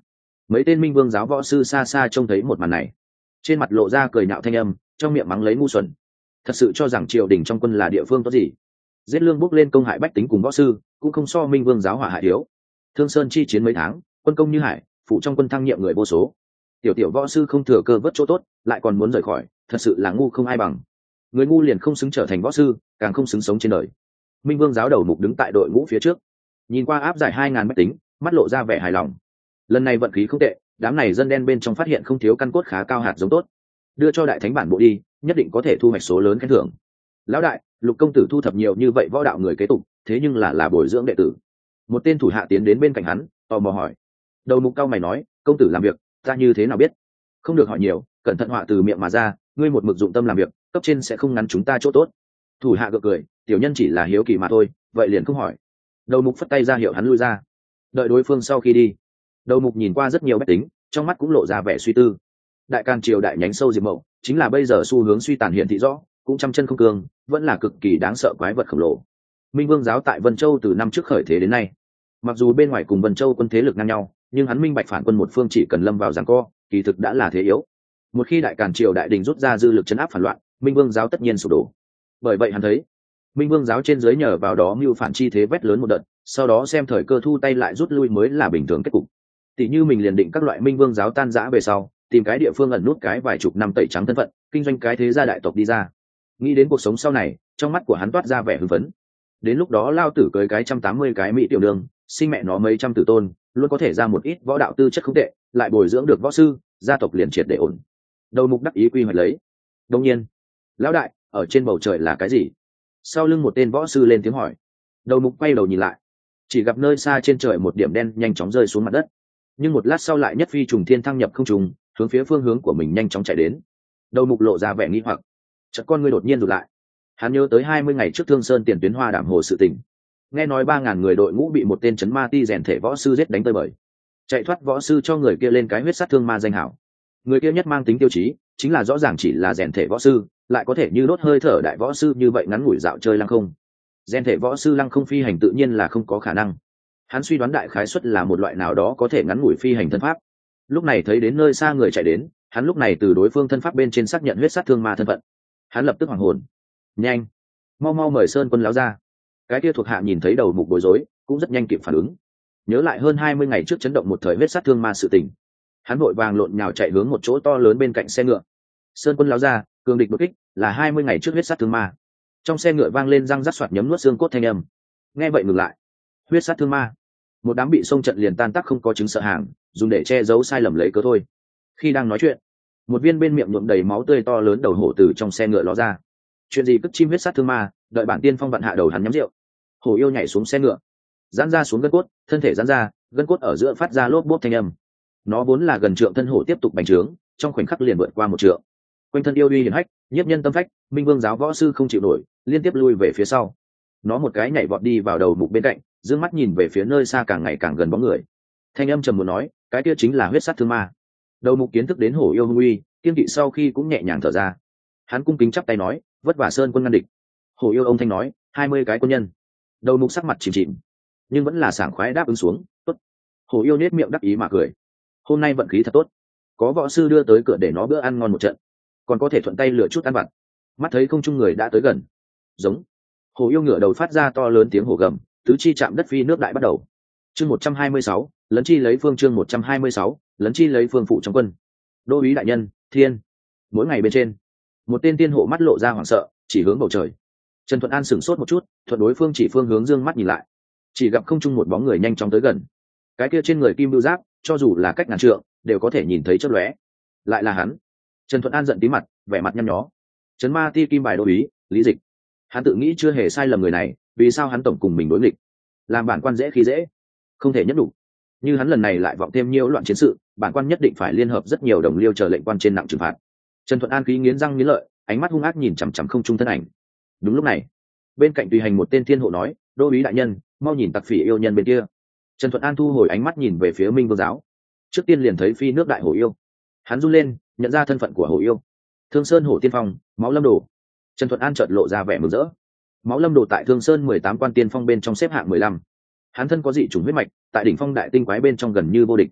Mấy tên minh vương giáo võ sư xa xa trông thấy một màn này, trên mặt lộ ra cười nhạo thanh âm, trong miệng mắng lấy ngu xuẩn. Thật sự cho rằng triều đình trong quân là địa phương tốt gì? Giết lương bốc lên công hại bách tính cùng võ sư, cũng không so minh vương giáo hỏa hại thiếu. Thương Sơn chi chiến mấy tháng, quân công như hải, phụ trong quân thăng nhiệm người vô số. Tiểu tiểu võ sư không thừa cơ vớt chỗ tốt, lại còn muốn rời khỏi, thật sự là ngu không ai bằng. Người ngu liền không xứng trở thành võ sư, càng không xứng sống trên đời. Minh vương giáo đầu mục đứng tại đội ngũ phía trước, nhìn qua áp giải 2.000 bách tính, mắt lộ ra vẻ hài lòng. Lần này vận khí không tệ, đám này dân đen bên trong phát hiện không thiếu căn cốt khá cao hạt giống tốt, đưa cho đại thánh bản bộ đi, nhất định có thể thu hoạch số lớn khen thưởng. Lão đại, Lục công tử thu thập nhiều như vậy võ đạo người kế tục, thế nhưng là bồi dưỡng đệ tử. Một tên thủ hạ tiến đến bên cạnh hắn, tò mò hỏi. Đầu mục cao mày nói, công tử làm việc, ta như thế nào biết? Không được hỏi nhiều, cẩn thận họa từ miệng mà ra, ngươi một mực dụng tâm làm việc, cấp trên sẽ không ngăn chúng ta chỗ tốt. Thủ hạ gượng cười, tiểu nhân chỉ là hiếu kỳ mà thôi, vậy liền không hỏi. Đầu mục phất tay ra hiệu hắn lui ra. Đợi đối phương sau khi đi, đầu mục nhìn qua rất nhiều bách tính, trong mắt cũng lộ ra vẻ suy tư. Đại Càn triều đại nhánh sâu Diệp Mậu, chính là bây giờ xu hướng suy tàn hiện thị rõ, cũng trăm chân không cương, vẫn là cực kỳ đáng sợ quái vật khổng lồ. Minh vương giáo tại Vân Châu từ năm trước khởi thế đến nay, mặc dù bên ngoài cùng Vân Châu quân thế lực ngang nhau, nhưng hắn minh bạch phản quân một phương chỉ cần lâm vào giằng co, kỳ thực đã là thế yếu. Một khi Đại Càn triều đại đình rút ra dư lực chấn áp phản loạn, Minh vương giáo tất nhiên sụp đổ. Bởi vậy hắn thấy, Minh vương giáo trên dưới nhờ vào đó mưu phản chi thế vét lớn một đợt, sau đó xem thời cơ thu tay lại rút lui mới là bình thường kết cục. Tỷ như mình liền định các loại Minh vương giáo tan rã về sau, tìm cái địa phương ẩn nút cái vài chục năm tẩy trắng thân phận, kinh doanh cái thế gia đại tộc đi ra. Nghĩ đến cuộc sống sau này, trong mắt của hắn toát ra vẻ hưng phấn. Đến lúc đó lao tử cưới cái 180 cái mỹ tiểu đường, sinh mẹ nó mấy trăm tử tôn, luôn có thể ra một ít võ đạo tư chất không tệ, lại bồi dưỡng được võ sư, gia tộc liền triệt để ổn. Đầu mục đắc ý quy hoạch lấy. Đương nhiên, lão đại, ở trên bầu trời là cái gì? Sau lưng một tên võ sư lên tiếng hỏi. Đầu mục quay đầu nhìn lại, chỉ gặp nơi xa trên trời một điểm đen nhanh chóng rơi xuống mặt đất, nhưng một lát sau lại nhất phi trùng thiên thăng nhập không trùng, hướng phía phương hướng của mình nhanh chóng chạy đến. Đầu mục lộ ra vẻ nghi hoặc, chợt con ngươi đột nhiên rụt lại. Hắn nhớ tới 20 ngày trước Thương Sơn tiền tuyến Hoa Đảm Hồ sự tình, nghe nói 3.000 người đội ngũ bị một tên chấn ma ti rèn thể võ sư giết đánh tơi bời, chạy thoát võ sư cho người kia lên cái huyết sát thương ma danh hảo. Người kia nhất mang tính tiêu chí, chính là rõ ràng chỉ là rèn thể võ sư, lại có thể như đốt hơi thở đại võ sư như vậy ngắn ngủi dạo chơi lăng không. Rèn thể võ sư lăng không phi hành tự nhiên là không có khả năng. Hắn suy đoán đại khái suất là một loại nào đó có thể ngắn ngủi phi hành thân pháp. Lúc này thấy đến nơi xa người chạy đến, hắn lúc này từ đối phương thân pháp bên trên xác nhận huyết sát thương ma thân phận. Hắn lập tức hoảng hồn. Nhanh, mau mau mời Sơn quân láo ra. Cái kia thuộc hạ nhìn thấy đầu mục bối rối, cũng rất nhanh kịp phản ứng. Nhớ lại hơn 20 ngày trước chấn động một thời huyết sát thương ma sự tình, hắn vội vàng lộn nhào chạy hướng một chỗ to lớn bên cạnh xe ngựa. Sơn quân láo ra, cường địch đột kích, là 20 ngày trước huyết sát thương ma. Trong xe ngựa vang lên răng rắc xoạt nhấm nuốt xương cốt thanh âm. Nghe vậy ngừng lại. Huyết sát thương ma, một đám bị xông trận liền tan tác không có chứng sợ hàng, dùng để che giấu sai lầm lấy cớ thôi. Khi đang nói chuyện, một viên bên miệng nhuộm đầy máu tươi to lớn đầu hổ từ trong xe ngựa ló ra. Chuyện gì cất chim huyết sát thương ma, đợi bản tiên phong vận hạ đầu hắn nhắm rượu. Hổ yêu nhảy xuống xe ngựa, giãn ra xuống gân cốt, thân thể giãn ra, gân cốt ở giữa phát ra lốp bốp thanh âm. Nó vốn là gần trượng thân hổ tiếp tục bành trướng, trong khoảnh khắc liền vượt qua một trượng. Quanh thân yêu uy hiển hách, nhiếp nhân tâm phách, Minh vương giáo võ sư không chịu nổi, liên tiếp lui về phía sau. Nó một cái nhảy vọt đi vào đầu mục bên cạnh, dương mắt nhìn về phía nơi xa càng ngày càng gần bóng người. Thanh âm trầm muốn nói, cái kia chính là huyết sát thương ma. Đầu mục kiến thức đến hổ yêu hung uy, kiên kỵ sau khi cũng nhẹ nhàng thở ra. Hắn cung kính chắp tay nói, vất vả Sơn quân ngăn địch. Hổ yêu ông thanh nói, 20 cái quân nhân. Đầu mục sắc mặt chìm chìm, nhưng vẫn là sảng khoái đáp ứng xuống. Tốt. Hổ yêu nết miệng đắc ý mà cười. Hôm nay vận khí thật tốt, có võ sư đưa tới cửa để nó bữa ăn ngon một trận, còn có thể thuận tay lựa chút ăn vặt. Mắt thấy không trung người đã tới gần, giống. Hổ yêu ngửa đầu phát ra to lớn tiếng hổ gầm, tứ chi chạm đất phi nước đại bắt đầu. Chương 126, lấn chi lấy phương. Chương 126, lấn chi lấy phương phụ trong quân. Đô úy đại nhân, thiên. Mỗi ngày bên trên, một tên tiên hộ mắt lộ ra hoảng sợ, chỉ hướng bầu trời. Trần Thuận An sửng sốt một chút, thuận đối phương chỉ phương hướng dương mắt nhìn lại, chỉ gặp không trung một bóng người nhanh chóng tới gần. Cái kia trên người kim bưu giáp, cho dù là cách ngàn trượng, đều có thể nhìn thấy chớp lóe. Lại là hắn. Trần Thuận An giận tí mặt, vẻ mặt nhăn nhó. Trấn ma ti kim bài đô úy, Lý Dịch. Hắn tự nghĩ chưa hề sai lầm người này, vì sao hắn tổng cùng mình đối nghịch? Làm bản quan dễ khi dễ, không thể nhất đủ. Như hắn lần này lại vọng thêm nhiều loạn chiến sự, bản quan nhất định phải liên hợp rất nhiều đồng liêu chờ lệnh quan trên nặng trừng phạt. Trần Thuận An khí nghiến răng nghiến lợi, ánh mắt hung ác nhìn chằm chằm không trung thân ảnh. Đúng lúc này, bên cạnh tùy hành một tên thiên hộ nói, đô úy đại nhân, mau nhìn tặc phỉ yêu nhân bên kia. Trần Thuận An thu hồi ánh mắt nhìn về phía Minh vương giáo, trước tiên liền thấy phi nước đại hổ yêu. Hắn run lên, nhận ra thân phận của hổ yêu. Thương Sơn hổ tiên phong, máu lâm đồ. Trần Thuận An chợt lộ ra vẻ mừng rỡ. Máu lâm đồ tại Thương Sơn 18 quan tiên phong bên trong xếp hạng 15. Hắn thân có dị chủng huyết mạch, tại đỉnh phong đại tinh quái bên trong gần như vô địch.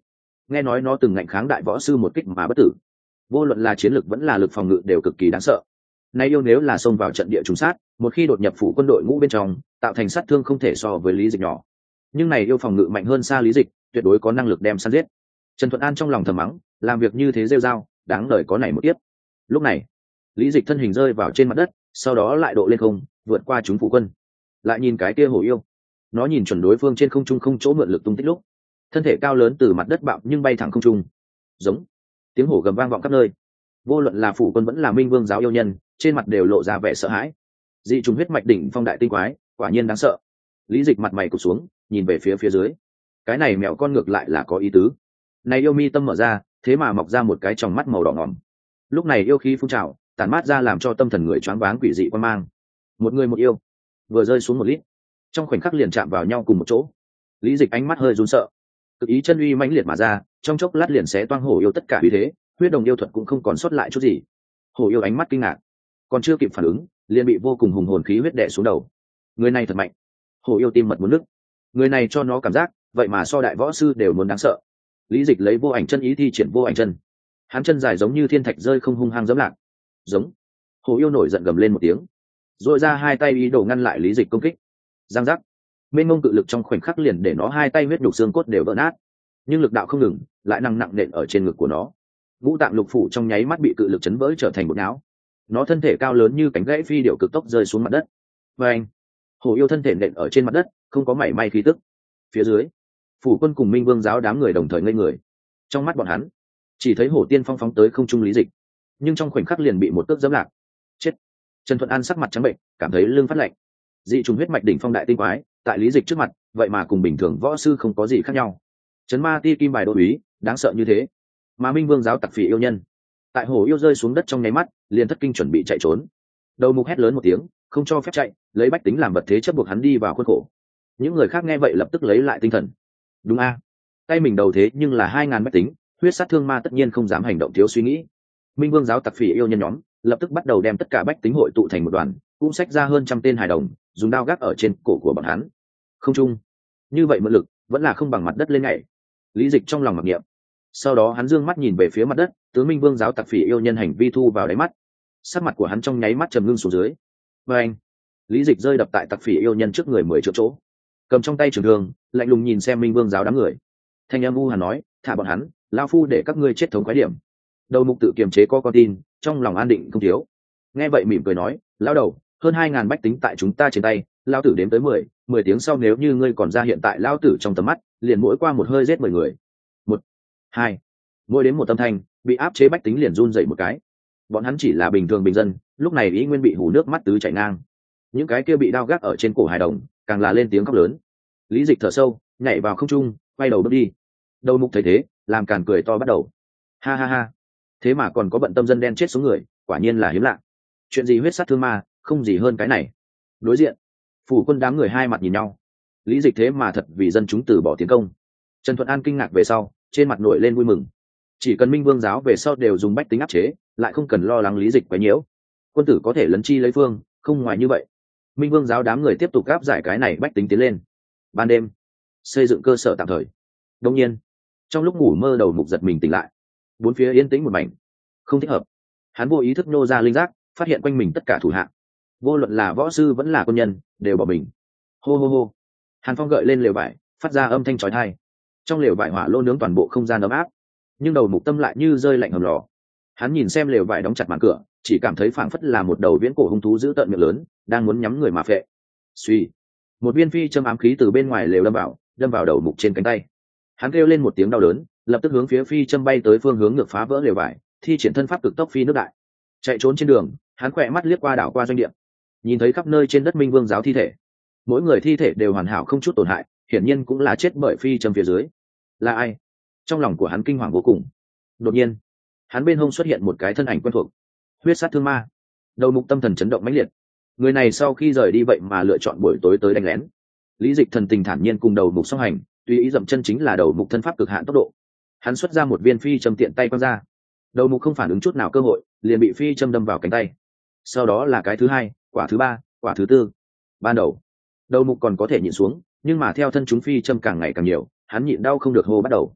nghe nói nó từng ngạnh kháng đại võ sư một kích mà bất tử, vô luận là chiến lực vẫn là lực phòng ngự đều cực kỳ đáng sợ. Nay yêu nếu là xông vào trận địa trùng sát, một khi đột nhập phủ quân đội ngũ bên trong, tạo thành sát thương không thể so với Lý Dịch nhỏ. Nhưng này yêu phòng ngự mạnh hơn xa Lý Dịch, tuyệt đối có năng lực đem săn giết. Trần Thuận An trong lòng thầm mắng, làm việc như thế rêu rao, đáng đời có này một tiếp. Lúc này, Lý Dịch thân hình rơi vào trên mặt đất, sau đó lại độ lên không, vượt qua chúng phủ quân. Lại nhìn cái kia hổ yêu, nó nhìn chuẩn đối phương trên không trung không chỗ mượn lực tung tích lúc, thân thể cao lớn từ mặt đất bạo nhưng bay thẳng không trung. Giống tiếng hổ gầm vang vọng khắp nơi. Vô luận là phủ quân vẫn là Minh Vương giáo yêu nhân, trên mặt đều lộ ra vẻ sợ hãi. Dị trùng huyết mạch đỉnh phong đại tinh quái, quả nhiên đáng sợ. Lý Dịch mặt mày cụp xuống, nhìn về phía dưới. Cái này mèo con ngược lại là có ý tứ. Này yêu mi tâm mở ra, thế mà mọc ra một cái tròng mắt màu đỏ ngòm. Lúc này yêu khí phun trào, tản mát ra làm cho tâm thần người choáng váng quỷ dị quan mang. Một người một yêu, vừa rơi xuống một lít, trong khoảnh khắc liền chạm vào nhau cùng một chỗ. Lý Dịch ánh mắt hơi run sợ, cực ý chân uy mãnh liệt mà ra, trong chốc lát liền xé toang hổ yêu tất cả uy thế, huyết đồng yêu thuật cũng không còn sót lại chút gì. Hổ yêu ánh mắt kinh ngạc, còn chưa kịp phản ứng, liền bị vô cùng hùng hồn khí huyết đè xuống đầu. Người này thật mạnh. Hổ yêu tim mật muốn nứt. Người này cho nó cảm giác, vậy mà so đại võ sư đều muốn đáng sợ. Lý Dịch lấy vô ảnh chân ý thi triển vô ảnh chân, hắn chân dài giống như thiên thạch rơi không hung hăng giẫm lạc. Giống. Hổ yêu nổi giận gầm lên một tiếng, rồi ra hai tay ý đồ ngăn lại Lý Dịch công kích. Giang giác. Mênh mông cự lực trong khoảnh khắc liền để nó hai tay huyết nhục xương cốt đều vỡ nát, nhưng lực đạo không ngừng, lại nặng nện ở trên ngực của nó. Ngũ tạng lục phủ trong nháy mắt bị cự lực chấn vỡ trở thành bột não. Nó thân thể cao lớn như cánh gãy phi điệu cực tốc rơi xuống mặt đất. Và anh, hổ yêu thân thể nện ở trên mặt đất, không có mảy may khí tức. Phía dưới, phủ quân cùng Minh Vương giáo đám người đồng thời ngây người. Trong mắt bọn hắn, chỉ thấy hổ tiên phong phóng tới không trung Lý Dịch, nhưng trong khoảnh khắc liền bị một cước giẫm lạc. Chết. Trần Thuận An sắc mặt trắng bệnh, cảm thấy lưng phát lạnh. Dị trùng huyết mạch đỉnh phong đại tinh quái, tại Lý Dịch trước mặt, vậy mà cùng bình thường võ sư không có gì khác nhau. Trấn ma ti kim bài đô úy, đáng sợ như thế. Mà Minh Vương giáo tặc phỉ yêu nhân, tại hổ yêu rơi xuống đất trong nháy mắt, liền thất kinh chuẩn bị chạy trốn. Đầu mục hét lớn một tiếng, không cho phép chạy, lấy bách tính làm vật thế chấp buộc hắn đi vào khuôn khổ. Những người khác nghe vậy lập tức lấy lại tinh thần. Đúng a, tay mình đầu thế nhưng là 2000 bách tính, huyết sát thương ma tất nhiên không dám hành động thiếu suy nghĩ. Minh Vương giáo tặc phỉ yêu nhân nhóm lập tức bắt đầu đem tất cả bách tính hội tụ thành một đoàn, cũng xách ra hơn trăm tên hài đồng, dùng đao gác ở trên cổ của bọn hắn. Không trung, như vậy mượn lực vẫn là không bằng mặt đất lên nhảy. Lý Dịch trong lòng mặc niệm, sau đó hắn dương mắt nhìn về phía mặt đất, tướng Minh Vương giáo tặc phỉ yêu nhân hành vi thu vào đáy mắt. Sắc mặt của hắn trong nháy mắt trầm ngưng xuống dưới. Và anh, Lý Dịch rơi đập tại tặc phỉ yêu nhân trước người 10 triệu chỗ, cầm trong tay trường thương, lạnh lùng nhìn xem Minh Vương giáo đám người. Thanh âm u hàn nói, thả bọn hắn, lão phu để các ngươi chết thống khoái điểm. Đầu mục tự kiềm chế có con tin, trong lòng an định không thiếu. Nghe vậy mỉm cười nói, lão đầu, hơn 2000 bách tính tại chúng ta trên tay, lão tử đếm tới 10 tiếng sau nếu như ngươi còn ra hiện tại lão tử trong tầm mắt, liền mỗi qua một hơi giết 10 người. 1, 2, mỗi đến một âm thanh, bị áp chế bách tính liền run dậy một cái. Bọn hắn chỉ là bình thường bình dân, lúc này ý nguyên bị hù nước mắt tứ chảy ngang. Những cái kia bị đao gác ở trên cổ hài đồng, càng là lên tiếng khóc lớn. Lý Dịch thở sâu, nhảy vào không trung, quay đầu bước đi. Đầu mục thấy thế, làm càn cười to bắt đầu. Ha ha ha, thế mà còn có bận tâm dân đen chết xuống người, quả nhiên là hiếm lạ. Chuyện gì huyết sát thương ma, không gì hơn cái này. Đối diện, phủ quân đám người hai mặt nhìn nhau. Lý Dịch thế mà thật vì dân chúng từ bỏ tiến công. Trần Thuận An kinh ngạc về sau, trên mặt nổi lên vui mừng. Chỉ cần Minh Vương giáo về sau đều dùng bách tính áp chế, lại không cần lo lắng Lý Dịch quấy nhiễu. Quân tử có thể lấn chi lấy phương, không ngoài như vậy. Minh Vương giáo đám người tiếp tục áp giải cái này bách tính tiến lên. Ban đêm, xây dựng cơ sở tạm thời. Đương nhiên, trong lúc ngủ mơ đầu mục giật mình tỉnh lại. Bốn phía yên tĩnh một mảnh, không thích hợp. Hắn vô ý thức nô ra linh giác, phát hiện quanh mình tất cả thủ hạ, vô luận là võ sư vẫn là quân nhân, đều bỏ mình. Hô hô hô. Hàn Phong gợi lên lều vải, phát ra âm thanh chói tai. Trong lều vải hỏa lô nướng toàn bộ không gian ấm áp, nhưng đầu mục tâm lại như rơi lạnh hầm lò. Hắn nhìn xem lều vải đóng chặt màn cửa, chỉ cảm thấy phảng phất là một đầu viễn cổ hung thú dữ tợn miệng lớn, đang muốn nhắm người mà phệ. Suy, một viên phi châm ám khí từ bên ngoài lều đâm vào đầu mục trên cánh tay. Hắn kêu lên một tiếng đau đớn, lập tức hướng phía phi châm bay tới phương hướng ngược phá vỡ lều vải, thi triển thân pháp cực tốc phi nước đại. Chạy trốn trên đường, hắn khỏe mắt liếc qua đảo qua doanh địa, nhìn thấy khắp nơi trên đất Minh Vương giáo thi thể, mỗi người thi thể đều hoàn hảo không chút tổn hại, hiển nhiên cũng là chết bởi phi châm phía dưới. Là ai? Trong lòng của hắn kinh hoàng vô cùng. Đột nhiên, hắn bên hông xuất hiện một cái thân ảnh quen thuộc. Huyết sát thương ma. Đầu mục tâm thần chấn động mãnh liệt. Người này sau khi rời đi vậy mà lựa chọn buổi tối tới đánh lén. Lý Dịch thần tình thản nhiên cùng đầu mục song hành, tùy ý dậm chân chính là đầu mục thân pháp cực hạn tốc độ. Hắn xuất ra một viên phi châm tiện tay quăng ra. Đầu mục không phản ứng chút nào cơ hội, liền bị phi châm đâm vào cánh tay. Sau đó là cái thứ hai, quả thứ ba, quả thứ tư. Ban đầu, đầu mục còn có thể nhịn xuống, nhưng mà theo thân chúng phi châm càng ngày càng nhiều, hắn nhịn đau không được hô bắt đầu.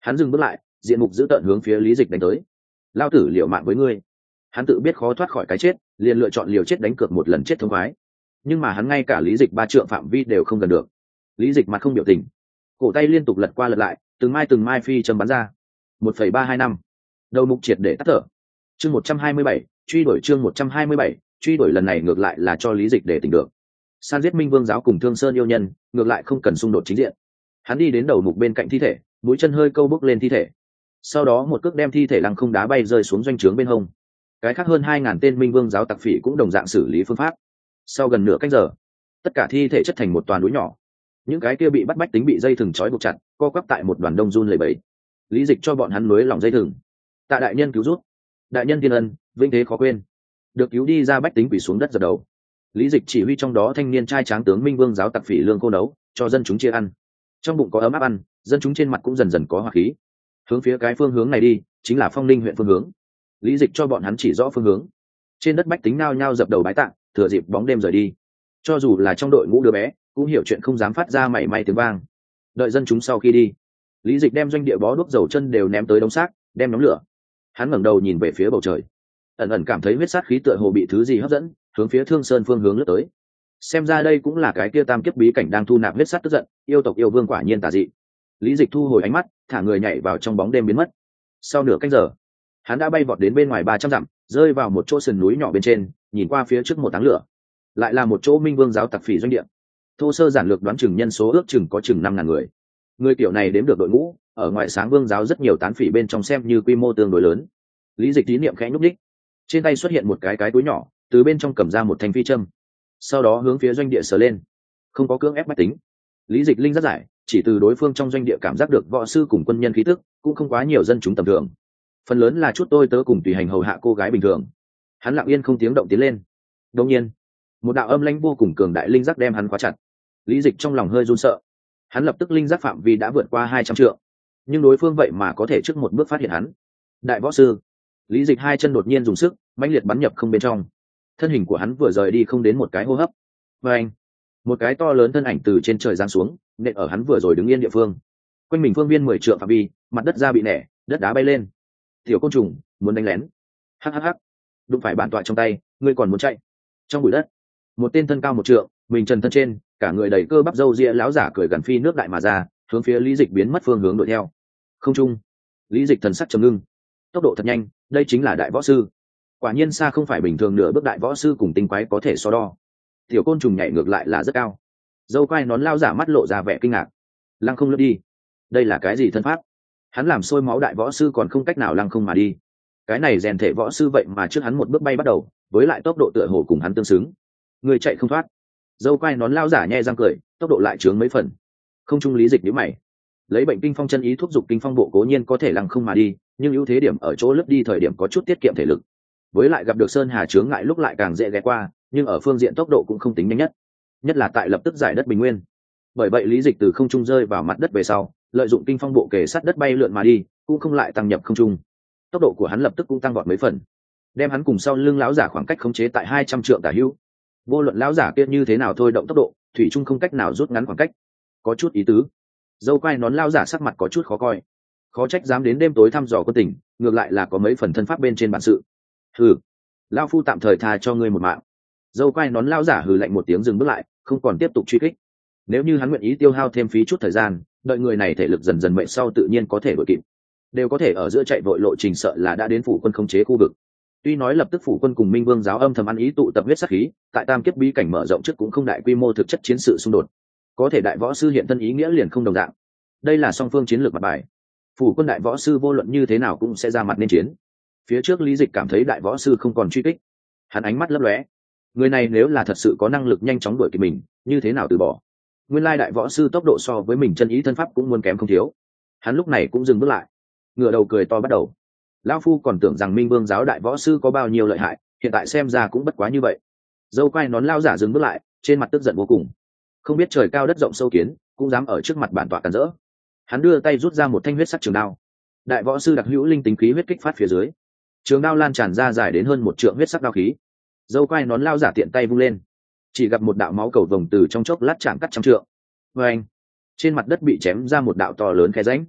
Hắn dừng bước lại, diện mục dữ tợn hướng phía Lý Dịch đánh tới. Lao tử liều mạng với ngươi. Hắn tự biết khó thoát khỏi cái chết, liền lựa chọn liều chết đánh cược một lần chết thống khoái. Nhưng mà hắn ngay cả Lý Dịch 3 trượng phạm vi đều không gần được. Lý Dịch mặt không biểu tình, cổ tay liên tục lật qua lật lại, từng mai phi châm bắn ra. 1,325. Đầu mục triệt để tắt thở. Chương 127, truy đuổi chương 127, truy đuổi lần này ngược lại là cho Lý Dịch để tỉnh được. San giết Minh Vương giáo cùng Thương Sơn yêu nhân, ngược lại không cần xung đột chính diện. Hắn đi đến đầu mục bên cạnh thi thể, mũi chân hơi câu bước lên thi thể. Sau đó một cước đem thi thể lăng không đá bay rơi xuống doanh trướng bên hông. Cái khác hơn 2000 tên Minh Vương giáo tặc phỉ cũng đồng dạng xử lý phương pháp. Sau gần nửa canh giờ, tất cả thi thể chất thành một toàn núi nhỏ. Những cái kia bị bắt bách tính bị dây thừng trói buộc chặt, co quắp tại một đoàn đông run lẩy bẩy. Lý Dịch cho bọn hắn nối lỏng dây thừng. Tạ đại nhân cứu giúp, đại nhân thiên ân, vĩnh thế khó quên. Được cứu đi ra bách tính quỳ xuống đất dập đầu. Lý Dịch chỉ huy trong đó thanh niên trai tráng tướng Minh Vương giáo tặc phỉ lương khô nấu cho dân chúng chia ăn. Trong bụng có ấm áp ăn, dân chúng trên mặt cũng dần dần có hỏa khí. Hướng phía cái phương hướng này đi, chính là Phong Ninh huyện phương hướng. Lý Dịch cho bọn hắn chỉ rõ phương hướng. Trên đất bách tính nao nhao dập đầu bái tạ, thừa dịp bóng đêm rời đi. Cho dù là trong đội ngũ đứa bé, cũng hiểu chuyện không dám phát ra mảy may tiếng vang. Đợi dân chúng sau khi đi, Lý Dịch đem doanh địa bó đuốc dầu chân đều ném tới đống xác, đem nhóm lửa. Hắn ngẩng đầu nhìn về phía bầu trời, ẩn ẩn cảm thấy huyết sát khí tựa hồ bị thứ gì hấp dẫn, hướng phía Thương Sơn phương hướng lướt tới. Xem ra đây cũng là cái kia tam kiếp bí cảnh đang thu nạp huyết sát tức giận, yêu tộc yêu vương quả nhiên tà dị. Lý Dịch thu hồi ánh mắt, thả người nhảy vào trong bóng đêm biến mất. Sau nửa canh giờ, hắn đã bay vọt đến bên ngoài 300 dặm, rơi vào một chỗ sườn núi nhỏ bên trên, nhìn qua phía trước một áng lửa, lại là một chỗ Minh Vương giáo tặc phỉ doanh địa. Thô sơ giản lược đoán chừng nhân số ước chừng có chừng 5000 người. Người kiểu này đếm được đội ngũ, ở ngoại Sáng Vương giáo rất nhiều tán phỉ bên trong xem như quy mô tương đối lớn. Lý Dịch ý niệm khẽ nhúc nhích, trên tay xuất hiện một cái túi nhỏ, từ bên trong cầm ra một thanh phi châm, sau đó hướng phía doanh địa sờ lên. Không có cưỡng ép bách tính. Lý Dịch linh rất giải, chỉ từ đối phương trong doanh địa cảm giác được võ sư cùng quân nhân khí tức, cũng không quá nhiều dân chúng tầm thường. Phần lớn là chút tôi tớ cùng tùy hành hầu hạ cô gái bình thường. Hắn lặng yên không tiếng động tiến lên. Đột nhiên, một đạo âm lãnh vô cùng cường đại linh giác đem hắn khóa chặt. Lý Dịch trong lòng hơi run sợ. Hắn lập tức linh giác phạm vi đã vượt qua 200 trượng, nhưng đối phương vậy mà có thể trước một bước phát hiện hắn. Đại võ sư. Lý Dịch hai chân đột nhiên dùng sức, mãnh liệt bắn nhập không bên trong. Thân hình của hắn vừa rời đi không đến một cái hô hấp, và anh, một cái to lớn thân ảnh từ trên trời giáng xuống, nện ở hắn vừa rồi đứng yên địa phương. Quanh mình phương viên 10 trượng phạm vi, mặt đất ra bị nẻ, đất đá bay lên. Tiểu côn trùng, muốn đánh lén. Hắc. Đụng phải bản tọa trong tay, ngươi còn muốn chạy? Trong bụi đất, một tên thân cao 1 trượng, mình trần thân trên, cả người đầy cơ bắp râu ria lão giả cười gần phi nước đại mà ra, hướng phía Lý Dịch biến mất phương hướng đuổi theo. Không trung, Lý Dịch thần sắc trầm ngưng. Tốc độ thật nhanh, đây chính là đại võ sư. Quả nhiên xa không phải bình thường nửa bước đại võ sư cùng tinh quái có thể so đo. Tiểu côn trùng nhảy ngược lại là rất cao. Dâu quai nón lao giả mắt lộ ra vẻ kinh ngạc. Lăng không lướt đi. Đây là cái gì thân pháp? Hắn làm sôi máu đại võ sư còn không cách nào lăng không mà đi. Cái này rèn thể võ sư vậy mà trước hắn một bước bay bắt đầu, với lại tốc độ tựa hồ cùng hắn tương xứng. Người chạy không thoát. Dâu quai nón lao giả nhe răng cười, tốc độ lại chướng mấy phần. Không trung Lý Dịch nhíu mày. Lấy bệnh kinh phong chân ý thúc giục kinh phong bộ cố nhiên có thể lăng không mà đi, nhưng ưu thế điểm ở chỗ lướt đi thời điểm có chút tiết kiệm thể lực. Với lại gặp được sơn hà chướng ngại lúc lại càng dễ ghé qua, nhưng ở phương diện tốc độ cũng không tính nhanh nhất là tại lập tức giải đất bình nguyên. Bởi vậy Lý Dịch từ không trung rơi vào mặt đất về sau, lợi dụng kinh phong bộ kề sát đất bay lượn mà đi, cũng không lại tăng nhập không trung. Tốc độ của hắn lập tức cũng tăng vọt mấy phần, đem hắn cùng sau lưng lão giả khoảng cách khống chế tại 200 trượng tả hữu. Vô luận lão giả kia như thế nào thôi động tốc độ, thủy chung không cách nào rút ngắn khoảng cách. Có chút ý tứ. Dâu quai nón lão giả sắc mặt có chút khó coi. Khó trách dám đến đêm tối thăm dò quân tình, ngược lại là có mấy phần thân pháp bên trên bản sự. Hừ, lão phu tạm thời tha cho ngươi một mạng. Dâu quai nón lão giả hừ lạnh một tiếng dừng bước lại, không còn tiếp tục truy kích. Nếu như hắn nguyện ý tiêu hao thêm phí chút thời gian, đợi người này thể lực dần dần mệt sau tự nhiên có thể đuổi kịp. Đều có thể ở giữa chạy vội lộ trình sợ là đã đến phủ quân khống chế khu vực. Tuy nói lập tức phủ quân cùng Minh Vương giáo âm thầm ăn ý tụ tập huyết sát khí, tại tam kiếp bí cảnh mở rộng trước cũng không đại quy mô thực chất chiến sự xung đột. Có thể đại võ sư hiện thân ý nghĩa liền không đồng dạng. Đây là song phương chiến lược mặt bài. Phủ quân đại võ sư vô luận như thế nào cũng sẽ ra mặt nên chiến. Phía trước Lý Dịch cảm thấy đại võ sư không còn truy kích, hắn ánh mắt lấp lóe. Người này nếu là thật sự có năng lực nhanh chóng đuổi kịp mình, như thế nào từ bỏ? Nguyên lai đại võ sư tốc độ so với mình chân ý thân pháp cũng muốn kém không thiếu. Hắn lúc này cũng dừng bước lại, ngửa đầu cười to bắt đầu. Lão phu còn tưởng rằng Minh Vương giáo đại võ sư có bao nhiêu lợi hại, hiện tại xem ra cũng bất quá như vậy. Dâu quai nón lao giả dừng bước lại, trên mặt tức giận vô cùng. Không biết trời cao đất rộng sâu kiến, cũng dám ở trước mặt bản tọa cản rỡ. Hắn đưa tay rút ra một thanh huyết sắc trường đao. Đại võ sư đặc hữu linh tính khí huyết kích phát phía dưới, trường đao lan tràn ra dài đến hơn 1 trượng huyết sắc đao khí. Dâu quai nón lao giả tiện tay vung lên, chỉ gặp một đạo máu cầu vồng từ trong chốc lát chạm cắt trăm trượng. Và anh, trên mặt đất bị chém ra một đạo to lớn khe rãnh.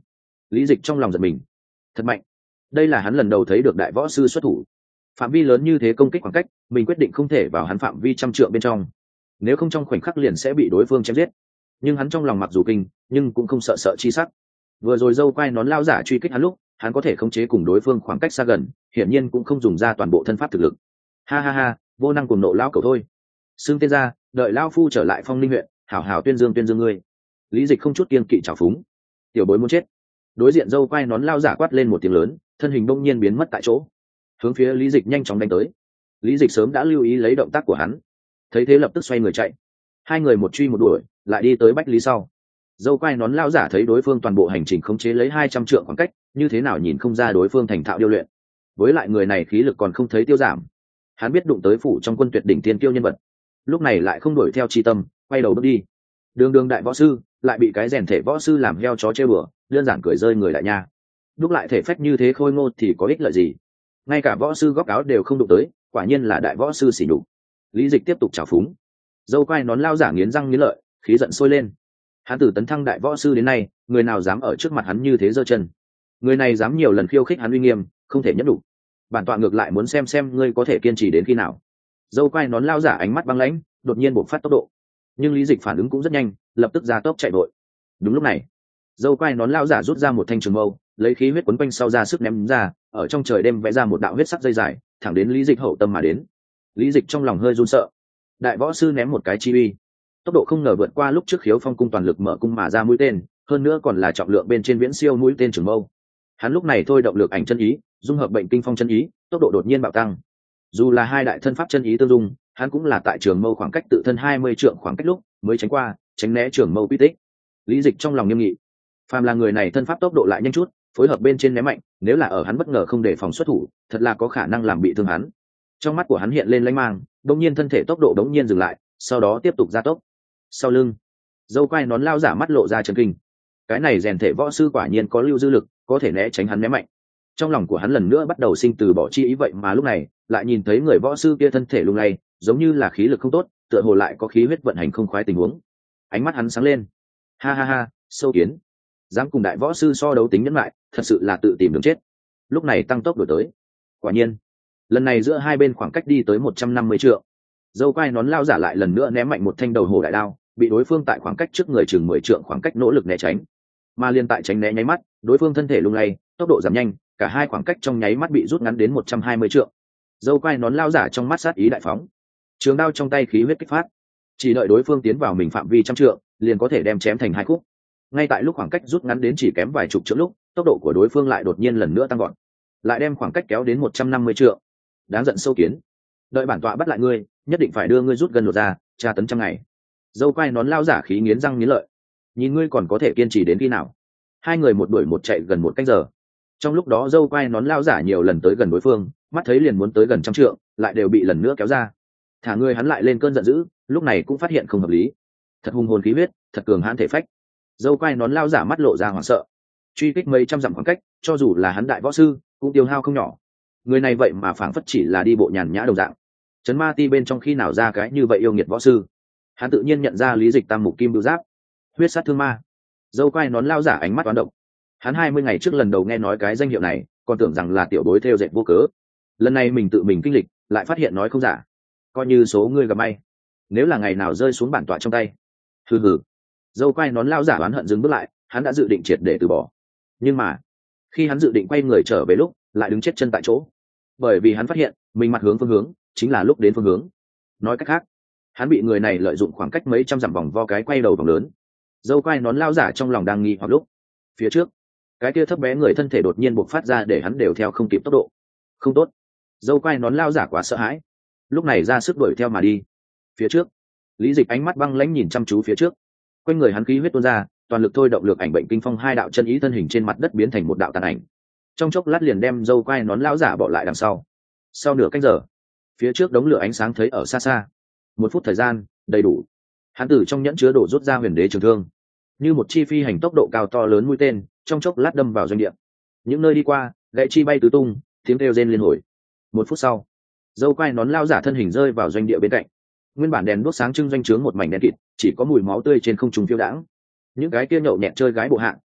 Lý Dịch trong lòng giật mình, thật mạnh. Đây là hắn lần đầu thấy được đại võ sư xuất thủ, phạm vi lớn như thế công kích khoảng cách, mình quyết định không thể vào hắn phạm vi trăm trượng bên trong, nếu không trong khoảnh khắc liền sẽ bị đối phương chém giết. Nhưng hắn trong lòng mặc dù kinh, nhưng cũng không sợ sợ chi sắc. Vừa rồi dâu quai nón lao giả truy kích hắn lúc, hắn có thể khống chế cùng đối phương khoảng cách xa gần, hiển nhiên cũng không dùng ra toàn bộ thân pháp thực lực. Ha ha ha, vô năng cùng nộ lao cầu thôi. Xưng tên ra, đợi lao phu trở lại Phong Linh huyện, hảo hảo tuyên dương ngươi. Lý Dịch không chút kiêng kỵ trào phúng. Tiểu bối muốn chết. Đối diện dâu quai nón lao giả quát lên một tiếng lớn, thân hình bỗng nhiên biến mất tại chỗ, hướng phía Lý Dịch nhanh chóng đánh tới. Lý Dịch sớm đã lưu ý lấy động tác của hắn, thấy thế lập tức xoay người chạy. Hai người một truy một đuổi, lại đi tới Bách Lý sau. Dâu quai nón lao giả thấy đối phương toàn bộ hành trình khống chế lấy 200 trượng khoảng cách, như thế nào nhìn không ra đối phương thành thạo điêu luyện. Với lại người này khí lực còn không thấy tiêu giảm, hắn biết đụng tới phủ trong quân tuyệt đỉnh tiên kiêu nhân vật, lúc này lại không đuổi theo chi tâm, quay đầu bước đi. Đường đại võ sư lại bị cái rèn thể võ sư làm heo chó chơi bừa, đơn giản cười rơi người đại nha. Đúc lại thể phách như thế khôi ngô thì có ích lợi gì? Ngay cả võ sư góc áo đều không đụng tới, quả nhiên là đại võ sư xỉ nhục. Lý Dịch tiếp tục trào phúng. Dâu quai nón lao giả nghiến răng nghiến lợi, khí giận sôi lên. Hắn từ tấn thăng đại võ sư đến nay, người nào dám ở trước mặt hắn như thế giơ chân? Người này dám nhiều lần khiêu khích hắn uy nghiêm, không thể nhẫn đủ. Bản tọa ngược lại muốn xem ngươi có thể kiên trì đến khi nào. Dâu quai nón lao giả ánh mắt băng lãnh, đột nhiên bộc phát tốc độ. Nhưng Lý Dịch phản ứng cũng rất nhanh, lập tức ra tốc chạy vội. Đúng lúc này, dâu quai nón lao giả rút ra một thanh trường mâu, lấy khí huyết quấn quanh sau ra sức ném ra, ở trong trời đêm vẽ ra một đạo huyết sắc dây dài, thẳng đến Lý Dịch hậu tâm mà đến. Lý Dịch trong lòng hơi run sợ. Đại võ sư ném một cái chi uy, tốc độ không ngờ vượt qua lúc trước Khiếu Phong cung toàn lực mở cung mà ra mũi tên, hơn nữa còn là trọng lượng bên trên viễn siêu mũi tên trường mâu. Hắn lúc này thôi động lực ảnh chân ý, dung hợp bệnh kinh phong chân ý, tốc độ đột nhiên bạo tăng. Dù là hai đại thân pháp chân ý tương dung, hắn cũng là tại trường mâu khoảng cách tự thân 20 trượng khoảng cách lúc mới tránh qua, tránh né trường mâu quy tích. Lý Dịch trong lòng nghiêm nghị, phàm là người này thân pháp tốc độ lại nhanh chút, phối hợp bên trên ném mạnh, nếu là ở hắn bất ngờ không đề phòng xuất thủ, thật là có khả năng làm bị thương hắn. Trong mắt của hắn hiện lên lanh mang, đột nhiên thân thể tốc độ đột nhiên dừng lại, sau đó tiếp tục gia tốc. Sau lưng, dâu quai nón lao giả mắt lộ ra chấn kinh. Cái này rèn thể võ sư quả nhiên có lưu dư lực, có thể né tránh hắn ném mạnh. Trong lòng của hắn lần nữa bắt đầu sinh từ bỏ chi ý, vậy mà lúc này lại nhìn thấy người võ sư kia thân thể lung lay, giống như là khí lực không tốt, tựa hồ lại có khí huyết vận hành không khoái tình huống. Ánh mắt hắn sáng lên. Ha ha ha, sâu kiến, dám cùng đại võ sư so đấu tính nhẫn lại, thật sự là tự tìm đường chết. Lúc này tăng tốc đổi tới. Quả nhiên, lần này giữa hai bên khoảng cách đi tới 150 trượng. Dâu quai nón lao giả lại lần nữa ném mạnh một thanh đầu hổ đại đao, bị đối phương tại khoảng cách trước người chừng 10 trượng khoảng cách nỗ lực né tránh. Mà liên tại tránh né nháy mắt, đối phương thân thể lung lay, tốc độ giảm nhanh, cả hai khoảng cách trong nháy mắt bị rút ngắn đến 120 trượng. Dâu quai nón lao giả trong mắt sát ý đại phóng, trường đao trong tay khí huyết kích phát, chỉ đợi đối phương tiến vào mình phạm vi trăm trượng, liền có thể đem chém thành hai khúc. Ngay tại lúc khoảng cách rút ngắn đến chỉ kém vài chục trượng lúc, tốc độ của đối phương lại đột nhiên lần nữa tăng gọn, lại đem khoảng cách kéo đến 150 trượng. Đáng giận sâu kiến, đợi bản tọa bắt lại ngươi, nhất định phải đưa ngươi rút gần lột ra, tra tấn trăm ngày. Dâu quai nón lao giả khí nghiến răng nghiến lợi, nhìn ngươi còn có thể kiên trì đến khi nào. Hai người một đuổi một chạy gần một canh giờ. Trong lúc đó dâu quai nón lao giả nhiều lần tới gần đối phương, mắt thấy liền muốn tới gần trăm trượng, lại đều bị lần nữa kéo ra. Thả người hắn lại lên cơn giận dữ, lúc này cũng phát hiện không hợp lý. Thật hùng hồn khí huyết, thật cường hãn thể phách. Dâu quai nón lao giả mắt lộ ra hoảng sợ. Truy kích mấy trăm dặm khoảng cách, cho dù là hắn đại võ sư cũng tiêu hao không nhỏ. Người này vậy mà phảng phất chỉ là đi bộ nhàn nhã đồng dạng. Trấn ma ti bên trong khi nào ra cái như vậy yêu nghiệt võ sư. Hắn tự nhiên nhận ra Lý Dịch tam mục kim bưu giáp, huyết sát thương ma. Dâu quai nón lao giả ánh mắt toán động. Hắn 20 ngày trước lần đầu nghe nói cái danh hiệu này, còn tưởng rằng là tiểu bối theo dệt vô cớ. Lần này mình tự mình kinh lịch, lại phát hiện nói không giả. Coi như số ngươi gặp may, nếu là ngày nào rơi xuống bản tọa trong tay. Hừ hừ. Dâu quai nón lao giả oán hận dừng bước lại, hắn đã dự định triệt để từ bỏ. Nhưng mà, khi hắn dự định quay người trở về lúc, lại đứng chết chân tại chỗ. Bởi vì hắn phát hiện, mình mặt hướng phương hướng, chính là lúc đến phương hướng. Nói cách khác, hắn bị người này lợi dụng khoảng cách mấy trăm dặm vòng vo cái quay đầu vòng lớn. Dâu quai nón lao giả trong lòng đang nghi hoặc lúc, phía trước, cái kia thấp bé người thân thể đột nhiên bộc phát ra để hắn đều theo không kịp tốc độ. Không tốt. Dâu quai nón lao giả quá sợ hãi, lúc này ra sức đuổi theo mà đi. Phía trước, Lý Dịch ánh mắt băng lãnh nhìn chăm chú phía trước. Quanh người hắn khí huyết tuôn ra, toàn lực thôi động lực ảnh bệnh kinh phong, hai đạo chân ý thân hình trên mặt đất biến thành một đạo tàn ảnh. Trong chốc lát liền đem dâu quai nón lão giả bỏ lại đằng sau. Sau nửa canh giờ, phía trước đống lửa ánh sáng thấy ở xa xa. 1 phút thời gian đầy đủ. Hắn từ trong nhẫn chứa đổ rút ra huyền đế trường thương, như một chi phi hành tốc độ cao to lớn mũi tên, trong chốc lát đâm vào doanh địa. Những nơi đi qua, gậy chi bay tứ tung, tiếng kêu rên liên hồi. 1 phút sau, dâu quai nón lão giả thân hình rơi vào doanh địa bên cạnh. Nguyên bản đèn đuốc sáng trưng doanh trướng một mảnh đen kịt, chỉ có mùi máu tươi trên không trung phiêu đãng. Những cái kia nhậu nhẹt chơi gái bộ hạng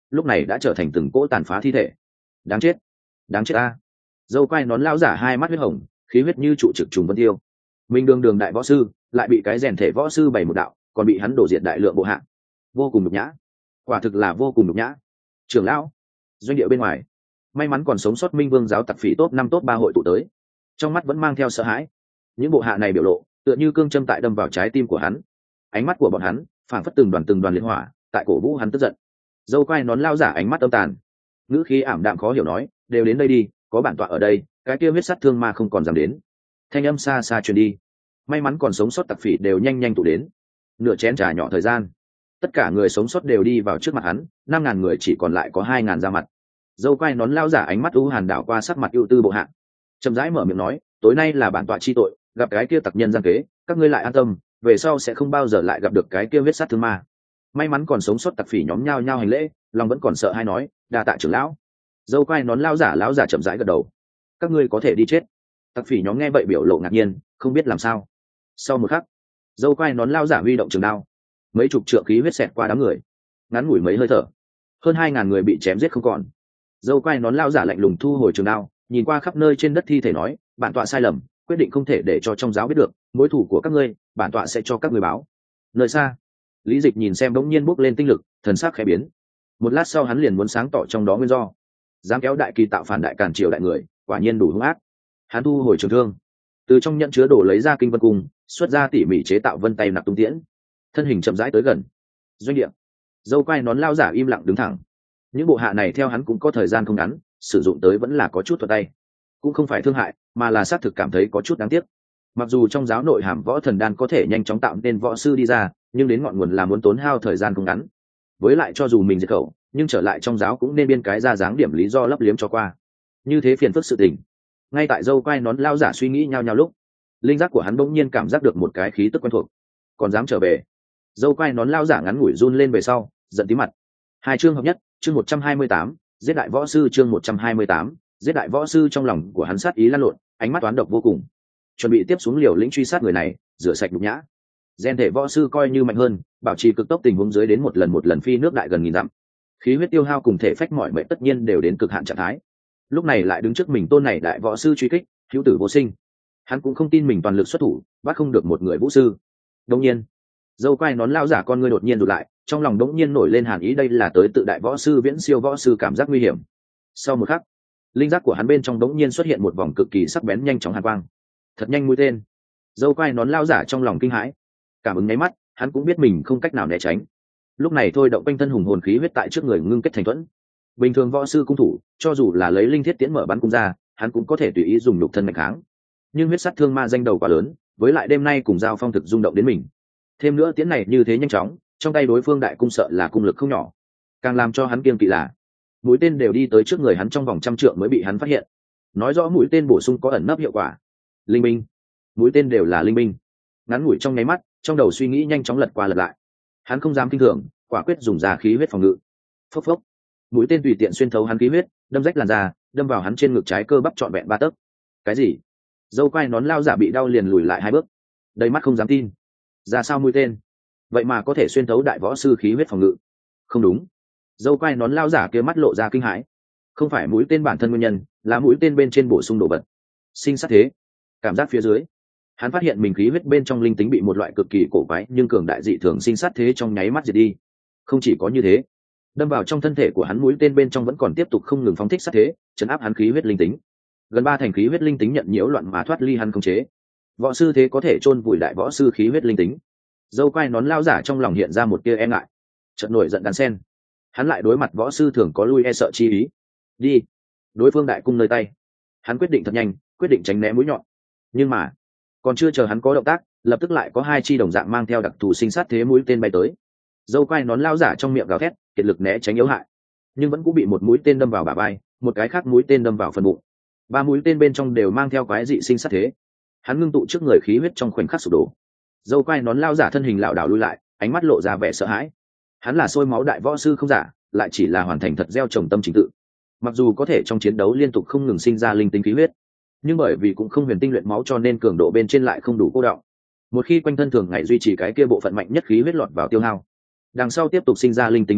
lúc này đã trở thành từng cỗ tàn phá thi thể. Đáng chết, đáng chết a. Dâu quai nón lão giả hai mắt huyết hồng, khí huyết như trụ trực trùng vân tiêu. Mình đường đại võ sư lại bị cái rèn thể võ sư bày một đạo, còn bị hắn đổ diệt đại lượng bộ hạ, vô cùng nhục nhã, quả thực là vô cùng nhục nhã. Trưởng lão, doanh địa bên ngoài, may mắn còn sống sót Minh Vương giáo tặc phỉ top 5 top 3 hội tụ tới, trong mắt vẫn mang theo sợ hãi. Những bộ hạ này biểu lộ tựa như cương châm tại đâm vào trái tim của hắn, ánh mắt của bọn hắn phảng phất từng đoàn liệt hỏa tại cổ vũ hắn tức giận. Dâu quai nón lao giả ánh mắt âm tàn, ngữ khí ảm đạm khó hiểu nói, đều đến đây đi, có bản tọa ở đây, cái kia huyết sát thương ma không còn dám đến. Thanh âm xa xa truyền đi, may mắn còn sống sót tặc phỉ đều nhanh tụ đến. Nửa chén trà nhỏ thời gian, tất cả người sống sót đều đi vào trước mặt hắn, 5.000 người chỉ còn lại có 2.000 ra mặt. Dâu quai nón lao giả ánh mắt u hàn đảo qua sắc mặt ưu tư bộ hạ, chậm rãi mở miệng nói, tối nay là bản tọa chi tội, gặp cái kia tặc nhân gian kế, các ngươi lại an tâm, về sau sẽ không bao giờ lại gặp được cái kia huyết sát thương ma. May mắn còn sống sót tặc phỉ nhóm nhao nhao hành lễ, lòng vẫn còn sợ hay nói, đa tạ trưởng lão. Dâu quai nón lão giả chậm rãi gật đầu, các ngươi có thể đi chết. Tặc phỉ nhóm nghe vậy biểu lộ ngạc nhiên, không biết làm sao. Sau một khắc, dâu quai nón lão giả huy động trường đao, mấy chục trượng khí huyết xẹt qua đám người, ngắn ngủi mấy hơi thở, hơn 2.000 người bị chém giết không còn. Dâu quai nón lão giả lạnh lùng thu hồi trường đao, nhìn qua khắp nơi trên đất thi thể nói, bản tọa sai lầm, quyết định không thể để cho trong giáo biết được mối thù của các ngươi, bản tọa sẽ cho các ngươi báo. Nơi xa, Lý Dịch nhìn xem bỗng nhiên bốc lên tinh lực, thần sắc khẽ biến. Một lát sau hắn liền muốn sáng tỏ trong đó nguyên do. Dám kéo đại kỳ tạo phản đại càn triều đại người, quả nhiên đủ hung ác. Hắn thu hồi trường thương, từ trong nhận chứa đồ lấy ra kinh vân cung, xuất ra tỉ mỉ chế tạo vân tay nạp tung tiễn, thân hình chậm rãi tới gần doanh địa. Dâu quai nón lao giả im lặng đứng thẳng. Những bộ hạ này theo hắn cũng có thời gian không ngắn, sử dụng tới vẫn là có chút thuật tay, cũng không phải thương hại, mà là xác thực cảm thấy có chút đáng tiếc. Mặc dù trong giáo nội hàm võ thần đan có thể nhanh chóng tạo nên võ sư đi ra, nhưng đến ngọn nguồn là muốn tốn hao thời gian không ngắn. Với lại cho dù mình diệt khẩu, nhưng trở lại trong giáo cũng nên biên cái ra dáng điểm lý do lấp liếm cho qua, như thế phiền phức sự tình. Ngay tại dâu quai nón lao giả suy nghĩ nhau lúc, linh giác của hắn bỗng nhiên cảm giác được một cái khí tức quen thuộc, còn dám trở về. Dâu quai nón lao giả ngắn ngủi run lên về sau, giận tí mặt. Hai chương hợp nhất, chương 128, giết đại võ sư, chương 128, giết đại võ sư. Trong lòng của hắn sát ý lan lộn, ánh mắt toán độc vô cùng, chuẩn bị tiếp xuống liều lĩnh truy sát người này, rửa sạch nhục nhã. Gen thể võ sư coi như mạnh hơn, bảo trì cực tốc tình huống dưới đến một lần phi nước đại gần 1000 dặm, khí huyết tiêu hao cùng thể phách mọi mệnh tất nhiên đều đến cực hạn trạng thái. Lúc này lại đứng trước mình tôn này đại võ sư truy kích, hữu tử vô sinh. Hắn cũng không tin mình toàn lực xuất thủ bắt không được một người vũ sư. Đột nhiên, dâu quai nón lao giả con ngươi đột nhiên rụt lại, trong lòng đột nhiên nổi lên hàn ý, đây là tới tự đại võ sư viễn siêu võ sư cảm giác nguy hiểm. Sau một khắc, linh giác của hắn bên trong đột nhiên xuất hiện một vòng cực kỳ sắc bén nhanh chóng hàn quang, thật nhanh mũi tên. Dâu quai nón lao giả trong lòng kinh hãi, cảm ứng nháy mắt, hắn cũng biết mình không cách nào né tránh. Lúc này thôi động quanh thân hùng hồn khí huyết tại trước người ngưng kết thành thuẫn. Bình thường võ sư cung thủ, cho dù là lấy linh thiết tiễn mở bắn cung ra, hắn cũng có thể tùy ý dùng nhục thân mạnh kháng. Nhưng huyết sát thương ma danh đầu quá lớn, với lại đêm nay cùng giao phong thực rung động đến mình. Thêm nữa tiễn này như thế nhanh chóng, trong tay đối phương đại cung sợ là cung lực không nhỏ. Càng làm cho hắn kiêng kỵ là, mũi tên đều đi tới trước người hắn trong vòng 100 trượng mới bị hắn phát hiện. Nói rõ mũi tên bổ sung có ẩn nấp hiệu quả. Linh binh, mũi tên đều là linh binh. Ngắn ngủi trong nháy mắt, trong đầu suy nghĩ nhanh chóng lật qua lật lại. Hắn không dám kinh thường, quả quyết dùng ra khí huyết phòng ngự. Phốc phốc, mũi tên tùy tiện xuyên thấu hắn khí huyết, đâm rách làn da, đâm vào hắn trên ngực trái cơ bắp trọn vẹn 3 tấc. Cái gì? Dâu quai nón lao giả bị đau liền lùi lại 2 bước, đầy mắt không dám tin. Ra sao mũi tên vậy mà có thể xuyên thấu đại võ sư khí huyết phòng ngự? Không đúng. Dâu quai nón lao giả kia mắt lộ ra kinh hãi. Không phải mũi tên bản thân nguyên nhân, là mũi tên bên trên bổ sung đồ vật. Sinh sát thế. Cảm giác phía dưới, hắn phát hiện mình khí huyết bên trong linh tính bị một loại cực kỳ cổ quái nhưng cường đại dị thường sinh sát thế trong nháy mắt diệt đi. Không chỉ có như thế, đâm vào trong thân thể của hắn mũi tên bên trong vẫn còn tiếp tục không ngừng phóng thích sát thế, chấn áp hắn khí huyết linh tính. Gần 3 thành khí huyết linh tính nhận nhiễu loạn mà thoát ly hắn khống chế. Võ sư thế có thể chôn vùi đại võ sư khí huyết linh tính. Dâu quai nón lao giả trong lòng hiện ra một tia e ngại, chợt nổi giận đan sen. Hắn lại đối mặt võ sư thường có lui e sợ chi ý. Đi. Đối phương đại cung nơi tay, hắn quyết định thật nhanh, quyết định tránh né mũi nhọn. Nhưng mà còn chưa chờ hắn có động tác, lập tức lại có 2 chi đồng dạng mang theo đặc thù sinh sát thế mũi tên bay tới. Dâu quai nón lao giả trong miệng gào thét, kiệt lực né tránh yếu hại, nhưng vẫn cũng bị một mũi tên đâm vào bả vai, một cái khác mũi tên đâm vào phần bụng. 3 mũi tên bên trong đều mang theo quái dị sinh sát thế. Hắn ngưng tụ trước người khí huyết trong khoảnh khắc sụp đổ. Dâu quai nón lao giả thân hình lảo đảo lui lại, ánh mắt lộ ra vẻ sợ hãi. Hắn là sôi máu đại võ sư không giả, lại chỉ là hoàn thành thật gieo trồng tâm chính tự. Mặc dù có thể trong chiến đấu liên tục không ngừng sinh ra linh tính khí huyết, nhưng bởi vì cũng không huyền tinh luyện máu cho nên cường độ bên trên lại không đủ cô đọng. Một khi quanh thân thường ngày duy trì cái kia bộ phận mạnh nhất khí huyết lọt vào tiêu hao, đằng sau tiếp tục sinh ra linh tính khí huyết,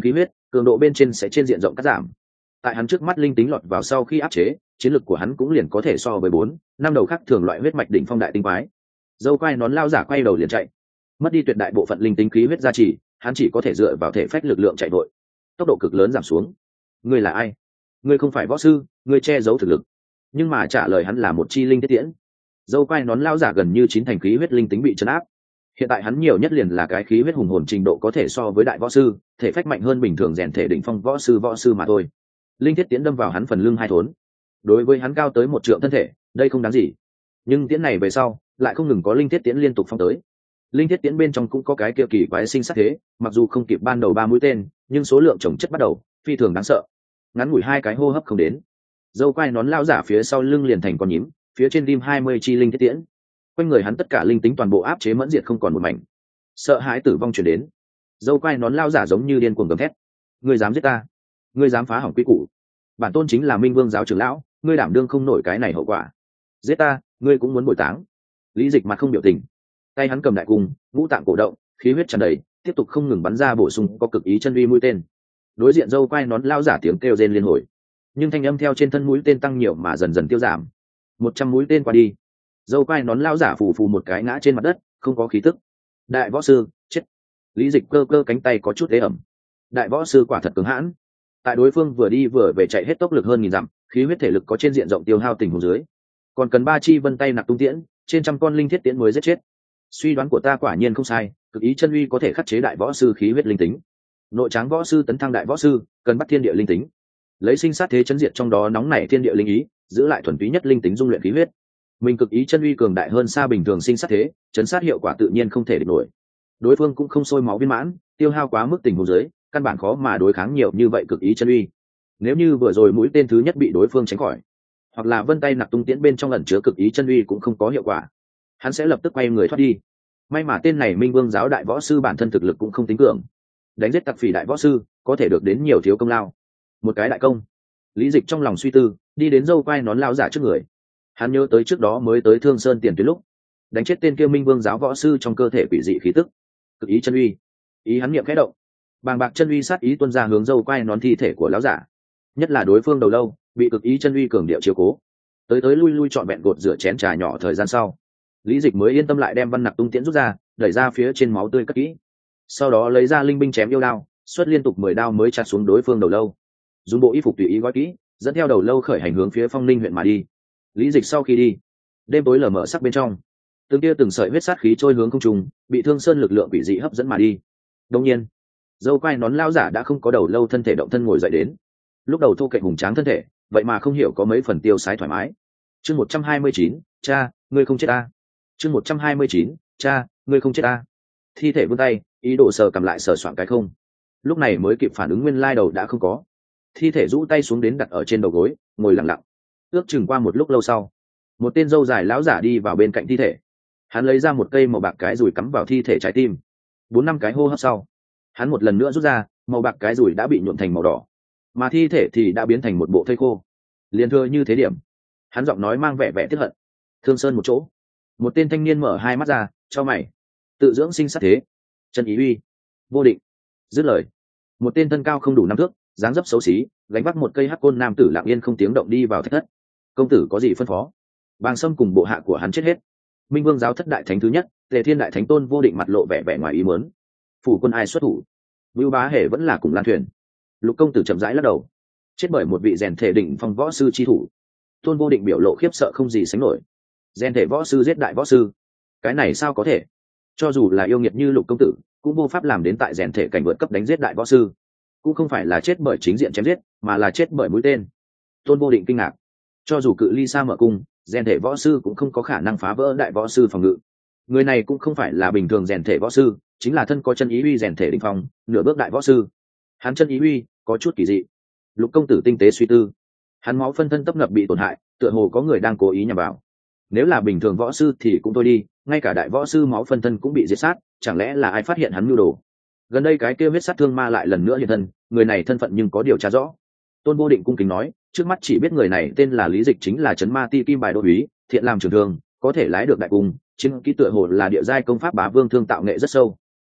cường độ bên trên sẽ trên diện rộng cắt giảm. Tại hắn trước mắt linh tính lọt vào sau khi áp chế, chiến lực của hắn cũng liền có thể so với 4, 5 đầu khác thường loại huyết mạch đỉnh phong đại tinh quái. Dâu quai nón lao giả quay đầu liền chạy, mất đi tuyệt đại bộ phận linh tính khí huyết gia trì, hắn chỉ có thể dựa vào thể phách lực lượng chạy vội, tốc độ cực lớn giảm xuống. Ngươi là ai? Ngươi không phải võ sư, ngươi che giấu thực lực. Nhưng mà trả lời hắn là một chi linh thiết tiễn. Dâu quai nón lao giả gần như 9 thành khí huyết linh tính bị trấn áp. Hiện tại hắn nhiều nhất liền là cái khí huyết hùng hồn trình độ có thể so với đại võ sư, thể phách mạnh hơn bình thường rèn thể đỉnh phong võ sư mà thôi. Linh thiết tiễn đâm vào hắn phần lưng 2 thốn. Đối với hắn cao tới 1 trượng thân thể, đây không đáng gì. Nhưng tiễn này về sau, lại không ngừng có linh thiết tiễn liên tục phong tới. Linh thiết tiễn bên trong cũng có cái kia kỳ quái sinh sát thế, mặc dù không kịp ban đầu 3 mũi tên, nhưng số lượng chồng chất bắt đầu phi thường đáng sợ. Ngắn ngủi 2 cái hô hấp không đến, dâu quai nón lao giả phía sau lưng liền thành con nhím, phía trên rim 20 chi linh thiết tiễn. Quanh người hắn tất cả linh tính toàn bộ áp chế mẫn diệt không còn một mảnh. Sợ hãi tử vong truyền đến, dâu quai nón lao giả giống như điên cuồng gầm thét: ngươi dám giết ta, ngươi dám phá hỏng quy củ, bản tôn chính là Minh Vương giáo trưởng lão, ngươi đảm đương không nổi cái này hậu quả. Giết ta, ngươi cũng muốn bồi táng. Lý Dịch mặt không biểu tình, tay hắn cầm đại cung, ngũ tạng cổ động, khí huyết tràn đầy, tiếp tục không ngừng bắn ra bổ sung có cực ý chân uy mũi tên. Đối diện dâu quai nón lao giả tiếng kêu rên liên hồi, nhưng thanh âm theo trên thân mũi tên tăng nhiều mà dần dần tiêu giảm. 100 mũi tên qua đi, dâu quai nón lao giả phù phù một cái ngã trên mặt đất, không có khí tức. Đại võ sư chết. Lý Dịch cơ cơ cánh tay có chút ế ẩm. Đại võ sư quả thật cứng hãn. Tại đối phương vừa đi vừa về chạy hết tốc lực hơn 1000 dặm, khí huyết thể lực có trên diện rộng tiêu hao tình huống dưới, còn cần 3 chi vân tay nặc tung tiễn, trên trăm con linh thiết tiễn mới giết chết. Suy đoán của ta quả nhiên không sai, cực ý chân uy có thể khắc chế đại võ sư khí huyết linh tính. Nội tráng võ sư tấn thăng đại võ sư, cần bắt thiên địa linh tính, lấy sinh sát thế chấn diệt trong đó nóng nảy thiên địa linh ý, giữ lại thuần túy nhất linh tính dung luyện khí huyết. Mình cực ý chân uy cường đại hơn xa bình thường sinh sát thế, chấn sát hiệu quả tự nhiên không thể địch nổi. Đối phương cũng không sôi máu viên mãn, tiêu hao quá mức tình huống dưới, căn bản khó mà đối kháng nhiều như vậy cực ý chân uy. Nếu như vừa rồi mũi tên thứ nhất bị đối phương tránh khỏi, hoặc là vân tay nặc tung tiễn bên trong ẩn chứa cực ý chân uy cũng không có hiệu quả, hắn sẽ lập tức quay người thoát đi. May mà tên này Minh Vương giáo đại võ sư bản thân thực lực cũng không tính cường, đánh giết tặc phỉ đại võ sư có thể được đến nhiều thiếu công lao, một cái đại công. Lý Dịch trong lòng suy tư, đi đến dâu quai nón lao giả trước người. Hắn nhớ tới trước đó mới tới Thương Sơn tiền tuyến lúc đánh chết tên kia Minh Vương giáo võ sư trong cơ thể quỷ dị khí tức, cực ý chân uy. Ý hắn niệm khẽ động, bàng bạc chân uy sát ý tuôn ra hướng dâu quai nón thi thể của lão giả. Nhất là đối phương đầu lâu bị cực ý chân uy cường điệu chiếu cố, tới lui lui trọn vẹn gột rửa chén trà nhỏ. Thời gian sau, Lý Dịch mới yên tâm lại đem văn nặc tung tiễn rút ra, đẩy ra phía trên máu tươi cất kỹ. Sau đó lấy ra linh binh chém yêu đao, xuất liên tục 10 đao mới chặt xuống đối phương đầu lâu. Dùng bộ y phục tùy ý gói kỹ, dẫn theo đầu lâu khởi hành hướng phía Phong Linh huyện mà đi. Lý Dịch sau khi đi, đêm tối lờ mờ sắc bên trong, từng tia từng sợi huyết sát khí trôi hướng không trung, bị Thương Sơn lực lượng quỷ dị hấp dẫn mà đi. Đương nhiên, dâu quai nón lao giả đã không có đầu lâu thân thể động thân ngồi dậy đến. Lúc đầu thô kệch hùng tráng thân thể, vậy mà không hiểu có mấy phần tiêu sái thoải mái. Chương 129, cha, ngươi không chết ta. Chương 129, cha, ngươi không chết ta. Thi thể vươn tay, ý đồ sờ cầm lại sờ soạn cái không. Lúc này mới kịp phản ứng nguyên lai đầu đã không có. Thi thể rũ tay xuống đến đặt ở trên đầu gối, ngồi lặng lặng. Ước chừng qua một lúc lâu sau, một tên râu dài lão giả đi vào bên cạnh thi thể. Hắn lấy ra một cây màu bạc cái rùi cắm vào thi thể trái tim. 4-5 cái hô hấp sau, hắn một lần nữa rút ra, màu bạc cái rùi đã bị nhuộm thành màu đỏ, mà thi thể thì đã biến thành một bộ thây khô. Liên thưa như thế điểm, hắn giọng nói mang vẻ tiếc hận. Thương Sơn một chỗ, một tên thanh niên mở hai mắt ra, cho mày, tự dưỡng sinh sát thế, chân ý uy, vô định. Dứt lời, một tên thân cao không đủ 5 thước, dáng dấp xấu xí, gánh vác một cây hắc côn nam tử lặng yên không tiếng động đi vào thạch thất. Công tử có gì phân phó? Bàng Sâm cùng bộ hạ của hắn chết hết. Minh Vương giáo thất đại thánh thứ nhất, Tề Thiên đại thánh Tôn Vô Định mặt lộ vẻ ngoài ý muốn. Phủ quân ai xuất thủ? Vưu Bá Hề vẫn là cùng Lan Thuyền. Lục công tử chậm rãi lắc đầu. Chết bởi một vị rèn thể đỉnh phong võ sư chi thủ. Tôn Vô Định biểu lộ khiếp sợ không gì sánh nổi. Rèn thể võ sư giết đại võ sư, cái này sao có thể? Cho dù là yêu nghiệt như Lục công tử, cũng vô pháp làm đến tại rèn thể cảnh vượt cấp đánh giết đại võ sư. Cũng không phải là chết bởi chính diện chém giết, mà là chết bởi mũi tên. Tôn Vô Định kinh ngạc. Cho dù cự ly xa mở cung, rèn thể võ sư cũng không có khả năng phá vỡ đại võ sư phòng ngự. Người này cũng không phải là bình thường rèn thể võ sư, chính là thân có chân ý uy rèn thể đỉnh phong, nửa bước đại võ sư. Hắn chân ý uy có chút kỳ dị. Lục công tử tinh tế suy tư. Hắn máu phân thân tấp nập bị tổn hại, tựa hồ có người đang cố ý nhằm vào. Nếu là bình thường võ sư thì cũng thôi đi, ngay cả đại võ sư máu phân thân cũng bị giết sát, chẳng lẽ là ai phát hiện hắn mưu đồ? Gần đây cái kia huyết sát thương ma lại lần nữa hiện thân, người này thân phận nhưng có điều tra rõ. Tôn Vô Định cung kính nói, trước mắt chỉ biết người này tên là Lý Dịch, chính là trấn ma ti kim bài đô úy, thiện làm trường thương, có thể lái được đại cung, chính kỹ tựa hồ là địa giai công pháp bá vương thương tạo nghệ rất sâu.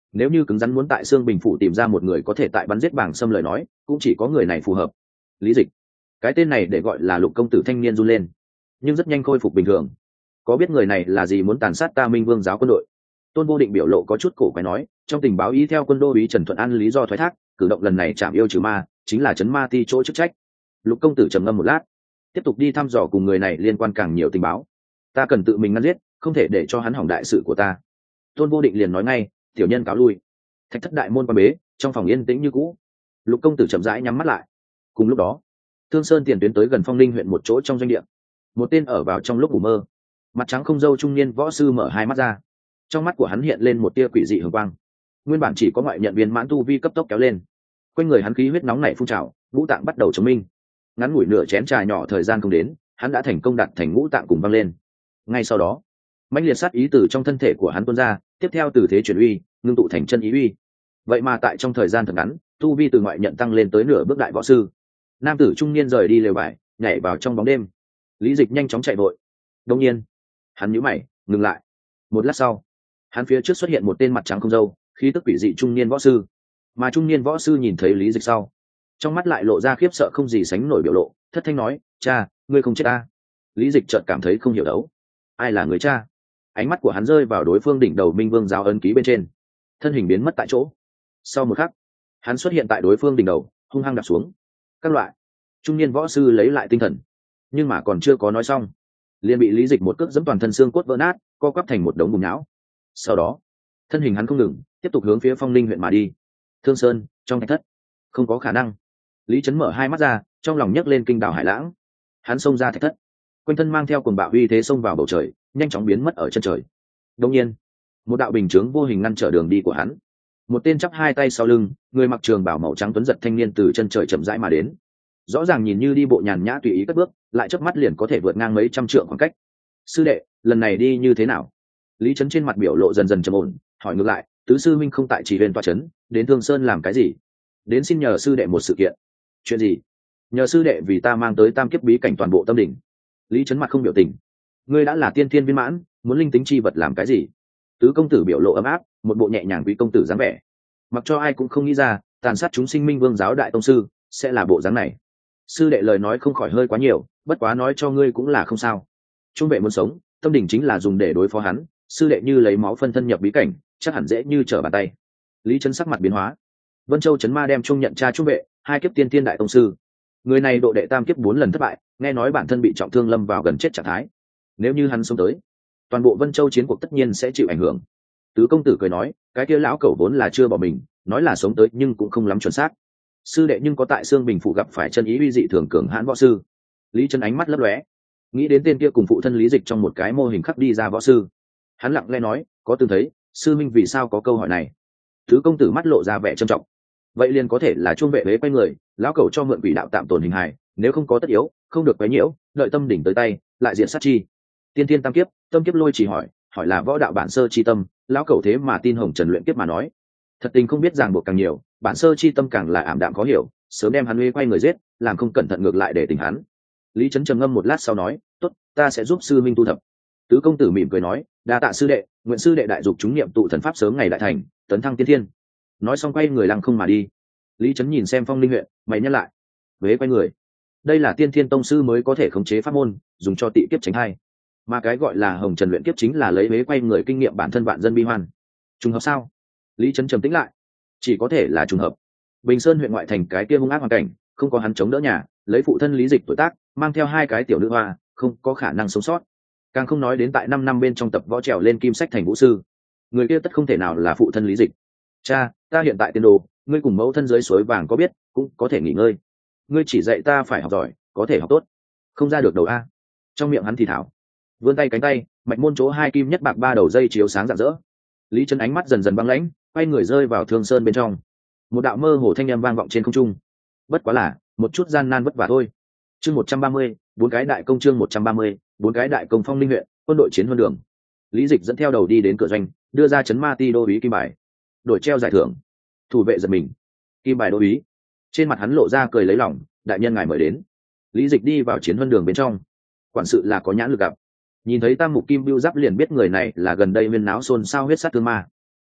nếu như cứng rắn muốn tại xương bình phủ tìm ra một người có thể tại bắn giết bảng xâm lời nói cũng chỉ có người này phù hợp. Lý Dịch, cái tên này để gọi là Lục công tử thanh niên run lên, nhưng rất nhanh khôi phục bình thường. Có biết người này là gì muốn tàn sát ta Minh Vương giáo quân đội? Tôn Vô Định biểu lộ có chút cổ quái nói, trong tình báo ý theo quân đô úy Trần Thuận An lý do thoái thác, cử động lần này chạm yêu trừ ma chính là chấn ma ti chỗ chức trách. Lục công tử trầm ngâm một lát, tiếp tục đi thăm dò cùng người này liên quan càng nhiều tình báo. Ta cần tự mình ngăn giết, không thể để cho hắn hỏng đại sự của ta. Tôn Vô Định liền nói ngay, tiểu nhân cáo lui. Thạch thất đại môn quan bế, trong phòng yên tĩnh như cũ. Lục công tử chậm rãi nhắm mắt lại. Cùng lúc đó, Thương Sơn tiền tuyến tới gần Phong Linh huyện một chỗ trong doanh địa. Một tên ở vào trong lúc ngủ mơ, mặt trắng không râu trung niên võ sư mở hai mắt ra. Trong mắt của hắn hiện lên một tia quỷ dị hường quang. Nguyên bản chỉ có ngoại nhận viên mãn tu vi cấp tốc kéo lên. Quanh người hắn khí huyết nóng nảy phun trào, ngũ tạng bắt đầu chống minh. Ngắn ngủi nửa chén trà nhỏ thời gian không đến, hắn đã thành công đạt thành ngũ tạng cùng văng lên. Ngay sau đó, mãnh liệt sát ý từ trong thân thể của hắn tuôn ra, tiếp theo từ thế chuyển uy, ngưng tụ thành chân ý uy. Vậy mà tại trong thời gian thật ngắn, tu vi từ ngoại nhận tăng lên tới nửa bước đại võ sư. Nam tử trung niên rời đi lều vải, nhảy vào trong bóng đêm. Lý Dịch nhanh chóng chạy vội. Đột nhiên, hắn nhíu mày, ngừng lại. Một lát sau, hắn phía trước xuất hiện một tên mặt trắng không râu, khí tức quỷ dị trung niên võ sư. Mà trung niên võ sư nhìn thấy Lý Dịch sau, trong mắt lại lộ ra khiếp sợ không gì sánh nổi biểu lộ, thất thanh nói, cha, ngươi không chết ta. Lý Dịch chợt cảm thấy không hiểu đấu, ai là người cha? Ánh mắt của hắn rơi vào đối phương đỉnh đầu Minh Vương giáo ấn ký bên trên, thân hình biến mất tại chỗ. Sau một khắc, hắn xuất hiện tại đối phương đỉnh đầu, hung hăng đạp xuống. Các loại, trung niên võ sư lấy lại tinh thần, nhưng mà còn chưa có nói xong, liền bị Lý Dịch một cước giẫm toàn thân xương cốt vỡ nát, co quắp thành một đống bùn nhão. Sau đó, thân hình hắn không ngừng, tiếp tục hướng phía Phong Linh huyện mà đi. Thương Sơn, trong thạch thất, không có khả năng. Lý Chấn mở hai mắt ra, trong lòng nhấc lên kinh đảo hải lãng. Hắn xông ra thạch thất, quanh thân mang theo cuồng bạo uy thế xông vào bầu trời, nhanh chóng biến mất ở chân trời. Đột nhiên, một đạo bình chướng vô hình ngăn trở đường đi của hắn. Một tên chắp hai tay sau lưng, người mặc trường bào màu trắng tuấn giật thanh niên từ chân trời chậm rãi mà đến. Rõ ràng nhìn như đi bộ nhàn nhã tùy ý cất bước, lại chớp mắt liền có thể vượt ngang mấy trăm trượng khoảng cách. Sư đệ, lần này đi như thế nào? Lý Chấn trên mặt biểu lộ dần dần trầm ổn, hỏi ngược lại, tứ sư minh không tại chỉ huyền tọa trấn, đến Thương Sơn làm cái gì? Đến xin nhờ sư đệ một sự kiện. Chuyện gì? Nhờ sư đệ vì ta mang tới tam kiếp bí cảnh toàn bộ tâm đỉnh. Lý Chấn mặt không biểu tình. Ngươi đã là tiên thiên viên mãn, muốn linh tính chi vật làm cái gì? Tứ công tử biểu lộ ấm áp, một bộ nhẹ nhàng quý công tử dáng vẻ. Mặc cho ai cũng không nghĩ ra, tàn sát chúng sinh Minh Vương giáo đại tông sư sẽ là bộ dáng này. Sư đệ lời nói không khỏi hơi quá nhiều, bất quá nói cho ngươi cũng là không sao. Trung vệ muốn sống, tâm đỉnh chính là dùng để đối phó hắn, sư đệ như lấy máu phân thân nhập bí cảnh, chắc hẳn dễ như trở bàn tay. Lý Chấn sắc mặt biến hóa. Vân Châu Chấn Ma đem trung nhận tra trung vệ, hai kiếp tiên thiên đại tông sư. Người này độ đệ tam kiếp 4 lần thất bại, nghe nói bản thân bị trọng thương lâm vào gần chết trạng thái. Nếu như hắn sống tới, toàn bộ Vân Châu chiến cuộc tất nhiên sẽ chịu ảnh hưởng. Tứ công tử cười nói, cái kia lão cẩu vốn là chưa bỏ mình, nói là sống tới nhưng cũng không lắm chuẩn xác. Sư đệ nhưng có tại Xương Bình phủ gặp phải chân ý uy dị thường cường hãn võ sư. Lý Chấn ánh mắt lấp lóe, nghĩ đến tên kia cùng phụ thân Lý Dịch trong một cái mô hình khắc đi ra võ sư. Hắn lặng lẽ nói, có từng thấy, sư minh vì sao có câu hỏi này? Tứ công tử mắt lộ ra vẻ trầm trọng. Vậy liền có thể là chuông vệ huế quay người, lão cẩu cho mượn quỷ đạo tạm tồn hình hài, nếu không có tất yếu, không được quấy nhiễu, đợi tâm đỉnh tới tay, lại diện sát chi. Tiên thiên tam kiếp, tâm kiếp lôi chỉ hỏi là võ đạo bản sơ chi tâm, lão cẩu thế mà tin hồng trần luyện kiếp mà nói. Thật tình không biết ràng buộc càng nhiều, bản sơ chi tâm càng là ảm đạm khó hiểu, sớm đem hắn huế quay người giết, làm không cẩn thận ngược lại để tình hắn. Lý Chấn trầm ngâm một lát sau nói, tốt, ta sẽ giúp sư minh tu thập. Tứ công tử mỉm cười nói, đa tạ sư đệ, nguyện sư đệ đại dục chúng niệm tụ thần pháp sớm ngày đại thành, tấn thăng tiên thiên. Nói xong quay người lăng không mà đi. Lý Chấn nhìn xem Phong Linh huyện, mày nhắc lại, huế quay người, đây là tiên thiên tông sư mới có thể khống chế pháp môn, dùng cho tị kiếp tránh hai. Mà cái gọi là hồng trần luyện kiếp chính là lấy huế quay người kinh nghiệm bản thân vạn dân bi hoan. Trùng hợp sao? Lý Chấn trầm tĩnh lại, chỉ có thể là trùng hợp. Bình Sơn huyện ngoại thành cái kia hung ác hoàn cảnh, không có hắn chống đỡ nhà, lấy phụ thân Lý Dịch tuổi tác, mang theo hai cái tiểu nữ hoa, không có khả năng sống sót. Càng không nói đến tại 5 năm bên trong tập võ trèo lên kim sách thành vũ sư, người kia tất không thể nào là phụ thân Lý Dịch. Cha, ta hiện tại tiên đồ, ngươi cùng mẫu thân dưới suối vàng có biết, cũng có thể nghỉ ngơi. Ngươi chỉ dạy ta phải học giỏi, có thể học tốt, không ra được đầu a. Trong miệng hắn thì thảo, vươn tay cánh tay, mạch môn chỗ hai kim nhất bạc ba đầu dây chiếu sáng rạng rỡ. Lý Chấn ánh mắt dần dần băng lãnh, quay người rơi vào Thương Sơn bên trong. Một đạo mơ hồ thanh âm vang vọng trên không trung. Bất quá là một chút gian nan vất vả thôi. Chương 130, bốn cái đại công, chương 130, bốn cái đại công. Phong Linh huyện, quân đội chiến huân đường. Lý Dịch dẫn theo đầu đi đến cửa doanh, đưa ra chấn ma ti đô úy kim bài, đổi treo giải thưởng. Thủ vệ giật mình. Kim bài đô úy. Trên mặt hắn lộ ra cười lấy lòng, đại nhân ngài mời đến. Lý Dịch đi vào chiến huân đường bên trong. Quản sự là có nhãn lực gặp, nhìn thấy tam mục kim bưu giáp liền biết người này là gần đây viên náo xôn xao huyết sát thương ma.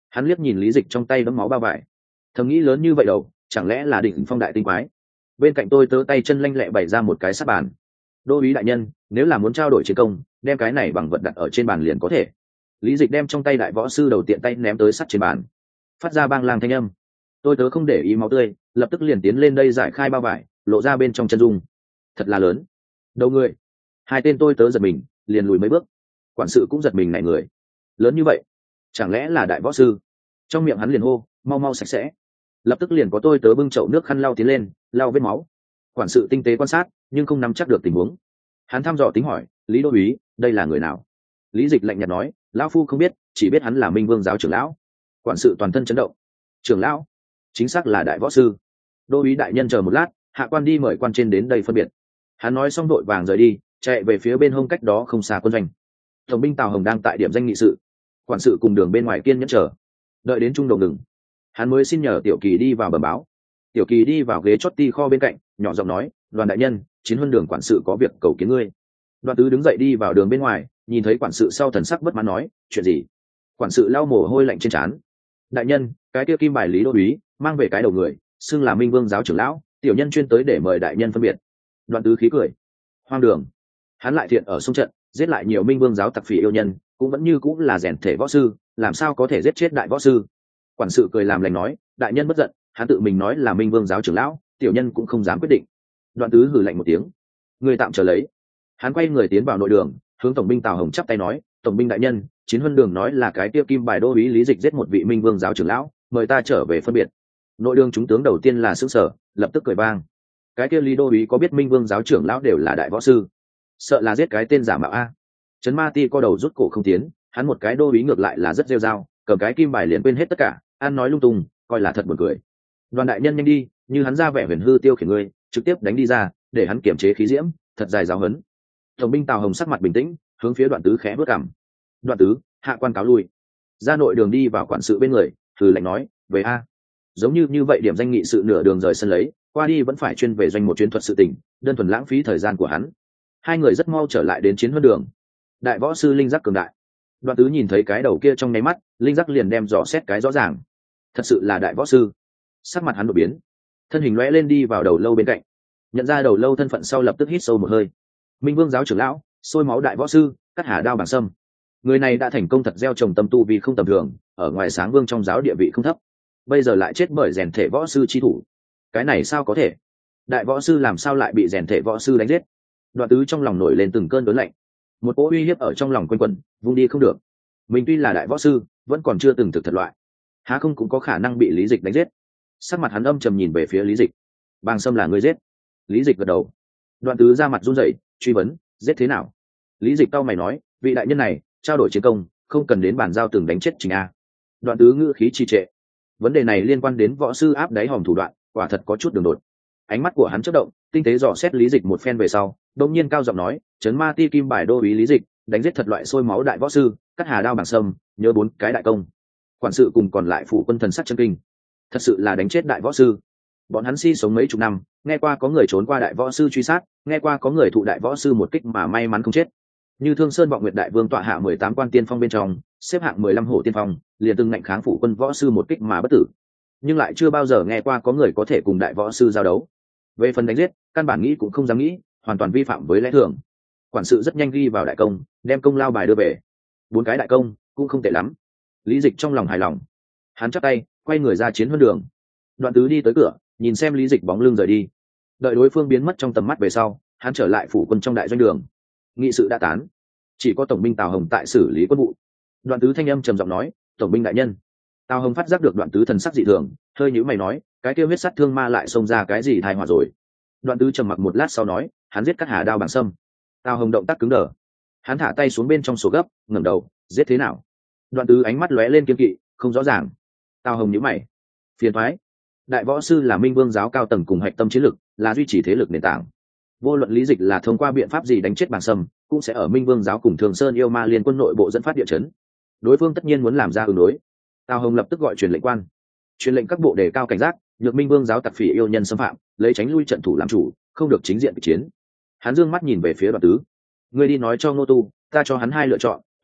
Hắn liếc nhìn lý dịch trong tay đấm máu bao vải, thầm nghĩ lớn như vậy đâu, chẳng lẽ là đỉnh phong đại tinh quái. Bên cạnh tôi tớ tay chân lanh lẹ bày ra một cái sát bàn. Đô úy đại nhân, nếu là muốn trao đổi chiến công, đem cái này bằng vật đặt ở trên bàn liền có thể. Lý dịch đem trong tay đại võ sư đầu tiện tay ném tới sắt trên bàn, phát ra bang lang thanh âm. Tôi tớ không để ý máu tươi, lập tức liền tiến lên đây giải khai bao vải, lộ ra bên trong chân dung. Thật là lớn. Đầu người. Hai tên tôi tớ giật mình, liền lùi mấy bước. Quản sự cũng giật mình nảy người. Lớn như vậy, chẳng lẽ là đại võ sư? Trong miệng hắn liền hô, mau mau sạch sẽ. Lập tức liền có tôi tớ bưng chậu nước khăn lau tiến lên, lau vết máu. Quản sự tinh tế quan sát, nhưng không nắm chắc được tình huống. Hắn thăm dò tính hỏi, Lý đô úy, đây là người nào? Lý dịch lạnh nhạt nói, lão phu không biết, chỉ biết hắn là Minh Vương giáo trưởng lão. Quản sự toàn thân chấn động. Trưởng lão? Chính xác là đại võ sư. Đô úy đại nhân chờ một lát, hạ quan đi mời quan trên đến đây phân biệt. Hắn nói xong đội vàng rời đi, chạy về phía bên hông cách đó không xa quân doanh. Tổng binh Tào Hồng đang tại điểm danh nghị sự. Quản sự cùng đường bên ngoài kiên nhẫn chờ, đợi đến trung đầu ngừng, hắn mới xin nhờ Tiểu Kỳ đi vào bẩm báo. Tiểu Kỳ đi vào ghế chót ti kho bên cạnh, nhỏ giọng nói, Đoàn đại nhân, Chiến Huân đường quản sự có việc cầu kiến ngươi. Đoàn Tứ đứng dậy đi vào đường bên ngoài, nhìn thấy quản sự sau thần sắc bất mãn nói, chuyện gì? Quản sự lau mồ hôi lạnh trên trán. Đại nhân, cái kia kim bài Lý đô úy mang về cái đầu người, xưng là Minh Vương giáo trưởng lão, tiểu nhân chuyên tới để mời đại nhân phân biệt. Đoàn Tứ khí cười, hoang đường. Hắn lại thiện ở sông trận, giết lại nhiều Minh Vương giáo tặc phỉ yêu nhân, cũng vẫn như cũng là rèn thể võ sư, làm sao có thể giết chết đại võ sư? Quản sự cười làm lành nói, đại nhân bất giận, hắn tự mình nói là Minh Vương giáo trưởng lão, tiểu nhân cũng không dám quyết định. Đoạn Tứ hừ lạnh một tiếng, người tạm chờ lấy. Hắn quay người tiến vào nội đường, hướng tổng binh Tào Hồng chắp tay nói, tổng binh đại nhân, Chiến Huân đường nói là cái tiêu kim bài đô úy Lý dịch giết một vị Minh Vương giáo trưởng lão, mời ta trở về phân biệt. Nội đường chúng tướng đầu tiên là sững sờ, lập tức cười vang. Cái kia Lý đô úy có biết Minh Vương giáo trưởng lão đều là đại võ sư, sợ là giết cái tên giả mạo a. Trấn Ma Ti co đầu rút cổ không tiến, hắn một cái đô úy ngược lại là rất rêu rao, cầm cái kim bài liền quên hết tất cả, ăn nói lung tung, coi là thật buồn cười. Đoàn đại nhân nhanh đi, như hắn ra vẻ huyền hư tiêu khiển ngươi, trực tiếp đánh đi ra, để hắn kiểm chế khí diễm, thật dài giáo huấn. Tổng binh Tào Hồng sắc mặt bình tĩnh, hướng phía Đoạn Tứ khẽ bước cằm. Đoạn Tứ, hạ quan cáo lui. Ra nội đường đi vào quản sự bên người, thử lạnh nói, về a. Giống như vậy điểm danh nghị sự nửa đường rời sân lấy, qua đi vẫn phải chuyên về doanh một chuyến thuật sự tình, đơn thuần lãng phí thời gian của hắn. Hai người rất mau trở lại đến Chiến Huân đường. Đại võ sư linh giác cường đại. Đoạn Tứ nhìn thấy cái đầu kia trong nháy mắt, linh giác liền đem dò xét cái rõ ràng. Thật sự là đại võ sư. Sắc mặt hắn đột biến, thân hình lóe lên đi vào đầu lâu bên cạnh. Nhận ra đầu lâu thân phận sau lập tức hít sâu một hơi. Minh Vương giáo trưởng lão, sôi máu đại võ sư, cắt hà đao bảng sâm. Người này đã thành công thật gieo trồng tâm tu vì không tầm thường, ở ngoài Sáng Vương trong giáo địa vị không thấp. Bây giờ lại chết bởi rèn thể võ sư chi thủ. Cái này sao có thể? Đại võ sư làm sao lại bị rèn thể võ sư đánh giết? Đoạn Tứ trong lòng nổi lên từng cơn đớn lạnh. Một cỗ uy hiếp ở trong lòng quanh quẩn, vung đi không được. Mình tuy là đại võ sư, vẫn còn chưa từng thực thật loại, há không cũng có khả năng bị Lý dịch đánh giết. Sắc mặt hắn âm trầm nhìn về phía Lý dịch. Bàng Sâm là người giết? Lý dịch gật đầu. Đoạn Tứ ra mặt run rẩy, truy vấn, giết thế nào? Lý dịch cau mày nói, vị đại nhân này trao đổi chiến công, không cần đến bàn giao từng đánh chết Trình A. Đoạn Tứ ngữ khí trì trệ. Vấn đề này liên quan đến võ sư áp đáy hòm thủ đoạn, quả thật có chút đường đột. Ánh mắt của hắn chớp động, tinh tế dò xét Lý dịch một phen về sau, đột nhiên cao giọng nói, Trấn Ma Ti kim bài đô úy Lý dịch đánh giết thật loại sôi máu đại võ sư, cắt hà đao bảng sâm, nhớ 4 cái đại công. Quản sự cùng còn lại phủ quân thần sắc chân kinh. Thật sự là đánh chết đại võ sư. Bọn hắn sống mấy chục năm, nghe qua có người trốn qua đại võ sư truy sát, nghe qua có người thụ đại võ sư một kích mà may mắn không chết. Như Thương Sơn Vọng Nguyệt đại vương tọa hạ 18 quan tiên phong bên trong, xếp hạng 15 hổ tiên phong, liền từng ngạnh kháng phủ quân võ sư một kích mà bất tử. Nhưng lại chưa bao giờ nghe qua có người có thể cùng đại võ sư giao đấu. Về phần đánh giết, căn bản nghĩ cũng không dám nghĩ, hoàn toàn vi phạm với lẽ thường. Quản sự rất nhanh ghi vào đại công, đem công lao bài đưa về. 4 cái đại công cũng không tệ lắm. Lý dịch trong lòng hài lòng, hắn chắp tay quay người ra Chiến Huân đường. Đoạn Tứ đi tới cửa, nhìn xem Lý dịch bóng lưng rời đi. Đợi đối phương biến mất trong tầm mắt về sau, hắn trở lại phủ quân trong đại doanh đường. Nghị sự đã tán, chỉ có tổng binh Tào Hồng tại xử lý quân vụ. Đoạn Tứ thanh âm trầm giọng nói, tổng binh đại nhân. Tào Hồng phát giác được Đoạn Tứ thần sắc dị thường, hơi nhíu mày nói, cái kia huyết sát thương ma lại xông ra cái gì tai họa rồi? Đoạn Tứ trầm mặc một lát sau nói, hắn giết cắt hà đao bảng sâm. Tào Hồng động tác cứng đờ, hắn thả tay xuống bên trong sổ gấp, ngẩng đầu, giết thế nào? Đoạn Tứ ánh mắt lóe lên kiên kỵ, không rõ ràng. Tào Hồng nhíu mày, phiền toái. Đại võ sư là Minh Vương giáo cao tầng cùng hạch tâm chiến lực, là duy trì thế lực nền tảng. Vô luận Lý dịch là thông qua biện pháp gì đánh chết bảng sâm, cũng sẽ ở Minh Vương giáo cùng Thường Sơn yêu ma liên quân nội bộ dẫn phát địa chấn. Đối phương tất nhiên muốn làm ra ứng đối. Tào Hồng lập tức gọi truyền lệnh quan, truyền lệnh các bộ đề cao cảnh giác, nhược Minh Vương giáo tặc phỉ yêu nhân xâm phạm, lấy tránh lui trận thủ làm chủ, không được chính diện kịch chiến. Hắn dương mắt nhìn về phía Đoạn Tứ, ngươi đi nói cho Ngô Tu, ta cho hắn 2 lựa chọn,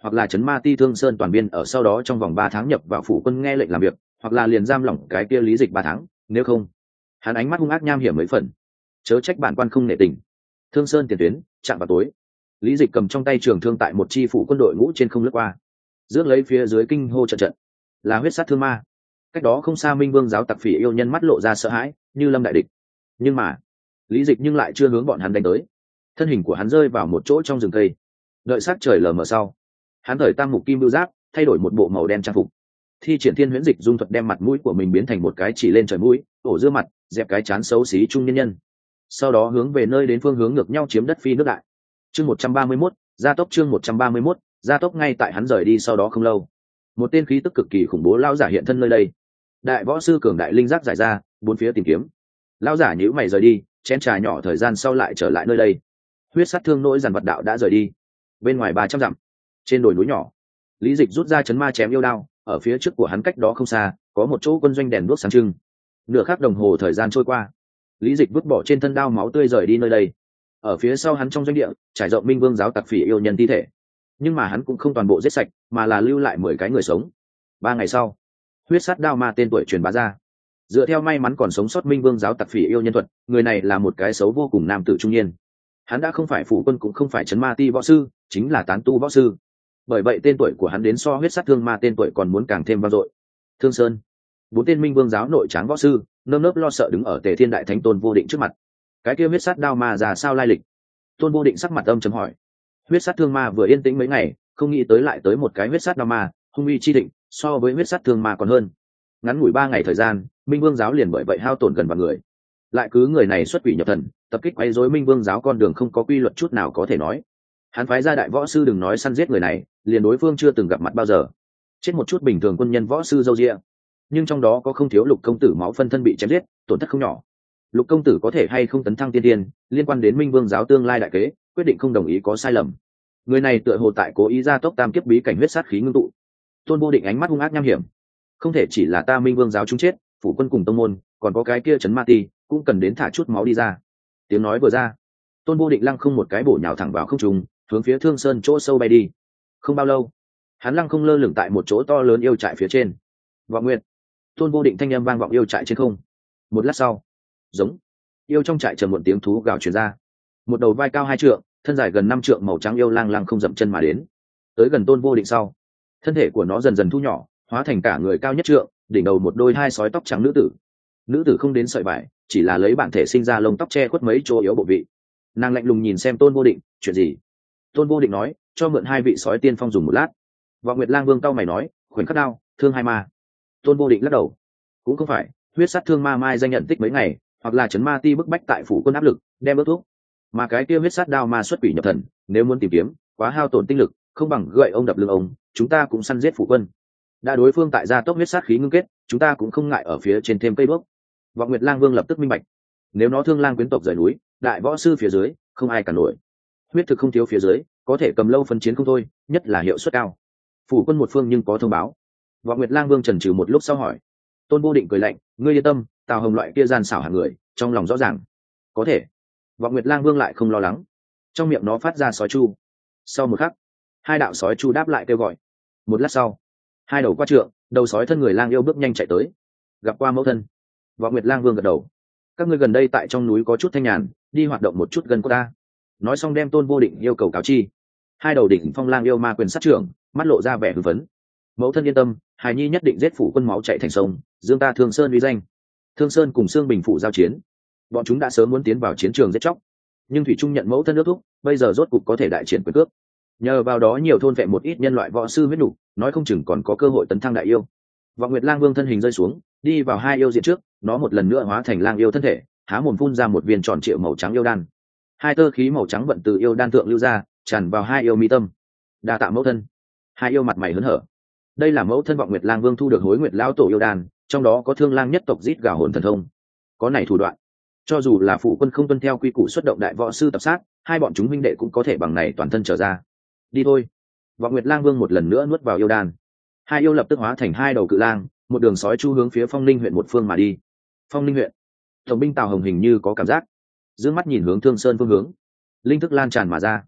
hoặc là trấn ma ti Thương Sơn toàn viên ở sau đó trong vòng 3 tháng nhập vào phủ quân nghe lệnh làm việc, hoặc là liền giam lỏng cái kia Lý Dịch 3 tháng, nếu không. Hắn ánh mắt hung ác nham hiểm mấy phần. Chớ trách bản quan không nể tình. Thương Sơn tiền tuyến, chạm vào tối. Lý Dịch cầm trong tay trường thương tại một chi phủ quân đội ngũ trên không lướt qua, rước lấy phía dưới kinh hô trận trận, là huyết sát thương ma. Cách đó không xa Minh Vương giáo tặc phỉ yêu nhân mắt lộ ra sợ hãi, như lâm đại địch. Nhưng mà Lý Dịch nhưng lại chưa hướng bọn hắn đánh tới. Thân hình của hắn rơi vào một chỗ trong rừng cây. Đợi sắc trời lờ mờ sau, hắn thời tam mục kim bưu giáp, thay đổi một bộ màu đen trang phục, thi triển thiên huyễn dịch dung thuật đem mặt mũi của mình biến thành một cái chỉ lên trời mũi, ổ dưa mặt, dẹp cái chán xấu xí trung nhân nhân. Sau đó hướng về nơi đến phương hướng ngược nhau chiếm đất phi nước đại. Chương 131, gia tốc. Chương 131, gia tốc. Ngay tại hắn rời đi sau đó không lâu, một tên khí tức cực kỳ khủng bố lão giả hiện thân nơi đây. Đại võ sư cường đại linh giác giải ra, bốn phía tìm kiếm. Lão giả nhíu mày rời đi, chén trà nhỏ thời gian sau lại trở lại nơi đây. Huyết sát thương nỗi dàn vật đạo đã rời đi. Bên ngoài 300 dặm, trên đồi núi nhỏ, Lý Dịch rút ra chấn ma chém yêu đao, ở phía trước của hắn cách đó không xa, có một chỗ quân doanh đèn đuốc sáng trưng. Nửa khắc đồng hồ thời gian trôi qua, Lý Dịch vứt bỏ trên thân đao máu tươi rời đi nơi đây. Ở phía sau hắn trong doanh địa, trải rộng Minh Vương giáo tặc phỉ yêu nhân thi thể. Nhưng mà hắn cũng không toàn bộ giết sạch, mà là lưu lại 10 cái người sống. 3 ngày sau, huyết sát đao ma tên tuổi truyền bá ra. Dựa theo may mắn còn sống sót Minh Vương giáo tặc phỉ yêu nhân thuật, người này là một cái xấu vô cùng nam tử trung niên. Hắn đã không phải phủ quân cũng không phải trấn ma ti võ sư, chính là tán tu võ sư. Bởi vậy tên tuổi của hắn đến so huyết sát thương ma tên tuổi còn muốn càng thêm vang dội. Thương Sơn, 4 tên Minh Vương giáo nội tráng võ sư, nơm nớp lo sợ đứng ở Tề Thiên Đại Thánh Tôn Vô Định trước mặt. Cái kia huyết sát đao ma ra sao lai lịch? Tôn Vô Định sắc mặt âm trầm hỏi. Huyết sát thương ma vừa yên tĩnh mấy ngày, không nghĩ tới lại tới một cái huyết sát đao ma, hung uy chi định, so với huyết sát thương ma còn hơn. Ngắn ngủi 3 ngày thời gian, Minh Vương giáo liền bởi vậy hao tổn gần vạn người. Lại cứ người này xuất quỷ nhập thần, tập kích quấy rối Minh Vương giáo con đường không có quy luật chút nào có thể nói. Hắn phái ra đại võ sư đừng nói săn giết người này, liền đối phương chưa từng gặp mặt bao giờ. Chết một chút bình thường quân nhân võ sư dâu dịa, nhưng trong đó có không thiếu Lục công tử máu phân thân bị chém giết, tổn thất không nhỏ. Lục công tử có thể hay không tấn thăng tiên tiên, liên quan đến Minh Vương giáo tương lai đại kế, quyết định không đồng ý có sai lầm. Người này tựa hồ tại cố ý ra tốc tam kiếp bí cảnh huyết sát khí ngưng tụ. Tôn Vô Định ánh mắt hung ác nham hiểm. Không thể chỉ là ta Minh Vương giáo chúng chết, phủ quân cùng tông môn, còn có cái kia trấn ma ti, cũng cần đến thả chút máu đi ra. Tiếng nói vừa ra, Tôn Vô Định lăng không một cái bổ nhào thẳng vào không trung, hướng phía Thương Sơn chỗ sâu bay đi. Không bao lâu, hắn lăng không lơ lửng tại một chỗ to lớn yêu trại phía trên. Vọng Nguyệt, Tôn Vô Định thanh âm vang vọng yêu trại trên không. Một lát sau, giống yêu trong trại trầm muộn tiếng thú gào truyền ra. Một đầu vai cao 2 trượng, thân dài gần 5 trượng màu trắng yêu lang lang không dậm chân mà đến. Tới gần Tôn Vô Định sau, thân thể của nó dần dần thu nhỏ, hóa thành cả người cao nhất trượng, đỉnh đầu một đôi 2 sói tóc trắng nữ tử. Nữ tử không đến sợi vải, chỉ là lấy bản thể sinh ra lông tóc che khuất mấy chỗ yếu bộ vị. Nàng lạnh lùng nhìn xem Tôn Vô Định, chuyện gì? Tôn Vô Định nói, cho mượn 2 vị sói tiên phong dùng một lát. Vọng Nguyệt Lang Vương cau mày nói, khoảnh khắc đao, thương 2 ma. Tôn Vô Định lắc đầu, cũng không phải, huyết sát thương ma mai danh nhận tích mấy ngày, hoặc là trấn ma ti bức bách tại phủ quân áp lực, đem ước thuốc. Mà cái kia huyết sát đao ma xuất quỷ nhập thần, nếu muốn tìm kiếm, quá hao tổn tinh lực, không bằng gậy ông đập lưng ông, chúng ta cũng săn giết phủ quân. Đã đối phương tại gia tốc huyết sát khí ngưng kết, chúng ta cũng không ngại ở phía trên thêm cây bước. Vọng Nguyệt Lang Vương lập tức minh bạch, nếu nó thương lang quyến tộc rời núi, đại võ sư phía dưới, không ai cản nổi. Huyết thực không thiếu phía dưới, có thể cầm lâu phân chiến không thôi, nhất là hiệu suất cao. Phủ quân một phương nhưng có thông báo. Vọng Nguyệt Lang Vương chần chừ một lúc sau hỏi. Tôn Vô Định cười lạnh, ngươi yên tâm, Tào Hồng loại kia gian xảo hàng người, trong lòng rõ ràng. Có thể. Vọng Nguyệt Lang Vương lại không lo lắng, trong miệng nó phát ra sói chu. Sau một khắc, 2 đạo sói chu đáp lại kêu gọi. Một lát sau, 2 đầu qua trượng, đầu sói thân người lang yêu bước nhanh chạy tới. Gặp qua mẫu thân. Vọng Nguyệt Lang Vương gật đầu. Các ngươi gần đây tại trong núi có chút thanh nhàn, đi hoạt động một chút gần cô ta. Nói xong đem Tôn Vô Định yêu cầu cáo chi. 2 đầu đỉnh phong lang yêu ma quyền sát trưởng, mắt lộ ra vẻ hưng phấn. Mẫu thân yên tâm, hài nhi nhất định giết phủ quân máu chạy thành sông, dương ta Thương Sơn uy danh. Thương Sơn cùng Sương Bình phủ giao chiến, bọn chúng đã sớm muốn tiến vào chiến trường giết chóc, nhưng thủy trung nhận mẫu thân ước thúc, bây giờ rốt cục có thể đại triển quyền cước. Nhờ vào đó nhiều thôn vệ một ít nhân loại võ sư huyết nục, nói không chừng còn có cơ hội tấn thăng đại yêu. Vọng Nguyệt Lang Vương thân hình rơi xuống, đi vào 2 yêu diện trước, nó một lần nữa hóa thành lang yêu thân thể, há mồm phun ra một viên tròn trịa màu trắng yêu đan. 2 tơ khí màu trắng vận từ yêu đan thượng lưu ra, tràn vào 2 yêu mi tâm. Đa tạ mẫu thân. 2 yêu mặt mày hớn hở. Đây là mẫu thân Vọng Nguyệt Lang Vương thu được Hối Nguyệt lão tổ yêu đan, trong đó có Thương Lang nhất tộc rít gào hồn thần thông. Có này thủ đoạn, cho dù là phụ quân không tuân theo quy củ xuất động đại võ sư tập sát, 2 bọn chúng huynh đệ cũng có thể bằng này toàn thân trở ra. Đi thôi. Vọng Nguyệt Lang Vương một lần nữa nuốt vào yêu đan. 2 yêu lập tức hóa thành 2 đầu cự lang, một đường sói chu hướng phía Phong Linh huyện một phương mà đi. Phong Linh huyện, tổng binh Tào Hồng hình như có cảm giác, dương mắt nhìn hướng Thương Sơn phương hướng, linh thức lan tràn mà ra.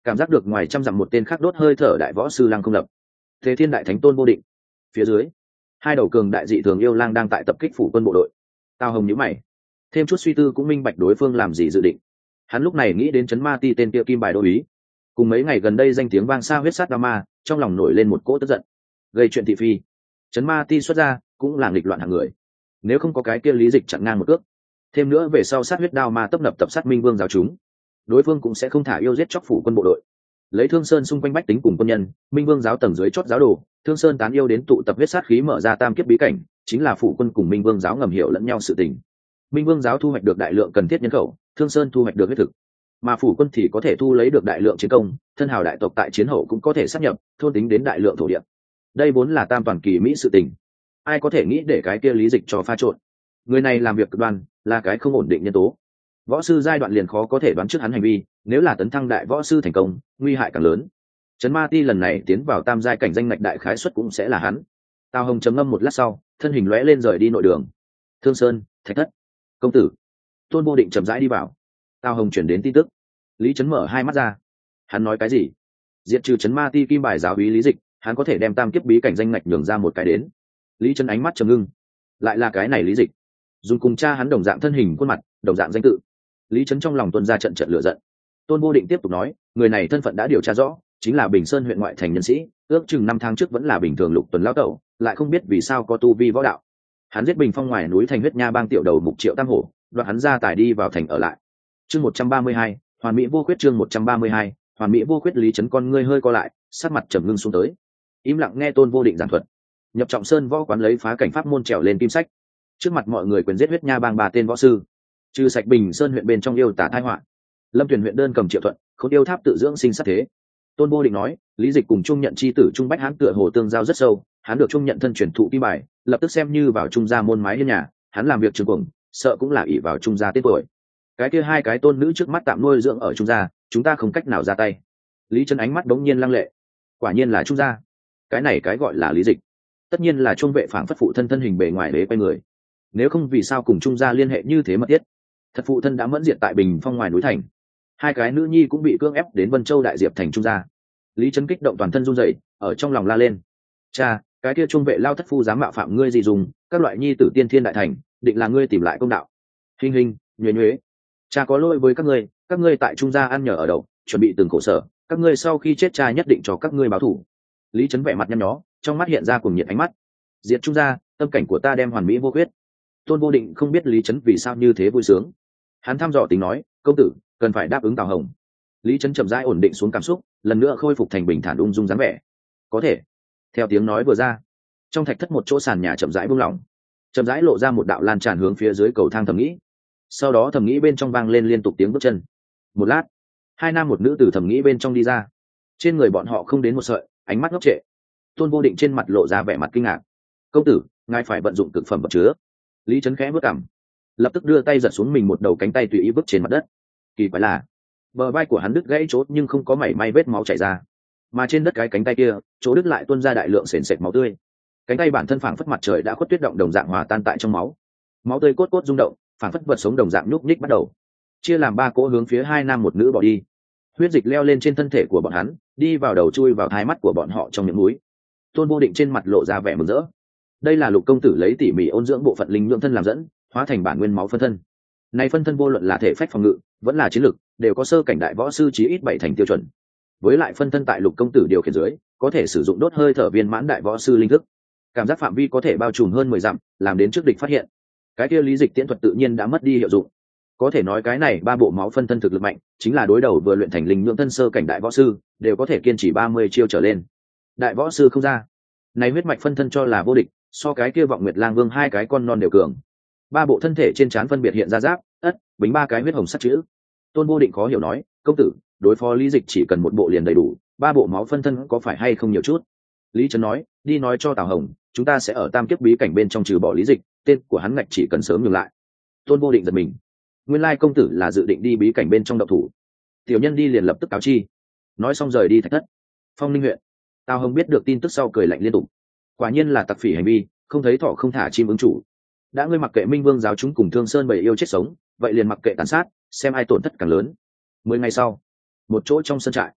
cảm giác được ngoài trăm dặm một tên khác đốt hơi thở đại võ sư lăng không lập. Thế thiên đại thánh tôn vô định. Phía dưới hai đầu cường đại dị thường yêu lang đang tại tập kích phủ quân bộ đội. Tào Hồng nhíu mày, thêm chút suy tư cũng minh bạch đối phương làm gì dự định. Hắn lúc này nghĩ đến trấn ma ti tên kia kim bài đô úy, cùng mấy ngày gần đây danh tiếng vang xa huyết sát đa ma, trong lòng nổi lên một cỗ tức giận, gây chuyện thị phi. Trấn ma ti xuất ra cũng là nghịch loạn hạng người, nếu không có cái kia lý dịch chặn ngang một cước, thêm nữa về sau sát huyết đao ma tấp nập tập sát minh vương giáo chúng, đối phương cũng sẽ không thả yêu giết chóc phủ quân bộ đội. Lấy Thương Sơn xung quanh bách tính cùng quân nhân, minh vương giáo tầng dưới chót giáo đồ, Thương Sơn tán yêu đến tụ tập huyết sát khí mở ra tam kiếp bí cảnh, chính là phủ quân cùng minh vương giáo ngầm hiểu lẫn nhau sự tình. Minh vương giáo thu hoạch được đại lượng cần thiết nhân khẩu, Thương Sơn thu hoạch được huyết thực, mà phủ quân thì có thể thu lấy được đại lượng chiến công, thân hào đại tộc tại chiến hậu cũng có thể sát nhập thôn tính đến đại lượng thổ địa. Đây vốn là tam toàn kỳ mỹ sự tình, ai có thể nghĩ để cái kia lý dịch cho pha trộn. Người này làm việc cực đoan, là cái không ổn định nhân tố. Võ sư giai đoạn liền khó có thể đoán trước hắn hành vi, nếu là tấn thăng đại võ sư thành công, nguy hại càng lớn. Trấn ma ti lần này tiến vào tam giai cảnh danh ngạch đại khái suất cũng sẽ là hắn. Tào Hồng trầm ngâm một lát sau, thân hình lóe lên rời đi nội đường. Thương Sơn, Thạch Thất, công tử. Tôn Vô Định chậm rãi đi vào. Tào Hồng chuyển đến tin tức. Lý Trấn mở hai mắt ra. Hắn nói cái gì? Diệt trừ Trấn ma ti kim bài giáo úy lý dịch, hắn có thể đem tam kiếp bí cảnh danh ngạch nhường ra một cái đến. Lý Trấn ánh mắt trầm ngưng. Lại là cái này lý dịch, dùng cùng cha hắn đồng dạng thân hình khuôn mặt, đồng dạng danh tự. Lý Trấn trong lòng tuôn ra trận lửa giận. Tôn Vô Định tiếp tục nói, người này thân phận đã điều tra rõ, chính là Bình Sơn huyện ngoại thành nhân sĩ, ước chừng 5 tháng trước vẫn là bình thường lục tuần lão tẩu, lại không biết vì sao có tu vi võ đạo. Hắn giết Bình Phong ngoài núi thành huyết nha bang tiểu đầu mục Triệu Tam Hổ, đoạt hắn ra tải đi vào thành ở lại. Chương 132, Hoàn Mỹ vô khuyết. Chương 132, Hoàn Mỹ vô khuyết. Lý Trấn con ngươi hơi co lại, sắc mặt trầm ngưng xuống tới, im lặng nghe Tôn Vô Định giảng thuật. Nhập Trọng Sơn võ quán lấy phá cảnh pháp môn trèo lên kim sách, trước mặt mọi người quyền giết huyết nha bang 3 tên võ sư, trừ sạch Bình Sơn huyện bên trong yêu tả tai họa. Lâm Tuyền huyện đơn cầm Triệu Thuận, Khốn yêu tháp tự dưỡng sinh sát thế. Tôn Vô Định nói, lý dịch cùng trung nhận chi tử trung bách hán tựa hồ tương giao rất sâu, hắn được trung nhận thân truyền thụ kim bài, lập tức xem như vào trung gia môn mái hiên nhà, hắn làm việc trường cuồng, sợ cũng là ỷ vào trung gia tên tuổi. Cái kia hai cái tôn nữ trước mắt tạm nuôi dưỡng ở trung gia, chúng ta không cách nào ra tay. Lý Trấn ánh mắt đống nhiên lăng lệ, quả nhiên là trung gia. Cái này cái gọi là lý dịch, tất nhiên là trung vệ phảng phất phụ thân thân hình bề ngoài đế quay người, nếu không vì sao cùng trung gia liên hệ như thế mật thiết. Thật phụ thân đã mẫn diệt tại Bình Phong ngoài núi thành, hai cái nữ nhi cũng bị cưỡng ép đến Vân Châu đại diệp thành trung gia. Lý Trấn kích động toàn thân run rẩy, ở trong lòng la lên, cha, cái kia trung vệ lao thất phu dám mạo phạm ngươi gì dùng, các loại nhi tử tiên thiên đại thành, định là ngươi tìm lại công đạo. Hình hình, nhuế nhuế, cha có lỗi với các ngươi tại trung gia ăn nhờ ở đậu, chuẩn bị từng khổ sở, các ngươi sau khi chết cha nhất định cho các ngươi báo thù. Lý Trấn vẻ mặt nhăn nhó, trong mắt hiện ra cuồng nhiệt ánh mắt. Diệt trung gia, tâm cảnh của ta đem hoàn mỹ vô khuyết. Tôn Vô Định không biết Lý Trấn vì sao như thế vui sướng, hắn thăm dò tính nói, công tử cần phải đáp ứng Tào Hồng. Lý Trấn chậm rãi ổn định xuống cảm xúc, lần nữa khôi phục thành bình thản ung dung dáng vẻ. Có thể. Theo tiếng nói vừa ra, trong thạch thất một chỗ sàn nhà chậm rãi buông lỏng, chậm rãi lộ ra một đạo lan tràn hướng phía dưới cầu thang thẩm nghĩ. Sau đó thẩm nghĩ bên trong vang lên liên tục tiếng bước chân. Một lát, hai nam một nữ từ thẩm nghĩ bên trong đi ra, trên người bọn họ không đến một sợi, ánh mắt ngốc trệ. Tôn Vô Định trên mặt lộ ra vẻ mặt kinh ngạc. Công tử, ngài phải vận dụng cực phẩm vật chứa. Lý Trấn khẽ bước cằm, lập tức đưa tay giật xuống mình một đầu cánh tay tùy ý vứt trên mặt đất. Kỳ quái là, bờ vai của hắn đứt gãy chốt nhưng không có mảy may vết máu chảy ra, mà trên đất cái cánh tay kia chỗ đứt lại tuôn ra đại lượng sền sệt máu tươi. Cánh tay bản thân phảng phất mặt trời đã khuất tuyết động đồng dạng hòa tan tại trong máu, máu tươi cốt cốt rung động, phảng phất vật sống đồng dạng nhúc nhích bắt đầu chia làm 3 cỗ hướng phía hai nam một nữ bỏ đi. Huyết dịch leo lên trên thân thể của bọn hắn, đi vào đầu chui vào hai mắt của bọn họ trong miệng mũi. Tôn Vô Định trên mặt lộ ra vẻ mừng rỡ. Đây là Lục công tử lấy tỉ mỉ ôn dưỡng bộ phận linh nhưỡng thân làm dẫn, hóa thành bản nguyên máu phân thân. Này phân thân vô luận là thể phách phòng ngự, vẫn là chiến lực, đều có sơ cảnh đại võ sư chí ít 7 thành tiêu chuẩn. Với lại phân thân tại Lục công tử điều khiển dưới, có thể sử dụng đốt hơi thở viên mãn đại võ sư linh thức. Cảm giác phạm vi có thể bao trùm hơn 10 dặm, làm đến trước địch phát hiện. Cái kia lý dịch tiễn thuật tự nhiên đã mất đi hiệu dụng. Có thể nói cái này 3 bộ máu phân thân thực lực mạnh, chính là đối đầu vừa luyện thành linh nhưỡng thân sơ cảnh đại võ sư, đều có thể kiên trì 30 chiêu trở lên. Đại võ sư không ra, này huyết mạch phân thân cho là vô địch, so cái kia Vọng Nguyệt Lang Vương 2 cái con non đều cường. 3 bộ thân thể trên trán phân biệt hiện ra giáp, ất, bính 3 cái huyết hồng sắc chữ. Tôn Vô Định khó hiểu nói, công tử, đối phó lý dịch chỉ cần một bộ liền đầy đủ, 3 bộ máu phân thân có phải hay không nhiều chút? Lý Trấn nói, đi nói cho Tào Hồng, chúng ta sẽ ở tam kiếp bí cảnh bên trong trừ bỏ lý dịch, tên của hắn ngạch chỉ cần sớm nhường lại. Tôn Vô Định giật mình, nguyên lai công tử là dự định đi bí cảnh bên trong động thủ. Tiểu nhân đi liền lập tức cáo chi. Nói xong rời đi thạch thất. Phong Ninh huyện, Tào Hồng biết được tin tức sau cười lạnh liên tục. Quả nhiên là tặc phỉ hành vi, không thấy thỏ không thả chim ứng chủ. Đã ngươi mặc kệ Minh Vương giáo chúng cùng Thương Sơn bầy yêu chết sống, vậy liền mặc kệ tàn sát, xem ai tổn thất càng lớn. 10 ngày sau, một chỗ trong sân trại,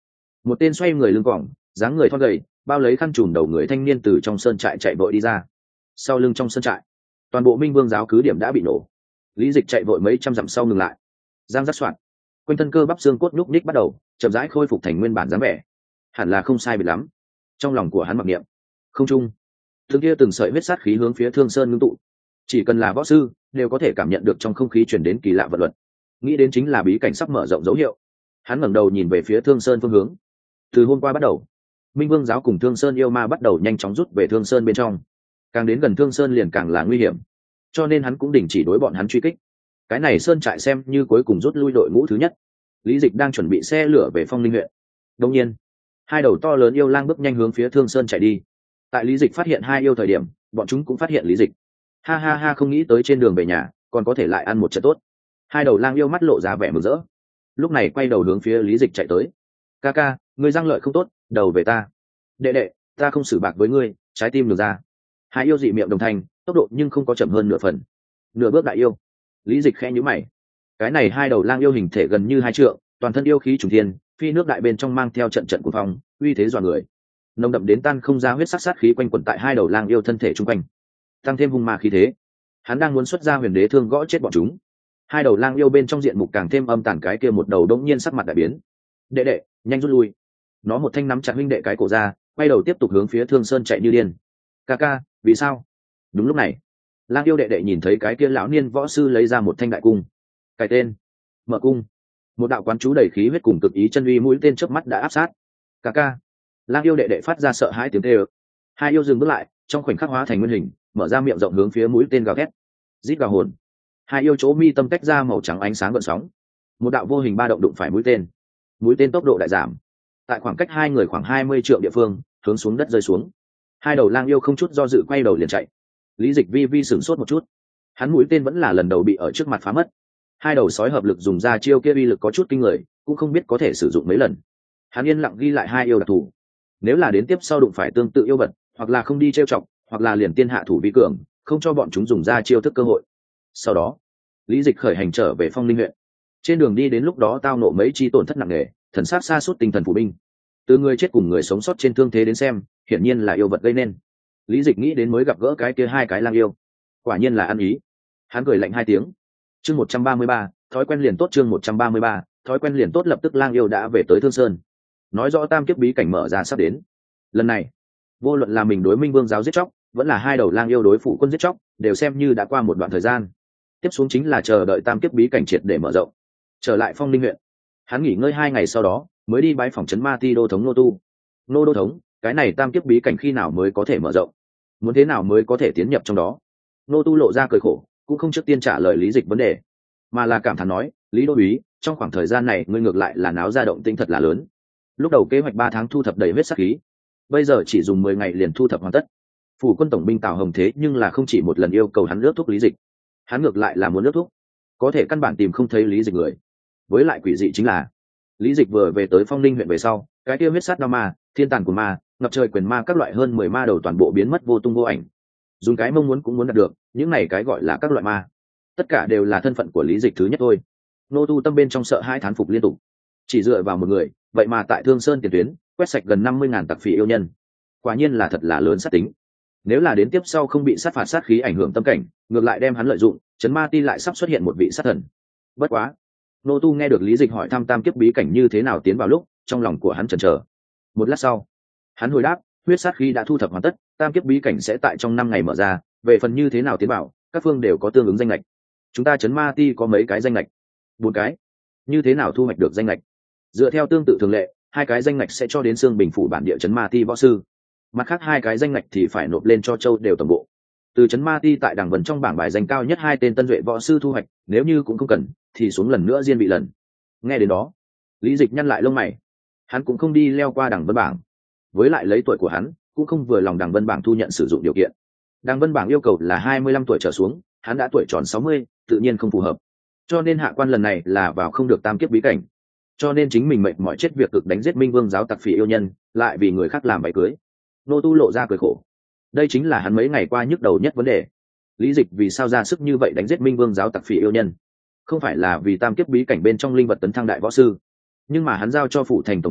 Một tên xoay người lưng cỏng, dáng người thon gầy, bao lấy khăn trùm đầu người thanh niên từ trong sơn trại chạy vội đi ra. Sau lưng trong sơn trại, toàn bộ Minh Vương giáo cứ điểm đã bị nổ. Lý Dịch chạy vội mấy trăm dặm sau ngừng lại. Giang rắc soạn, quanh thân cơ bắp xương cốt nhúc nhích bắt đầu chậm rãi khôi phục thành nguyên bản dáng vẻ. Hẳn là không sai biệt lắm. Trong lòng của hắn mặc niệm. Không trung, từng sợi huyết sát khí hướng phía Thương Sơn ngưng tụ. Chỉ cần là võ sư đều có thể cảm nhận được trong không khí truyền đến kỳ lạ vật luật. Nghĩ đến chính là bí cảnh sắp mở rộng dấu hiệu. Hắn ngẩng đầu nhìn về phía Thương Sơn phương hướng. Từ hôm qua bắt đầu, Minh Vương giáo cùng Thương Sơn yêu ma bắt đầu nhanh chóng rút về Thương Sơn bên trong. Càng đến gần Thương Sơn liền càng là nguy hiểm, cho nên hắn cũng đình chỉ đối bọn hắn truy kích. Cái này sơn trại xem như cuối cùng rút lui đội ngũ thứ nhất. Lý Dịch đang chuẩn bị xe lửa về Phong Linh huyện. Đột nhiên, hai đầu to lớn yêu lang bước nhanh hướng phía Thương Sơn chạy đi. Tại Lý Dịch phát hiện hai yêu thời điểm, bọn chúng cũng phát hiện Lý Dịch. Ha ha ha, không nghĩ tới trên đường về nhà còn có thể lại ăn một trận tốt. Hai đầu lang yêu mắt lộ ra vẻ mừng rỡ, lúc này quay đầu hướng phía Lý Dịch chạy tới. Ca ca, ngươi răng lợi không tốt, đầu về ta. Đệ đệ, ta không xử bạc với ngươi, trái tim được ra. Hai yêu dị miệng đồng thanh, tốc độ nhưng không có chậm hơn nửa phần. Nửa bước đại yêu. Lý Dịch khẽ nhíu mày. Cái này hai đầu lang yêu hình thể gần như hai trượng, toàn thân yêu khí trùng thiên, phi nước đại bên trong mang theo trận trận cuồng phong, uy thế dọa người. Nồng đậm đến tan không ra huyết sắc sát khí quanh quẩn tại hai đầu lang yêu thân thể trung quanh, tăng thêm hung ma khí thế. Hắn đang muốn xuất ra huyền đế thương gõ chết bọn chúng. Hai đầu lang yêu bên trong diện mục càng thêm âm tàn, cái kia một đầu đống nhiên sắc mặt đại biến. Đệ đệ, nhanh rút lui. Nó một thanh nắm chặt huynh đệ cái cổ ra, quay đầu tiếp tục hướng phía Thương Sơn chạy như điên. Ca ca, vì sao? Đúng lúc này, lang yêu đệ đệ nhìn thấy cái kia lão niên võ sư lấy ra một thanh đại cung. Cái tên Mở cung. Một đạo quán chú đầy khí huyết cùng cực ý chân uy mũi tên chớp mắt đã áp sát. Ca ca. Lang yêu đệ đệ phát ra sợ hãi tiếng kêu. Hai yêu dừng bước lại, trong khoảnh khắc hóa thành nguyên hình, mở ra miệng rộng hướng phía mũi tên gào thét. Rít gào hồn. Hai yêu chỗ mi tâm tách ra màu trắng ánh sáng gợn sóng. Một đạo vô hình ba động đụng phải mũi tên. Mũi tên tốc độ đại giảm. Tại khoảng cách hai người khoảng 20 trượng địa phương, hướng xuống đất rơi xuống. Hai đầu lang yêu không chút do dự quay đầu liền chạy. Lý Dịch vi vi sửng sốt một chút. Hắn mũi tên vẫn là lần đầu bị ở trước mặt phá mất. Hai đầu sói hợp lực dùng ra chiêu kia uy lực có chút kinh người, cũng không biết có thể sử dụng mấy lần. Hắn yên lặng ghi lại hai yêu đặc thù. Nếu là đến tiếp sau đụng phải tương tự yêu vật, hoặc là không đi trêu chọc, hoặc là liền tiên hạ thủ vi cường, không cho bọn chúng dùng ra chiêu thức cơ hội. Sau đó, Lý Dịch khởi hành trở về Phong Linh huyện. Trên đường đi đến lúc đó tao nộ mấy chi tổn thất nặng nề, thần sắc sa sút tinh thần phủ binh. Từ người chết cùng người sống sót trên thương thế đến xem, hiển nhiên là yêu vật gây nên. Lý Dịch nghĩ đến mới gặp gỡ cái kia hai cái lang yêu, quả nhiên là ăn ý. Hắn cười lạnh hai tiếng. Chương 133, thói quen liền tốt. Chương 133, thói quen liền tốt. Lập tức lang yêu đã về tới Thương Sơn, nói rõ tam kiếp bí cảnh mở ra sắp đến. Lần này, vô luận là mình đối Minh Vương giáo giết chóc, vẫn là hai đầu lang yêu đối phụ quân giết chóc, đều xem như đã qua một đoạn thời gian. Tiếp xuống chính là chờ đợi tam kiếp bí cảnh triệt để mở rộng. Trở lại Phong Linh huyện, hắn nghỉ ngơi 2 ngày sau đó mới đi bái phỏng trấn Ma Ti đô thống Nô Tu. Nô đô thống, cái này tam kiếp bí cảnh khi nào mới có thể mở rộng, muốn thế nào mới có thể tiến nhập trong đó? Nô Tu lộ ra cười khổ, cũng không trước tiên trả lời Lý Dịch vấn đề, mà là cảm thán nói: Lý đô úy, trong khoảng thời gian này ngươi ngược lại là náo ra động tinh thật là lớn. Lúc đầu kế hoạch 3 tháng thu thập đầy huyết sắc khí, bây giờ chỉ dùng 10 ngày liền thu thập hoàn tất. Phủ quân tổng binh Tào Hồng thế nhưng là không chỉ một lần yêu cầu hắn ước thúc Lý Dịch, hắn ngược lại là muốn ước thúc, có thể căn bản tìm không thấy Lý Dịch người. Với lại quỷ dị chính là, Lý Dịch vừa về tới Phong Linh huyện về sau, cái tiêu huyết sát đao ma, thiên tàn của ma, ngập trời quyền ma, các loại hơn 10 ma đầu toàn bộ biến mất vô tung vô ảnh. Dùng cái mong muốn cũng muốn đạt được, những này cái gọi là các loại ma, tất cả đều là thân phận của Lý Dịch thứ nhất thôi. Nô Tu tâm bên trong sợ hãi thán phục liên tục. Chỉ dựa vào một người, vậy mà tại Thương Sơn tiền tuyến quét sạch gần 50.000 tặc phỉ yêu nhân, quả nhiên là thật là lớn sát tính. Nếu là đến tiếp sau không bị sát phạt sát khí ảnh hưởng tâm cảnh, ngược lại đem hắn lợi dụng, trấn Ma Ti lại sắp xuất hiện một vị sát thần. Bất quá, Nô Tu nghe được Lý Dịch hỏi thăm tam kiếp bí cảnh như thế nào tiến vào lúc, trong lòng của hắn chần chờ. Một lát sau, hắn hồi đáp: huyết sát khí đã thu thập hoàn tất, tam kiếp bí cảnh sẽ tại trong 5 ngày mở ra, về phần như thế nào tiến vào, các phương đều có tương ứng danh lệch. Chúng ta trấn Ma Ti có mấy cái danh lệch? 4 cái. Như thế nào thu hoạch được danh lệch? Dựa theo tương tự thường lệ, 2 cái danh lệch sẽ cho đến Xương Bình phủ bản địa trấn Ma Ti võ sư, mặt khác 2 cái danh lệch thì phải nộp lên cho Châu đều tổng bộ. Từ trấn Ma Ti tại Đằng Vân trong bảng bài danh cao nhất 2 tên tân duệ võ sư thu hoạch, nếu như cũng không cần thì xuống lần nữa riêng bị lần. Nghe đến đó, Lý Dịch nhăn lại lông mày. Hắn cũng không đi leo qua Đằng Vân bảng, với lại lấy tuổi của hắn, cũng không vừa lòng Đằng Vân bảng thu nhận sử dụng điều kiện. Đằng Vân bảng yêu cầu là 25 tuổi trở xuống, hắn đã tuổi tròn 60, tự nhiên không phù hợp. Cho nên hạ quan lần này là vào không được tam kiếp bí cảnh. Cho nên chính mình mệt mỏi chết việc cực đánh giết Minh Vương giáo tặc phỉ yêu nhân, lại vì người khác làm váy cưới. Nô Tu lộ ra cười khổ. Đây chính là hắn mấy ngày qua nhức đầu nhất vấn đề. Lý Dịch vì sao ra sức như vậy đánh giết Minh Vương giáo tặc phỉ yêu nhân? Không phải là vì tam kiếp bí cảnh bên trong linh vật tấn thăng đại võ sư, nhưng mà hắn giao cho phủ thành tổng bộ,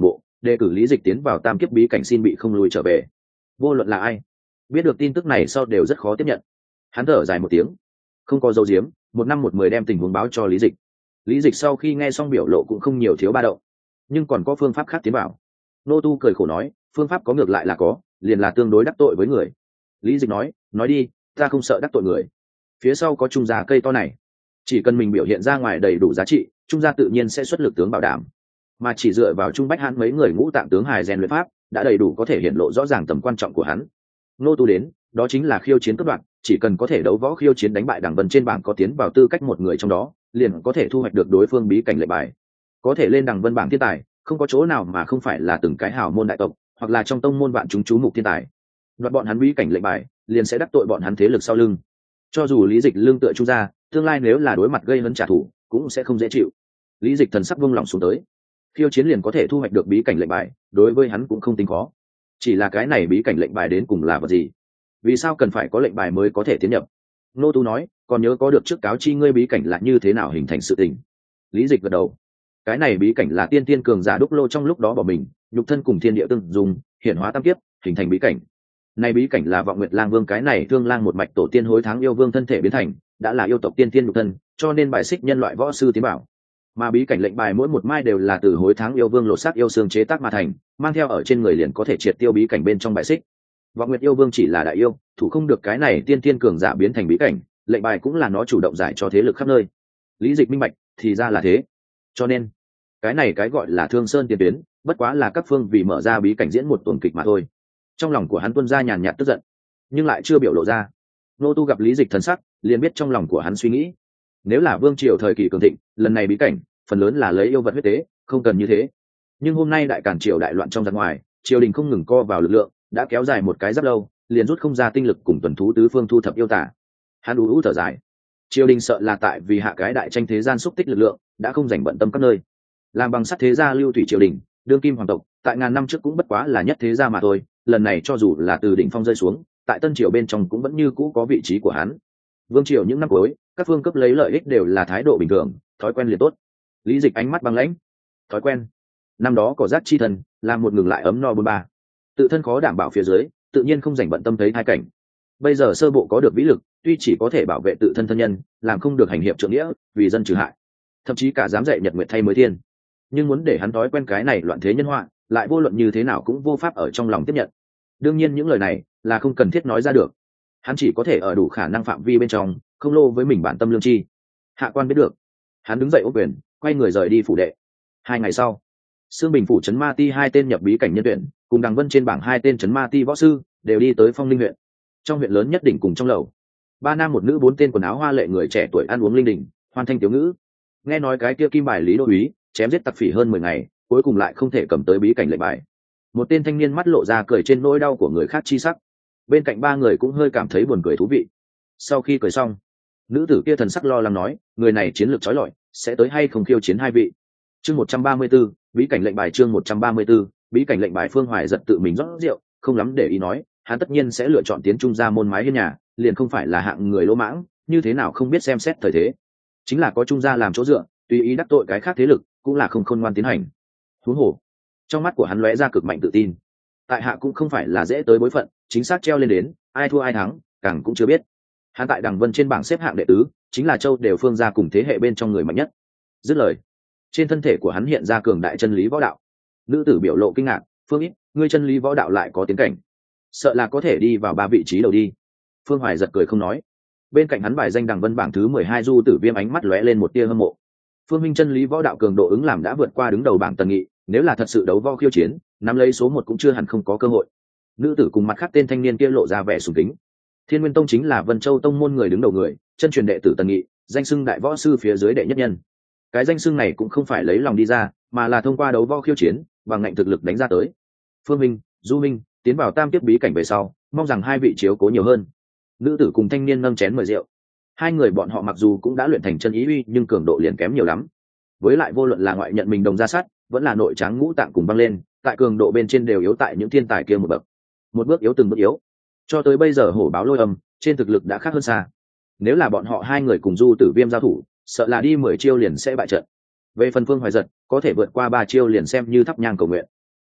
đề cử Lý Dịch tiến vào tam kiếp bí cảnh xin bị không lùi trở về. Vô luận là ai biết được tin tức này sau đều rất khó tiếp nhận. Hắn thở dài một tiếng, không có dấu diếm, 1/10 đem tình huống báo cho Lý Dịch. Lý Dịch sau khi nghe xong biểu lộ cũng không nhiều thiếu ba động, nhưng còn có phương pháp khác tiến vào. Nô Tu cười khổ nói, phương pháp có ngược lại là có, liền là tương đối đắc tội với người. Lý Dịch nói đi, ta không sợ đắc tội người. Phía sau có trung gia cây to này, chỉ cần mình biểu hiện ra ngoài đầy đủ giá trị, trung gia tự nhiên sẽ xuất lực tướng bảo đảm. Mà chỉ dựa vào Trung Bách Hãn mấy người ngũ tạng tướng hài rèn luyện pháp đã đầy đủ có thể hiện lộ rõ ràng tầm quan trọng của hắn. Nô Tu đến, đó chính là khiêu chiến cấp đoạn, chỉ cần có thể đấu võ khiêu chiến đánh bại Đằng Vân trên bảng có tiến vào tư cách một người trong đó, liền có thể thu hoạch được đối phương bí cảnh lệnh bài. Có thể lên Đằng Vân bảng thiên tài, không có chỗ nào mà không phải là từng cái hào môn đại tộc, hoặc là trong tông môn vạn chúng chú mục thiên tài. Đoạt bọn hắn bí cảnh lệnh bài, liền sẽ đắc tội bọn hắn thế lực sau lưng. Cho dù Lý Dịch lương tựa Trung gia, tương lai nếu là đối mặt gây hấn trả thù, cũng sẽ không dễ chịu. Lý Dịch thần sắc vung lòng xuống tới, khiêu chiến liền có thể thu hoạch được bí cảnh lệnh bài, đối với hắn cũng không tính khó. Chỉ là cái này bí cảnh lệnh bài đến cùng là vật gì? Vì sao cần phải có lệnh bài mới có thể tiến nhập? Nô Tu nói, còn nhớ có được trước cáo chi ngươi bí cảnh là như thế nào hình thành sự tình. Lý Dịch gật đầu, cái này bí cảnh là tiên tiên cường giả đúc lô trong lúc đó bỏ mình, nhục thân cùng thiên địa tương dùng, hiển hóa tam kiếp, hình thành bí cảnh. Này bí cảnh là Vọng Nguyệt Lang Vương cái này thương lang một mạch tổ tiên hối tháng yêu vương thân thể biến thành, đã là yêu tộc tiên tiên nhục thân, cho nên bài xích nhân loại võ sư tiến bảo. Mà bí cảnh lệnh bài mỗi một mai đều là từ hối tháng yêu vương lột xác yêu xương chế tác mà thành, mang theo ở trên người liền có thể triệt tiêu bí cảnh bên trong bài xích. Vọng Nguyệt yêu vương chỉ là đại yêu, thủ không được cái này tiên tiên cường giả biến thành bí cảnh, lệnh bài cũng là nó chủ động giải cho thế lực khắp nơi. Lý Dịch minh bạch, thì ra là thế. Cho nên, cái này cái gọi là Thương Sơn tiền tuyến, bất quá là các phương vì mở ra bí cảnh diễn một tuần kịch mà thôi. Trong lòng của hắn tuôn ra nhàn nhạt tức giận, nhưng lại chưa biểu lộ ra. Nô Tu gặp Lý Dịch thần sắc, liền biết trong lòng của hắn suy nghĩ. Nếu là vương triều thời kỳ cường thịnh, lần này bí cảnh phần lớn là lấy yêu vật huyết tế, không cần như thế. Nhưng hôm nay đại càn triều đại loạn trong giặc ngoài, triều đình không ngừng co vào lực lượng, đã kéo dài một cái rất lâu, liền rút không ra tinh lực cùng tuần thú tứ phương thu thập yêu tả. Hắn ú thở dài, triều đình sợ là tại vì hạ cái đại tranh thế gian xúc tích lực lượng, đã không dành bận tâm các nơi. Làm bằng sắt thế gia lưu thủy triều đình, đương kim hoàng tộc, tại ngàn năm trước cũng bất quá là nhất thế gia mà thôi, lần này cho dù là từ đỉnh phong rơi xuống, tại tân triều bên trong cũng vẫn như cũ có vị trí của hắn. Vương triều những năm cuối, các phương cấp lấy lợi ích đều là thái độ bình thường, thói quen liền tốt. Lý Dịch ánh mắt băng lãnh, thói quen. Năm đó có giác chi thần, làm một ngừng lại ấm no bôn ba, tự thân khó đảm bảo phía dưới, tự nhiên không dành bận tâm thấy hai cảnh. Bây giờ sơ bộ có được vĩ lực, tuy chỉ có thể bảo vệ tự thân thân nhân, làm không được hành hiệp trượng nghĩa, vì dân trừ hại, thậm chí cả dám dạy nhật nguyệt thay mới thiên. Nhưng muốn để hắn thói quen cái này loạn thế nhân họa, lại vô luận như thế nào cũng vô pháp ở trong lòng tiếp nhận. Đương nhiên những lời này là không cần thiết nói ra được, hắn chỉ có thể ở đủ khả năng phạm vi bên trong, không lô với mình bản tâm lương chi. Hạ quan biết được. Hắn đứng dậy ôm quyền, quay người rời đi phủ đệ. 2 ngày sau, Sương Bình phủ trấn Ma Ti 2 tên nhập bí cảnh nhân tuyển, cùng Đằng Vân trên bảng 2 tên trấn Ma Ti võ sư đều đi tới Phong Linh huyện. Trong huyện lớn nhất đỉnh cùng trong lầu, 3 nam 1 nữ 4 tên quần áo hoa lệ người trẻ tuổi ăn uống linh đình, hoan thanh tiểu ngữ. Nghe nói cái kia kim bài Lý Đô úy chém giết tặc phỉ hơn 10 ngày, cuối cùng lại không thể cầm tới bí cảnh lệnh bài. Một tên thanh niên mắt lộ ra cười trên nỗi đau của người khác chi sắc. Bên cạnh 3 người cũng hơi cảm thấy buồn cười thú vị. Sau khi cười xong, nữ tử kia thần sắc lo lắng nói, người này chiến lược chói lọi, sẽ tới hay không khiêu chiến 2 vị. Chương 134, bí cảnh lệnh bài. Chương 134, bí cảnh lệnh bài. Phương Hoài giật tự mình rót rượu, không lắm để ý nói, hắn tất nhiên sẽ lựa chọn tiến trung gia môn mái hiên nhà, liền không phải là hạng người lỗ mãng, như thế nào không biết xem xét thời thế. Chính là có trung gia làm chỗ dựa, tùy ý đắc tội cái khác thế lực, cũng là không khôn ngoan tiến hành. Huống hồ, trong mắt của hắn lóe ra cực mạnh tự tin. Tại hạ cũng không phải là dễ tới bối phận, chính xác treo lên đến, ai thua ai thắng, càng cũng chưa biết. Hắn tại Đằng Vân trên bảng xếp hạng đệ tứ, chính là châu đều phương gia cùng thế hệ bên trong người mạnh nhất. Dứt lời, trên thân thể của hắn hiện ra cường đại chân lý võ đạo. Nữ tử biểu lộ kinh ngạc, Phương ít, ngươi chân lý võ đạo lại có tiến cảnh, sợ là có thể đi vào 3 vị trí đầu đi. Phương Hoài giật cười không nói. Bên cạnh hắn bài danh Đằng Vân bảng thứ 12 Du Tử Viêm ánh mắt lóe lên một tia hâm mộ. Phương minh chân lý võ đạo cường độ ứng làm đã vượt qua đứng đầu bảng Tần Nghị, nếu là thật sự đấu võ khiêu chiến, nắm lấy số 1 cũng chưa hẳn không có cơ hội. Nữ tử cùng mặt khác tên thanh niên kia lộ ra vẻ sùng kính. Thiên Nguyên Tông chính là Vân Châu tông môn người đứng đầu người, chân truyền đệ tử Tần Nghị, danh xưng đại võ sư phía dưới đệ nhất nhân. Cái danh xưng này cũng không phải lấy lòng đi ra, mà là thông qua đấu võ khiêu chiến, bằng ngạnh thực lực đánh ra tới. Phương minh, Du minh, tiến vào tam kiếp bí cảnh về sau, mong rằng 2 vị chiếu cố nhiều hơn. Nữ tử cùng thanh niên nâng chén mời rượu. 2 người bọn họ mặc dù cũng đã luyện thành chân ý uy, nhưng cường độ liền kém nhiều lắm. Với lại vô luận là ngoại nhận mình đồng ra sát, vẫn là nội tráng ngũ tạng cùng băng lên, tại cường độ bên trên đều yếu tại những thiên tài kia một bậc. Một bước yếu từng bước yếu. Cho tới bây giờ hổ báo lôi âm, trên thực lực đã khác hơn xa. Nếu là bọn họ 2 người cùng Du Tử Viêm giao thủ, sợ là đi 10 chiêu liền sẽ bại trận. Về phần Phương Hoài giật, có thể vượt qua 3 chiêu liền xem như thắp nhang cầu nguyện.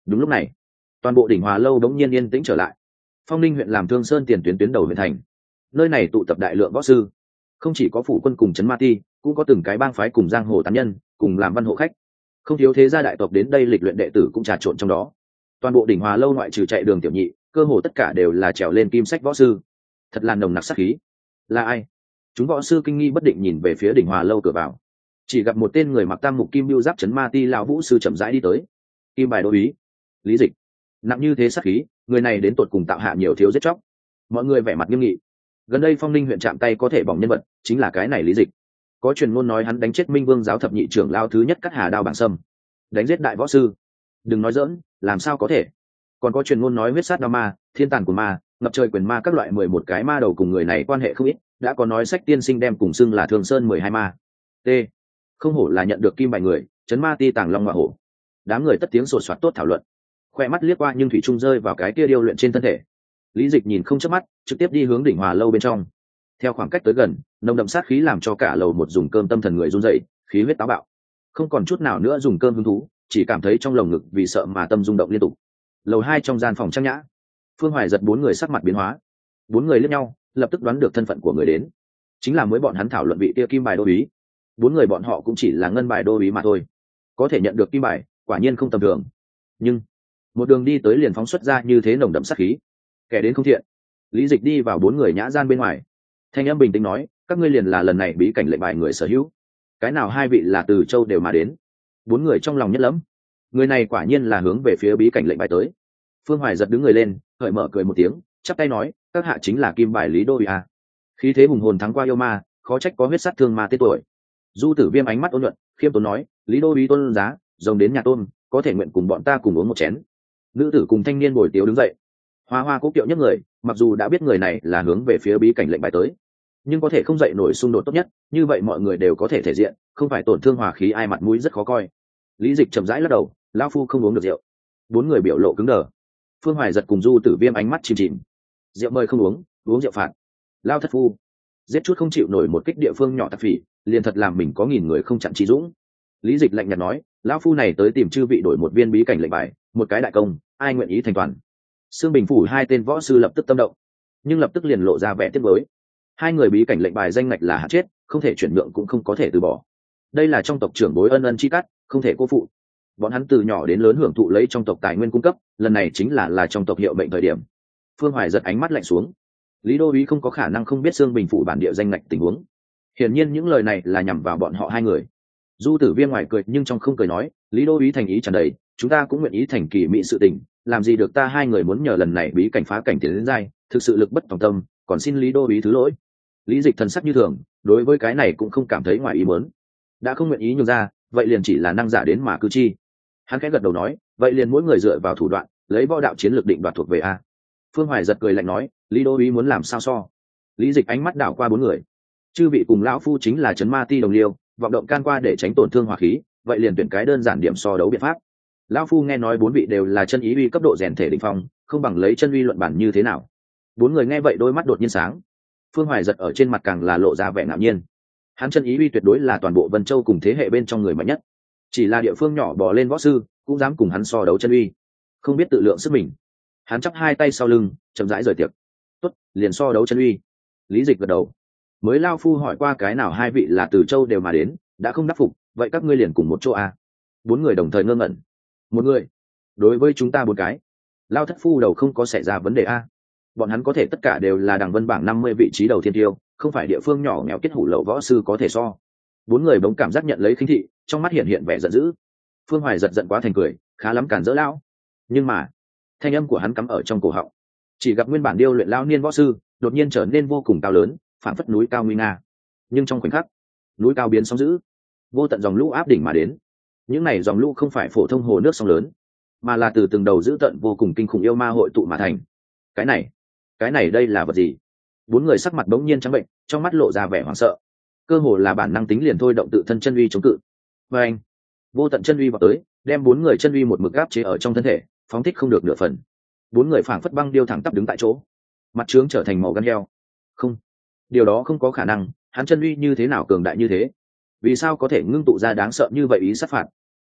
Đúng lúc này, toàn bộ đỉnh Hòa lâu đống nhiên yên tĩnh trở lại. Phong Ninh huyện làm Thương Sơn tiền tuyến đầu huyện thành, nơi này tụ tập đại lượng võ sư, không chỉ có phủ quân cùng trấn ma ti, cũng có từng cái bang phái cùng giang hồ tán nhân cùng làm văn hộ khách, không thiếu thế gia đại tộc đến đây lịch luyện đệ tử cũng trà trộn trong đó. Toàn bộ đỉnh Hòa lâu ngoại trừ chạy đường tiểu nhị, cơ hồ tất cả đều là trèo lên kim sách võ sư, thật là nồng nặc sát khí. Là ai? Chúng võ sư kinh nghi bất định nhìn về phía đỉnh Hòa lâu cửa vào, chỉ gặp một tên người mặc tam mục kim bưu giáp trấn ma ti lão vũ sư chậm rãi đi tới. Kim bài đô úy Lý Dịch. Nặng như thế sát khí, người này đến tột cùng tạo hạ nhiều thiếu giết chóc. Mọi người vẻ mặt nghiêm nghị. Gần đây Phong Ninh huyện chạm tay có thể bỏng nhân vật chính là cái này Lý Dịch. Có truyền ngôn nói hắn đánh chết Minh Vương giáo thập nhị trưởng lao thứ nhất cắt hà đao bảng sâm, đánh giết đại võ sư. Đừng nói giỡn, làm sao có thể? Còn có truyền ngôn nói huyết sát đao ma, thiên tàn của ma, ngập trời quyền ma các loại 11 cái ma đầu cùng người này quan hệ không ít, đã có nói sách tiên sinh đem cùng xưng là Thường Sơn 12 ma. T. Không hổ là nhận được kim bài người, trấn ma ti tàng long ngọa hổ. Đám người tất tiếng sột soạt tốt thảo luận. Khoe mắt liếc qua nhưng thủy trung rơi vào cái kia điêu luyện trên thân thể. Lý Dịch nhìn không chớp mắt, trực tiếp đi hướng đỉnh Hòa lâu bên trong. Theo khoảng cách tới gần, nồng đậm sát khí làm cho cả lầu một dùng cơm tâm thần người run rẩy, khí huyết táo bạo. Không còn chút nào nữa dùng cơm hứng thú, chỉ cảm thấy trong lồng ngực vì sợ mà tâm rung động liên tục. Lầu 2 trong gian phòng trang nhã, Phương Hoài giật bốn người sắc mặt biến hóa. Bốn người liếc nhau, lập tức đoán được thân phận của người đến. Chính là mới bọn hắn thảo luận vị kia kim bài đô úy. Bốn người bọn họ cũng chỉ là ngân bài đô úy mà thôi. Có thể nhận được kim bài, quả nhiên không tầm thường. Nhưng một đường đi tới liền phóng xuất ra như thế nồng đậm sát khí, kẻ đến không thiện. Lý Dịch đi vào bốn người nhã gian bên ngoài, thanh âm bình tĩnh nói, các ngươi liền là lần này bí cảnh lệnh bài người sở hữu. Cái nào hai vị là từ châu đều mà đến? Bốn người trong lòng nhất lẫm, người này quả nhiên là hướng về phía bí cảnh lệnh bài tới. Phương Hoài giật đứng người lên, hởi mở cười một tiếng, chắp tay nói, các hạ chính là kim bài Lý đô úy à? Khí thế hùng hồn thắng qua yêu ma, khó trách có huyết sát thương ma tên tuổi. Du Tử Viêm ánh mắt ôn nhuận, khiêm tốn nói, Lý đô úy tôn giá, rồng đến nhà tôn, có thể nguyện cùng bọn ta cùng uống một chén. Nữ tử cùng thanh niên bồi tiếu đứng dậy. Hoa Hoa cố kiệu nhất người, mặc dù đã biết người này là hướng về phía bí cảnh lệnh bài tới, nhưng có thể không dậy nổi xung đột tốt nhất, như vậy mọi người đều có thể thể diện, không phải tổn thương hòa khí ai mặt mũi rất khó coi. Lý Dịch chậm rãi lắc đầu, lão phu không uống được rượu. Bốn người biểu lộ cứng đờ. Phương Hoài giật cùng Du Tử Viêm ánh mắt chìm chìm. Rượu mời không uống, uống rượu phạt. Lao thất phu, giết chút không chịu nổi một kích địa phương nhỏ tạp phỉ, liền thật làm mình có nghìn người không chặn trí dũng. Lý Dịch lạnh nhạt nói, lão phu này tới tìm chư vị đổi một viên bí cảnh lệnh bài, một cái đại công, ai nguyện ý thành toàn. Sương Bình phủ hai tên võ sư lập tức tâm động, nhưng lập tức liền lộ ra vẻ tiếc nuối. Hai người bí cảnh lệnh bài danh ngạch là hạn chết, không thể chuyển nhượng cũng không có thể từ bỏ. Đây là trong tộc trưởng bối ân ân chi cắt, không thể cô phụ. Bọn hắn từ nhỏ đến lớn hưởng thụ lấy trong tộc tài nguyên cung cấp, lần này chính là trong tộc hiệu mệnh thời điểm. Phương Hoài giật ánh mắt lạnh xuống. Lý đô úy không có khả năng không biết Sương Bình phủ bản địa danh ngạch tình huống. Hiển nhiên những lời này là nhằm vào bọn họ hai người. Du Tử Viêm ngoài cười nhưng trong không cười nói, Lý đô úy thành ý tràn đầy, chúng ta cũng nguyện ý thành kỳ mỹ sự tình, làm gì được ta hai người muốn nhờ lần này bí cảnh phá cảnh tiến đến giai, thực sự lực bất tòng tâm, còn xin Lý đô úy thứ lỗi. Lý Dịch thần sắc như thường, đối với cái này cũng không cảm thấy ngoài ý muốn. Đã không nguyện ý nhường ra, vậy liền chỉ là năng giả đến mà cư chi. Hắn khẽ gật đầu nói, vậy liền mỗi người dựa vào thủ đoạn, lấy võ đạo chiến lược định đoạt thuộc về a. Phương Hoài giật cười lạnh nói, Lý đô úy muốn làm sao so? Lý Dịch ánh mắt đảo qua bốn người, chư vị cùng lão phu chính là trấn ma ti đồng liêu, vọng động can qua để tránh tổn thương hòa khí, vậy liền tuyển cái đơn giản điểm so đấu biện pháp. Lão phu nghe nói bốn vị đều là chân ý uy cấp độ rèn thể đỉnh phong, không bằng lấy chân uy luận bản như thế nào? Bốn người nghe vậy đôi mắt đột nhiên sáng. Phương Hoài giật ở trên mặt càng là lộ ra vẻ ngạo nhiên. Hắn chân ý uy tuyệt đối là toàn bộ Vân Châu cùng thế hệ bên trong người mạnh nhất, chỉ là địa phương nhỏ bò lên võ sư cũng dám cùng hắn so đấu chân uy, không biết tự lượng sức mình. Hắn chắp hai tay sau lưng, chậm rãi rời tiệc. Tốt, liền so đấu chân uy. Lý Dịch gật đầu. Mới lao phu hỏi qua cái nào hai vị là từ châu đều mà đến, đã không đắc phục, vậy các ngươi liền cùng một chỗ a. Bốn người đồng thời ngơ ngẩn. Một người đối với chúng ta bốn cái, lao thất phu đầu không có xảy ra vấn đề a. Bọn hắn có thể tất cả đều là đằng vân bảng 50 vị trí đầu thiên tiêu, không phải địa phương nhỏ nghèo kết hủ lậu võ sư có thể so. Bốn người bỗng cảm giác nhận lấy khinh thị, trong mắt hiện vẻ giận dữ. Phương Hoài giật giận quá thành cười, khá lắm cản dỡ lão. Nhưng mà thanh âm của hắn cắm ở trong cổ họng, chỉ gặp nguyên bản điêu luyện lão niên võ sư đột nhiên trở nên vô cùng cao lớn, phảng phất núi cao nguy nga. Nhưng trong khoảnh khắc, núi cao biến sóng dữ, vô tận dòng lũ áp đỉnh mà đến. Những này dòng lũ không phải phổ thông hồ nước sông lớn, mà là từ từng đầu dữ tận vô cùng kinh khủng yêu ma hội tụ mà thành. Cái này đây là vật gì? Bốn người sắc mặt bỗng nhiên trắng bệnh, trong mắt lộ ra vẻ hoảng sợ. Cơ hồ là bản năng tính liền thôi động tự thân chân uy chống cự. Và anh, vô tận chân uy vào tới, đem bốn người chân uy một mực áp chế ở trong thân thể, phóng thích không được nửa phần. Bốn người phảng phất băng điêu thẳng tắp đứng tại chỗ, mặt trướng trở thành màu gan heo. Không, điều đó không có khả năng, hắn chân uy như thế nào cường đại như thế? Vì sao có thể ngưng tụ ra đáng sợ như vậy ý sát phạt?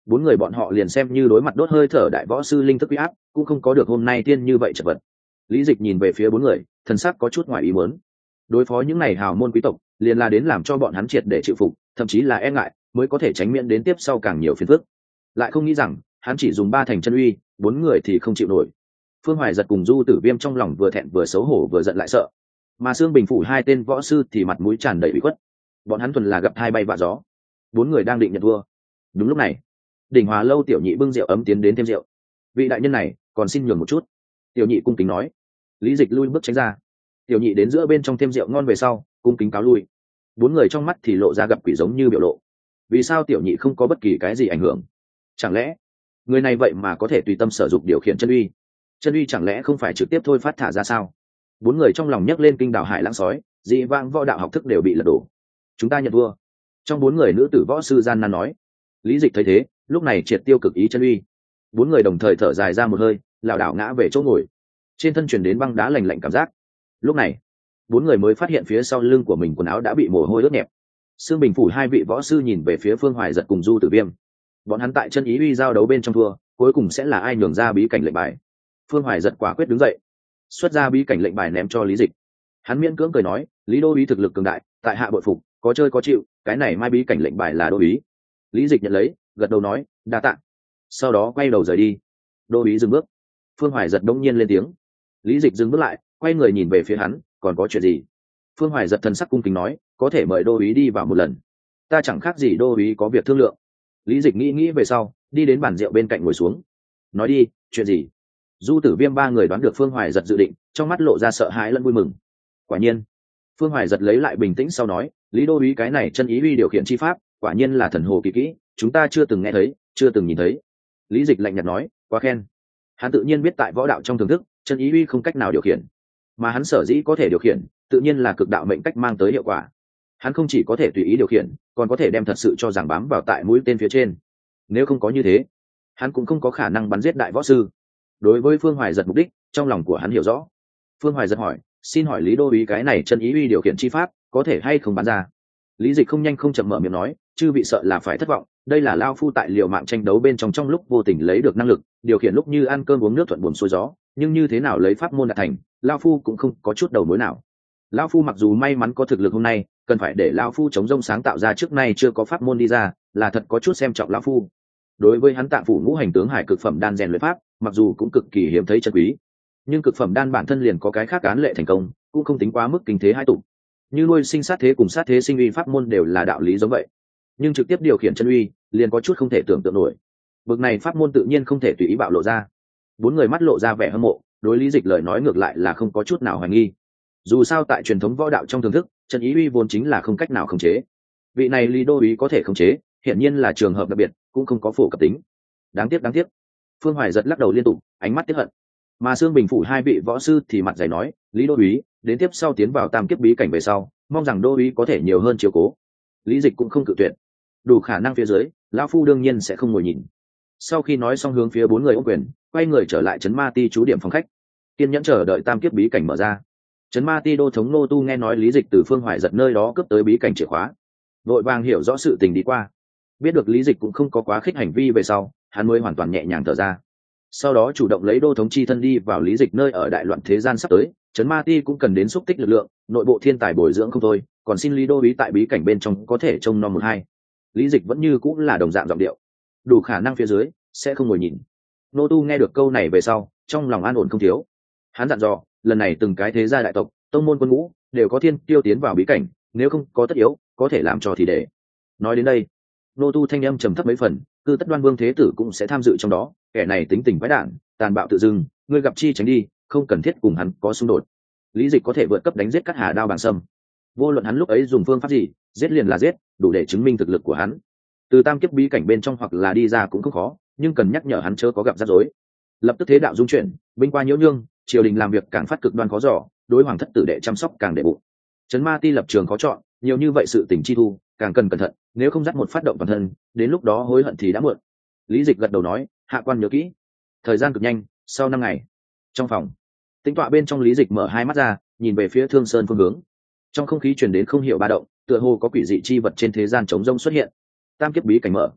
bốn người bọn họ liền xem như đối mặt đốt hơi thở đại võ sư linh thức uy áp cũng không có được hôm nay tiên như vậy chật vật. Lý Dịch nhìn về phía bốn người, thần sắc có chút ngoài ý muốn. Đối phó những này hào môn quý tộc liền là đến làm cho bọn hắn triệt để chịu phục, thậm chí là e ngại mới có thể tránh miễn đến tiếp sau càng nhiều phiền phức. Lại không nghĩ rằng hắn chỉ dùng 3 thành chân uy, bốn người thì không chịu nổi. Phương Hoài giật cùng Du Tử Viêm trong lòng vừa thẹn vừa xấu hổ vừa giận lại sợ, mà Sương Bình phủ hai tên võ sư thì mặt mũi tràn đầy ủy khuất. Bọn hắn thuần là gặp hai bay vạ gió. Bốn người đang định nhận thua. Đúng lúc này, Đỉnh Hòa lâu tiểu nhị bưng rượu ấm tiến đến thêm rượu. Vị đại nhân này, còn xin nhường một chút. Tiểu nhị cung kính nói. Lý Dịch lui bước tránh ra. Tiểu nhị đến giữa bên trong thêm rượu ngon về sau, cung kính cáo lui. Bốn người trong mắt thì lộ ra gặp quỷ giống như biểu lộ. Vì sao tiểu nhị không có bất kỳ cái gì ảnh hưởng? Chẳng lẽ người này vậy mà có thể tùy tâm sở dụng điều khiển chân uy? Chân uy chẳng lẽ không phải trực tiếp thôi phát thả ra sao? Bốn người trong lòng nhấc lên kinh đảo hải lãng sói, dị vãng võ đạo học thức đều bị lật đổ. Chúng ta nhận vua. Trong bốn người nữ tử võ sư gian nan nói. Lý Dịch thấy thế, lúc này triệt tiêu cực ý chân uy. Bốn người đồng thời thở dài ra một hơi, lảo đảo ngã về chỗ ngồi. Trên thân truyền đến băng đá lạnh lạnh cảm giác. Lúc này, bốn người mới phát hiện phía sau lưng của mình quần áo đã bị mồ hôi ướt nhẹp. Sương Bình phủ hai vị võ sư nhìn về phía Phương Hoài giật cùng Du Tử Viêm. Bọn hắn tại chân ý uy giao đấu bên trong thua, cuối cùng sẽ là ai nhường ra bí cảnh lệnh bài? Phương Hoài giật quả quyết đứng dậy, xuất ra bí cảnh lệnh bài ném cho Lý Dịch. Hắn miễn cưỡng cười nói, Lý đô úy thực lực cường đại, tại hạ bội phục, có chơi có chịu, cái này mai bí cảnh lệnh bài là đô úy. Lý Dịch nhận lấy, gật đầu nói, đa tạ. Sau đó quay đầu rời đi. Đô úy dừng bước. Phương Hoài giật đông nhiên lên tiếng. Lý Dịch dừng bước lại, quay người nhìn về phía hắn, còn có chuyện gì? Phương Hoài giật thần sắc cung kính nói, có thể mời đô úy đi vào một lần. Ta chẳng khác gì đô úy có việc thương lượng. Lý Dịch nghĩ về sau, đi đến bàn rượu bên cạnh ngồi xuống. Nói đi, chuyện gì? Du Tử Viêm ba người đoán được Phương Hoài giật dự định, trong mắt lộ ra sợ hãi lẫn vui mừng. Quả nhiên, Phương Hoài giật lấy lại bình tĩnh sau nói, Lý đô úy cái này chân ý uy điều khiển chi pháp, quả nhiên là thần hồ kỳ kỹ, chúng ta chưa từng nghe thấy, chưa từng nhìn thấy. Lý Dịch lạnh nhạt nói, quá khen. Hắn tự nhiên biết tại võ đạo trong thưởng thức, chân ý uy không cách nào điều khiển, mà hắn sở dĩ có thể điều khiển, tự nhiên là cực đạo mệnh cách mang tới hiệu quả. Hắn không chỉ có thể tùy ý điều khiển, còn có thể đem thật sự cho rằng bám vào tại mũi tên phía trên. Nếu không có như thế, hắn cũng không có khả năng bắn giết đại võ sư. Đối với Phương Hoài giật mục đích, trong lòng của hắn hiểu rõ. Phương Hoài giật hỏi, xin hỏi Lý đô úy cái này chân ý uy điều khiển chi pháp, có thể hay không bắn ra? Lý Dịch không nhanh không chậm mở miệng nói, chư vị sợ là phải thất vọng, đây là lao phu tại liều mạng tranh đấu bên trong lúc vô tình lấy được năng lực, điều khiển lúc như ăn cơm uống nước thuận buồm xuôi gió, nhưng như thế nào lấy pháp môn đạt thành, lao phu cũng không có chút đầu mối nào. Lao phu mặc dù may mắn có thực lực hôm nay, cần phải để lao phu chống rông sáng tạo ra trước nay chưa có pháp môn đi ra, là thật có chút xem trọng lao phu. Đối với hắn Tạng phủ ngũ hành tướng hải cực phẩm đan rèn luyện pháp, mặc dù cũng cực kỳ hiếm thấy chân quý, nhưng cực phẩm đan bản thân liền có cái khác án lệ thành công, cũng không tính quá mức kinh thế hai tụ. Như nuôi sinh sát thế cùng sát thế sinh uy pháp môn đều là đạo lý giống vậy, nhưng trực tiếp điều khiển chân uy liền có chút không thể tưởng tượng nổi. Bực này pháp môn tự nhiên không thể tùy ý bạo lộ ra. Bốn người mắt lộ ra vẻ hâm mộ, đối Lý Dịch lời nói ngược lại là không có chút nào hoài nghi. Dù sao tại truyền thống võ đạo trong thưởng thức, chân ý uy vốn chính là không cách nào khống chế. Vị này Lý đô úy có thể khống chế, hiển nhiên là trường hợp đặc biệt, cũng không có phổ cập tính. Đáng tiếc. Phương Hoài giật lắc đầu liên tục, ánh mắt tiếc hận. Mà Sương Bình phủ hai vị võ sư thì mặt dày nói, Lý đô úy, đến tiếp sau tiến vào tam kiếp bí cảnh về sau, mong rằng đô úy có thể nhiều hơn chiếu cố. Lý Dịch cũng không cự tuyệt. Đủ khả năng phía dưới, lão phu đương nhiên sẽ không ngồi nhìn. Sau khi nói xong hướng phía bốn người ôm quyền, quay người trở lại trấn Ma Ti trú điểm phòng khách, kiên nhẫn chờ đợi tam kiếp bí cảnh mở ra. Trấn Ma Ti đô thống Nô Tu nghe nói Lý Dịch từ Phương Hoài giật nơi đó cướp tới bí cảnh chìa khóa, vội vàng hiểu rõ sự tình đi qua. Biết được Lý Dịch cũng không có quá khích hành vi về sau, hắn mới hoàn toàn nhẹ nhàng thở ra. Sau đó chủ động lấy đô thống chi thân đi vào Lý Dịch nơi ở đại loạn thế gian sắp tới, Trấn Ma Ti cũng cần đến xúc tích lực lượng, nội bộ thiên tài bồi dưỡng không thôi, còn xin Lý đô úy tại bí cảnh bên trong có thể trông nom một hai. Lý Dịch vẫn như cũng là đồng dạng giọng điệu, đủ khả năng phía dưới sẽ không ngồi nhìn. Nô Tu nghe được câu này về sau, trong lòng an ổn không thiếu. Hắn dặn dò, lần này từng cái thế gia đại tộc, tông môn quân ngũ đều có thiên tiêu tiến vào bí cảnh, nếu không có tất yếu, có thể làm cho thì để. Nói đến đây, Nô Tu thanh âm trầm thấp mấy phần, cư tất Đoan Vương thế tử cũng sẽ tham dự trong đó, kẻ này tính tình quái đản, tàn bạo tự dưng, ngươi gặp chi tránh đi, không cần thiết cùng hắn có xung đột. Lý Dịch có thể vượt cấp đánh giết Cát Hà đao bằng sâm, vô luận hắn lúc ấy dùng phương pháp gì, giết liền là giết, đủ để chứng minh thực lực của hắn. Từ tam kiếp bí cảnh bên trong hoặc là đi ra cũng không khó, nhưng cần nhắc nhở hắn chớ có gặp rắc rối. Lập tức thế đạo dung chuyển, binh qua nhiễu nhương, triều đình làm việc càng phát cực đoan khó dò, đối hoàng thất tử đệ chăm sóc càng đệ bụng. Trấn Ma Ti lập trường khó chọn, nhiều như vậy sự tình chi thu, càng cần cẩn thận, nếu không dắt một phát động toàn thân, đến lúc đó hối hận thì đã muộn. Lý Dịch gật đầu nói, hạ quan nhớ kỹ. Thời gian cực nhanh, sau 5 ngày, trong phòng, tĩnh tọa bên trong Lý Dịch mở hai mắt ra, nhìn về phía Thương Sơn phương hướng. Trong không khí truyền đến không hiểu ba động, tựa hồ có quỷ dị chi vật trên thế gian trống rông xuất hiện. Tam kiếp bí cảnh mở,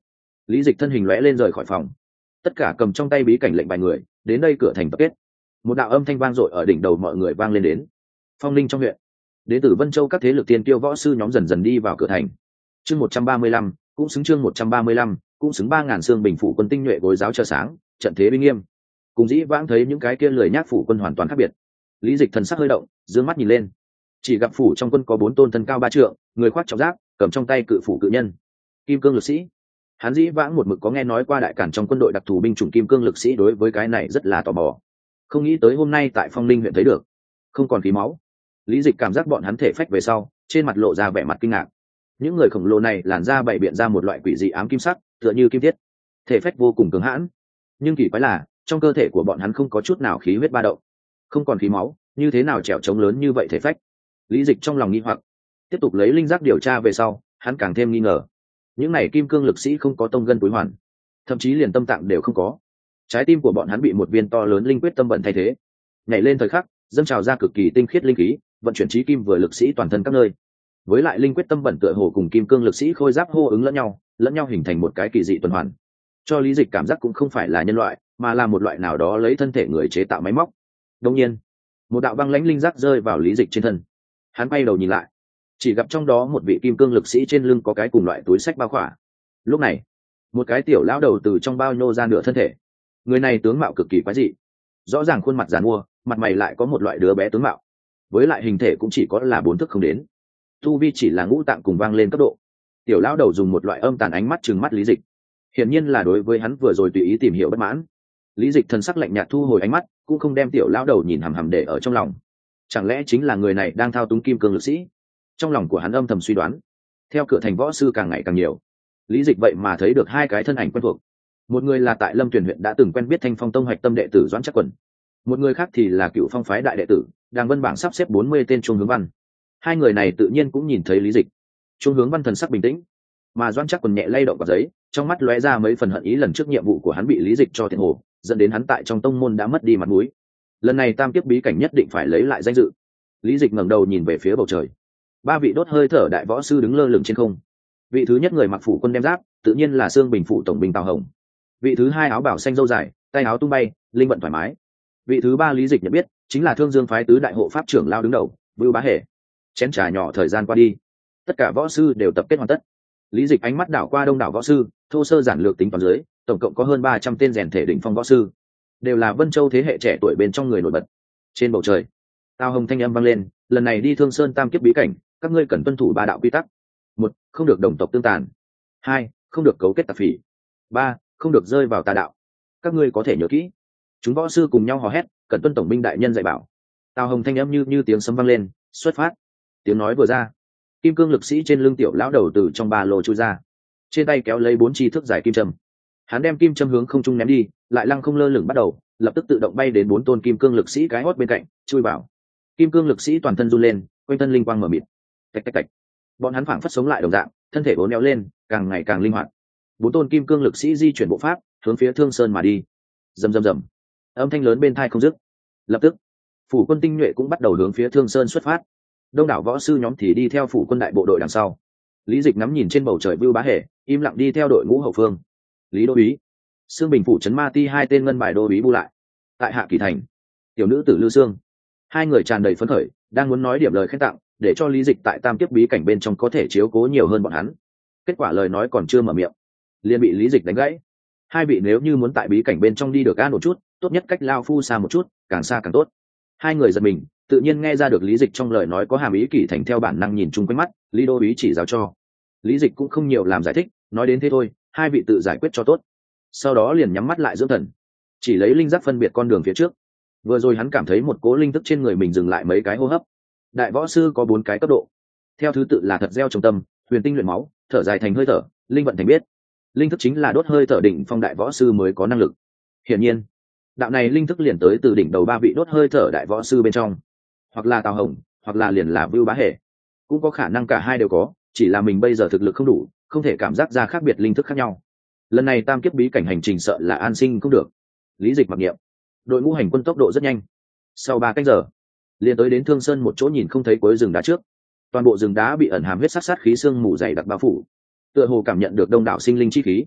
Lý Dịch thân hình lóe lên rời khỏi phòng, tất cả cầm trong tay bí cảnh lệnh bài người đến đây cửa thành tập kết. Một đạo âm thanh vang dội ở đỉnh đầu mọi người vang lên đến. Phong Linh trong huyện, đến từ Vân Châu các thế lực tiên kiêu võ sư nhóm dần dần đi vào cửa thành. Chương 135, cũng xứng chương 135, cũng xứng 3000 xương bình phủ quân tinh nhuệ gối giáo chờ sáng, trận thế uy nghiêm. Cùng dĩ vãng thấy những cái kia lười nhác phủ quân hoàn toàn khác biệt. Lý Dịch thần sắc hơi động, dương mắt nhìn lên, chỉ gặp phủ trong quân có 4 tôn thân cao 3 trượng, người khoác trọng giáp, cầm trong tay cự phủ cự nhân, kim cương lực sĩ. Hắn dĩ vãng một mực có nghe nói qua đại cản trong quân đội đặc thù binh chủng kim cương lực sĩ, đối với cái này rất là tò mò, không nghĩ tới hôm nay tại Phong Linh huyện thấy được. Không còn khí máu. Lý Dịch cảm giác bọn hắn thể phách về sau, trên mặt lộ ra vẻ mặt kinh ngạc. Những người khổng lồ này làn da bày biện ra một loại quỷ dị ám kim sắc, tựa như kim thiết, thể phách vô cùng cứng hãn. Nhưng kỳ quái là, trong cơ thể của bọn hắn không có chút nào khí huyết ba động, không còn khí máu, như thế nào trèo trống lớn như vậy thể phách? Lý Dịch trong lòng nghi hoặc, tiếp tục lấy linh giác điều tra về sau, hắn càng thêm nghi ngờ. Những này kim cương lực sĩ không có tông gân túi hoàn, thậm chí liền tâm tạng đều không có. Trái tim của bọn hắn bị một viên to lớn linh quyết tâm vận thay thế, nhảy lên thời khắc, dâng trào ra cực kỳ tinh khiết linh khí, vận chuyển trí kim vừa lực sĩ toàn thân các nơi. Với lại linh quyết tâm bẩn tựa hồ cùng kim cương lực sĩ khôi giáp hô ứng lẫn nhau hình thành một cái kỳ dị tuần hoàn, cho Lý Dịch cảm giác cũng không phải là nhân loại, mà là một loại nào đó lấy thân thể người chế tạo máy móc. Đương nhiên, một đạo băng lãnh linh giác rơi vào Lý Dịch trên thân. Hắn quay đầu nhìn lại, chỉ gặp trong đó một vị kim cương lực sĩ trên lưng có cái cùng loại túi sách bao khỏa. Lúc này, một cái tiểu lão đầu từ trong bao nhô ra nửa thân thể. Người này tướng mạo cực kỳ quái dị, rõ ràng khuôn mặt giàn mua, mặt mày lại có một loại đứa bé tướng mạo, với lại hình thể cũng chỉ có là 4 thước không đến, tu vi chỉ là ngũ tạng cùng vang lên cấp độ. Tiểu lão đầu dùng một loại âm tàn ánh mắt trừng mắt Lý Dịch, hiển nhiên là đối với hắn vừa rồi tùy ý tìm hiểu bất mãn. Lý Dịch thần sắc lạnh nhạt thu hồi ánh mắt, cũng không đem tiểu lão đầu nhìn hằm hằm để ở trong lòng. Chẳng lẽ chính là người này đang thao túng kim cương lực sĩ? Trong lòng của hắn âm thầm suy đoán. Theo cửa thành võ sư càng ngày càng nhiều, Lý Dịch vậy mà thấy được 2 cái thân ảnh quen thuộc. Một người là tại Lâm Tuyền huyện đã từng quen biết Thanh Phong Tông hoạch tâm đệ tử Doãn Trác Quần, một người khác thì là Cựu Phong phái đại đệ tử, đang vân bảng sắp xếp 40 tên Trung Hướng Văn. 2 người này tự nhiên cũng nhìn thấy Lý Dịch. Trung Hướng Văn thần sắc bình tĩnh, mà Doãn Trác Quần nhẹ lay động quả giấy, trong mắt lóe ra mấy phần hận ý lần trước nhiệm vụ của hắn bị Lý Dịch cho thiệt hồ, dẫn đến hắn tại trong tông môn đã mất đi mặt mũi. Lần này tam kiếp bí cảnh nhất định phải lấy lại danh dự. Lý Dịch ngẩng đầu nhìn về phía bầu trời. 3 vị đốt hơi thở đại võ sư đứng lơ lửng trên không. Vị thứ nhất người mặc phủ quân đem giáp, tự nhiên là Xương Bình phủ tổng binh Tào Hồng. Vị thứ hai áo bảo xanh râu dài, tay áo tung bay, linh vận thoải mái. Vị thứ ba Lý Dịch nhận biết, chính là Thương Dương phái tứ đại hộ pháp trưởng lao đứng đầu, Vưu Bá Hề. Chén trà nhỏ thời gian qua đi, tất cả võ sư đều tập kết hoàn tất. Lý Dịch ánh mắt đảo qua đông đảo võ sư, thô sơ giản lược tính toán dưới, tổng cộng có hơn 300 tên rèn thể đỉnh phong võ sư, đều là Vân Châu thế hệ trẻ tuổi bên trong người nổi bật. Trên bầu trời, Tào Hồng thanh âm vang lên, lần này đi Thương Sơn tam kiếp bí cảnh, các ngươi cần tuân thủ 3 đạo quy tắc. 1, không được đồng tộc tương tàn. 2, không được cấu kết tạp phỉ. 3, không được rơi vào tà đạo. Các ngươi có thể nhớ kỹ. Chúng võ sư cùng nhau hò hét, cần tuân tổng binh đại nhân dạy bảo. Tào Hồng thanh âm như tiếng sấm vang lên, xuất phát. Tiếng nói vừa ra, kim cương lực sĩ trên lưng tiểu lão đầu từ trong ba lô chui ra, trên tay kéo lấy 4 chi thước dài kim châm. Hắn đem kim châm hướng không trung ném đi, lại lăng không lơ lửng bắt đầu, lập tức tự động bay đến 4 tôn kim cương lực sĩ cái hót bên cạnh, chui vào. Kim cương lực sĩ toàn thân run lên, quanh thân linh quang mở mịt. Tạch tạch tạch. Bọn hắn phảng phất sống lại đồng dạng, thân thể uốn éo lên, càng ngày càng linh hoạt. 4 tôn kim cương lực sĩ di chuyển bộ pháp, hướng phía Thương Sơn mà đi. Rầm rầm rầm. Âm thanh lớn bên tai không dứt. Lập tức, phủ quân tinh nhuệ cũng bắt đầu hướng phía Thương Sơn xuất phát. Đông đảo võ sư nhóm thì đi theo phủ quân đại bộ đội đằng sau. Lý Dịch ngắm nhìn trên bầu trời Vưu Bá Hề, im lặng đi theo đội ngũ hậu phương. Lý đô úy, Xương Bình phủ trấn Ma Ti 2 tên ngân bài đô úy bu lại. Tại Hạ Kỳ thành, tiểu nữ tử Lư Sương. 2 người tràn đầy phấn khởi, đang muốn nói điểm lời khen tặng, để cho Lý Dịch tại tam kiếp bí cảnh bên trong có thể chiếu cố nhiều hơn bọn hắn. Kết quả lời nói còn chưa mở miệng, liền bị Lý Dịch đánh gãy. 2 vị nếu như muốn tại bí cảnh bên trong đi được an một chút, tốt nhất cách lao phu xa một chút, càng xa càng tốt. 2 người giật mình, tự nhiên nghe ra được Lý Dịch trong lời nói có hàm ý. Kỳ thành theo bản năng nhìn chung quanh mắt, Lý đô úy chỉ giáo cho. Lý Dịch cũng không nhiều làm giải thích, nói đến thế thôi, 2 vị tự giải quyết cho tốt. Sau đó liền nhắm mắt lại dưỡng thần, chỉ lấy linh giác phân biệt con đường phía trước. Vừa rồi hắn cảm thấy một cỗ linh thức trên người mình dừng lại mấy cái hô hấp. Đại võ sư có 4 cái cấp độ, theo thứ tự là thật gieo trồng tâm, huyền tinh luyện máu, thở dài thành hơi thở, linh vận thành biết. Linh thức chính là đốt hơi thở đỉnh phong đại võ sư mới có năng lực. Hiển nhiên, đạo này linh thức liền tới từ đỉnh đầu 3 vị đốt hơi thở đại võ sư bên trong, hoặc là Tào Hồng, hoặc là liền là Vưu Bá Hề. Cũng có khả năng cả hai đều có, chỉ là mình bây giờ thực lực không đủ, không thể cảm giác ra khác biệt linh thức khác nhau. Lần này tam kiếp bí cảnh hành trình sợ là an sinh không được. Lý Dịch mặc niệm, đội ngũ hành quân tốc độ rất nhanh. Sau 3 canh giờ, liền tới đến Thương Sơn một chỗ nhìn không thấy cuối rừng đá trước. Toàn bộ rừng đá bị ẩn hàm huyết sát khí sương mù dày đặc bao phủ, tựa hồ cảm nhận được đông đảo sinh linh chi khí.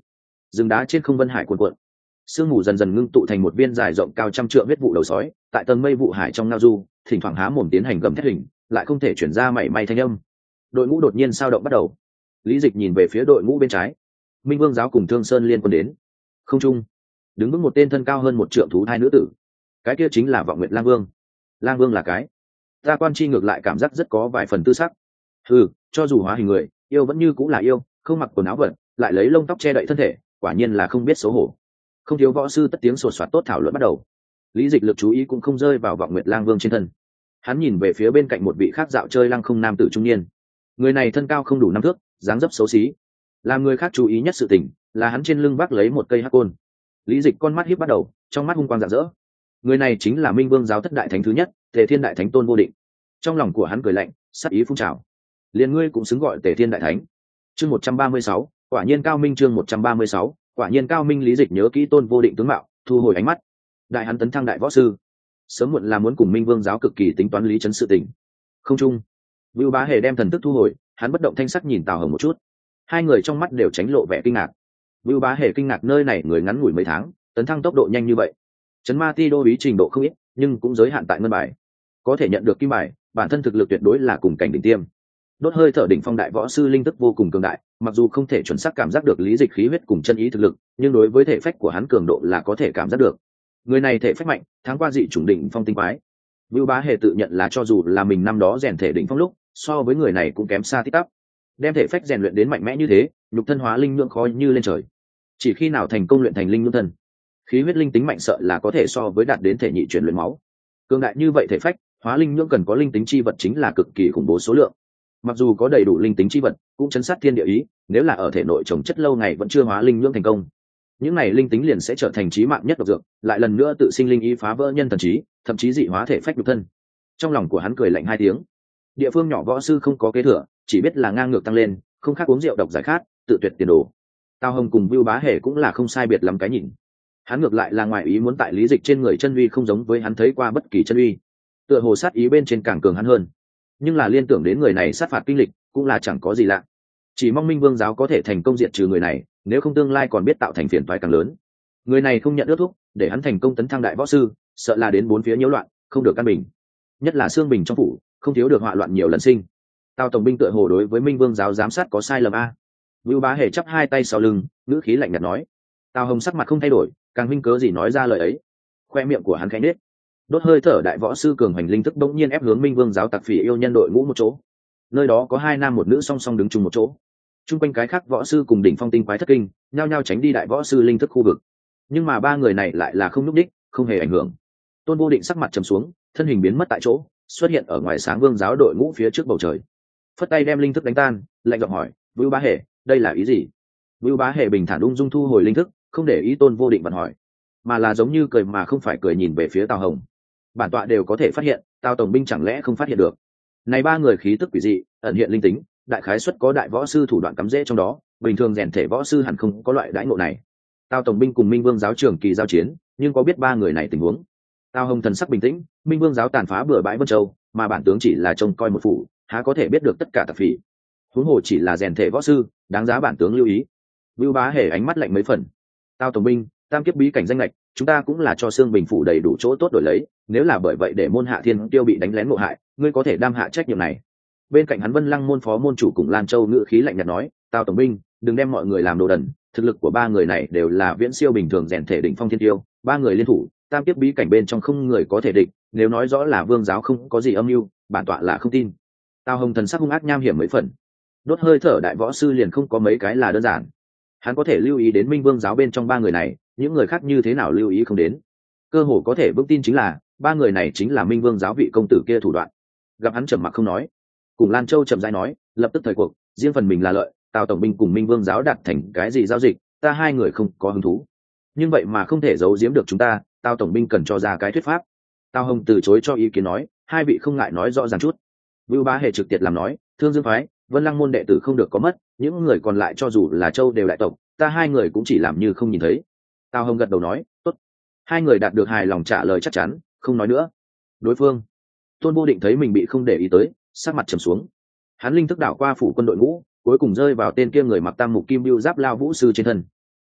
rừng đá trên không vân hải cuồn cuộn, sương mù dần dần ngưng tụ thành một viên dài rộng cao trăm trượng huyết vụ đầu sói tại tầng mây vụ hải trong ngao du, thỉnh thoảng há mồm tiến hành gầm thét hình, lại không thể chuyển ra mảy may thanh âm. Đội ngũ đột nhiên sao động bắt đầu. Lý Dịch nhìn về phía đội ngũ bên trái, Minh Vương giáo cùng Thương Sơn liên quân đến. Không trung đứng vững một tên thân cao hơn một trượng thú thai nữ tử, cái kia chính là Vọng Nguyệt Lang Vương. Lang Vương là cái ta quan chi ngược lại cảm giác rất có vài phần tư sắc. Cho dù hóa hình người, yêu vẫn như cũng là yêu, không mặc quần áo vật, lại lấy lông tóc che đậy thân thể, quả nhiên là không biết xấu hổ. Không thiếu võ sư tất tiếng sột soạt tốt thảo luận bắt đầu. Lý Dịch lực chú ý cũng không rơi vào Vọng Nguyệt Lang Vương trên thân. Hắn nhìn về phía bên cạnh một vị khác dạo chơi lăng không nam tử trung niên. Người này thân cao không đủ 5 thước, dáng dấp xấu xí. Làm người khác chú ý nhất sự tình là hắn trên lưng vác lấy một cây hắc côn. Lý Dịch con mắt híp bắt đầu, trong mắt hung quang rạng rỡ. Người này chính là Minh Vương giáo thất đại thánh thứ nhất, Tề Thiên đại thánh Tôn Vô Định. Trong lòng của hắn cười lạnh, sát ý phun trào. Liền ngươi cũng xứng gọi Tề Thiên đại thánh. Chương 136, quả nhiên cao minh. Chương 136, quả nhiên cao minh. Lý Dịch nhớ kỹ Tôn Vô Định tướng mạo, thu hồi ánh mắt. Đại hắn tấn thăng đại võ sư, sớm muộn là muốn cùng Minh Vương giáo cực kỳ tính toán lý trấn sự tình. Không trung, Vưu Bá Hề đem thần thức thu hồi, hắn bất động thanh sắc nhìn Tào Hồng một chút. Hai người trong mắt đều tránh lộ vẻ kinh ngạc. Vưu Bá Hề kinh ngạc nơi này người ngắn ngủi mấy tháng, tấn thăng tốc độ nhanh như vậy. Trấn Ma Ti đô ý trình độ không ít, nhưng cũng giới hạn tại ngân bài. Có thể nhận được kim bài, bản thân thực lực tuyệt đối là cùng cảnh đỉnh tiêm. Đốt hơi thở đỉnh phong đại võ sư linh thức vô cùng cường đại, mặc dù không thể chuẩn xác cảm giác được Lý Dịch khí huyết cùng chân ý thực lực, nhưng đối với thể phách của hắn cường độ là có thể cảm giác được. Người này thể phách mạnh, tháng qua dị chủng đỉnh phong tinh quái. Vưu Bá Hề tự nhận là cho dù là mình năm đó rèn thể đỉnh phong lúc, so với người này cũng kém xa tít tắp. Đem thể phách rèn luyện đến mạnh mẽ như thế, nhục thân hóa linh nhưỡng khó như lên trời. Chỉ khi nào thành công luyện thành linh nhưỡng thân, khí huyết linh tính mạnh sợ là có thể so với đạt đến thể nhị chuyển luyện máu. Cường đại như vậy thể phách, hóa linh nhưỡng cần có linh tính chi vật chính là cực kỳ khủng bố số lượng. Mặc dù có đầy đủ linh tính chi vật, cũng chấn sát thiên địa ý, nếu là ở thể nội trồng chất lâu ngày vẫn chưa hóa linh nhưỡng thành công, những này linh tính liền sẽ trở thành chí mạng nhất độc dược, lại lần nữa tự sinh linh ý phá vỡ nhân thần trí, thậm chí dị hóa thể phách nhục thân. Trong lòng của hắn cười lạnh hai tiếng. Địa phương nhỏ võ sư không có kế thừa, chỉ biết là ngang ngược tăng lên, không khác uống rượu độc giải khát, tự tuyệt tiền đồ. Tào Hồng cùng Vưu Bá Hề cũng là không sai biệt lắm cái nhìn. Hắn ngược lại là ngoài ý muốn tại Lý Dịch trên người chân uy không giống với hắn thấy qua bất kỳ chân uy, tựa hồ sát ý bên trên càng cường hắn hơn. Nhưng là liên tưởng đến người này sát phạt kinh lịch, cũng là chẳng có gì lạ. Chỉ mong Minh Vương giáo có thể thành công diệt trừ người này, nếu không tương lai còn biết tạo thành phiền toái càng lớn. Người này không nhận ước thúc, để hắn thành công tấn thăng đại võ sư, sợ là đến bốn phía nhiễu loạn, không được căn bình. Nhất là Sương Bình trong phủ, không thiếu được họa loạn nhiều lần sinh. Tào tổng binh tựa hồ đối với Minh Vương giáo giám sát có sai lầm a. Vưu Bá Hề chắp hai tay sau lưng, ngữ khí lạnh nhạt nói. Tào Hồng sắc mặt không thay đổi, càng minh cớ gì nói ra lời ấy. Khoe miệng của hắn khẽ nhếch. Đốt hơi thở đại võ sư cường hành linh thức bỗng nhiên ép hướng Minh Vương giáo tặc phỉ yêu nhân đội ngũ một chỗ. Nơi đó có hai nam một nữ song song đứng chung một chỗ. Trung quanh cái khác võ sư cùng đỉnh phong tinh quái thất kinh, nhao nhao tránh đi đại võ sư linh thức khu vực. Nhưng mà ba người này lại là không nhúc đích, không hề ảnh hưởng. Tôn Vô Định sắc mặt trầm xuống, thân hình biến mất tại chỗ, xuất hiện ở ngoài sáng Vương giáo đội ngũ phía trước bầu trời. Phất tay đem linh thức đánh tan, lạnh giọng hỏi, Vưu Bá Hề, đây là ý gì? Vưu Bá Hề bình thản ung dung thu hồi linh thức, không để ý Tôn Vô Định vặn hỏi, mà là giống như cười mà không phải cười nhìn về phía Tào Hồng. Bản tọa đều có thể phát hiện, Tào tổng binh chẳng lẽ không phát hiện được? Này ba người khí tức quỷ dị, ẩn hiện linh tính, đại khái xuất có đại võ sư thủ đoạn cắm rễ trong đó, bình thường rèn thể võ sư hẳn không có loại đãi ngộ này. Tào tổng binh cùng Minh Vương giáo trường kỳ giao chiến, nhưng có biết ba người này tình huống? Tào Hồng thần sắc bình tĩnh, Minh Vương giáo tàn phá bừa bãi Vân Châu, mà bản tướng chỉ là trông coi một phủ, há có thể biết được tất cả tạp phỉ. Huống hồ chỉ là rèn thể võ sư, đáng giá bản tướng lưu ý. Vưu Bá Hề ánh mắt lạnh mấy phần. Tào tổng binh, tam kiếp bí cảnh danh lệch, chúng ta cũng là cho Sương Bình phủ đầy đủ chỗ tốt đổi lấy, nếu là bởi vậy để môn Hạ Thiên Tiêu bị đánh lén ngộ hại, ngươi có thể đam hạ trách nhiệm này. Bên cạnh hắn Vân Lăng môn phó môn chủ cùng Lan Châu ngữ khí lạnh nhạt nói, Tào tổng binh, đừng đem mọi người làm đồ đần, thực lực của ba người này đều là viễn siêu bình thường rèn thể đỉnh phong thiên tiêu, ba người liên thủ, tam kiếp bí cảnh bên trong không người có thể địch, nếu nói rõ là Vương giáo không có gì âm mưu, bản tọa là không tin. Tào Hồng thần sắc hung ác nham hiểm mấy phần. Đốt hơi thở đại võ sư liền không có mấy cái là đơn giản. Hắn có thể lưu ý đến Minh Vương giáo bên trong ba người này, những người khác như thế nào lưu ý không đến. Cơ hồ có thể vững tin chính là ba người này chính là Minh Vương giáo vị công tử kia thủ đoạn. Gặp hắn trầm mặc không nói, cùng Lan Châu chậm rãi nói, lập tức thời cuộc, riêng phần mình là lợi, Tào tổng binh cùng Minh Vương giáo đạt thành cái gì giao dịch, ta hai người không có hứng thú. Nhưng vậy mà không thể giấu giếm được chúng ta, Tào tổng binh cần cho ra cái thuyết pháp. Tào Hồng từ chối cho ý kiến nói, hai vị không ngại nói rõ ràng chút. Vưu Bá Hề trực tiếp làm nói, Thương Dương phái, Vân Lăng môn đệ tử không được có mất, những người còn lại cho dù là châu đều đại tộc, ta hai người cũng chỉ làm như không nhìn thấy. Tào Hồng gật đầu nói, tốt. Hai người đạt được hài lòng trả lời chắc chắn, không nói nữa. Đối phương, Tôn Vô Định thấy mình bị không để ý tới, sắc mặt trầm xuống. Hắn linh thức đảo qua phủ quân đội ngũ, cuối cùng rơi vào tên kia người mặc tam mục kim bưu giáp lao vũ sư trên thân.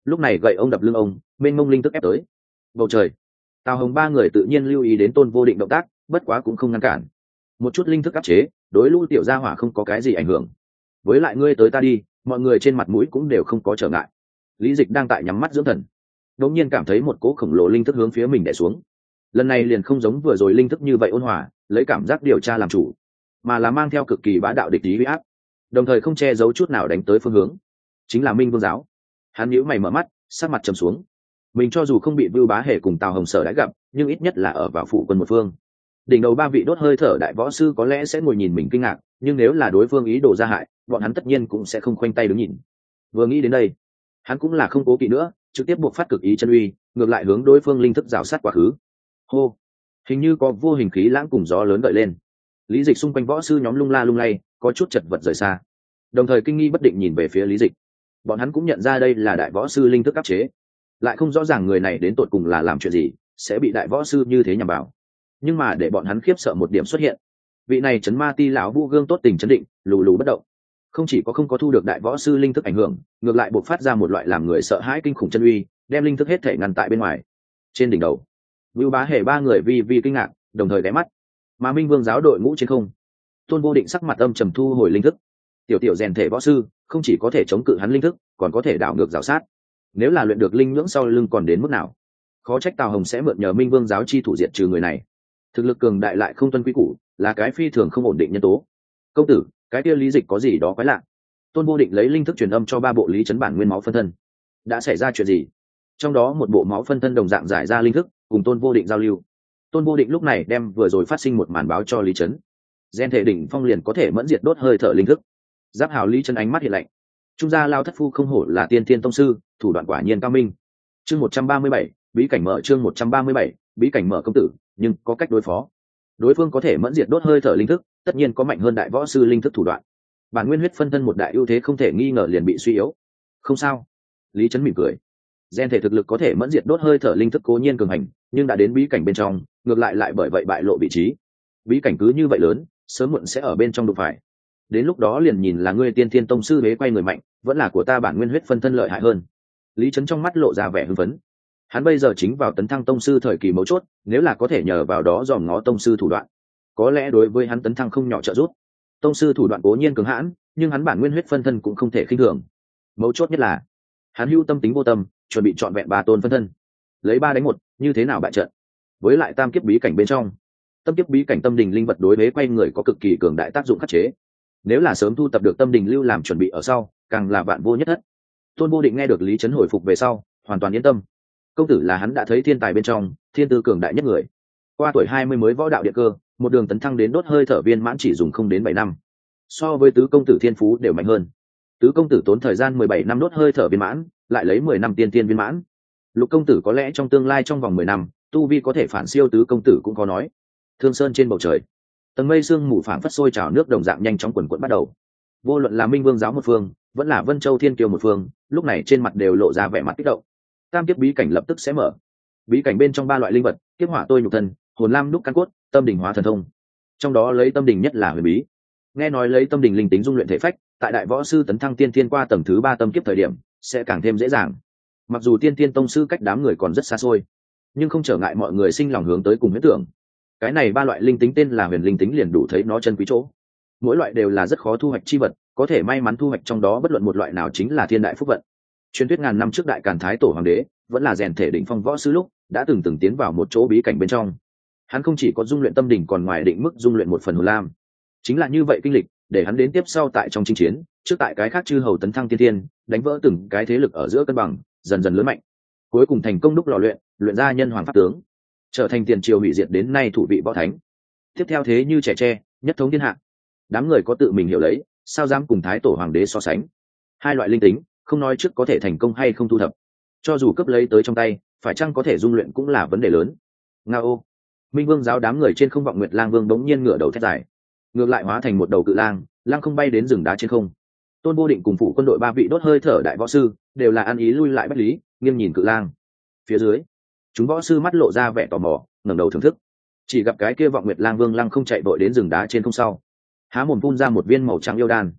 lúc này gậy ông đập lưng ông, mênh mông linh thức ép tới bầu trời. Tào Hồng ba người tự nhiên lưu ý đến Tôn Vô Định động tác, bất quá cũng không ngăn cản. Một chút linh thức áp chế, đối Lũ Tiểu Gia Hỏa không có cái gì ảnh hưởng. Với lại ngươi tới ta đi, mọi người trên mặt mũi cũng đều không có trở ngại. Lý Dịch đang tại nhắm mắt dưỡng thần, đột nhiên cảm thấy một cỗ khổng lồ linh thức hướng phía mình đè xuống. Lần này liền không giống vừa rồi linh thức như vậy ôn hòa, lấy cảm giác điều tra làm chủ, mà là mang theo cực kỳ bá đạo địch ý uy áp, đồng thời không che giấu chút nào đánh tới phương hướng, chính là Minh Vương giáo. Hắn nhíu mày mở mắt, sắc mặt trầm xuống. Mình cho dù không bị Vưu Bá Hề cùng Tào Hồng Sở đã gặp, nhưng ít nhất là ở vào phụ quân một phương. Đỉnh đầu ba vị đốt hơi thở đại võ sư có lẽ sẽ ngồi nhìn mình kinh ngạc, nhưng nếu là đối phương ý đồ ra hại, bọn hắn tất nhiên cũng sẽ không khoanh tay đứng nhìn. Vừa nghĩ đến đây, hắn cũng là không cố kỵ nữa, trực tiếp buộc phát cực ý chân uy, ngược lại hướng đối phương linh thức rào sát quá khứ. Hô, hình như có vô hình khí lãng cùng gió lớn gợi lên. Lý Dịch xung quanh võ sư nhóm lung la lung lay, có chút chật vật rời xa, đồng thời kinh nghi bất định nhìn về phía Lý Dịch. Bọn hắn cũng nhận ra đây là đại võ sư linh thức áp chế, lại không rõ ràng người này đến tột cùng là làm chuyện gì sẽ bị đại võ sư như thế nhằm vào. Nhưng mà để bọn hắn khiếp sợ một điểm xuất hiện, vị này chấn ma ti lão Vu Gương tốt tình chấn định, lù lù bất động, không chỉ có không có thu được đại võ sư linh thức ảnh hưởng, ngược lại bộc phát ra một loại làm người sợ hãi kinh khủng chân uy, đem linh thức hết thể ngăn tại bên ngoài. Trên đỉnh đầu, Vưu Bá Hề ba người vì kinh ngạc, đồng thời ghé mắt. Mà Minh Vương giáo đội ngũ trên không, Tôn Vô Định sắc mặt âm trầm thu hồi linh thức. Tiểu rèn thể võ sư, không chỉ có thể chống cự hắn linh thức, còn có thể đảo ngược rào sát. Nếu là luyện được linh nhưỡng sau lưng còn đến mức nào, khó trách Tào Hồng sẽ mượn nhờ Minh Vương giáo chi thủ diệt trừ người này. Thực lực cường đại lại không tuân quy củ, là cái phi thường không ổn định nhân tố. Công tử, cái kia Lý Dịch có gì đó quái lạ. Tôn Vô Định lấy linh thức truyền âm cho ba bộ lý chấn bản nguyên máu phân thân. Đã xảy ra chuyện gì? Trong đó một bộ máu phân thân đồng dạng giải ra linh thức, cùng Tôn Vô Định giao lưu. Tôn Vô Định lúc này đem vừa rồi phát sinh một màn báo cho Lý Chấn. Gen thể đỉnh phong liền có thể mẫn diệt đốt hơi thở linh thức. Giáp hào Lý Chấn ánh mắt hiện lạnh. Trung gia lao thất phu không hổ là tiên thiên tông sư, thủ đoạn quả nhiên cao minh. Chương 137, bí cảnh mở. Chương 137, bí cảnh mở. Công tử, nhưng có cách đối phó. Đối phương có thể mẫn diệt đốt hơi thở linh thức, tất nhiên có mạnh hơn đại võ sư linh thức thủ đoạn. Bản nguyên huyết phân thân một đại ưu thế không thể nghi ngờ liền bị suy yếu. Không sao. Lý Chấn mỉm cười. Gen thể thực lực có thể mẫn diệt đốt hơi thở linh thức cố nhiên cường hành, nhưng đã đến bí cảnh bên trong, ngược lại bởi vậy bại lộ vị trí. Bí cảnh cứ như vậy lớn, sớm muộn sẽ ở bên trong đụng phải. Đến lúc đó liền nhìn là ngươi tiên thiên tông sư bế quay người mạnh, vẫn là của ta bản nguyên huyết phân thân lợi hại hơn. Lý Chấn trong mắt lộ ra vẻ hưng phấn. Hắn bây giờ chính vào tấn thăng tông sư thời kỳ mấu chốt, nếu là có thể nhờ vào đó dòm ngó tông sư thủ đoạn, có lẽ đối với hắn tấn thăng không nhỏ trợ giúp. Tông sư thủ đoạn cố nhiên cường hãn, nhưng hắn bản nguyên huyết phân thân cũng không thể khinh thường. Mấu chốt nhất là hắn hữu tâm tính vô tâm, chuẩn bị trọn vẹn 3 tôn phân thân, lấy 3 đánh 1, như thế nào bại trận. Với lại tam kiếp bí cảnh bên trong, tâm kiếp bí cảnh tâm đình linh vật đối với quay người có cực kỳ cường đại tác dụng khắc chế. Nếu là sớm thu tập được tâm đình lưu làm chuẩn bị ở sau, càng là vạn vô nhất thất. Tôn Vô Định nghe được Lý Chấn hồi phục về sau, hoàn toàn yên tâm. Công tử là hắn đã thấy thiên tài bên trong, thiên tư cường đại nhất người. Qua tuổi 20 mới võ đạo địa cơ, một đường tấn thăng đến đốt hơi thở viên mãn chỉ dùng không đến 7 năm. So với tứ công tử thiên phú đều mạnh hơn. Tứ công tử tốn thời gian 17 năm đốt hơi thở viên mãn, lại lấy 10 năm tiên tiên viên mãn. Lục công tử có lẽ trong tương lai trong vòng 10 năm, tu vi có thể phản siêu tứ công tử cũng có nói. Thương sơn trên bầu trời, tầng mây sương mù phảng phất sôi trào nước đồng dạng nhanh chóng quần quật bắt đầu. Vô luận là Minh Vương giáo một phương, vẫn là Vân Châu Thiên Kiều một phương, lúc này trên mặt đều lộ ra vẻ mặt kích động. Tam kiếp bí cảnh lập tức sẽ mở. Bí cảnh bên trong 3 loại linh vật, kiếp hỏa tôi nhục thân, hồn lam đúc căn cốt, tâm đình hóa thần thông. Trong đó lấy tâm đình nhất là huyền bí. Nghe nói lấy tâm đình linh tính dung luyện thể phách, tại đại võ sư tấn thăng tiên thiên qua tầng thứ 3 tâm kiếp thời điểm, sẽ càng thêm dễ dàng. Mặc dù tiên thiên tông sư cách đám người còn rất xa xôi, nhưng không trở ngại mọi người sinh lòng hướng tới cùng huyết tưởng. Cái này 3 loại linh tính tên là huyền linh tính liền đủ thấy nó chân quý chỗ. Mỗi loại đều là rất khó thu hoạch chi vật, có thể may mắn thu hoạch trong đó bất luận một loại nào chính là thiên đại phúc vận. Truyền thuyết ngàn năm trước đại Càn Thái Tổ hoàng đế vẫn là rèn thể đỉnh phong võ sư lúc, đã từng tiến vào một chỗ bí cảnh bên trong. Hắn không chỉ có dung luyện tâm đỉnh còn ngoài định mức dung luyện một phần hồn lam. Chính là như vậy kinh lịch, để hắn đến tiếp sau tại trong chinh chiến, trước tại cái khác chư hầu tấn thăng tiên tiên, đánh vỡ từng cái thế lực ở giữa cân bằng, dần dần lớn mạnh. Cuối cùng thành công đúc lò luyện, luyện ra nhân hoàng pháp tướng, trở thành tiền triều hủy diệt đến nay thủ vị võ thánh. Tiếp theo thế như trẻ tre, nhất thống thiên hạ. Đám người có tự mình hiểu lấy, sao dám cùng Thái Tổ hoàng đế so sánh. 2 loại linh tính, không nói trước có thể thành công hay không thu thập, cho dù cấp lấy tới trong tay, phải chăng có thể dung luyện cũng là vấn đề lớn. Ngao. Minh Vương giáo đám người trên không vọng Nguyệt Lang Vương đống nhiên ngửa đầu thét dài, ngược lại hóa thành một đầu cự lang, lang không bay đến rừng đá trên không. Tôn Vô Định cùng phủ quân đội 3 vị đốt hơi thở đại võ sư đều là ăn ý lui lại bất lý, nghiêng nhìn cự lang. Phía dưới, chúng võ sư mắt lộ ra vẻ tò mò, ngẩng đầu thưởng thức. Chỉ gặp cái kia vọng Nguyệt Lang Vương lăng không chạy vội đến rừng đá trên không sau, há mồm phun ra một viên màu trắng yêu đan.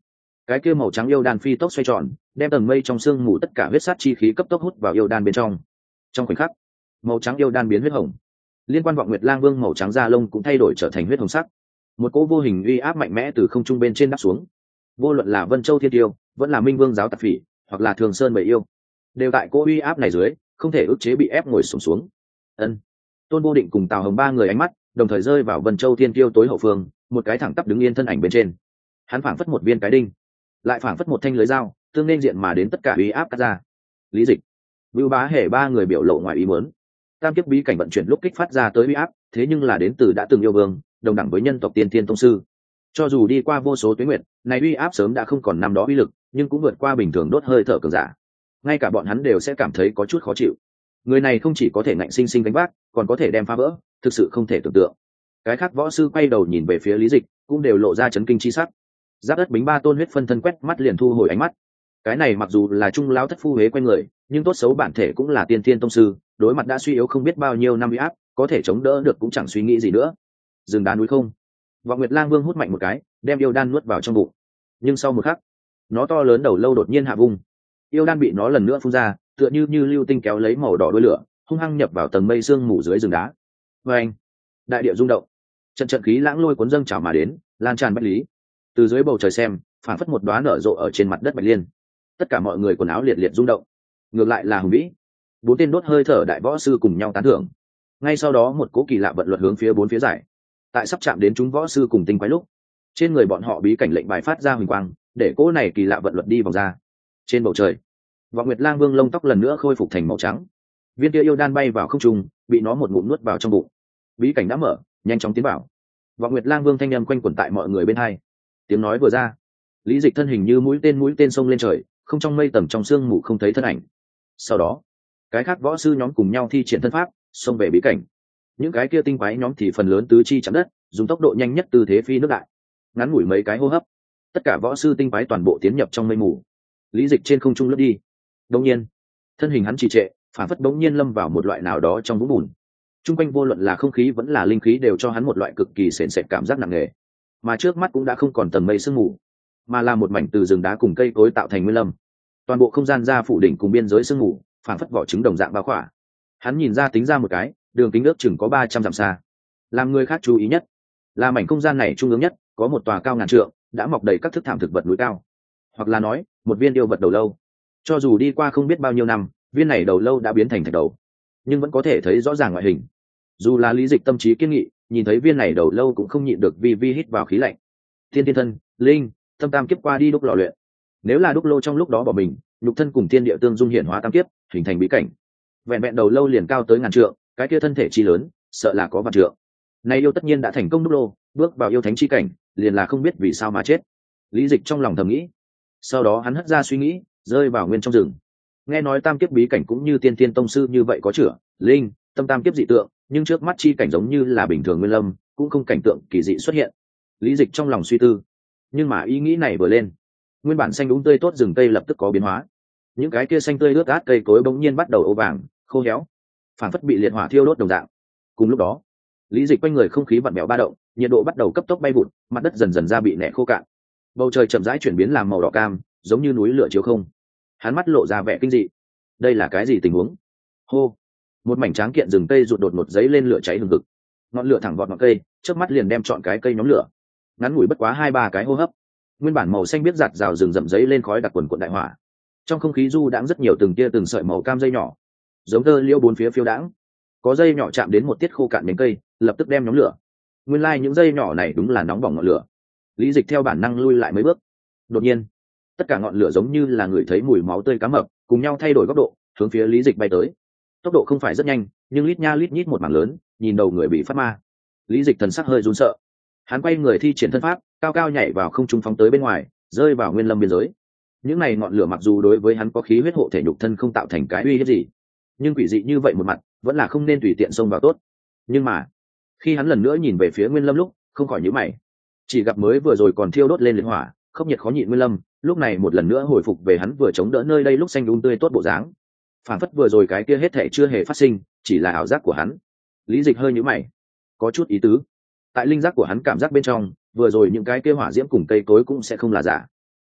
cái kia màu trắng yêu đan phi tốc xoay tròn, đem tầng mây trong sương mù tất cả huyết sát chi khí cấp tốc hút vào yêu đan bên trong. Trong khoảnh khắc, màu trắng yêu đan biến huyết hồng, liên quan vọng nguyệt lang vương màu trắng da lông cũng thay đổi trở thành huyết hồng sắc. Một cỗ vô hình uy áp mạnh mẽ từ không trung bên trên đáp xuống. Vô luận là Vân Châu Thiên Tiêu, vẫn là Minh Vương giáo Tạp Phỉ, hoặc là Thường Sơn Bảy Yêu, đều tại cỗ uy áp này dưới, không thể ức chế bị ép ngồi xổm xuống. Ân. Tôn Vô Định cùng Tào Hồng ba người ánh mắt đồng thời rơi vào Vân Châu Thiên Tiêu tối hậu phương, một cái thẳng tắp đứng yên thân ảnh bên trên. Hắn phảng phất một viên cái đinh, lại phảng phất một thanh lưới dao, tương nên diện mà đến tất cả uy áp cắt ra. Lý Dịch, Vưu Bá Hề ba người biểu lộ ngoài ý muốn. Tam kiếp bí cảnh vận chuyển lúc kích phát ra tới uy áp, thế nhưng là đến từ đã từng yêu vương, đồng đẳng với nhân tộc tiên thiên tông sư. Cho dù đi qua vô số tuế nguyệt, này uy áp sớm đã không còn năm đó uy lực, nhưng cũng vượt qua bình thường đốt hơi thở cường giả. Ngay cả bọn hắn đều sẽ cảm thấy có chút khó chịu. Người này không chỉ có thể ngạnh sinh sinh đánh vác, còn có thể đem phá vỡ, thực sự không thể tưởng tượng. Cái khác võ sư quay đầu nhìn về phía Lý Dịch, cũng đều lộ ra chấn kinh chi sắc. Giáp đất bính ba tôn huyết phân thân quét mắt liền thu hồi ánh mắt. Cái này mặc dù là trung lão thất phu huế quanh người, nhưng tốt xấu bản thể cũng là tiên thiên tông sư, đối mặt đã suy yếu không biết bao nhiêu năm uy áp, có thể chống đỡ được cũng chẳng suy nghĩ gì nữa. Dừng đá núi không. Vọng Nguyệt Lang Vương hút mạnh một cái, đem yêu đan nuốt vào trong bụng. Nhưng sau một khắc, nó to lớn đầu lâu đột nhiên hạ vung. Yêu đan bị nó lần nữa phun ra, tựa như lưu tinh kéo lấy màu đỏ đuôi lửa, hung hăng nhập vào tầng mây sương mù dưới rừng đá. Oeng! Đại địa rung động. Trận trận khí lãng lôi cuốn dâng trào mà đến, lan tràn bách lý. Từ dưới bầu trời xem, phản phất một đóa nở rộ ở trên mặt đất bạch liên. Tất cả mọi người quần áo liệt liệt rung động. Ngược lại là hùng vĩ, bốn tên đốt hơi thở đại võ sư cùng nhau tán thưởng. Ngay sau đó một cỗ kỳ lạ vận luật hướng phía bốn phía giải. Tại sắp chạm đến chúng võ sư cùng tinh quái lúc, trên người bọn họ bí cảnh lệnh bài phát ra huỳnh quang, để cỗ này kỳ lạ vận luật đi vòng ra. Trên bầu trời, Vọng Nguyệt Lang Vương lông tóc lần nữa khôi phục thành màu trắng. Viên kia yêu đan bay vào không trung, bị nó một ngụm nuốt vào trong bụng. Bí cảnh đã mở, nhanh chóng tiến vào. Vọng Nguyệt Lang Vương thanh âm quanh quẩn tại mọi người bên hai. Tiếng nói vừa ra, Lý Dịch thân hình như mũi tên xông lên trời, không trong mây tầng trong sương mù không thấy thân ảnh. Sau đó, cái khác võ sư nhóm cùng nhau thi triển thân pháp, xông về bí cảnh. Những cái kia tinh quái nhóm thì phần lớn tứ chi chạm đất, dùng tốc độ nhanh nhất tư thế phi nước đại. Ngắn ngủi mấy cái hô hấp, tất cả võ sư tinh quái toàn bộ tiến nhập trong mây mù. Lý Dịch trên không trung lướt đi. Đột nhiên, thân hình hắn trì trệ, phản phất bỗng nhiên lâm vào một loại nào đó trong vũng bùn. Trung quanh vô luận là không khí vẫn là linh khí đều cho hắn một loại cực kỳ sền sệt cảm giác nặng nề. Mà trước mắt cũng đã không còn tầng mây sương mù, mà là một mảnh từ rừng đá cùng cây cối tạo thành nguyên lâm. Toàn bộ không gian ra phủ đỉnh cùng biên giới sương mù, phản phất vỏ trứng đồng dạng bao khỏa. Hắn nhìn ra tính ra một cái, đường kính ước chừng có 300 dặm xa. Làm người khác chú ý nhất, là mảnh không gian này trung ương nhất, có một tòa cao ngàn trượng, đã mọc đầy các thức thảm thực vật núi cao. Hoặc là nói, một viên yêu vật đầu lâu. Cho dù đi qua không biết bao nhiêu năm, viên này đầu lâu đã biến thành thạch đầu, nhưng vẫn có thể thấy rõ ràng ngoại hình. Dù là Lý Dịch tâm trí kiên nghị, nhìn thấy viên này đầu lâu cũng không nhịn được vi hít vào khí lạnh. Thiên tiên thân, linh, tâm tam kiếp qua đi đúc lò luyện. Nếu là đúc lô trong lúc đó bỏ mình, nhục thân cùng thiên địa tương dung hiển hóa tam kiếp, hình thành bí cảnh. Vẹn vẹn đầu lâu liền cao tới ngàn trượng, cái kia thân thể chi lớn, sợ là có vạn trượng. Nay yêu tất nhiên đã thành công đúc lô, bước vào yêu thánh chi cảnh, liền là không biết vì sao mà chết. Lý Dịch trong lòng thầm nghĩ. Sau đó hắn hất ra suy nghĩ, rơi vào nguyên trong rừng. Nghe nói tam kiếp bí cảnh cũng như tiên tiên tông sư như vậy có chữa, linh, tâm tam kiếp dị tượng, nhưng trước mắt chi cảnh giống như là bình thường nguyên lâm, cũng không cảnh tượng kỳ dị xuất hiện. Lý Dịch trong lòng suy tư, nhưng mà ý nghĩ này vừa lên, nguyên bản xanh đúng tươi tốt rừng cây lập tức có biến hóa. Những cái kia xanh tươi ướt át cây cối bỗng nhiên bắt đầu ố vàng, khô héo, phản phất bị liệt hỏa thiêu đốt đồng dạng. Cùng lúc đó, Lý Dịch quanh người không khí vặn vẹo ba động, nhiệt độ bắt đầu cấp tốc bay vụt, mặt đất dần dần ra bị nẻ khô cạn. Bầu trời chậm rãi chuyển biến làm màu đỏ cam, giống như núi lửa chiếu không. Hắn mắt lộ ra vẻ kinh dị. Đây là cái gì tình huống? Hô! Một mảnh tráng kiện rừng cây rụt đột một giấy lên lửa cháy hừng hực. Ngọn lửa thẳng vọt ngọn cây, chớp mắt liền đem trọn cái cây nhóm lửa. Ngắn ngủi bất quá 2-3 cái hô hấp, nguyên bản màu xanh biết giạt rào rừng rậm giấy lên khói đặc quần cuộn đại hỏa. Trong không khí du đãng rất nhiều từng tia từng sợi màu cam dây nhỏ, giống tơ liễu bốn phía phiêu đãng. Có dây nhỏ chạm đến một tiết khô cạn miếng cây, lập tức đem nhóm lửa. Nguyên lai những dây nhỏ này đúng là nóng bỏng ngọn lửa. Lý Dịch theo bản năng lui lại mấy bước. Đột nhiên, tất cả ngọn lửa giống như là người thấy mùi máu tươi cá mập, cùng nhau thay đổi góc độ, hướng phía Lý Dịch bay tới. Tốc độ không phải rất nhanh, nhưng lít nha lít nhít một mảng lớn, nhìn đầu người bị phát ma. Lý Dịch thần sắc hơi run sợ. Hắn quay người thi triển thân pháp, cao cao nhảy vào không trung phóng tới bên ngoài, rơi vào nguyên lâm biên giới. Những này ngọn lửa mặc dù đối với hắn có khí huyết hộ thể nhục thân không tạo thành cái uy hiếp gì, nhưng quỷ dị như vậy một mặt, vẫn là không nên tùy tiện xông vào tốt. Nhưng mà, khi hắn lần nữa nhìn về phía nguyên lâm lúc, không khỏi nhíu mày. Chỉ gặp mới vừa rồi còn thiêu đốt lên liệt hỏa, không nhiệt khó nhịn nguyên lâm, lúc này một lần nữa hồi phục về hắn vừa chống đỡ nơi đây lúc xanh tươi tốt bộ dáng. Phản phất vừa rồi cái kia hết thảy chưa hề phát sinh, chỉ là ảo giác của hắn. Lý Dịch hơi nhíu mày, có chút ý tứ. Tại linh giác của hắn cảm giác bên trong, vừa rồi những cái kia hỏa diễm cùng cây cối cũng sẽ không là giả.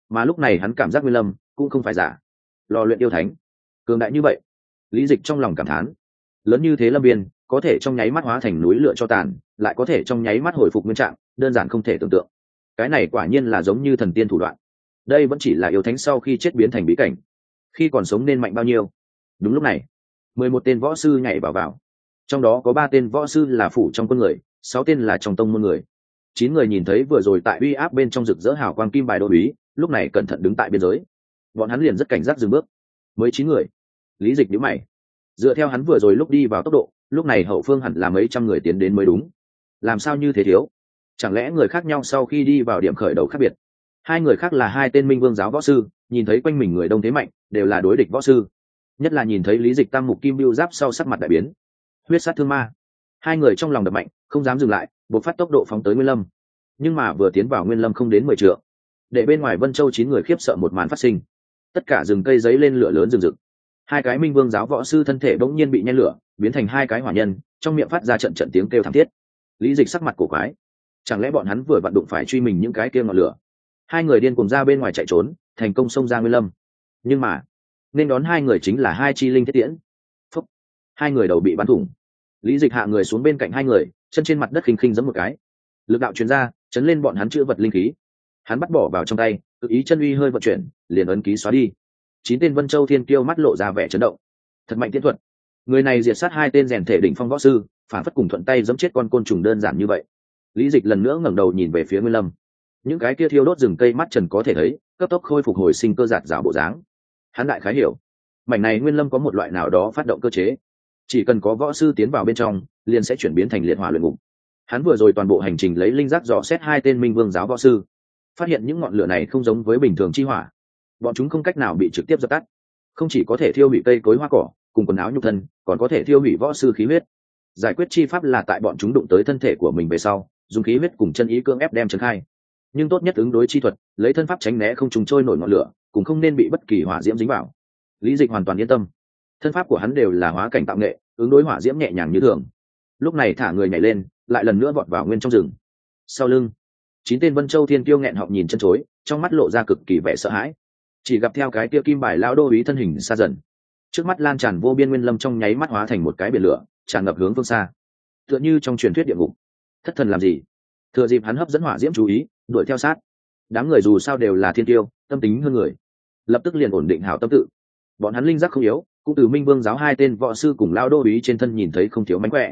mà lúc này hắn cảm giác nguyên lâm cũng không phải giả. Lò luyện yêu thánh cường đại như vậy, lý dịch trong lòng cảm thán. Lớn như thế lâm viên có thể trong nháy mắt hóa thành núi lửa cho tàn, lại có thể trong nháy mắt hồi phục nguyên trạng, đơn giản không thể tưởng tượng. Cái này quả nhiên là giống như thần tiên thủ đoạn. Đây vẫn chỉ là yêu thánh sau khi chết biến thành bí cảnh, khi còn sống nên mạnh bao nhiêu. Đúng lúc này 11 tên võ sư nhảy vào, trong đó có 3 tên võ sư là phủ trong quân người, 6 tên là trong tông môn người. 9 người nhìn thấy vừa rồi tại uy áp bên trong rực rỡ hào quang kim bài đô úy, lúc này cẩn thận đứng tại biên giới. Bọn hắn liền rất cảnh giác dừng bước. Mới 9 người. Lý Dịch nhíu mày. Dựa theo hắn vừa rồi lúc đi vào tốc độ, lúc này hậu phương hẳn là mấy trăm người tiến đến mới đúng. Làm sao như thế thiếu? Chẳng lẽ người khác nhau sau khi đi vào điểm khởi đầu khác biệt? 2 người khác là 2 tên Minh Vương giáo võ sư, nhìn thấy quanh mình người đông thế mạnh, đều là đối địch võ sư. Nhất là nhìn thấy Lý Dịch tam mục kim bưu giáp sau sắc mặt đại biến. Huyết sát thương ma. 2 người trong lòng đập mạnh, không dám dừng lại, bộc phát tốc độ phóng tới Nguyên Lâm. Nhưng mà vừa tiến vào Nguyên Lâm không đến 10 trượng, để bên ngoài Vân Châu 9 người khiếp sợ một màn phát sinh. Tất cả rừng cây giấy lên lửa lớn rừng rực. 2 cái Minh Vương giáo võ sư thân thể bỗng nhiên bị nhen lửa, biến thành 2 cái hỏa nhân, trong miệng phát ra trận trận tiếng kêu thảm thiết. Lý Dịch sắc mặt cổ quái, chẳng lẽ bọn hắn vừa vặn đụng phải truy mình những cái kia ngọn lửa? 2 người điên cuồng ra bên ngoài chạy trốn, thành công xông ra Nguyên Lâm. Nhưng mà nên đón 2 người chính là 2 chi linh thiết tiễn. Phúc. 2 người đầu bị bắn thủng. Lý Dịch hạ người xuống bên cạnh 2 người, chân trên mặt đất khinh khinh giẫm một cái, lực đạo truyền ra, chấn lên bọn hắn chữa vật linh khí. Hắn bắt bỏ vào trong tay, tự ý chân uy hơi vận chuyển, liền ấn ký xóa đi. 9 tên Vân Châu Thiên Kiêu mắt lộ ra vẻ chấn động. Thật mạnh tiễn thuật. Người này diệt sát 2 tên rèn thể đỉnh phong võ sư, phản phất cùng thuận tay giẫm chết con côn trùng đơn giản như vậy. Lý Dịch lần nữa ngẩng đầu nhìn về phía Nguyên Lâm. Những cái kia thiêu đốt rừng cây mắt trần có thể thấy, cấp tốc khôi phục hồi sinh cơ giạt rào bộ dáng. Hắn đại khái hiểu, mảnh này Nguyên Lâm có một loại nào đó phát động cơ chế, chỉ cần có võ sư tiến vào bên trong, liền sẽ chuyển biến thành liệt hỏa luyện ngục. Hắn vừa rồi toàn bộ hành trình lấy linh giác dò xét 2 tên Minh Vương giáo võ sư, phát hiện những ngọn lửa này không giống với bình thường chi hỏa, bọn chúng không cách nào bị trực tiếp dập tắt, không chỉ có thể thiêu hủy cây cối hoa cỏ cùng quần áo nhục thân, còn có thể thiêu hủy võ sư khí huyết. Giải quyết chi pháp là tại bọn chúng đụng tới thân thể của mình về sau, dùng khí huyết cùng chân ý cưỡng ép đem trấn khai. Nhưng tốt nhất ứng đối chi thuật, lấy thân pháp tránh né không trùng trôi nổi ngọn lửa, cũng không nên bị bất kỳ hỏa diễm dính vào. Lý Dịch hoàn toàn yên tâm, thân pháp của hắn đều là hóa cảnh tạo nghệ, ứng đối hỏa diễm nhẹ nhàng như thường. Lúc này thả người nhảy lên, lại lần nữa vọt vào nguyên trong rừng. Sau lưng 9 tên Vân Châu Thiên Kiêu nghẹn họng nhìn chân chối, trong mắt lộ ra cực kỳ vẻ sợ hãi. Chỉ gặp theo cái kia kim bài lão đô úy thân hình xa dần, trước mắt lan tràn vô biên Nguyên Lâm trong nháy mắt hóa thành một cái biển lửa, tràn ngập hướng phương xa, tựa như trong truyền thuyết địa ngục. Thất thần làm gì? Thừa dịp hắn hấp dẫn hỏa diễm chú ý, đuổi theo sát. Đám người dù sao đều là thiên tiêu, tâm tính hơn người, lập tức liền ổn định hảo tâm tự. Bọn hắn linh giác không yếu, cũng từ Minh Vương giáo 2 tên võ sư cùng lão đô úy trên thân nhìn thấy không thiếu mánh khỏe.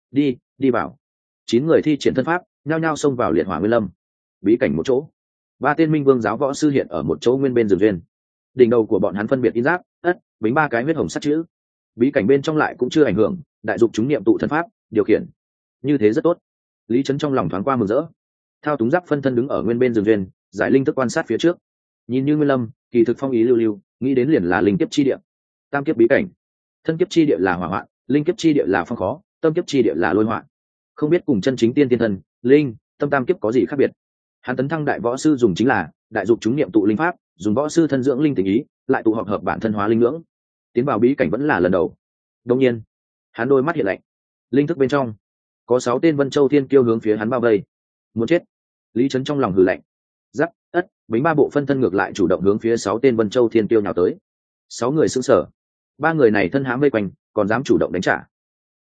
Đi vào. 9 người thi triển thân pháp, nhao nhao xông vào liệt hỏa Nguyên Lâm. Bí cảnh một chỗ, 3 tên Minh Vương giáo võ sư hiện ở một chỗ nguyên bên rừng duyên. Đỉnh đầu của bọn hắn phân biệt in giáp, bính 3 cái huyết hồng sắt chữ. Bí cảnh bên trong lại cũng chưa ảnh hưởng, đại dục chúng niệm tụ thân pháp, điều khiển. Như thế rất tốt. Lý Trấn trong lòng thoáng qua mừng rỡ. Thao túng giáp phân thân đứng ở nguyên bên rừng duyên, giải linh thức quan sát phía trước. Nhìn như Nguyên Lâm, kỳ thực phong ý lưu lưu, nghĩ đến liền là linh kiếp chi địa. Tam kiếp bí cảnh, thân kiếp chi địa là hỏa hoạn, linh kiếp chi địa là phong khó, tâm kiếp chi địa là lôi hoạn. Không biết cùng chân chính tiên tiên thân, linh, tâm tam kiếp có gì khác biệt. Hắn tấn thăng đại võ sư dùng chính là đại dục chúng niệm tụ linh pháp, dùng võ sư thân dưỡng linh tình ý, lại tụ hợp bản thân hóa linh ngưỡng. Tiến vào bí cảnh vẫn là lần đầu. Đương nhiên, hắn đôi mắt hiện lạnh. Linh thức bên trong có 6 tên Vân Châu Thiên Kiêu hướng phía hắn bao vây. Muốn chết. Lý Trấn trong lòng hừ lạnh. Giáp, bính 3 bộ phân thân ngược lại chủ động hướng phía 6 tên Vân Châu Thiên Kiêu nhào tới. 6 người sững sờ. 3 người này thân hãm vây quanh, còn dám chủ động đánh trả.